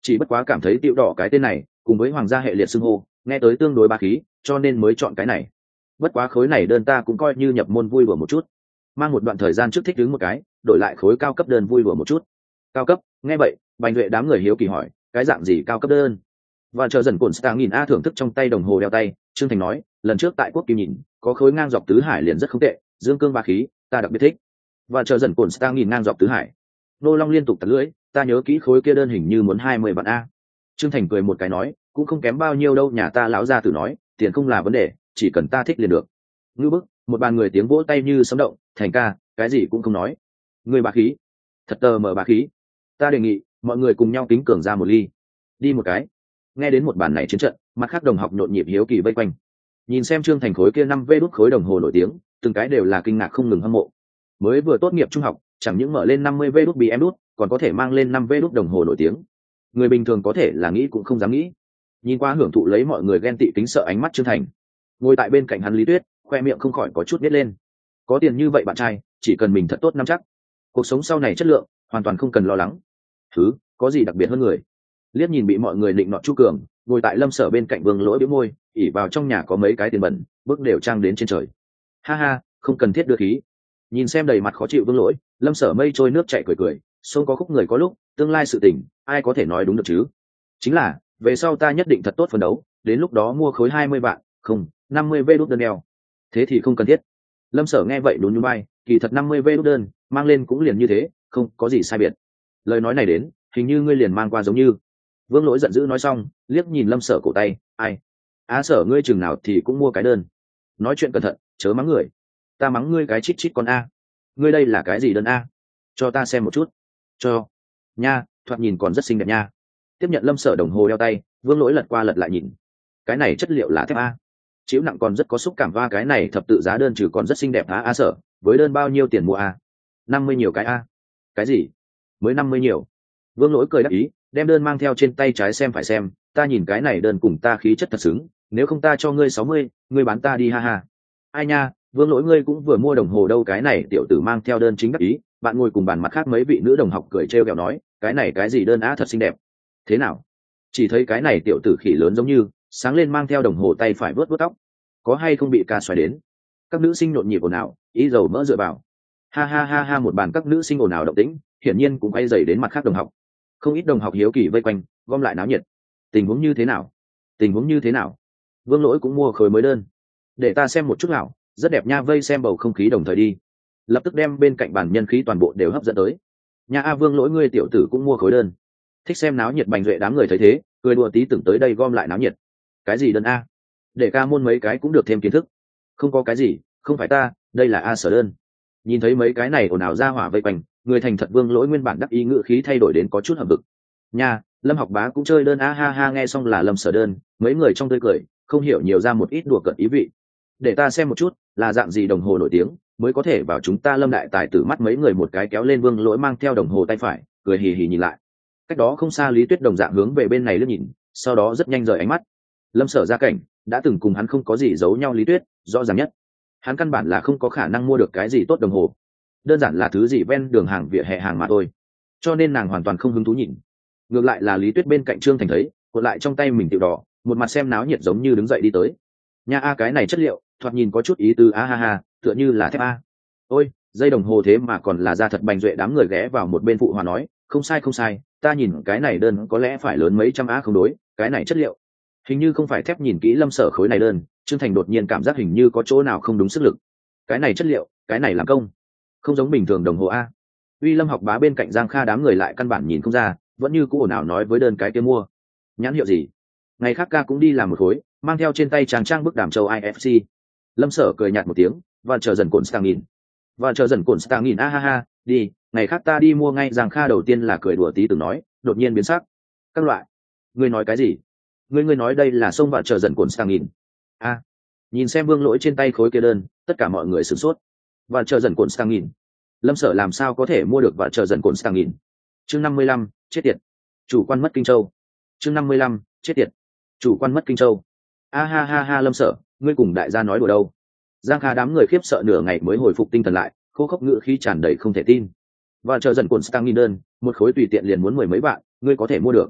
chỉ bất quá cảm thấy tiểu đỏ cái tên này cùng với hoàng gia hệ liệt xưng hô nghe tới tương đối ba khí, cho nên mới chọn cái này. Bất quá khối này đơn ta cũng coi như nhập môn vui đùa một chút, mang một đoạn thời gian trước thích đứng một cái, đổi lại khối cao cấp đơn vui đùa một chút. Cao cấp? Nghe vậy Bành Duệ đám người hiếu kỳ hỏi, cái dạng gì cao cấp đơn? Và chờ dần cồn stang nghìn a thưởng thức trong tay đồng hồ đeo tay, Trương Thành nói, lần trước tại Quốc Kim nhìn có khối ngang dọc tứ hải liền rất không tệ, dương cương ba khí, ta đặc biệt thích. Và chờ dần cồn stang nghìn ngang dọc tứ hải. Nô Long liên tục tạt lưỡi, ta nhớ kỹ khối kia đơn hình như muốn hai mươi vạn a. Trương Thành cười một cái nói, cũng không kém bao nhiêu đâu, nhà ta lão gia tử nói, tiền không là vấn đề, chỉ cần ta thích liền được. Ngư bức, một bàn người tiếng vỗ tay như sấm động, Thành ca, cái gì cũng không nói. Người bá khí, thật tờ mở bá khí. Ta đề nghị, mọi người cùng nhau kính cường ra một ly. Đi một cái. Nghe đến một bàn này chiến trận, mặt khác đồng học nhộn nhịp hiếu kỳ vây quanh. Nhìn xem Trương Thành khối kia năm vê đút khối đồng hồ nổi tiếng, từng cái đều là kinh ngạc không ngừng hâm mộ. Mới vừa tốt nghiệp trung học, chẳng những mở lên năm mươi vê đút bị em đút, còn có thể mang lên năm vê đút đồng hồ nổi tiếng. Người bình thường có thể là nghĩ cũng không dám nghĩ. Nhìn qua hưởng thụ lấy mọi người ghen tị kính sợ ánh mắt Trương Thành. Ngồi tại bên cạnh hắn Lý Tuyết, khoe miệng không khỏi có chút nít lên. Có tiền như vậy bạn trai, chỉ cần mình thật tốt nắm chắc, cuộc sống sau này chất lượng, hoàn toàn không cần lo lắng. Thứ, có gì đặc biệt hơn người? Liếc nhìn bị mọi người định nọ Chu Cường, ngồi tại Lâm Sở bên cạnh Vương Lỗi bĩu môi, ỉ vào trong nhà có mấy cái tiền bẩn, bước đều trang đến trên trời. Ha ha, không cần thiết đưa khí. Nhìn xem đầy mặt khó chịu Vương Lỗi, Lâm Sở mây trôi nước chảy cười cười, sông có khúc người có lúc, tương lai sự tình, ai có thể nói đúng được chứ? Chính là, về sau ta nhất định thật tốt phấn đấu, đến lúc đó mua khối hai mươi vạn, không, năm mươi vê đút đơn đeo. Thế thì không cần thiết. Lâm Sở nghe vậy nhún nhún vai, kỳ thật năm mươi vê đút đơn, mang lên cũng liền như thế, không có gì sai biệt. Lời nói này đến, hình như ngươi liền mang qua giống như. Vương Lỗi giận dữ nói xong, liếc nhìn Lâm Sở cổ tay, ai? Á Sở ngươi chừng nào thì cũng mua cái đơn. Nói chuyện cẩn thận, chớ mắng người. Ta mắng ngươi cái chít chít con a. Ngươi đây là cái gì đơn a? Cho ta xem một chút. Cho. Nha, thoạt nhìn còn rất xinh đẹp nha. Tiếp nhận Lâm Sở đồng hồ đeo tay, Vương Lỗi lật qua lật lại nhìn. Cái này chất liệu là thép a. Chịu nặng còn rất có xúc cảm, va cái này thập tự giá đơn trừ còn rất xinh đẹp á. A Sở, với đơn bao nhiêu tiền mua a? năm mươi nhiều cái a. Cái gì? Mới năm mươi nhiều. Vương Lỗi cười đáp ý, đem đơn mang theo trên tay trái xem phải xem, ta nhìn cái này đơn cùng ta khí chất thật xứng, nếu không ta cho ngươi sáu mươi, ngươi bán ta đi ha ha. Ai nha, Vương Lỗi ngươi cũng vừa mua đồng hồ đâu, cái này tiểu tử mang theo đơn chính đắc ý. Bạn ngồi cùng bàn mặt khác mấy vị nữ đồng học cười trêu ghẹo nói, cái này cái gì đơn á, thật xinh đẹp. Thế nào? Chỉ thấy cái này tiểu tử khỉ lớn giống như, sáng lên mang theo đồng hồ tay phải vớt vớt tóc, có hay không bị ca xoáy đến? Các nữ sinh nhộn nhịp ồn ào, ý dầu mỡ dựa vào. Ha ha ha ha, một bàn các nữ sinh ồn ào động tĩnh, hiển nhiên cũng quay dày đến mặt khác đồng học. Không ít đồng học hiếu kỳ vây quanh, gom lại náo nhiệt. Tình huống như thế nào? Tình huống như thế nào? Vương Lỗi cũng mua khối mới đơn. Để ta xem một chút nào, rất đẹp nha, vây xem bầu không khí đồng thời đi. Lập tức đem bên cạnh bàn nhân khí toàn bộ đều hấp dẫn tới. Nha a, Vương Lỗi ngươi tiểu tử cũng mua khối đơn. Thích xem náo nhiệt Bành Duệ đám người thấy thế, cười đùa tí tưởng tới đây gom lại náo nhiệt. Cái gì đơn a? Để ca môn mấy cái cũng được thêm kiến thức. Không có cái gì, không phải ta, đây là A Sở đơn. Nhìn thấy mấy cái này ồn ào ra hỏa vây quanh, người thành thật Vương Lỗi nguyên bản đắc ý ngữ khí thay đổi đến có chút hậm hực. Nha, Lâm Học Bá cũng chơi đơn a, ha ha, nghe xong là Lâm Sở đơn, mấy người trong tươi cười, không hiểu nhiều ra một ít đùa cợt ý vị. Để ta xem một chút, là dạng gì đồng hồ nổi tiếng, mới có thể vào chúng ta Lâm đại tài tử, mắt mấy người một cái kéo lên Vương Lỗi mang theo đồng hồ tay phải, cười hì hì nhìn lại. Cách đó không xa Lý Tuyết đồng dạng hướng về bên này lướt nhìn, sau đó rất nhanh rời ánh mắt. Lâm Sở gia cảnh, đã từng cùng hắn không có gì giấu nhau Lý Tuyết, rõ ràng nhất. Hắn căn bản là không có khả năng mua được cái gì tốt đồng hồ. Đơn giản là thứ gì ven đường hàng vỉa hè hàng mà thôi. Cho nên nàng hoàn toàn không hứng thú nhìn. Ngược lại là Lý Tuyết bên cạnh Trương Thành thấy, cuộn lại trong tay mình tiểu đỏ, một mặt xem náo nhiệt giống như đứng dậy đi tới. Nha a, cái này chất liệu, thoạt nhìn có chút ý tứ a, ha ha, tựa như là thép a. Ôi, dây đồng hồ thế mà còn là da thật. Bành Duệ đám người ghé vào một bên phụ hòa nói, không sai không sai, ta nhìn cái này đơn có lẽ phải lớn mấy trăm á, không đối, cái này chất liệu hình như không phải thép. Nhìn kỹ Lâm Sở khối này đơn, Trương Thành đột nhiên cảm giác hình như có chỗ nào không đúng sức lực. Cái này chất liệu, cái này làm công, không giống bình thường đồng hồ a. Uy Lâm Học Bá bên cạnh Giang Kha đám người lại căn bản nhìn không ra, vẫn như cũ ồn ào nói với đơn cái kia mua nhãn hiệu gì. Ngày khác ca cũng đi làm một khối, mang theo trên tay tràng trang bức đàm châu i ép xê. Lâm Sở cười nhạt một tiếng, và chờ dần cồn stang nghìn và chờ dần cồn stang nghìn a, ha ha, đi, ngày khác ta đi mua ngay. Giang Kha đầu tiên là cười đùa tí từng nói, đột nhiên biến sắc. Các loại, ngươi nói cái gì? Ngươi ngươi nói đây là sông và chờ dần cồn stang nghìn a? Nhìn xem Vương Lỗi trên tay khối kia đơn, tất cả mọi người sửng sốt. Và chờ dần cồn stang nghìn, Lâm Sở làm sao có thể mua được và chờ dần cồn stang nghìn? Chương năm mươi lăm, chết tiệt. Chủ quan mất Kinh Châu. Chương năm mươi lăm, chết tiệt. Chủ quan mất Kinh Châu. A ha ha ha, Lâm Sở, ngươi cùng đại gia nói đùa đâu? Giang Kha đám người khiếp sợ nửa ngày mới hồi phục tinh thần lại, khô khốc ngữ khí tràn đầy không thể tin. Và chờ dần cồn stang nghìn đơn, một khối tùy tiện liền muốn mười mấy vạn, ngươi có thể mua được?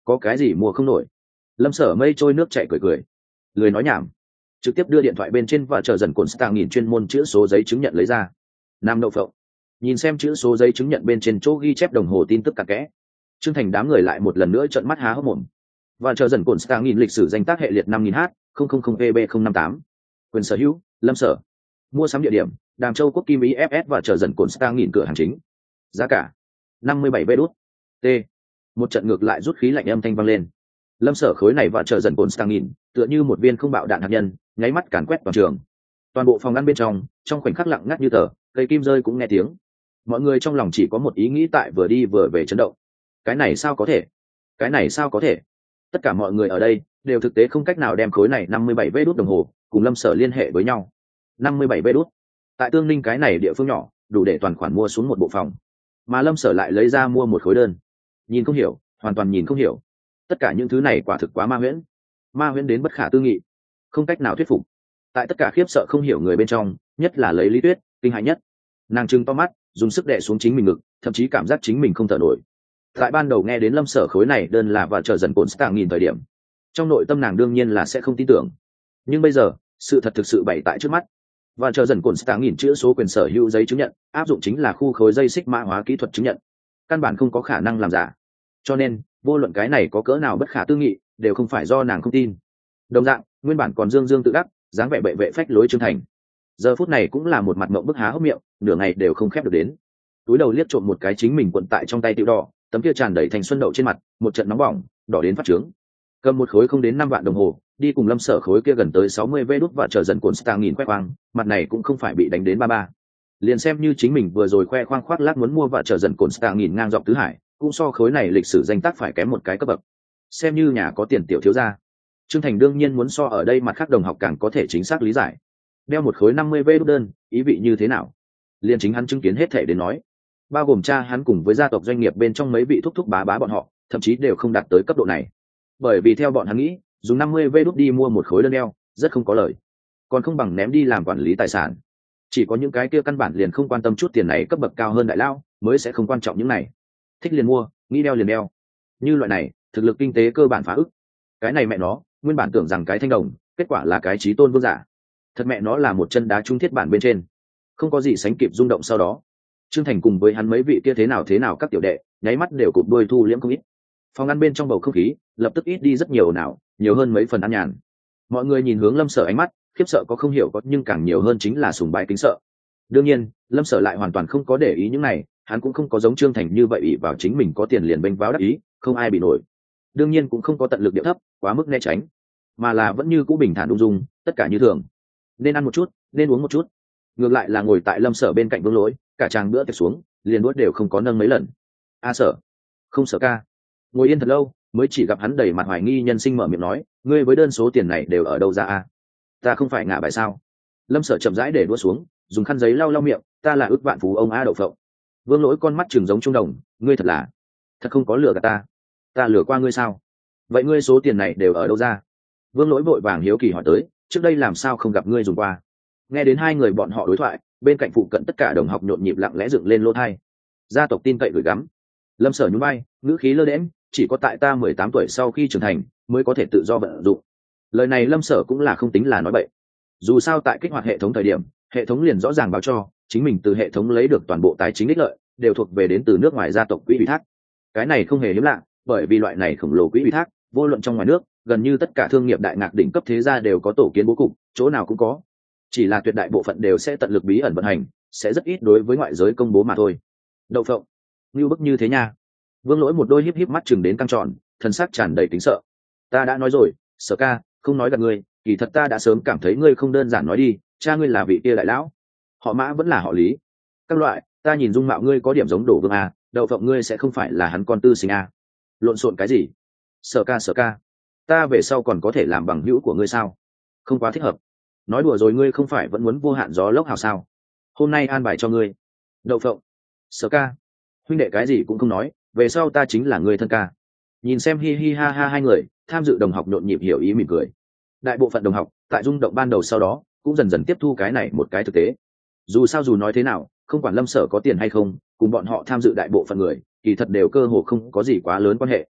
có cái gì mua không nổi. Lâm Sở mây trôi nước chảy cười cười, lười nói nhảm, trực tiếp đưa điện thoại bên trên và chờ dần cồn stạng nghìn chuyên môn chữ số giấy chứng nhận lấy ra. Nam đậu phộng, nhìn xem chữ số giấy chứng nhận bên trên chỗ ghi chép đồng hồ tin tức cặn kẽ, Trương Thành đám người lại một lần nữa trợn mắt há hốc mồm. Và chờ dần cồn stạng nghìn lịch sử danh tác hệ liệt năm nghìn h không không không e b không năm tám, quyền sở hữu Lâm Sở, mua sắm địa điểm Đàm Châu Quốc Kim ý ép ét và chờ dần cồn stạng nghìn cửa hàng chính, giá cả năm mươi bảy vé đút t. Một trận ngược lại rút khí lạnh âm thanh vang lên. Lâm Sở khối này và chờ dần cồn stạng nghìn tựa như một viên không bạo đạn hạt nhân, nháy mắt càn quét toàn trường. Toàn bộ phòng ăn bên trong trong khoảnh khắc lặng ngắt như tờ, cây kim rơi cũng nghe tiếng. Mọi người trong lòng chỉ có một ý nghĩ tại vừa đi vừa về chấn động. Cái này sao có thể? Cái này sao có thể? Tất cả mọi người ở đây đều thực tế không cách nào đem khối này năm mươi bảy vé đút đồng hồ cùng Lâm Sở liên hệ với nhau. năm mươi bảy vé đút, tại Tương Ninh cái này địa phương nhỏ, đủ để toàn khoản mua xuống một bộ phòng. Mà Lâm Sở lại lấy ra mua một khối đơn. Nhìn không hiểu, hoàn toàn nhìn không hiểu. Tất cả những thứ này quả thực quá ma huyễn. Ma huyễn đến bất khả tư nghị, không cách nào thuyết phục. Tại tất cả khiếp sợ không hiểu người bên trong, nhất là lấy Lý Tuyết kinh hãi nhất. Nàng trừng to mắt, dùng sức đè xuống chính mình ngực, thậm chí cảm giác chính mình không thở nổi. Tại ban đầu nghe đến Lâm Sở khối này đơn là và chờ dần cồn stạng nghìn thời điểm, trong nội tâm nàng đương nhiên là sẽ không tin tưởng. Nhưng bây giờ sự thật thực sự bày tại trước mắt. Và chờ dần cồn stạng nghìn chữ số quyền sở hữu giấy chứng nhận áp dụng chính là khu khối dây xích mã hóa kỹ thuật chứng nhận, căn bản không có khả năng làm giả. Cho nên vô luận cái này có cỡ nào bất khả tư nghị, đều không phải do nàng không tin. Đồng dạng, nguyên bản còn dương dương tự đắc, dáng vẻ bệ vệ phách lối Trương Thành, giờ phút này cũng là một mặt mộng bức há hốc miệng, nửa ngày đều không khép được đến. Túi đầu liếc trộm một cái chính mình quận tại trong tay tiểu đỏ, tấm kia tràn đầy thành xuân đậu trên mặt, một trận nóng bỏng, đỏ đến phát trướng. Cầm một khối không đến năm vạn đồng hồ, đi cùng Lâm Sở khối kia gần tới sáu mươi vé đút và chờ dần cồn stạng nghìn khoe khoang, mặt này cũng không phải bị đánh đến ba ba. Liền xem như chính mình vừa rồi khoe khoang khoác lác muốn mua và chờ dần cồn stạng nghìn ngang dọc tứ hải, cũng so khối này lịch sử danh tác phải kém một cái cấp bậc. Xem như nhà có tiền tiểu thiếu gia, Trương Thành đương nhiên muốn so ở đây mặt khác đồng học càng có thể chính xác lý giải. Đeo một khối năm mươi vé đút đơn, ý vị như thế nào? Liên chính hắn chứng kiến hết thể đến nói, bao gồm cha hắn cùng với gia tộc doanh nghiệp bên trong mấy vị thúc thúc bá bá bọn họ, thậm chí đều không đạt tới cấp độ này. Bởi vì theo bọn hắn nghĩ, dùng năm mươi vé đút đi mua một khối đơn đeo, rất không có lời. Còn không bằng ném đi làm quản lý tài sản. Chỉ có những cái kia căn bản liền không quan tâm chút tiền này cấp bậc cao hơn đại lao, mới sẽ không quan trọng những này. Thích liền mua, nghĩ đeo liền đeo. Như loại này, thực lực kinh tế cơ bản phá ức. Cái này mẹ nó, nguyên bản tưởng rằng cái thanh đồng, kết quả là cái trí tôn vương giả. Thật mẹ nó là một chân đá trúng thiết bản bên trên. Không có gì sánh kịp rung động sau đó. Trương Thành cùng với hắn mấy vị kia thế nào thế nào các tiểu đệ, nháy mắt đều cụp đuôi thu liễm không ít. Phòng ăn bên trong bầu không khí lập tức ít đi rất nhiều nào, nhiều hơn mấy phần ăn nhàn. Mọi người nhìn hướng Lâm Sở ánh mắt, khiếp sợ có không hiểu có, nhưng càng nhiều hơn chính là sùng bái kính sợ. Đương nhiên, Lâm Sở lại hoàn toàn không có để ý những này, hắn cũng không có giống Trương Thành như vậy ỷ vào chính mình có tiền liền bênh váo đắc ý, không ai bị nổi. Đương nhiên cũng không có tận lực điệu thấp, quá mức né tránh, mà là vẫn như cũ bình thản ung dung, tất cả như thường. Nên ăn một chút, nên uống một chút. Ngược lại là ngồi tại Lâm Sở bên cạnh Vương Lỗi, cả tràng bữa tiệc xuống, liền đuốt đều không có nâng mấy lần. A Sở, không Sở ca. Ngồi yên thật lâu, mới chỉ gặp hắn đầy mặt hoài nghi nhân sinh mở miệng nói, ngươi với đơn số tiền này đều ở đâu ra a? Ta không phải ngả bài sao? Lâm Sở chậm rãi để đua xuống, dùng khăn giấy lau lau miệng, ta là ước vạn phú ông a đậu phộng. Vương Lỗi con mắt trừng giống trung đồng, ngươi thật là, thật không có lừa gạt ta. Ta lừa qua ngươi sao? Vậy ngươi số tiền này đều ở đâu ra? Vương Lỗi vội vàng hiếu kỳ hỏi tới, trước đây làm sao không gặp ngươi dùng qua? Nghe đến hai người bọn họ đối thoại, bên cạnh phụ cận tất cả đồng học nhộn nhịp lặng lẽ dựng lên lỗ tai. Gia tộc tin cậy gửi gắm. Lâm Sở nhún vai, ngữ khí lơ đễnh, chỉ có tại ta mười tám tuổi sau khi trưởng thành mới có thể tự do vận dụng. Lời này Lâm Sở cũng là không tính là nói bậy. Dù sao tại kích hoạt hệ thống thời điểm, hệ thống liền rõ ràng báo cho chính mình từ hệ thống lấy được toàn bộ tài chính ích lợi đều thuộc về đến từ nước ngoài gia tộc quỹ ủy thác. Cái này không hề hiếm lạ, bởi vì loại này khổng lồ quỹ ủy thác, vô luận trong ngoài nước, gần như tất cả thương nghiệp đại ngạc đỉnh cấp thế gia đều có tổ kiến bố cục, chỗ nào cũng có. Chỉ là tuyệt đại bộ phận đều sẽ tận lực bí ẩn vận hành, sẽ rất ít đối với ngoại giới công bố mà thôi. Đậu phộng, như bức như thế nha. Vương Lỗi một đôi híp híp mắt chừng đến căng tròn, thân xác tràn đầy kính sợ. Ta đã nói rồi, Sở ca, không nói gạt ngươi, kỳ thật ta đã sớm cảm thấy ngươi không đơn giản nói đi, cha ngươi là vị kia đại lão, họ Mã vẫn là họ Lý. Các loại, ta nhìn dung mạo ngươi có điểm giống Đổ Vương a, đậu phộng ngươi sẽ không phải là hắn con tư sinh a. Lộn xộn cái gì? Sở ca Sở ca, ta về sau còn có thể làm bằng hữu của ngươi sao? Không quá thích hợp. Nói đùa rồi, ngươi không phải vẫn muốn vô hạn gió lốc hào sao? Hôm nay an bài cho ngươi. Đậu phộng, Sở ca, huynh đệ cái gì cũng không nói, về sau ta chính là người thân ca. Nhìn xem hi hi ha ha hai người, tham dự đồng học nhộn nhịp hiểu ý mỉm cười. Đại bộ phận đồng học tại rung động ban đầu sau đó cũng dần dần tiếp thu cái này một cái thực tế. Dù sao dù nói thế nào, không quản Lâm Sở có tiền hay không, cùng bọn họ tham dự đại bộ phận người kỳ thật đều cơ hồ không có gì quá lớn quan hệ.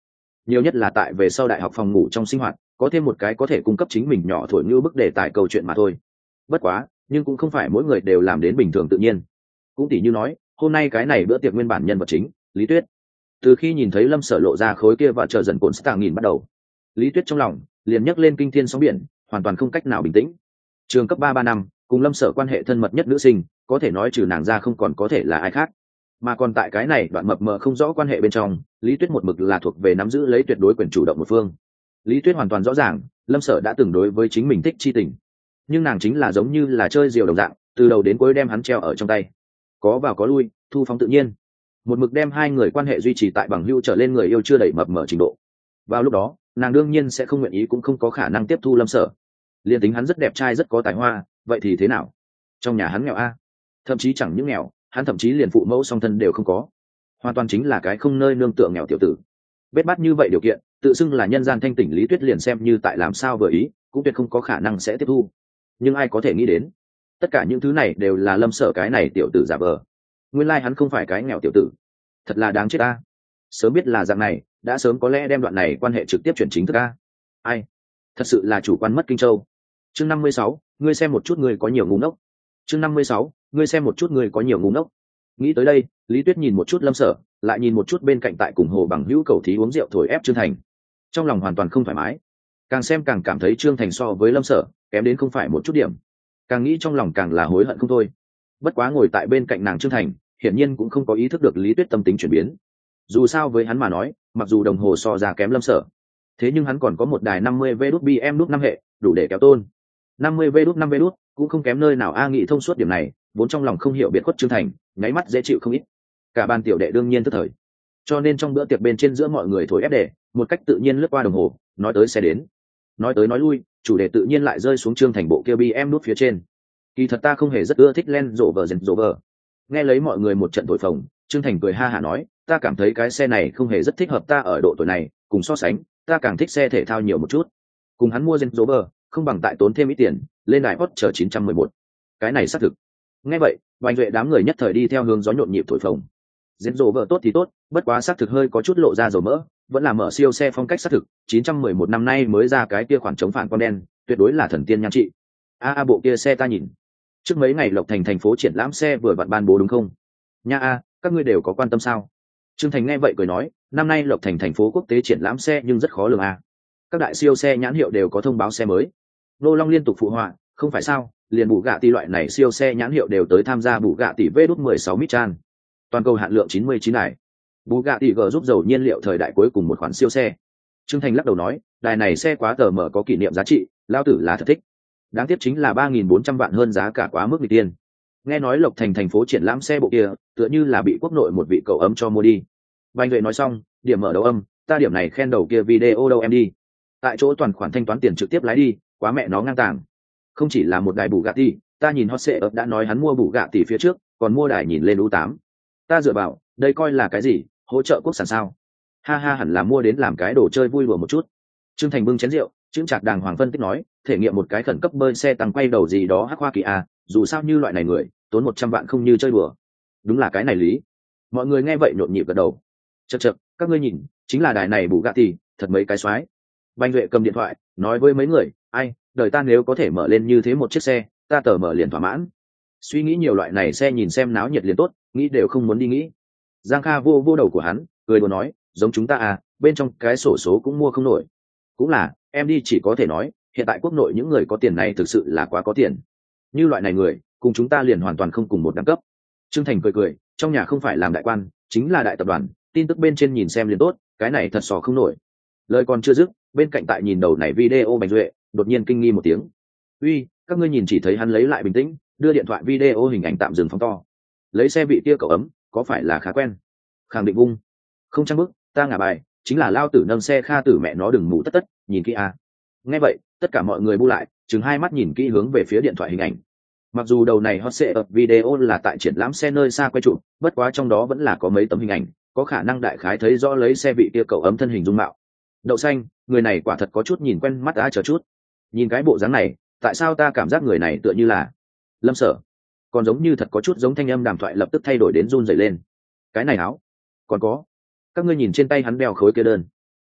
nhiều nhất là tại về sau đại học phòng ngủ trong sinh hoạt có thêm một cái có thể cung cấp chính mình nhỏ thổi như bức đề tài câu chuyện mà thôi. Bất quá nhưng cũng không phải mỗi người đều làm đến bình thường tự nhiên. Cũng tỉ như nói hôm nay cái này bữa tiệc nguyên bản nhân vật chính Lý Tuyết, từ khi nhìn thấy Lâm Sở lộ ra khối kia và chờ dần cồn stạng nghìn bắt đầu, Lý Tuyết trong lòng liền nhấc lên kinh thiên sóng biển, hoàn toàn không cách nào bình tĩnh. Trường cấp ba ba năm cùng Lâm Sở quan hệ thân mật nhất nữ sinh, có thể nói trừ nàng ra không còn có thể là ai khác. Mà còn tại cái này đoạn mập mờ không rõ quan hệ bên trong, Lý Tuyết một mực là thuộc về nắm giữ lấy tuyệt đối quyền chủ động một phương. Lý Tuyết hoàn toàn rõ ràng Lâm Sở đã từng đối với chính mình thích chi tình, nhưng nàng chính là giống như là chơi diều đồng dạng, từ đầu đến cuối đem hắn treo ở trong tay, có vào có lui, thu phóng tự nhiên, một mực đem hai người quan hệ duy trì tại bằng hữu trở lên người yêu chưa đẩy mập mờ trình độ. Vào lúc đó nàng đương nhiên sẽ không nguyện ý cũng không có khả năng tiếp thu Lâm Sở. Liên tính hắn rất đẹp trai rất có tài hoa, vậy thì thế nào? Trong nhà hắn nghèo a, thậm chí chẳng những nghèo, hắn thậm chí liền phụ mẫu song thân đều không có, hoàn toàn chính là cái không nơi nương tựa nghèo tiểu tử. Bết bát như vậy điều kiện, tự xưng là nhân gian thanh tỉnh Lý Tuyết liền xem như tại làm sao vừa ý cũng tuyệt không có khả năng sẽ tiếp thu. Nhưng ai có thể nghĩ đến tất cả những thứ này đều là Lâm Sở cái này tiểu tử giả vờ. Nguyên lai like hắn không phải cái nghèo tiểu tử, thật là đáng chết ta. Sớm biết là dạng này đã sớm có lẽ đem đoạn này quan hệ trực tiếp chuyển chính thức a. Ai thật sự là chủ quan mất kinh châu. Chương năm mươi sáu, ngươi xem một chút ngươi có nhiều ngu ngốc. Chương năm mươi sáu, ngươi xem một chút ngươi có nhiều ngu ngốc. Nghĩ tới đây Lý Tuyết nhìn một chút Lâm Sở, lại nhìn một chút bên cạnh tại cùng hồ bằng hữu cầu thí uống rượu thổi ép Trương Thành, trong lòng hoàn toàn không thoải mái. Càng xem càng cảm thấy Trương Thành so với Lâm Sở kém đến không phải một chút điểm, càng nghĩ trong lòng càng là hối hận không thôi. Bất quá ngồi tại bên cạnh nàng Trương Thành hiển nhiên cũng không có ý thức được Lý Tuyết tâm tính chuyển biến. Dù sao với hắn mà nói, mặc dù đồng hồ so ra kém Lâm Sở, thế nhưng hắn còn có một đài năm mươi vê đút bê em đút năm hệ, đủ để kéo tôn. năm mươi vê đút năm vê đút cũng không kém nơi nào a. Nghị thông suốt điểm này, vốn trong lòng không hiểu biệt khuất Trương Thành nháy mắt dễ chịu không ít. Cả ban tiểu đệ đương nhiên tức thời, cho nên trong bữa tiệc bên trên giữa mọi người thổi ép đề, một cách tự nhiên lướt qua đồng hồ, nói tới xe đến, nói tới nói lui, chủ đề tự nhiên lại rơi xuống Trương Thành bộ kia bê em đút phía trên. Kỳ thật ta không hề rất ưa thích Land Rover Range Rover. Nghe lấy mọi người một trận thổi phồng, Trương Thành cười ha hả nói, ta cảm thấy cái xe này không hề rất thích hợp ta ở độ tuổi này, cùng so sánh, ta càng thích xe thể thao nhiều một chút. Cùng hắn mua Range Rover, không bằng tại tốn thêm ít tiền, lên đài Porsche chín trăm mười một. Cái này xác thực. Nghe vậy, Bành Duệ đám người nhất thời đi theo hướng gió nhộn nhịp thổi phồng. Range Rover tốt thì tốt, bất quá xác thực hơi có chút lộ ra dầu mỡ, vẫn là mở siêu xe phong cách xác thực, chín trăm mười một năm nay mới ra cái kia khoản chống phản con đen, tuyệt đối là thần tiên nhan trị. A a bộ kia xe ta nhìn. Trước mấy ngày Lộc Thành thành phố triển lãm xe vừa vặn ban bố đúng không? Nha a, các ngươi đều có quan tâm sao? Trương Thành nghe vậy cười nói, năm nay Lộc Thành thành phố quốc tế triển lãm xe nhưng rất khó lường a. Các đại siêu xe nhãn hiệu đều có thông báo xe mới. Nô Long liên tục phụ họa, không phải sao, liền Bugatti loại này siêu xe nhãn hiệu đều tới tham gia Bugatti vê đút mười sáu Michan. Toàn cầu hạn lượng chín mươi chín đài. Bugatti G giúp dầu nhiên liệu thời đại cuối cùng một khoản siêu xe. Trương Thành lắc đầu nói, đài này xe quá tờ mở có kỷ niệm giá trị, lao tử là thật thích. Đáng tiếc chính là ba nghìn bốn trăm vạn hơn giá cả quá mức nghịch tiên. Nghe nói Lộc Thành thành phố triển lãm xe bộ kia, tựa như là bị quốc nội một vị cậu ấm cho mua đi. Bành Duệ nói xong, điểm mở đầu âm, ta điểm này khen đầu kia video đâu em đi. Tại chỗ toàn khoản thanh toán tiền trực tiếp lái đi, quá mẹ nó ngang tàng. Không chỉ là một đài Bugatti, ta nhìn Hot Seat đã nói hắn mua Bugatti phía trước, còn mua đài nhìn lên u tám. Ta dựa vào, đây coi là cái gì, hỗ trợ quốc sản sao? Ha ha, hẳn là mua đến làm cái đồ chơi vui đùa một chút. Trương Thành bưng chén rượu, chững chạc đàng hoàng phân tích nói, thể nghiệm một cái khẩn cấp bơi xe tăng quay đầu gì đó hắc hoa kỳ à, dù sao như loại này người tốn một trăm vạn không như chơi đùa. Đúng là cái này lý. Mọi người nghe vậy nhộn nhịp gật đầu. Chậc chậc, các ngươi nhìn, chính là đài này Bugatti, thật mấy cái xoái. Bành Duệ cầm điện thoại, nói với mấy người, ai, đời ta nếu có thể mở lên như thế một chiếc xe, ta tờ mở liền thỏa mãn. Suy nghĩ nhiều loại này xe nhìn xem náo nhiệt liền tốt, nghĩ đều không muốn đi nghĩ. Giang Kha vô vô đầu của hắn, cười đùa nói, giống chúng ta à, bên trong cái sổ số cũng mua không nổi. Cũng là, em đi chỉ có thể nói, hiện tại quốc nội những người có tiền này thực sự là quá có tiền. Như loại này người, cùng chúng ta liền hoàn toàn không cùng một đẳng cấp. Trương Thành cười cười, trong nhà không phải làm đại quan, chính là đại tập đoàn, tin tức bên trên nhìn xem liền tốt, cái này thật sò không nổi. Lời còn chưa dứt, bên cạnh tại nhìn đầu này video Bành Duệ, đột nhiên kinh nghi một tiếng. Uy, các ngươi nhìn, chỉ thấy hắn lấy lại bình tĩnh, đưa điện thoại video hình ảnh tạm dừng phóng to. Lấy xe vị kia cậu ấm, có phải là khá quen? Khẳng định vung. Không trang bức, ta ngả bài, chính là lao tử nâng xe Kha tử mẹ nó đừng mù tất tất, nhìn kỹ à. Nghe vậy, tất cả mọi người bu lại, chừng hai mắt nhìn kỹ hướng về phía điện thoại hình ảnh. Mặc dù đầu này hot seat video là tại triển lãm xe nơi xa quay chụp, bất quá trong đó vẫn là có mấy tấm hình ảnh, có khả năng đại khái thấy rõ lấy xe vị kia cậu ấm thân hình dung mạo. Đậu xanh, người này quả thật có chút nhìn quen mắt đã chờ chút. Nhìn cái bộ dáng này, tại sao ta cảm giác người này tựa như là Lâm Sở? Còn giống như thật có chút giống thanh âm đàm thoại lập tức thay đổi đến run rẩy lên. Cái này áo, còn có, các ngươi nhìn trên tay hắn đeo khối kia đơn,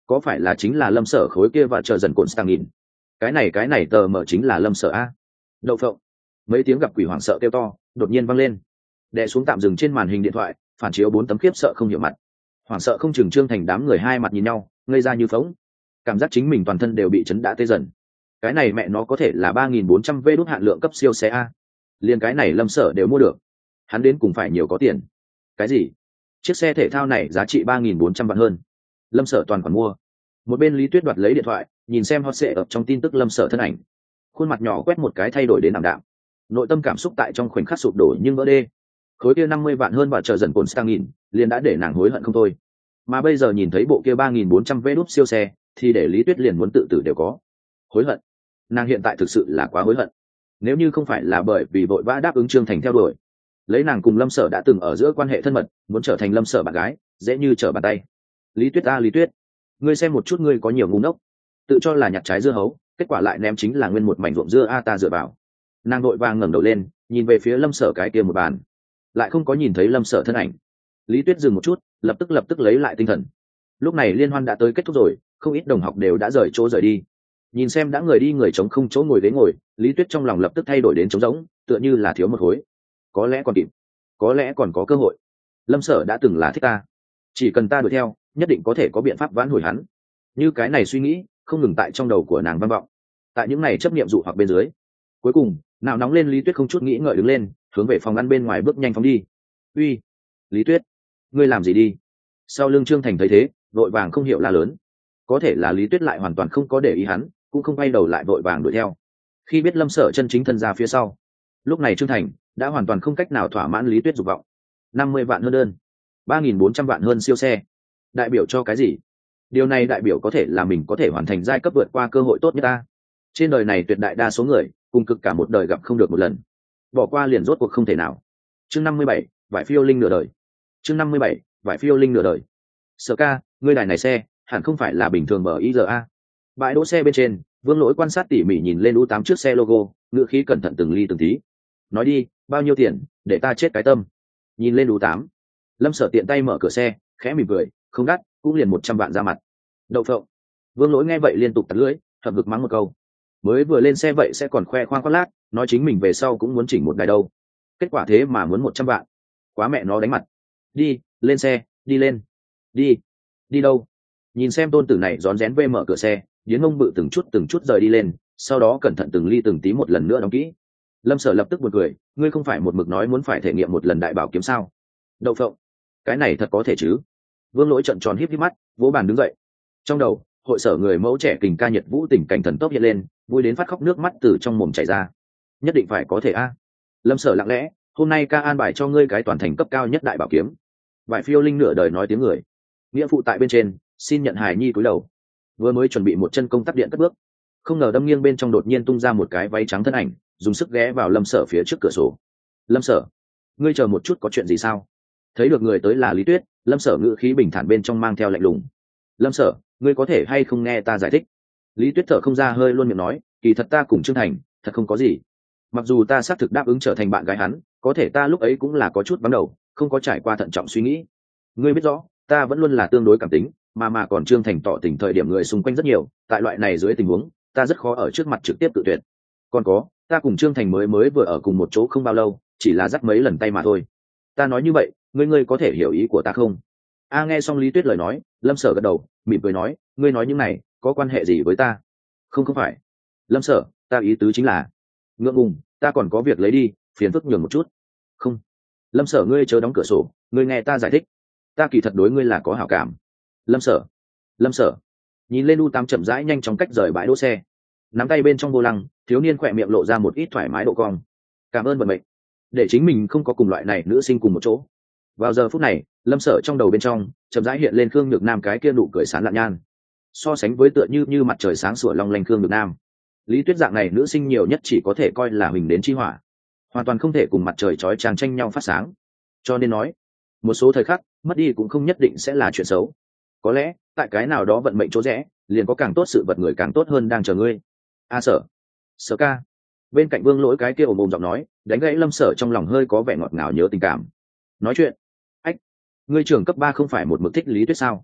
có phải là chính là lâm sở khối kia và chờ dần cồn stang nghìn? Cái này cái này tờ mở chính là lâm sở a. Đậu phộng. Mấy tiếng gặp quỷ hoảng sợ kêu to đột nhiên vang lên, đè xuống tạm dừng trên màn hình điện thoại, phản chiếu bốn tấm khiếp sợ không hiểu mặt. Hoảng sợ không chừng trương thành đám người hai mặt nhìn nhau, ngây ra như phỗng, cảm giác chính mình toàn thân đều bị chấn đã tê dần. Cái này mẹ nó có thể là ba nghìn bốn trăm vê đốt hạn lượng cấp siêu xe a. Liên cái này lâm sở đều mua được, hắn đến cùng phải nhiều có tiền. Cái gì? Chiếc xe thể thao này giá trị ba nghìn bốn trăm vạn hơn, lâm sở toàn còn mua. Một bên Lý Tuyết đoạt lấy điện thoại, nhìn xem hot sệ ập trong tin tức lâm sở thân ảnh, khuôn mặt nhỏ quét một cái thay đổi đến ảm đạm, nội tâm cảm xúc tại trong khoảnh khắc sụp đổ nhưng vỡ đê. Khối kia năm mươi vạn hơn và chờ dần cồn stang nghìn liền đã để nàng hối hận không thôi, mà bây giờ nhìn thấy bộ kia ba nghìn bốn trăm vé đúp siêu xe thì để Lý Tuyết liền muốn tự tử đều có. Hối hận? Nàng hiện tại thực sự là quá hối hận. Nếu như không phải là bởi vì vội vã đáp ứng Trương Thành theo đuổi, lấy nàng cùng lâm sở đã từng ở giữa quan hệ thân mật, muốn trở thành lâm sở bạn gái dễ như trở bàn tay. Lý Tuyết a Lý Tuyết, ngươi xem một chút, ngươi có nhiều ngu ngốc, tự cho là nhặt trái dưa hấu, kết quả lại ném chính là nguyên một mảnh ruộng dưa a ta dựa vào. Nàng đội vàng ngẩng đầu lên, nhìn về phía lâm sở cái kia một bàn, lại không có nhìn thấy lâm sở thân ảnh. Lý Tuyết dừng một chút, lập tức lập tức lấy lại tinh thần. Lúc này liên hoan đã tới kết thúc rồi, không ít đồng học đều đã rời chỗ rời đi. Nhìn xem đã người đi người trống không chỗ ngồi ghế ngồi, Lý Tuyết trong lòng lập tức thay đổi đến trống rỗng, tựa như là thiếu một khối. Có lẽ còn kịp, có lẽ còn có cơ hội. Lâm sở đã từng là thích ta, chỉ cần ta đuổi theo, nhất định có thể có biện pháp vãn hồi hắn. Như cái này suy nghĩ không ngừng tại trong đầu của nàng vang vọng. Tại những này chấp niệm dụ hoặc bên dưới, cuối cùng nào nóng lên, Lý Tuyết không chút nghĩ ngợi đứng lên, hướng về phòng ăn bên ngoài bước nhanh phóng đi. Uy, Lý Tuyết, ngươi làm gì đi? Sau lưng Trương Thành thấy thế, vội vàng không hiểu la lớn. Có thể là Lý Tuyết lại hoàn toàn không có để ý hắn, cũng không quay đầu lại vội vàng đuổi theo. Khi biết lâm sở chân chính thân ra phía sau, lúc này Trương Thành đã hoàn toàn không cách nào thỏa mãn Lý Tuyết dục vọng. năm mươi vạn hơn đơn, ba nghìn bốn trăm vạn hơn siêu xe, đại biểu cho cái gì? Điều này đại biểu có thể là mình có thể hoàn thành giai cấp vượt qua cơ hội tốt nhất ta. Trên đời này tuyệt đại đa số người cùng cực cả một đời gặp không được một lần, bỏ qua liền rốt cuộc không thể nào. Chương năm mươi bảy, vải phiêu linh nửa đời. Chương năm mươi bảy, vải phiêu linh nửa đời. Sở ca, ngươi đài này xe hẳn không phải là bình thường mở i rờ a. Bãi đỗ xe bên trên, Vương Lỗi quan sát tỉ mỉ nhìn lên u tám trước xe logo, ngữ khí cẩn thận từng ly từng tí. Nói đi, bao nhiêu tiền, để ta chết cái tâm. Nhìn lên u tám, lâm sở tiện tay mở cửa xe, khẽ mỉm cười, không đắt, cũng liền một trăm vạn ra mặt. Đậu phộng. Vương Lỗi nghe vậy liên tục tạt lưỡi, hợp vực mắng một câu. Mới vừa lên xe vậy sẽ còn khoe khoang khoác lác, nói chính mình về sau cũng muốn chỉnh một đài đâu. Kết quả thế mà muốn một trăm vạn, quá mẹ nó đánh mặt. Đi, lên xe, đi lên. Đi. Đi đâu? Nhìn xem tôn tử này rón rén vê mở cửa xe, Điến Mông bự từng chút từng chút rời đi lên, sau đó cẩn thận từng ly từng tí một lần nữa đóng kỹ. Lâm Sở lập tức buồn cười, ngươi không phải một mực nói muốn phải thể nghiệm một lần đại bảo kiếm sao? Đậu phộng, cái này thật có thể chứ? Vương Lỗi trợn tròn híp híp mắt, vỗ bàn đứng dậy. Trong đầu, hội sở người mẫu trẻ kình ca nhiệt vũ tình cảnh thần tốc hiện lên, vui đến phát khóc nước mắt từ trong mồm chảy ra. Nhất định phải có thể a. Lâm Sở lặng lẽ, hôm nay ca an bài cho ngươi cái toàn thành cấp cao nhất đại bảo kiếm. Vải phiêu linh nửa đời nói tiếng người. Nghĩa phụ tại bên trên, xin nhận hài nhi cúi đầu. Vừa mới chuẩn bị một chân công tắc điện cất bước, không ngờ đâm nghiêng bên trong đột nhiên tung ra một cái váy trắng thân ảnh, dùng sức ghé vào Lâm Sở phía trước cửa sổ. Lâm Sở, ngươi chờ một chút, có chuyện gì sao? Thấy được người tới là Lý Tuyết, Lâm Sở ngữ khí bình thản bên trong mang theo lạnh lùng. Lâm Sở, ngươi có thể hay không nghe ta giải thích? Lý Tuyết thở không ra hơi luôn miệng nói, kỳ thật ta cùng Trương Thành thật không có gì. Mặc dù ta xác thực đáp ứng trở thành bạn gái hắn, có thể ta lúc ấy cũng là có chút vắng đầu, không có trải qua thận trọng suy nghĩ. Ngươi biết rõ, ta vẫn luôn là tương đối cảm tính, mà mà còn Trương Thành tỏ tình thời điểm người xung quanh rất nhiều, tại loại này dưới tình huống, ta rất khó ở trước mặt trực tiếp tự tuyệt. Còn có, ta cùng Trương Thành mới mới vừa ở cùng một chỗ không bao lâu, chỉ là dắt mấy lần tay mà thôi. Ta nói như vậy, ngươi ngươi có thể hiểu ý của ta không? A nghe xong Lý Tuyết lời nói, Lâm Sở gật đầu, mỉm cười nói, ngươi nói những này có quan hệ gì với ta? Không không phải. Lâm Sở, ta ý tứ chính là, ngượng ngùng, ta còn có việc lấy đi, phiền phức nhường một chút. Không. Lâm Sở, ngươi chớ đóng cửa sổ, ngươi nghe ta giải thích. Ta kỳ thật đối ngươi là có hảo cảm. Lâm Sở. Lâm Sở. Nhìn lên u tám chậm rãi nhanh chóng cách rời bãi đỗ xe, nắm tay bên trong vô lăng, thiếu niên khỏe miệng lộ ra một ít thoải mái độ cong. Cảm ơn vận mệnh, để chính mình không có cùng loại này nữ sinh cùng một chỗ. Vào giờ phút này, Lâm Sở trong đầu bên trong chậm rãi hiện lên Khương Nhược Nam cái kia nụ cười sáng lạn nhan. So sánh với tựa như như mặt trời sáng sủa long lanh Khương Nhược Nam, Lý Tuyết dạng này nữ sinh nhiều nhất chỉ có thể coi là huỳnh đến chi hỏa, hoàn toàn không thể cùng mặt trời chói chang tranh nhau phát sáng. Cho nên nói, một số thời khắc mất đi cũng không nhất định sẽ là chuyện xấu. Có lẽ tại cái nào đó vận mệnh chỗ rẽ, liền có càng tốt sự vật người càng tốt hơn đang chờ ngươi. A Sở. Sở ca. Bên cạnh Vương Lỗi cái kia ồm ồm giọng nói đánh gãy Lâm Sở trong lòng hơi có vẻ ngọt ngào nhớ tình cảm. Nói chuyện. Ách, ngươi trưởng cấp ba không phải một mực thích Lý Tuyết sao?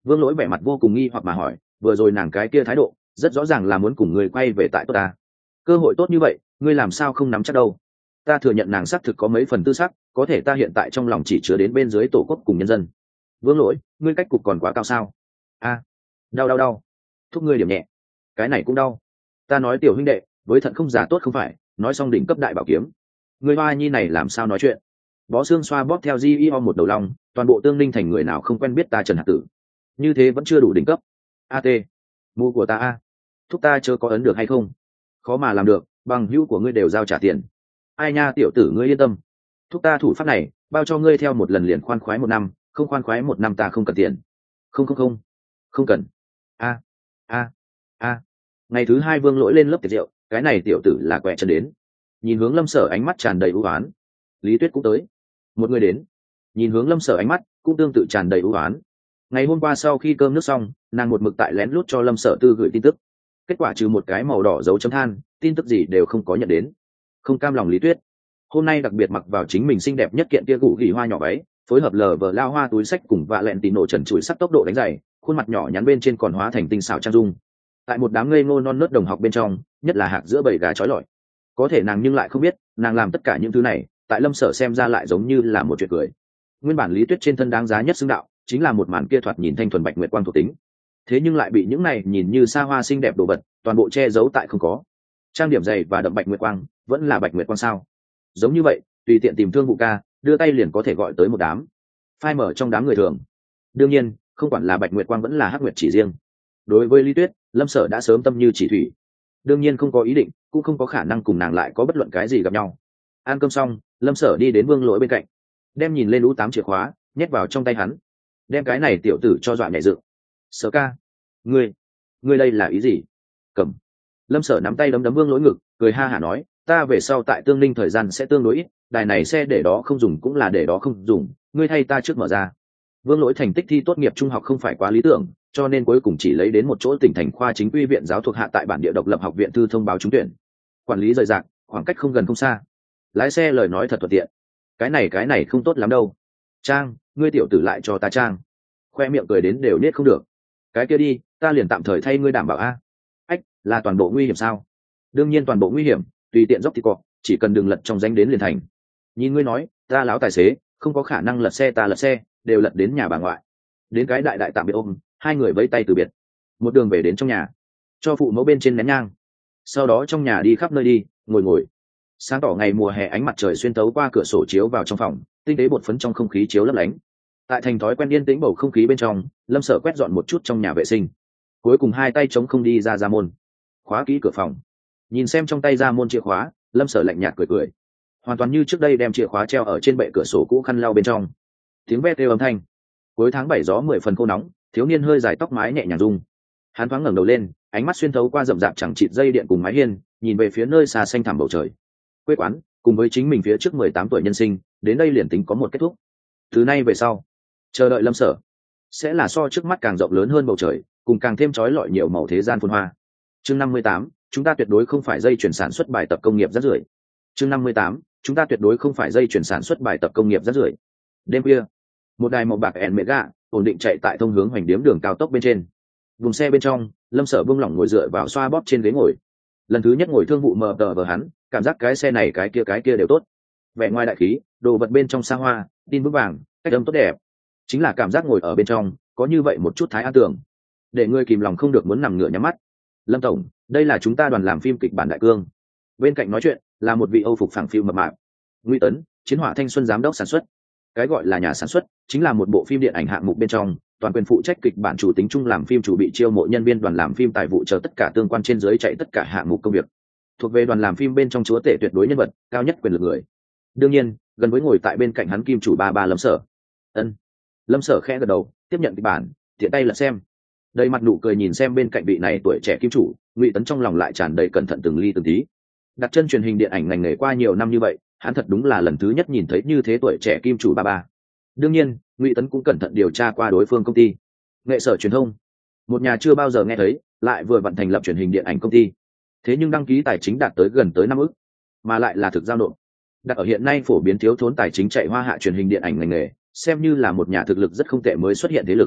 Vương Lỗi vẻ mặt vô cùng nghi hoặc mà hỏi, vừa rồi nàng cái kia thái độ rất rõ ràng là muốn cùng người quay về tại tốt ta. Cơ hội tốt như vậy ngươi làm sao không nắm chắc đâu? Ta thừa nhận nàng xác thực có mấy phần tư sắc, có thể ta hiện tại trong lòng chỉ chứa đến bên dưới tổ quốc cùng nhân dân. Vương Lỗi, ngươi cách cục còn quá cao sao? A, đau đau đau. Thúc ngươi điểm nhẹ. Cái này cũng đau. Ta nói tiểu huynh đệ, với thận không giả tốt không phải, nói xong đỉnh cấp đại bảo kiếm. Ngươi hoa nhi này làm sao nói chuyện? Bó xương xoa bóp theo G E O một đầu lòng, toàn bộ tương linh thành người nào không quen biết ta Trần Hạc Tử. Như thế vẫn chưa đủ đỉnh cấp. A T, mua của ta a. Thúc ta chưa có ấn được hay không? Khó mà làm được, bằng hữu của ngươi đều giao trả tiền. Ai nha tiểu tử ngươi yên tâm. Thúc ta thủ pháp này, bao cho ngươi theo một lần liền khoan khoái một năm, không khoan khoái một năm ta không cần tiền. Không không không, không cần. A a a. Ngày thứ hai Vương Lỗi lên lớp tiệc rượu, cái này tiểu tử là quẹ chân đến. Nhìn hướng Lâm Sở ánh mắt tràn đầy ưu oán. Lý Tuyết cũng tới. Một người đến. Nhìn hướng Lâm Sở ánh mắt cũng tương tự tràn đầy ưu oán. Ngày hôm qua sau khi cơm nước xong, nàng một mực tại lén lút cho Lâm Sở Tư gửi tin tức. Kết quả trừ một cái màu đỏ dấu chấm than, tin tức gì đều không có nhận đến. Không cam lòng Lý Tuyết hôm nay đặc biệt mặc vào chính mình xinh đẹp nhất kiện kia gụ gỉ hoa nhỏ váy, phối hợp lờ vờ lao hoa túi sách cùng vạ lẹn tì nổ trần trụi sắc tốc độ đánh giày, khuôn mặt nhỏ nhắn bên trên còn hóa thành tinh xảo trang dung. Tại một đám ngây ngô non nớt đồng học bên trong, nhất là hạc giữa bầy gà trói lọi. Có thể nàng nhưng lại không biết, nàng làm tất cả những thứ này, tại Lâm Sở xem ra lại giống như là một chuyện cười. Nguyên bản Lý Tuyết trên thân đáng giá nhất xứng đạo, chính là một màn kia thoạt nhìn thanh thuần bạch nguyệt quang thuộc tính. Thế nhưng lại bị những này nhìn như xa hoa xinh đẹp đồ vật, toàn bộ che giấu tại không có. Trang điểm dày và đậm bạch nguyệt quang, vẫn là bạch nguyệt quang sao? Giống như vậy, tùy tiện tìm thương vụ ca, đưa tay liền có thể gọi tới một đám. Phai mở trong đám người thường. Đương nhiên, không quản là bạch nguyệt quang vẫn là hắc nguyệt chỉ riêng. Đối với Lý Tuyết, Lâm Sở đã sớm tâm như chỉ thủy. Đương nhiên không có ý định, cũng không có khả năng cùng nàng lại có bất luận cái gì gặp nhau. Ăn cơm xong, Lâm Sở đi đến Vương Lỗi bên cạnh, đem nhìn lên U tám chìa khóa, nhét vào trong tay hắn. Đem cái này tiểu tử cho dọa nhảy dựng. Sở ca, ngươi, ngươi đây là ý gì? Cầm. Lâm Sở nắm tay đấm đấm Vương Lỗi ngực, cười ha hả nói, ta về sau tại Tương Ninh thời gian sẽ tương đối ít, đài này xe để đó không dùng cũng là để đó không dùng, ngươi thay ta trước mở ra. Vương Lỗi thành tích thi tốt nghiệp trung học không phải quá lý tưởng, cho nên cuối cùng chỉ lấy đến một chỗ tỉnh thành khoa chính quy viện giáo thuộc hạ tại bản địa độc lập học viện thư thông báo trúng tuyển. Quản lý rời rạc, khoảng cách không gần không xa. Lái xe lời nói thật thuận tiện. Cái này cái này không tốt lắm đâu. Trang, ngươi tiểu tử lại cho ta trang. Khoe miệng cười đến đều nết không được. Cái kia đi, ta liền tạm thời thay ngươi đảm bảo a. Ách, là toàn bộ nguy hiểm sao? Đương nhiên toàn bộ nguy hiểm, tùy tiện dốc thì cọ, chỉ cần đừng lật trong danh đến liền thành. Nhìn ngươi nói, ta láo tài xế, không có khả năng lật xe ta lật xe, đều lật đến nhà bà ngoại. Đến cái đại đại tạm biệt ôm, hai người vẫy tay từ biệt. Một đường về đến trong nhà, cho phụ mẫu bên trên nén nhang. Sau đó trong nhà đi khắp nơi đi, ngồi ngồi. Sáng tỏ ngày mùa hè ánh mặt trời xuyên tấu qua cửa sổ chiếu vào trong phòng, tinh tế bột phấn trong không khí chiếu lấp lánh. Tại thành thói quen yên tĩnh bầu không khí bên trong, Lâm Sở quét dọn một chút trong nhà vệ sinh. Cuối cùng hai tay chống không đi ra ra môn, khóa kỹ cửa phòng. Nhìn xem trong tay ra môn chìa khóa, Lâm Sở lạnh nhạt cười cười, hoàn toàn như trước đây đem chìa khóa treo ở trên bệ cửa sổ cũ khăn lau bên trong. Tiếng ve kêu âm thanh. Cuối tháng bảy gió mười phần khô nóng, thiếu niên hơi dài tóc mái nhẹ nhàng rung. Hắn thoáng ngẩng đầu lên, ánh mắt xuyên thấu qua rậm rạp chẳng chịt dây điện cùng mái hiên, nhìn về phía nơi xa xanh thẳm bầu trời. Quê quán, cùng với chính mình phía trước mười tám tuổi nhân sinh, đến đây liền tính có một kết thúc. Từ nay về sau, chờ đợi Lâm Sở sẽ là so trước mắt càng rộng lớn hơn bầu trời, cùng càng thêm chói lọi nhiều màu thế gian phồn hoa. Chương năm mươi tám, chúng ta tuyệt đối không phải dây chuyển sản xuất bài tập công nghiệp rác rưởi. Chương năm mươi tám, chúng ta tuyệt đối không phải dây chuyển sản xuất bài tập công nghiệp rác rưởi. Đêm khuya, một đài màu bạc ẻn mega ổn định chạy tại thông hướng hoành điếm đường cao tốc bên trên. Vùng xe bên trong, Lâm Sở buông lỏng ngồi dựa vào xoa bóp trên ghế ngồi. Lần thứ nhất ngồi thương vụ mờ tờ vờ hắn, cảm giác cái xe này cái kia cái kia đều tốt. Vẻ ngoài đại khí, đồ vật bên trong xa hoa, tin vững vàng, cách âm tốt đẹp. Chính là cảm giác ngồi ở bên trong, có như vậy một chút thái an tưởng, để ngươi kìm lòng không được muốn nằm ngửa nhắm mắt. Lâm tổng, đây là chúng ta đoàn làm phim kịch bản đại cương. Bên cạnh nói chuyện là một vị Âu phục phẳng phiu mập mạp. Ngụy Tấn, Chiến hỏa thanh xuân giám đốc sản xuất. Cái gọi là nhà sản xuất chính là một bộ phim điện ảnh hạng mục bên trong, toàn quyền phụ trách kịch bản chủ tính chung, làm phim chủ bị chiêu mộ nhân viên đoàn làm phim, tài vụ chờ tất cả tương quan trên dưới chạy tất cả hạng mục công việc. Thuộc về đoàn làm phim bên trong chúa tể tuyệt đối nhân vật, cao nhất quyền lực người. Đương nhiên, gần với ngồi tại bên cạnh hắn kim chủ ba ba Lâm Sở. Ân. Lâm Sở khẽ gật đầu, tiếp nhận kịch bản, tiện tay lật xem. Đầy mặt nụ cười nhìn xem bên cạnh vị này tuổi trẻ kim chủ, Ngụy Tấn trong lòng lại tràn đầy cẩn thận từng ly từng tí. Đặt chân truyền hình điện ảnh ngành nghề qua nhiều năm như vậy, hắn thật đúng là lần thứ nhất nhìn thấy như thế tuổi trẻ kim chủ ba ba. Đương nhiên, Ngụy Tấn cũng cẩn thận điều tra qua đối phương công ty. Nghệ Sở Truyền thông, một nhà chưa bao giờ nghe thấy, lại vừa vận thành lập truyền hình điện ảnh công ty. Thế nhưng đăng ký tài chính đạt tới gần tới năm ức, mà lại là thực giao nộp. Đặt ở hiện nay phổ biến thiếu thốn tài chính chạy hoa hạ truyền hình điện ảnh ngành nghề, xem như là một nhà thực lực rất không tệ mới xuất hiện thế lực.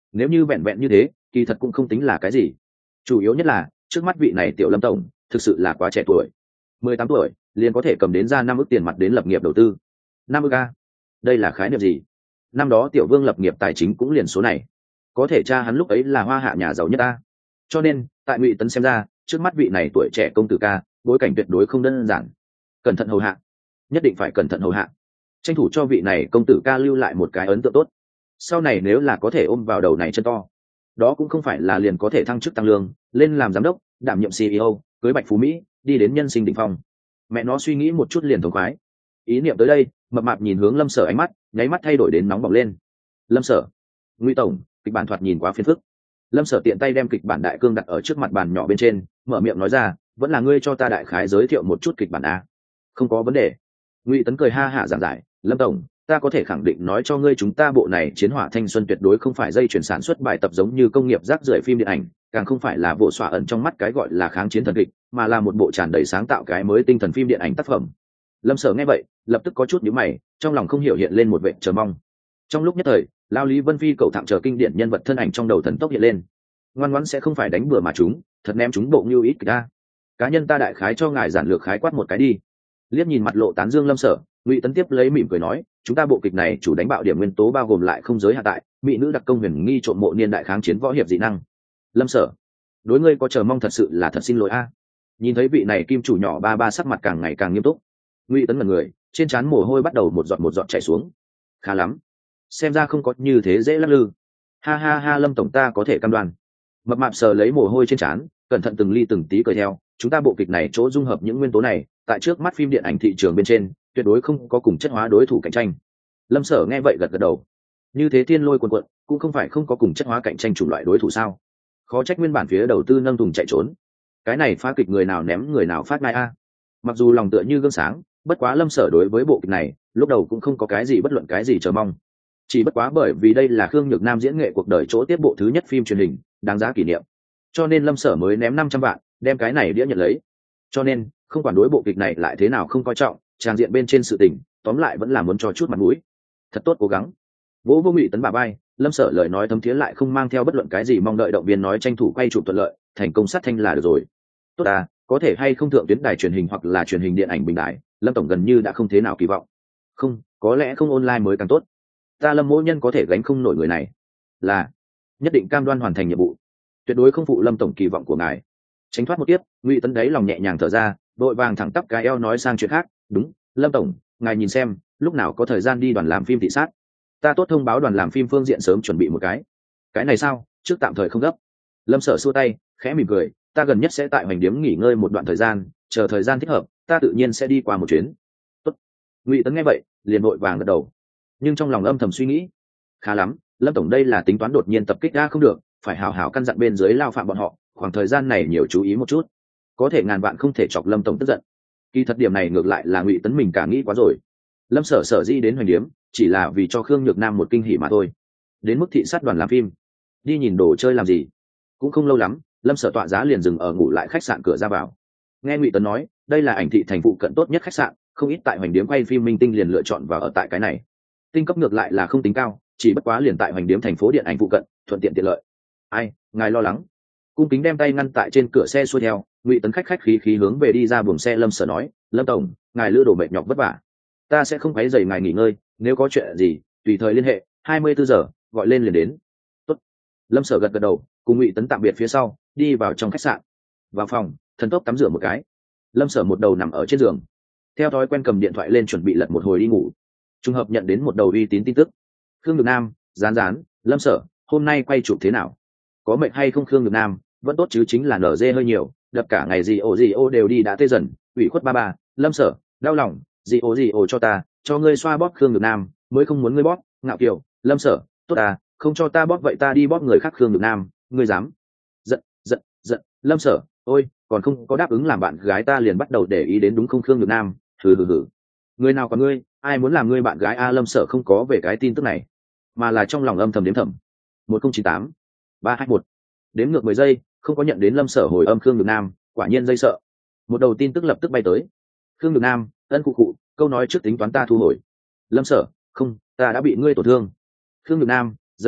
nếu như vẹn vẹn như thế kỳ thật cũng không tính là cái gì, chủ yếu nhất là trước mắt vị này tiểu Lâm tổng thực sự là quá trẻ tuổi, mười tám tuổi liền có thể cầm đến ra năm ức tiền mặt đến lập nghiệp đầu tư. Năm ức a, đây là khái niệm gì? Năm đó tiểu Vương lập nghiệp tài chính cũng liền số này, có thể cha hắn lúc ấy là hoa hạ nhà giàu nhất ta. Cho nên tại Ngụy Tấn xem ra, trước mắt vị này tuổi trẻ công tử ca bối cảnh tuyệt đối không đơn giản, cẩn thận hầu hạ, nhất định phải cẩn thận hầu hạ, tranh thủ cho vị này công tử ca lưu lại một cái ấn tượng tốt, sau này nếu là có thể ôm vào đầu này chân to, đó cũng không phải là liền có thể thăng chức tăng lương lên làm giám đốc, đảm nhiệm xê e ô, cưới bạch phú mỹ, đi đến nhân sinh đỉnh phong. Mẹ nó suy nghĩ một chút liền thống khoái. Ý niệm tới đây, mập mạp nhìn hướng Lâm Sở, ánh mắt nháy mắt thay đổi đến nóng bỏng lên. Lâm Sở, Ngụy tổng, kịch bản thoạt nhìn quá phiền phức. Lâm Sở tiện tay đem kịch bản đại cương đặt ở trước mặt bàn nhỏ bên trên, mở miệng nói ra, vẫn là ngươi cho ta đại khái giới thiệu một chút kịch bản a. Không có vấn đề. Ngụy Tấn cười ha hả giảng giải, Lâm tổng, ta có thể khẳng định nói cho ngươi, chúng ta bộ này chiến hỏa thanh xuân tuyệt đối không phải dây chuyển sản xuất bài tập giống như công nghiệp rác rưởi phim điện ảnh, càng không phải là bộ xóa ẩn trong mắt cái gọi là kháng chiến thần kịch, mà là một bộ tràn đầy sáng tạo cái mới tinh thần phim điện ảnh tác phẩm. Lâm Sở nghe vậy lập tức có chút nhíu mày, trong lòng không hiểu hiện lên một vẻ chờ mong. Trong lúc nhất thời, lao Lý Vân Phi cậu thẳng chờ kinh điển nhân vật thân ảnh trong đầu thần tốc hiện lên. Ngoan ngoãn sẽ không phải đánh bừa mà chúng, thật ném chúng bộ như ít ra. Cá nhân ta đại khái cho ngài giản lược khái quát một cái đi. Liếc nhìn mặt lộ tán dương Lâm Sở, Ngụy Tấn tiếp lấy mỉm cười nói, chúng ta bộ kịch này chủ đánh bạo điểm nguyên tố bao gồm lại không giới hạn tại mỹ nữ đặc công huyền nghi trộm mộ niên đại kháng chiến võ hiệp dị năng. Lâm Sở, đối ngươi có chờ mong thật sự là thật xin lỗi a. Nhìn thấy vị này kim chủ nhỏ ba ba sắc mặt càng ngày càng nghiêm túc, Ngụy Tấn mật người trên trán mồ hôi bắt đầu một giọt một giọt chảy xuống. Khá lắm, xem ra không có như thế dễ lắc lư. Ha ha ha, Lâm tổng ta có thể cam đoan. Mập mạp sờ lấy mồ hôi trên trán, cẩn thận từng ly từng tí cười theo, chúng ta bộ kịch này chỗ dung hợp những nguyên tố này, tại trước mắt phim điện ảnh thị trường bên trên tuyệt đối không có cùng chất hóa đối thủ cạnh tranh. Lâm Sở nghe vậy gật gật đầu. Như thế thiên lôi cuồn cuộn cũng không phải không có cùng chất hóa cạnh tranh chủng loại đối thủ sao? Khó trách nguyên bản phía đầu tư nâng thùng chạy trốn. Cái này phá kịch người nào ném người nào phát ngai a. Mặc dù lòng tựa như gương sáng, bất quá Lâm Sở đối với bộ kịch này lúc đầu cũng không có cái gì bất luận cái gì chờ mong. Chỉ bất quá bởi vì đây là Khương Nhược Nam diễn nghệ cuộc đời chỗ tiếp bộ thứ nhất phim truyền hình, đáng giá kỷ niệm. Cho nên Lâm Sở mới ném năm trăm vạn, đem cái này đĩa nhận lấy. Cho nên, không quản đối bộ kịch này lại thế nào không coi trọng, trang diện bên trên sự tình, tóm lại vẫn là muốn cho chút mặt mũi. Thật tốt cố gắng. Vỗ vô Ngụy Tấn bà bay, Lâm Sở lời nói thấm thiế lại không mang theo bất luận cái gì mong đợi, động viên nói tranh thủ quay chụp thuận lợi, thành công sát thanh là được rồi. Tốt à, có thể hay không thượng tuyến đài truyền hình hoặc là truyền hình điện ảnh bình đại, Lâm tổng gần như đã không thế nào kỳ vọng. Không, có lẽ không online mới càng tốt. Ta Lâm Mỗ Nhân có thể gánh không nổi người này. Là, nhất định cam đoan hoàn thành nhiệm vụ. Tuyệt đối không phụ Lâm tổng kỳ vọng của ngài. Tránh thoát một tiếp, Ngụy Tấn đấy lòng nhẹ nhàng thở ra, đội vàng thẳng tắp cái eo nói sang chuyện khác, đúng, Lâm tổng, ngài nhìn xem, lúc nào có thời gian đi đoàn làm phim thị sát. Ta tốt thông báo đoàn làm phim phương diện sớm chuẩn bị một cái. Cái này sao, trước tạm thời không gấp. Lâm Sở xua tay, khẽ mỉm cười, ta gần nhất sẽ tại Hoành Điếm nghỉ ngơi một đoạn thời gian, chờ thời gian thích hợp, ta tự nhiên sẽ đi qua một chuyến. Tốt. Ngụy Tấn nghe vậy, liền vội vàng gật đầu. Nhưng trong lòng âm thầm suy nghĩ, khá lắm, Lâm tổng đây là tính toán đột nhiên tập kích ra không được, phải hào hào căn dặn bên dưới lao phạm bọn họ, khoảng thời gian này nhiều chú ý một chút, có thể ngàn vạn không thể chọc Lâm tổng tức giận. Kỳ thật điểm này ngược lại là Ngụy Tấn mình cả nghĩ quá rồi. Lâm Sở sở di đến Hoành Điếm chỉ là vì cho Khương Nhược Nam một kinh hỉ mà thôi. Đến mức thị sát đoàn làm phim, đi nhìn đồ chơi làm gì? Cũng không lâu lắm, Lâm Sở tọa giá liền dừng ở ngủ lại khách sạn cửa ra vào. Nghe Ngụy Tấn nói, đây là ảnh thị thành phụ cận tốt nhất khách sạn, không ít tại Hoành Điếm quay phim minh tinh liền lựa chọn vào ở tại cái này. Tinh cấp ngược lại là không tính cao, chỉ bất quá liền tại Hoành Điếm thành phố điện ảnh phụ cận, thuận tiện tiện lợi. Ai, ngài lo lắng? Cung kính đem tay ngăn tại trên cửa xe xuôi theo, Ngụy Tấn khách khách khí khí hướng về đi ra buồng xe. Lâm Sở nói, Lâm tổng, ngài lữ đồ mệt nhọc vất vả, ta sẽ không quấy rầy ngài nghỉ ngơi, nếu có chuyện gì tùy thời liên hệ, hai mươi bốn giờ gọi lên liền đến. Tốt. Lâm Sở gật gật đầu, cùng Ngụy Tấn tạm biệt phía sau, đi vào trong khách sạn. Vào phòng, thần tốc tắm rửa một cái, Lâm Sở một đầu nằm ở trên giường, theo thói quen cầm điện thoại lên chuẩn bị lật một hồi đi ngủ. Trùng hợp nhận đến một đầu uy tín tin tức. Khương Nhược Nam, rán rán, Lâm Sở, hôm nay quay chụp thế nào? Có mệt hay không? Khương Nhược Nam, vẫn tốt chứ, chính là nở dê hơi nhiều, đập cả ngày gì ồ gì ô đều đi đã tê dần, ủy khuất ba ba. Lâm Sở, đau lòng, gì ồ gì ồ cho ta, cho ngươi xoa bóp. Khương Nhược Nam, mới không muốn ngươi bóp. Ngạo Kiều, Lâm Sở, tốt à, không cho ta bóp vậy ta đi bóp người khác. Khương Nhược Nam, ngươi dám? Giận, giận, giận. Lâm Sở, ôi, còn không có đáp ứng làm bạn gái ta liền bắt đầu để ý đến đúng không? Khương Nhược Nam, hừ hừ hừ. Người nào còn ngươi, ai muốn làm ngươi bạn gái a? Lâm Sở không có về cái tin tức này, mà là trong lòng âm thầm đếm thầm. Một không chín tám ba hai một, đếm ngược mười giây, không có nhận đến Lâm Sở hồi âm. Khương Nhược Nam, quả nhiên dây sợ. Một đầu tin tức lập tức bay tới. Khương Nhược Nam, ân cụ cụ, câu nói trước tính toán ta thu hồi. Lâm Sở, không, ta đã bị ngươi tổn thương. Khương Nhược Nam, giật mình,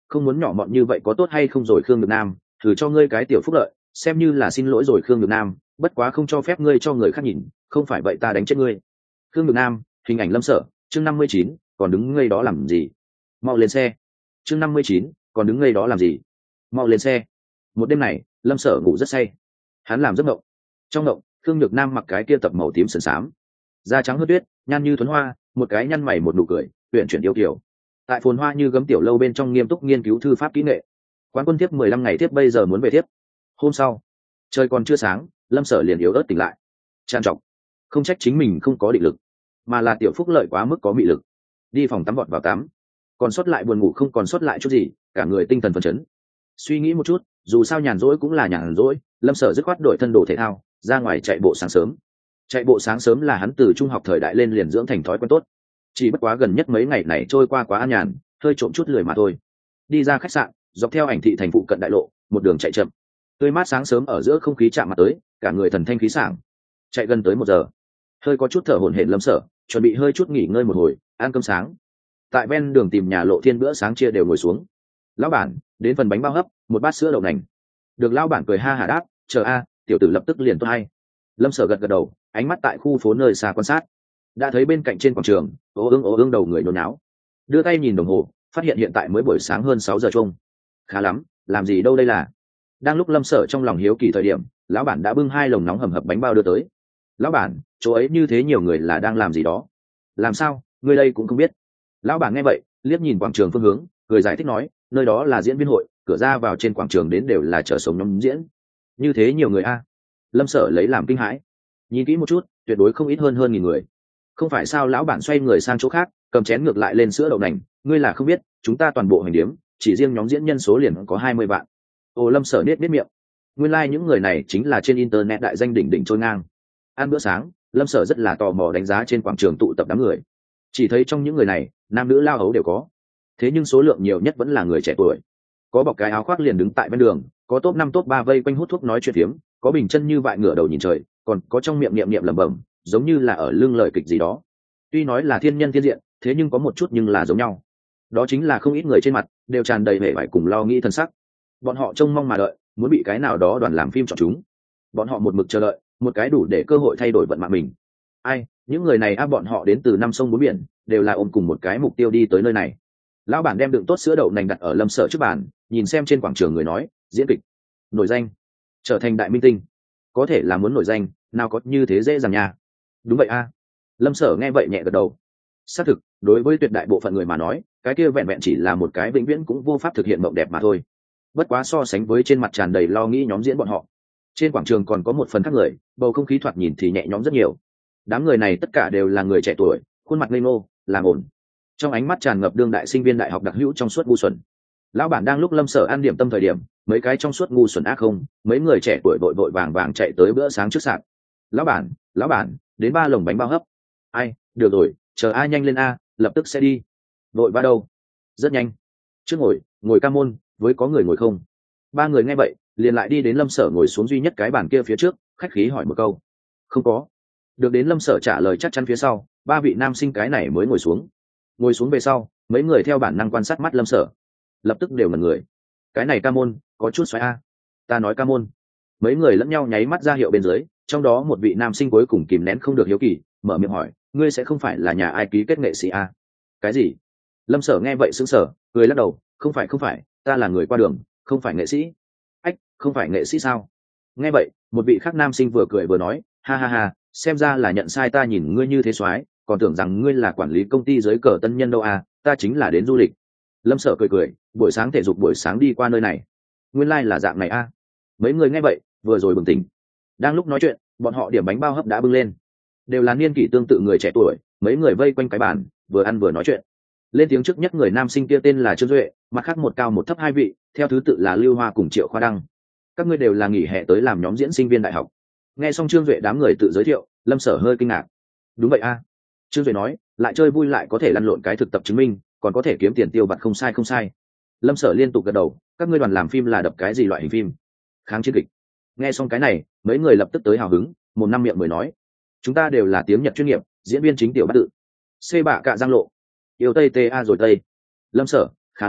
không muốn nhỏ mọn như vậy có tốt hay không rồi Khương Nhược Nam, thử cho ngươi cái tiểu phúc lợi, xem như là xin lỗi rồi Khương Nhược Nam, bất quá không cho phép ngươi cho người khác nhìn, không phải vậy ta đánh chết ngươi. Khương Nhược Nam, hình ảnh Lâm Sở, chương năm mươi chín, còn đứng ngây đó làm gì? Mau lên xe. Chương năm mươi chín, còn đứng ngây đó làm gì? Mau lên xe. Một đêm này, Lâm Sở ngủ rất say. Hắn làm giấc mộng. Trong mộng, Khương Nhược Nam mặc cái kia tập màu tím sườn xám, da trắng hớt tuyết, nhan như thuấn hoa, một cái nhăn mày một nụ cười, uyển chuyển yêu kiều. Tại phồn hoa như gấm tiểu lâu bên trong nghiêm túc nghiên cứu thư pháp kỹ nghệ. Quán quân tiếp mười lăm ngày tiếp bây giờ muốn về tiếp. Hôm sau, trời còn chưa sáng, Lâm Sở liền yếu ớt tỉnh lại. Tràn trọc, không trách chính mình không có định lực, mà là tiểu phúc lợi quá mức có mị lực. Đi phòng tắm vọt vào tắm, còn sót lại buồn ngủ không còn sót lại chút gì, cả người tinh thần phấn chấn. Suy nghĩ một chút, dù sao nhàn rỗi cũng là nhàn rỗi, Lâm Sở dứt khoát đổi thân đồ thể thao, ra ngoài chạy bộ sáng sớm. Chạy bộ sáng sớm là hắn từ trung học thời đại lên liền dưỡng thành thói quen tốt. Chỉ bất quá gần nhất mấy ngày này trôi qua quá an nhàn, hơi trộm chút lười mà thôi. Đi ra khách sạn, dọc theo ảnh thị thành phụ cận đại lộ, một đường chạy chậm. Tươi mát sáng sớm ở giữa không khí chạm mặt tới, cả người thần thanh khí sảng. Chạy gần tới một giờ, hơi có chút thở hổn hển Lâm Sở, chuẩn bị hơi chút nghỉ ngơi một hồi, ăn cơm sáng. Tại ven đường tìm nhà lộ thiên bữa sáng chia đều ngồi xuống. Lão bản, đến phần bánh bao hấp, một bát sữa đậu nành. Được lão bản cười ha hả đáp, chờ a, tiểu tử lập tức liền tốt hay. Lâm Sở gật gật đầu, ánh mắt tại khu phố nơi xa quan sát. Đã thấy bên cạnh trên quảng trường, ố ương ố ương đầu người nôn náo. Đưa tay nhìn đồng hồ, phát hiện hiện tại mới buổi sáng hơn sáu giờ chung. Khá lắm, làm gì đâu đây là. Đang lúc Lâm Sở trong lòng hiếu kỳ thời điểm, lão bản đã bưng hai lồng nóng hầm hập bánh bao đưa tới. Lão bản, chỗ ấy như thế nhiều người là đang làm gì đó? Làm sao, người đây cũng không biết? Lão bản nghe vậy, liếc nhìn quảng trường phương hướng, cười giải thích nói, nơi đó là diễn viên hội, cửa ra vào trên quảng trường đến đều là chờ sống nhóm diễn. Như thế nhiều người a? Lâm Sở lấy làm kinh hãi. Nhìn kỹ một chút, tuyệt đối không ít hơn hơn nghìn người. Không phải sao? Lão bản xoay người sang chỗ khác, cầm chén ngược lại lên sữa đậu nành, ngươi là không biết, chúng ta toàn bộ hành điếm, chỉ riêng nhóm diễn nhân số liền có hai mươi vạn. Ồ, Lâm Sở nết nết miệng. Nguyên lai like những người này chính là trên internet đại danh đỉnh đỉnh trôi ngang. Ăn bữa sáng, Lâm Sở rất là tò mò đánh giá trên quảng trường tụ tập đám người. Chỉ thấy trong những người này, nam nữ lao hấu đều có. Thế nhưng số lượng nhiều nhất vẫn là người trẻ tuổi. Có bọc cái áo khoác liền đứng tại bên đường, có top năm top ba vây quanh hút thuốc nói chuyện phiếm, có bình chân như vại ngửa đầu nhìn trời, còn có trong miệng niệm niệm lẩm bẩm, giống như là ở lưng lời kịch gì đó. Tuy nói là thiên nhân thiên diện, thế nhưng có một chút nhưng là giống nhau. Đó chính là không ít người trên mặt đều tràn đầy vẻ vải cùng lo nghĩ thân sắc. Bọn họ trông mong mà đợi, muốn bị cái nào đó đoàn làm phim chọn chúng. Bọn họ một mực chờ đợi, một cái đủ để cơ hội thay đổi vận mạng mình. Ai, những người này a bọn họ đến từ năm sông bốn biển, đều là ôm cùng một cái mục tiêu đi tới nơi này. Lão bản đem đựng tốt sữa đậu nành đặt ở Lâm Sở trước bàn, nhìn xem trên quảng trường người nói, diễn kịch, nổi danh, trở thành đại minh tinh, có thể là muốn nổi danh, nào có như thế dễ dàng nha. Đúng vậy a. Lâm Sở nghe vậy nhẹ gật đầu. Xác thực, đối với tuyệt đại bộ phận người mà nói, cái kia vẹn vẹn chỉ là một cái vĩnh viễn cũng vô pháp thực hiện mộng đẹp mà thôi. Bất quá so sánh với trên mặt tràn đầy lo nghĩ nhóm diễn bọn họ, trên quảng trường còn có một phần khác người, bầu không khí thoạt nhìn thì nhẹ nhõm rất nhiều. Đám người này tất cả đều là người trẻ tuổi, khuôn mặt ngây ngô, làm ổn, trong ánh mắt tràn ngập đương đại sinh viên đại học đặc hữu trong suốt ngu xuẩn. Lão bản đang lúc Lâm Sở ăn điểm tâm thời điểm, mấy cái trong suốt ngu xuẩn ác không, mấy người trẻ tuổi vội vội vàng vàng chạy tới bữa sáng trước sạp. Lão bản, lão bản, đến ba lồng bánh bao hấp. Ai, được rồi, chờ ai nhanh lên a, lập tức sẽ đi. Vội ba đâu? Rất nhanh. Trước ngồi, ngồi ca môn, với có người ngồi không? Ba người nghe vậy, liền lại đi đến Lâm Sở ngồi xuống duy nhất cái bàn kia phía trước, khách khí hỏi một câu. Không có. Được đến Lâm Sở trả lời chắc chắn phía sau, ba vị nam sinh cái này mới ngồi xuống. Ngồi xuống về sau, mấy người theo bản năng quan sát mắt Lâm Sở, lập tức đều ngẩn người. Cái này ca môn, có chút xoáy a. Ta nói ca môn. Mấy người lẫn nhau nháy mắt ra hiệu bên dưới, trong đó một vị nam sinh cuối cùng kìm nén không được hiếu kỳ, mở miệng hỏi, ngươi sẽ không phải là nhà ai ký kết nghệ sĩ a? Cái gì? Lâm Sở nghe vậy sững sờ, cười lắc đầu, không phải không phải, ta là người qua đường, không phải nghệ sĩ. Ách, không phải nghệ sĩ sao? Nghe vậy, một vị khác nam sinh vừa cười vừa nói, ha ha ha, xem ra là nhận sai, ta nhìn ngươi như thế soái, còn tưởng rằng ngươi là quản lý công ty dưới cờ tân nhân đâu à, ta chính là đến du lịch. Lâm Sở cười cười, buổi sáng thể dục buổi sáng đi qua nơi này, nguyên lai like là dạng này a. À. Mấy người nghe vậy, vừa rồi bừng tỉnh. Đang lúc nói chuyện, bọn họ điểm bánh bao hấp đã bưng lên, đều là niên kỷ tương tự người trẻ tuổi, mấy người vây quanh cái bàn, vừa ăn vừa nói chuyện. Lên tiếng trước nhất người nam sinh kia tên là Trương Duệ, mặt khác một cao một thấp hai vị, theo thứ tự là Lưu Hoa cùng Triệu Khoa Đăng. Các ngươi đều là nghỉ hè tới làm nhóm diễn sinh viên đại học. Nghe xong Trương Duệ đám người tự giới thiệu, Lâm Sở hơi kinh ngạc. Đúng vậy a. À. Trương Duệ nói, lại chơi vui lại có thể lăn lộn cái thực tập chứng minh, còn có thể kiếm tiền tiêu vặt, không sai không sai. Lâm Sở liên tục gật đầu, các ngươi đoàn làm phim là đập cái gì loại hình phim? Kháng chiến kịch. Nghe xong cái này, mấy người lập tức tới hào hứng, một năm miệng mới nói, chúng ta đều là tiếng Nhật chuyên nghiệp, diễn viên chính tiểu bát tự. C bạ cạ giang lộ. Yêu Tây ta rồi Tây. Lâm Sở, khá lắm,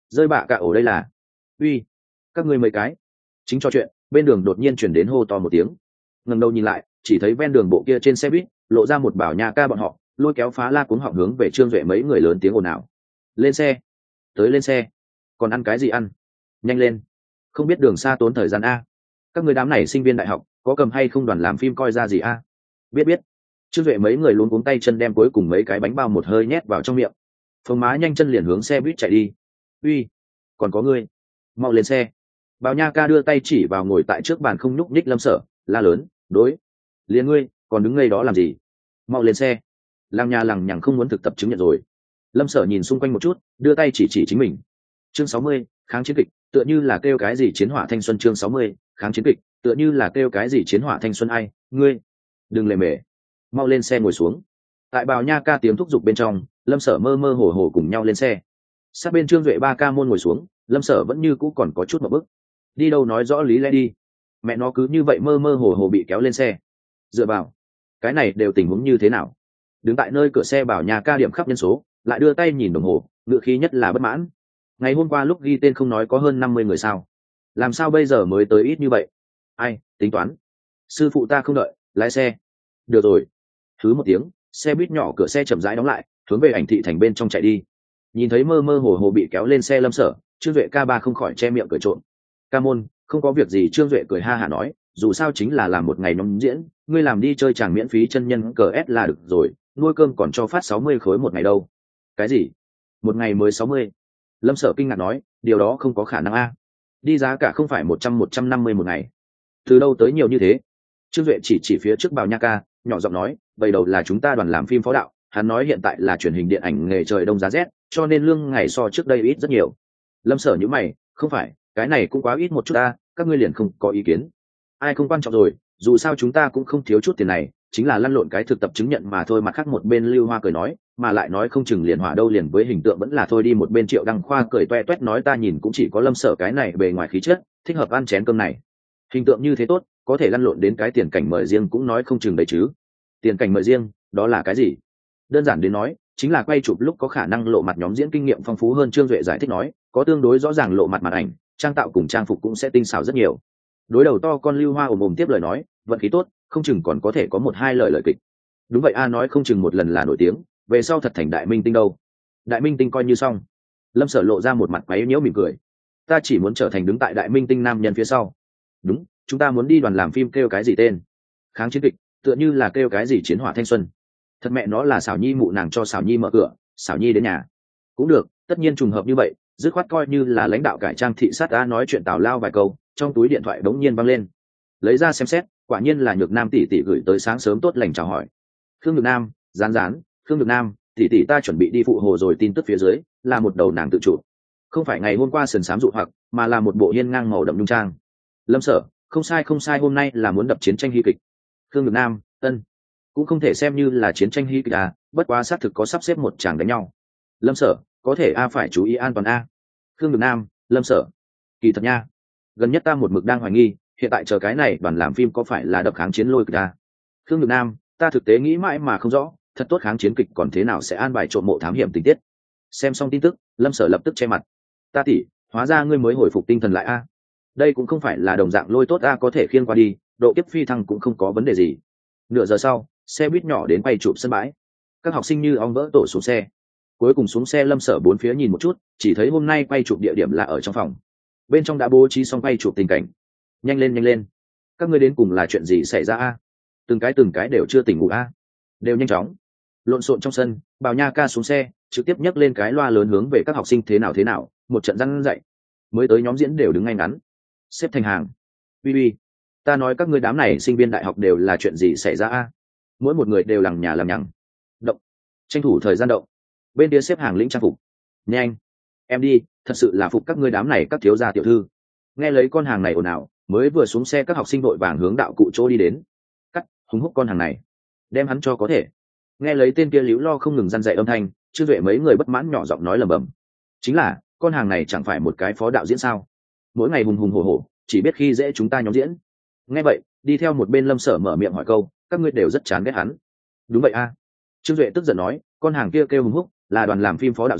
rơi bạ cả ổ đây là uy, các ngươi mấy cái chính trò chuyện, bên đường đột nhiên chuyển đến hô to một tiếng. Ngẩng đầu nhìn lại, chỉ thấy ven đường bộ kia trên xe buýt lộ ra một bảo nhà ca bọn họ, lôi kéo phá la cuống họng hướng về Trương Duệ mấy người lớn tiếng ồn ào. Lên xe, tới lên xe, còn ăn cái gì ăn, nhanh lên, không biết đường xa tốn thời gian a. Các người đám này sinh viên đại học có cầm hay không đoàn làm phim coi ra gì a? Biết biết. Trương Duệ mấy người luống cuống tay chân đem cuối cùng mấy cái bánh bao một hơi nhét vào trong miệng, phồng má nhanh chân liền hướng xe buýt chạy đi. Uy, còn có ngươi, mau lên xe. Bảo nha ca đưa tay chỉ vào ngồi tại trước bàn không nhúc nhích Lâm Sở, la lớn, đối, liền ngươi còn đứng ngây đó làm gì, mau lên xe. Lăng nhà lằng nhằng không muốn thực tập chứng nhận rồi. Lâm Sở nhìn xung quanh một chút, đưa tay chỉ chỉ chính mình. Chương sáu mươi, kháng chiến kịch, tựa như là kêu cái gì chiến hỏa thanh xuân. Chương sáu mươi, kháng chiến kịch, tựa như là kêu cái gì chiến hỏa thanh xuân. Ai, ngươi, đừng lề mề, mau lên xe ngồi xuống. Tại Bào Nha ca tiếng thúc giục bên trong, Lâm Sở mơ mơ hồ hồ cùng nhau lên xe. Sát bên Trương Duệ ba ca môn ngồi xuống, Lâm Sở vẫn như cũ còn có chút một bức. Đi đâu nói rõ lý lẽ đi, mẹ nó cứ như vậy mơ mơ hồ hồ bị kéo lên xe. Dựa vào, cái này đều tình huống như thế nào? Đứng tại nơi cửa xe Bảo Nha ca điểm khắp nhân số, lại đưa tay nhìn đồng hồ, ngựa khí nhất là bất mãn. Ngày hôm qua lúc ghi tên không nói có hơn năm mươi người sao, làm sao bây giờ mới tới ít như vậy? Ai tính toán? Sư phụ ta không đợi, lái xe. Được rồi. Thứ một tiếng, xe buýt nhỏ cửa xe chậm rãi đóng lại, hướng về Ảnh Thị thành bên trong chạy đi. Nhìn thấy mơ mơ hồ hồ bị kéo lên xe Lâm Sở, Trương Duệ ca ba không khỏi che miệng cười trộn. Ca môn, không có việc gì. Trương Duệ cười ha hả nói, dù sao chính là làm một ngày nhóm diễn, ngươi làm đi chơi chàng miễn phí chân nhân cờ ép là được rồi, nuôi cơm còn cho phát sáu mươi khối một ngày đâu. Cái gì? Một ngày mới sáu mươi? Lâm Sở kinh ngạc nói, điều đó không có khả năng a. Đi giá cả không phải một trăm một trăm năm mươi một ngày, từ đâu tới nhiều như thế? Trương Duệ chỉ chỉ phía trước Bào Nha ca, nhỏ giọng nói, vậy đầu là chúng ta đoàn làm phim phó đạo, hắn nói hiện tại là truyền hình điện ảnh nghề trời đông giá rét, cho nên lương ngày so trước đây ít rất nhiều. Lâm Sở nhíu mày, không phải, cái này cũng quá ít một chút ta, các ngươi liền không có ý kiến? Ai không quan trọng rồi, dù sao chúng ta cũng không thiếu chút tiền này, chính là lăn lộn cái thực tập chứng nhận mà thôi. Mặt khác một bên Lưu Hoa cười nói, mà lại nói không chừng liền hỏa đâu liền với hình tượng vẫn là thôi đi. Một bên Triệu Đăng Khoa cười toe toét nói, ta nhìn cũng chỉ có Lâm Sở cái này bề ngoài khí chất, thích hợp ăn chén cơm này. Hình tượng như thế tốt, có thể lăn lộn đến cái tiền cảnh mời riêng cũng nói không chừng đấy chứ. Tiền cảnh mời riêng, đó là cái gì? Đơn giản đến nói, chính là quay chụp lúc có khả năng lộ mặt nhóm diễn kinh nghiệm phong phú hơn. Trương Duệ giải thích nói, có tương đối rõ ràng lộ mặt màn ảnh, trang tạo cùng trang phục cũng sẽ tinh xảo rất nhiều. Đối đầu to con Lưu Hoa ồm ồm tiếp lời nói, vận khí tốt, không chừng còn có thể có một hai lời lời kịch. Đúng vậy a, nói không chừng một lần là nổi tiếng, về sau thật thành đại minh tinh đâu. Đại minh tinh coi như xong. Lâm Sở lộ ra một mặt quấy nhiễu mỉm cười, ta chỉ muốn trở thành đứng tại đại minh tinh nam nhân phía sau. Đúng, chúng ta muốn đi đoàn làm phim kêu cái gì tên? Kháng chiến kịch, tựa như là kêu cái gì chiến hỏa thanh xuân. Thật mẹ nó là xảo nhi mụ nàng cho xảo nhi mở cửa, xảo nhi đến nhà. Cũng được, tất nhiên trùng hợp như vậy, dứt khoát coi như là lãnh đạo cải trang thị sát. Đã nói chuyện tào lao vài câu, trong túi điện thoại đống nhiên văng lên, lấy ra xem xét, quả nhiên là Nhược Nam tỷ tỷ gửi tới sáng sớm tốt lành chào hỏi. Khương Nhược Nam, rán rán, Khương Nhược Nam tỷ tỷ ta chuẩn bị đi phụ hồ rồi. Tin tức phía dưới là một đầu nàng tự chủ, không phải ngày hôm qua sườn sám dụ hoặc, mà là một bộ hiên ngang màu đậm nhung trang. Lâm Sở, không sai không sai, hôm nay là muốn đập chiến tranh hy kịch. Khương Nhược Nam, ân, cũng không thể xem như là chiến tranh hy kịch à, bất quá xác thực có sắp xếp một chàng đánh nhau. Lâm Sở, có thể a, phải chú ý an toàn a. Khương Nhược Nam, Lâm Sở, kỳ thật nha, gần nhất ta một mực đang hoài nghi, hiện tại chờ cái này đoàn làm phim có phải là đập kháng chiến lôi kịch à? Khương Nhược Nam, ta thực tế nghĩ mãi mà không rõ, thật tốt kháng chiến kịch còn thế nào sẽ an bài trộm mộ thám hiểm tình tiết. Xem xong tin tức, Lâm Sở lập tức che mặt, ta tỷ, hóa ra ngươi mới hồi phục tinh thần lại a. Đây cũng không phải là đồng dạng lôi tốt a, có thể khiêng qua đi, độ kiếp phi thăng cũng không có vấn đề gì. Nửa giờ sau, xe buýt nhỏ đến quay chụp sân bãi, các học sinh như ong vỡ tổ xuống xe. Cuối cùng xuống xe, Lâm Sở bốn phía nhìn một chút, chỉ thấy hôm nay quay chụp địa điểm là ở trong phòng, bên trong đã bố trí xong quay chụp tình cảnh. Nhanh lên nhanh lên, các ngươi đến cùng là chuyện gì xảy ra a? Từng cái từng cái đều chưa tỉnh ngủ a, đều nhanh chóng. Lộn xộn trong sân, Bào Nha ca xuống xe, trực tiếp nhấc lên cái loa lớn hướng về các học sinh thế nào thế nào, một trận răn dậy. Mới tới nhóm diễn đều đứng ngay ngắn, xếp thành hàng. Bi bi, ta nói các ngươi đám này sinh viên đại học đều là chuyện gì xảy ra a? Mỗi một người đều lằng nhà làm nhằng. Động, tranh thủ thời gian động. Bên kia xếp hàng lĩnh trang phục. Nhanh, em đi, thật sự là phục các ngươi đám này các thiếu gia tiểu thư. Nghe lấy con hàng này ồn ào, mới vừa xuống xe các học sinh vội vàng hướng đạo cụ chỗ đi đến. Cắt, húng hút con hàng này, đem hắn cho có thể. Nghe lấy tên kia líu lo không ngừng răn dạy âm thanh, Trương Duệ mấy người bất mãn nhỏ giọng nói lầm bầm. Chính là, con hàng này chẳng phải một cái phó đạo diễn sao? Mỗi ngày hùng hùng hổ hổ, chỉ biết khi dễ chúng ta nhóm diễn. Nghe vậy, đi theo một bên Lâm Sở mở miệng hỏi câu, các ngươi đều rất chán ghét hắn. Đúng vậy a. Trương Duệ tức giận nói, con hàng kia kêu hùng húc, là đoàn làm phim phó đạo diễn,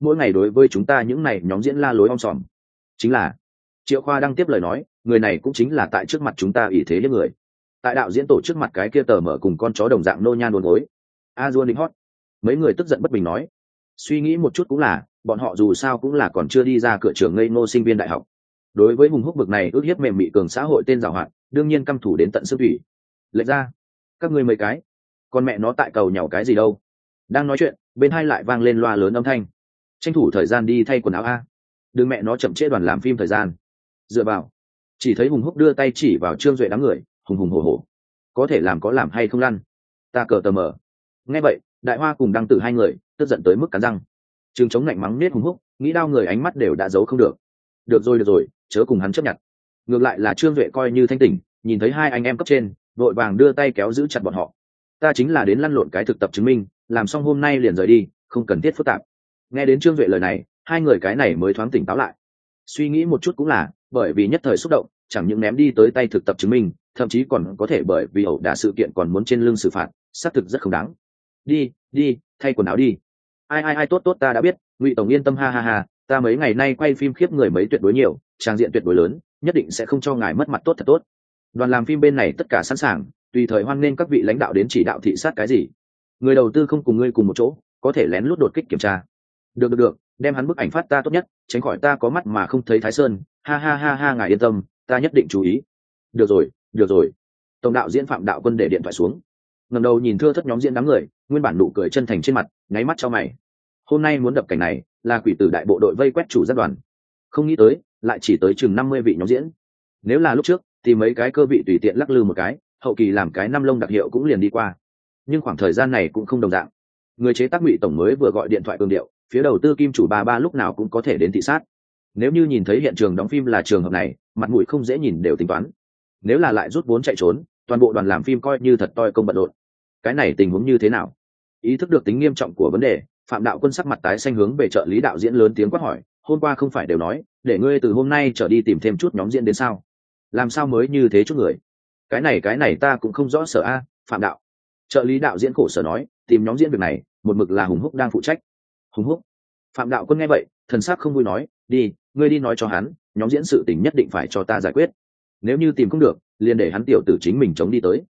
mỗi ngày đối với chúng ta những này nhóm diễn la lối om sòm. Chính là Triệu Khoa đang tiếp lời nói, người này cũng chính là tại trước mặt chúng ta ỷ thế hiếp người, tại đạo diễn tổ trước mặt cái kia tờ mở cùng con chó đồng dạng nô nhan đồn gối. A Dua đính hót. Mấy người tức giận bất bình nói, suy nghĩ một chút cũng là, bọn họ dù sao cũng là còn chưa đi ra cửa trường ngây ngô sinh viên đại học, đối với hùng húc bực này ước hiếp mềm mị cường xã hội tên giàu hạn, đương nhiên căm thủ đến tận xương thủy. Lệch ra, các ngươi mấy cái, con mẹ nó tại cầu nhàu cái gì đâu. Đang nói chuyện, bên hai lại vang lên loa lớn âm thanh, tranh thủ thời gian đi thay quần áo a, đừng mẹ nó chậm trễ đoàn làm phim thời gian. Dựa vào, chỉ thấy hùng húc đưa tay chỉ vào Trương Duệ đám người, hùng hùng hổ hổ, có thể làm có làm hay không lăn, ta cờ tờ mờ. Nghe vậy, Đại Hoa cùng Đăng Tử hai người tức giận tới mức cắn răng, trường chống lạnh mắng nết hùng húc, nghĩ đau người ánh mắt đều đã giấu không được. Được rồi được rồi, chớ cùng hắn chấp nhận. Ngược lại là Trương Duệ coi như thanh tỉnh, nhìn thấy hai anh em cấp trên vội vàng đưa tay kéo giữ chặt bọn họ. Ta chính là đến lăn lộn cái thực tập chứng minh, làm xong hôm nay liền rời đi, không cần thiết phức tạp. Nghe đến Trương Duệ lời này, hai người cái này mới thoáng tỉnh táo lại. Suy nghĩ một chút cũng là, bởi vì nhất thời xúc động, chẳng những ném đi tới tay thực tập chứng minh, thậm chí còn có thể bởi vì ẩu đả sự kiện còn muốn trên lưng xử phạt, xác thực rất không đáng. Đi đi, thay quần áo đi. Ai ai ai, tốt tốt, ta đã biết. Ngụy tổng yên tâm, ha ha ha, ta mấy ngày nay quay phim khiếp người mấy tuyệt đối nhiều, trang diện tuyệt đối lớn, nhất định sẽ không cho ngài mất mặt, tốt thật tốt. Đoàn làm phim bên này tất cả sẵn sàng, tùy thời hoan nghênh các vị lãnh đạo đến chỉ đạo thị sát cái gì. Người đầu tư không cùng ngươi cùng một chỗ, có thể lén lút đột kích kiểm tra. Được được được, đem hắn bức ảnh phát ta tốt nhất, tránh khỏi ta có mắt mà không thấy Thái Sơn. Ha ha ha ha, ngài yên tâm, ta nhất định chú ý. Được rồi được rồi. Tổng đạo diễn Phạm Đạo Quân để điện thoại xuống, ngẩng đầu nhìn thưa thất nhóm diễn đám người, nguyên bản nụ cười chân thành trên mặt nháy mắt cho mày. Hôm nay muốn đập cảnh này là quỷ tử đại bộ đội vây quét chủ giác đoàn, không nghĩ tới lại chỉ tới chừng năm mươi vị nhóm diễn. Nếu là lúc trước thì mấy cái cơ vị tùy tiện lắc lư một cái, hậu kỳ làm cái năm lông đặc hiệu cũng liền đi qua. Nhưng khoảng thời gian này cũng không đồng dạng. Người chế tác Ngụy tổng mới vừa gọi điện thoại cường điệu, phía đầu tư Kim chủ ba ba lúc nào cũng có thể đến thị sát. Nếu như nhìn thấy hiện trường đóng phim là trường hợp này, mặt mũi không dễ nhìn đều tính toán. Nếu là lại rút vốn chạy trốn, toàn bộ đoàn làm phim coi như thật toi công bận rộn. Cái này tình huống như thế nào? Ý thức được tính nghiêm trọng của vấn đề, Phạm Đạo Quân sắc mặt tái xanh hướng về trợ lý đạo diễn lớn tiếng quát hỏi, hôm qua không phải đều nói để ngươi từ hôm nay trở đi tìm thêm chút nhóm diễn đến sao? Làm sao mới như thế chút người? Cái này cái này ta cũng không rõ sở a. Phạm đạo trợ lý đạo diễn khổ sở nói, tìm nhóm diễn việc này một mực là Hùng Húc đang phụ trách. Hùng Húc? Phạm Đạo Quân nghe vậy thần sắc không vui nói, đi, ngươi đi nói cho hắn, nhóm diễn sự tình nhất định phải cho ta giải quyết, nếu như tìm không được liền để hắn tiểu tử chính mình chống đi tới.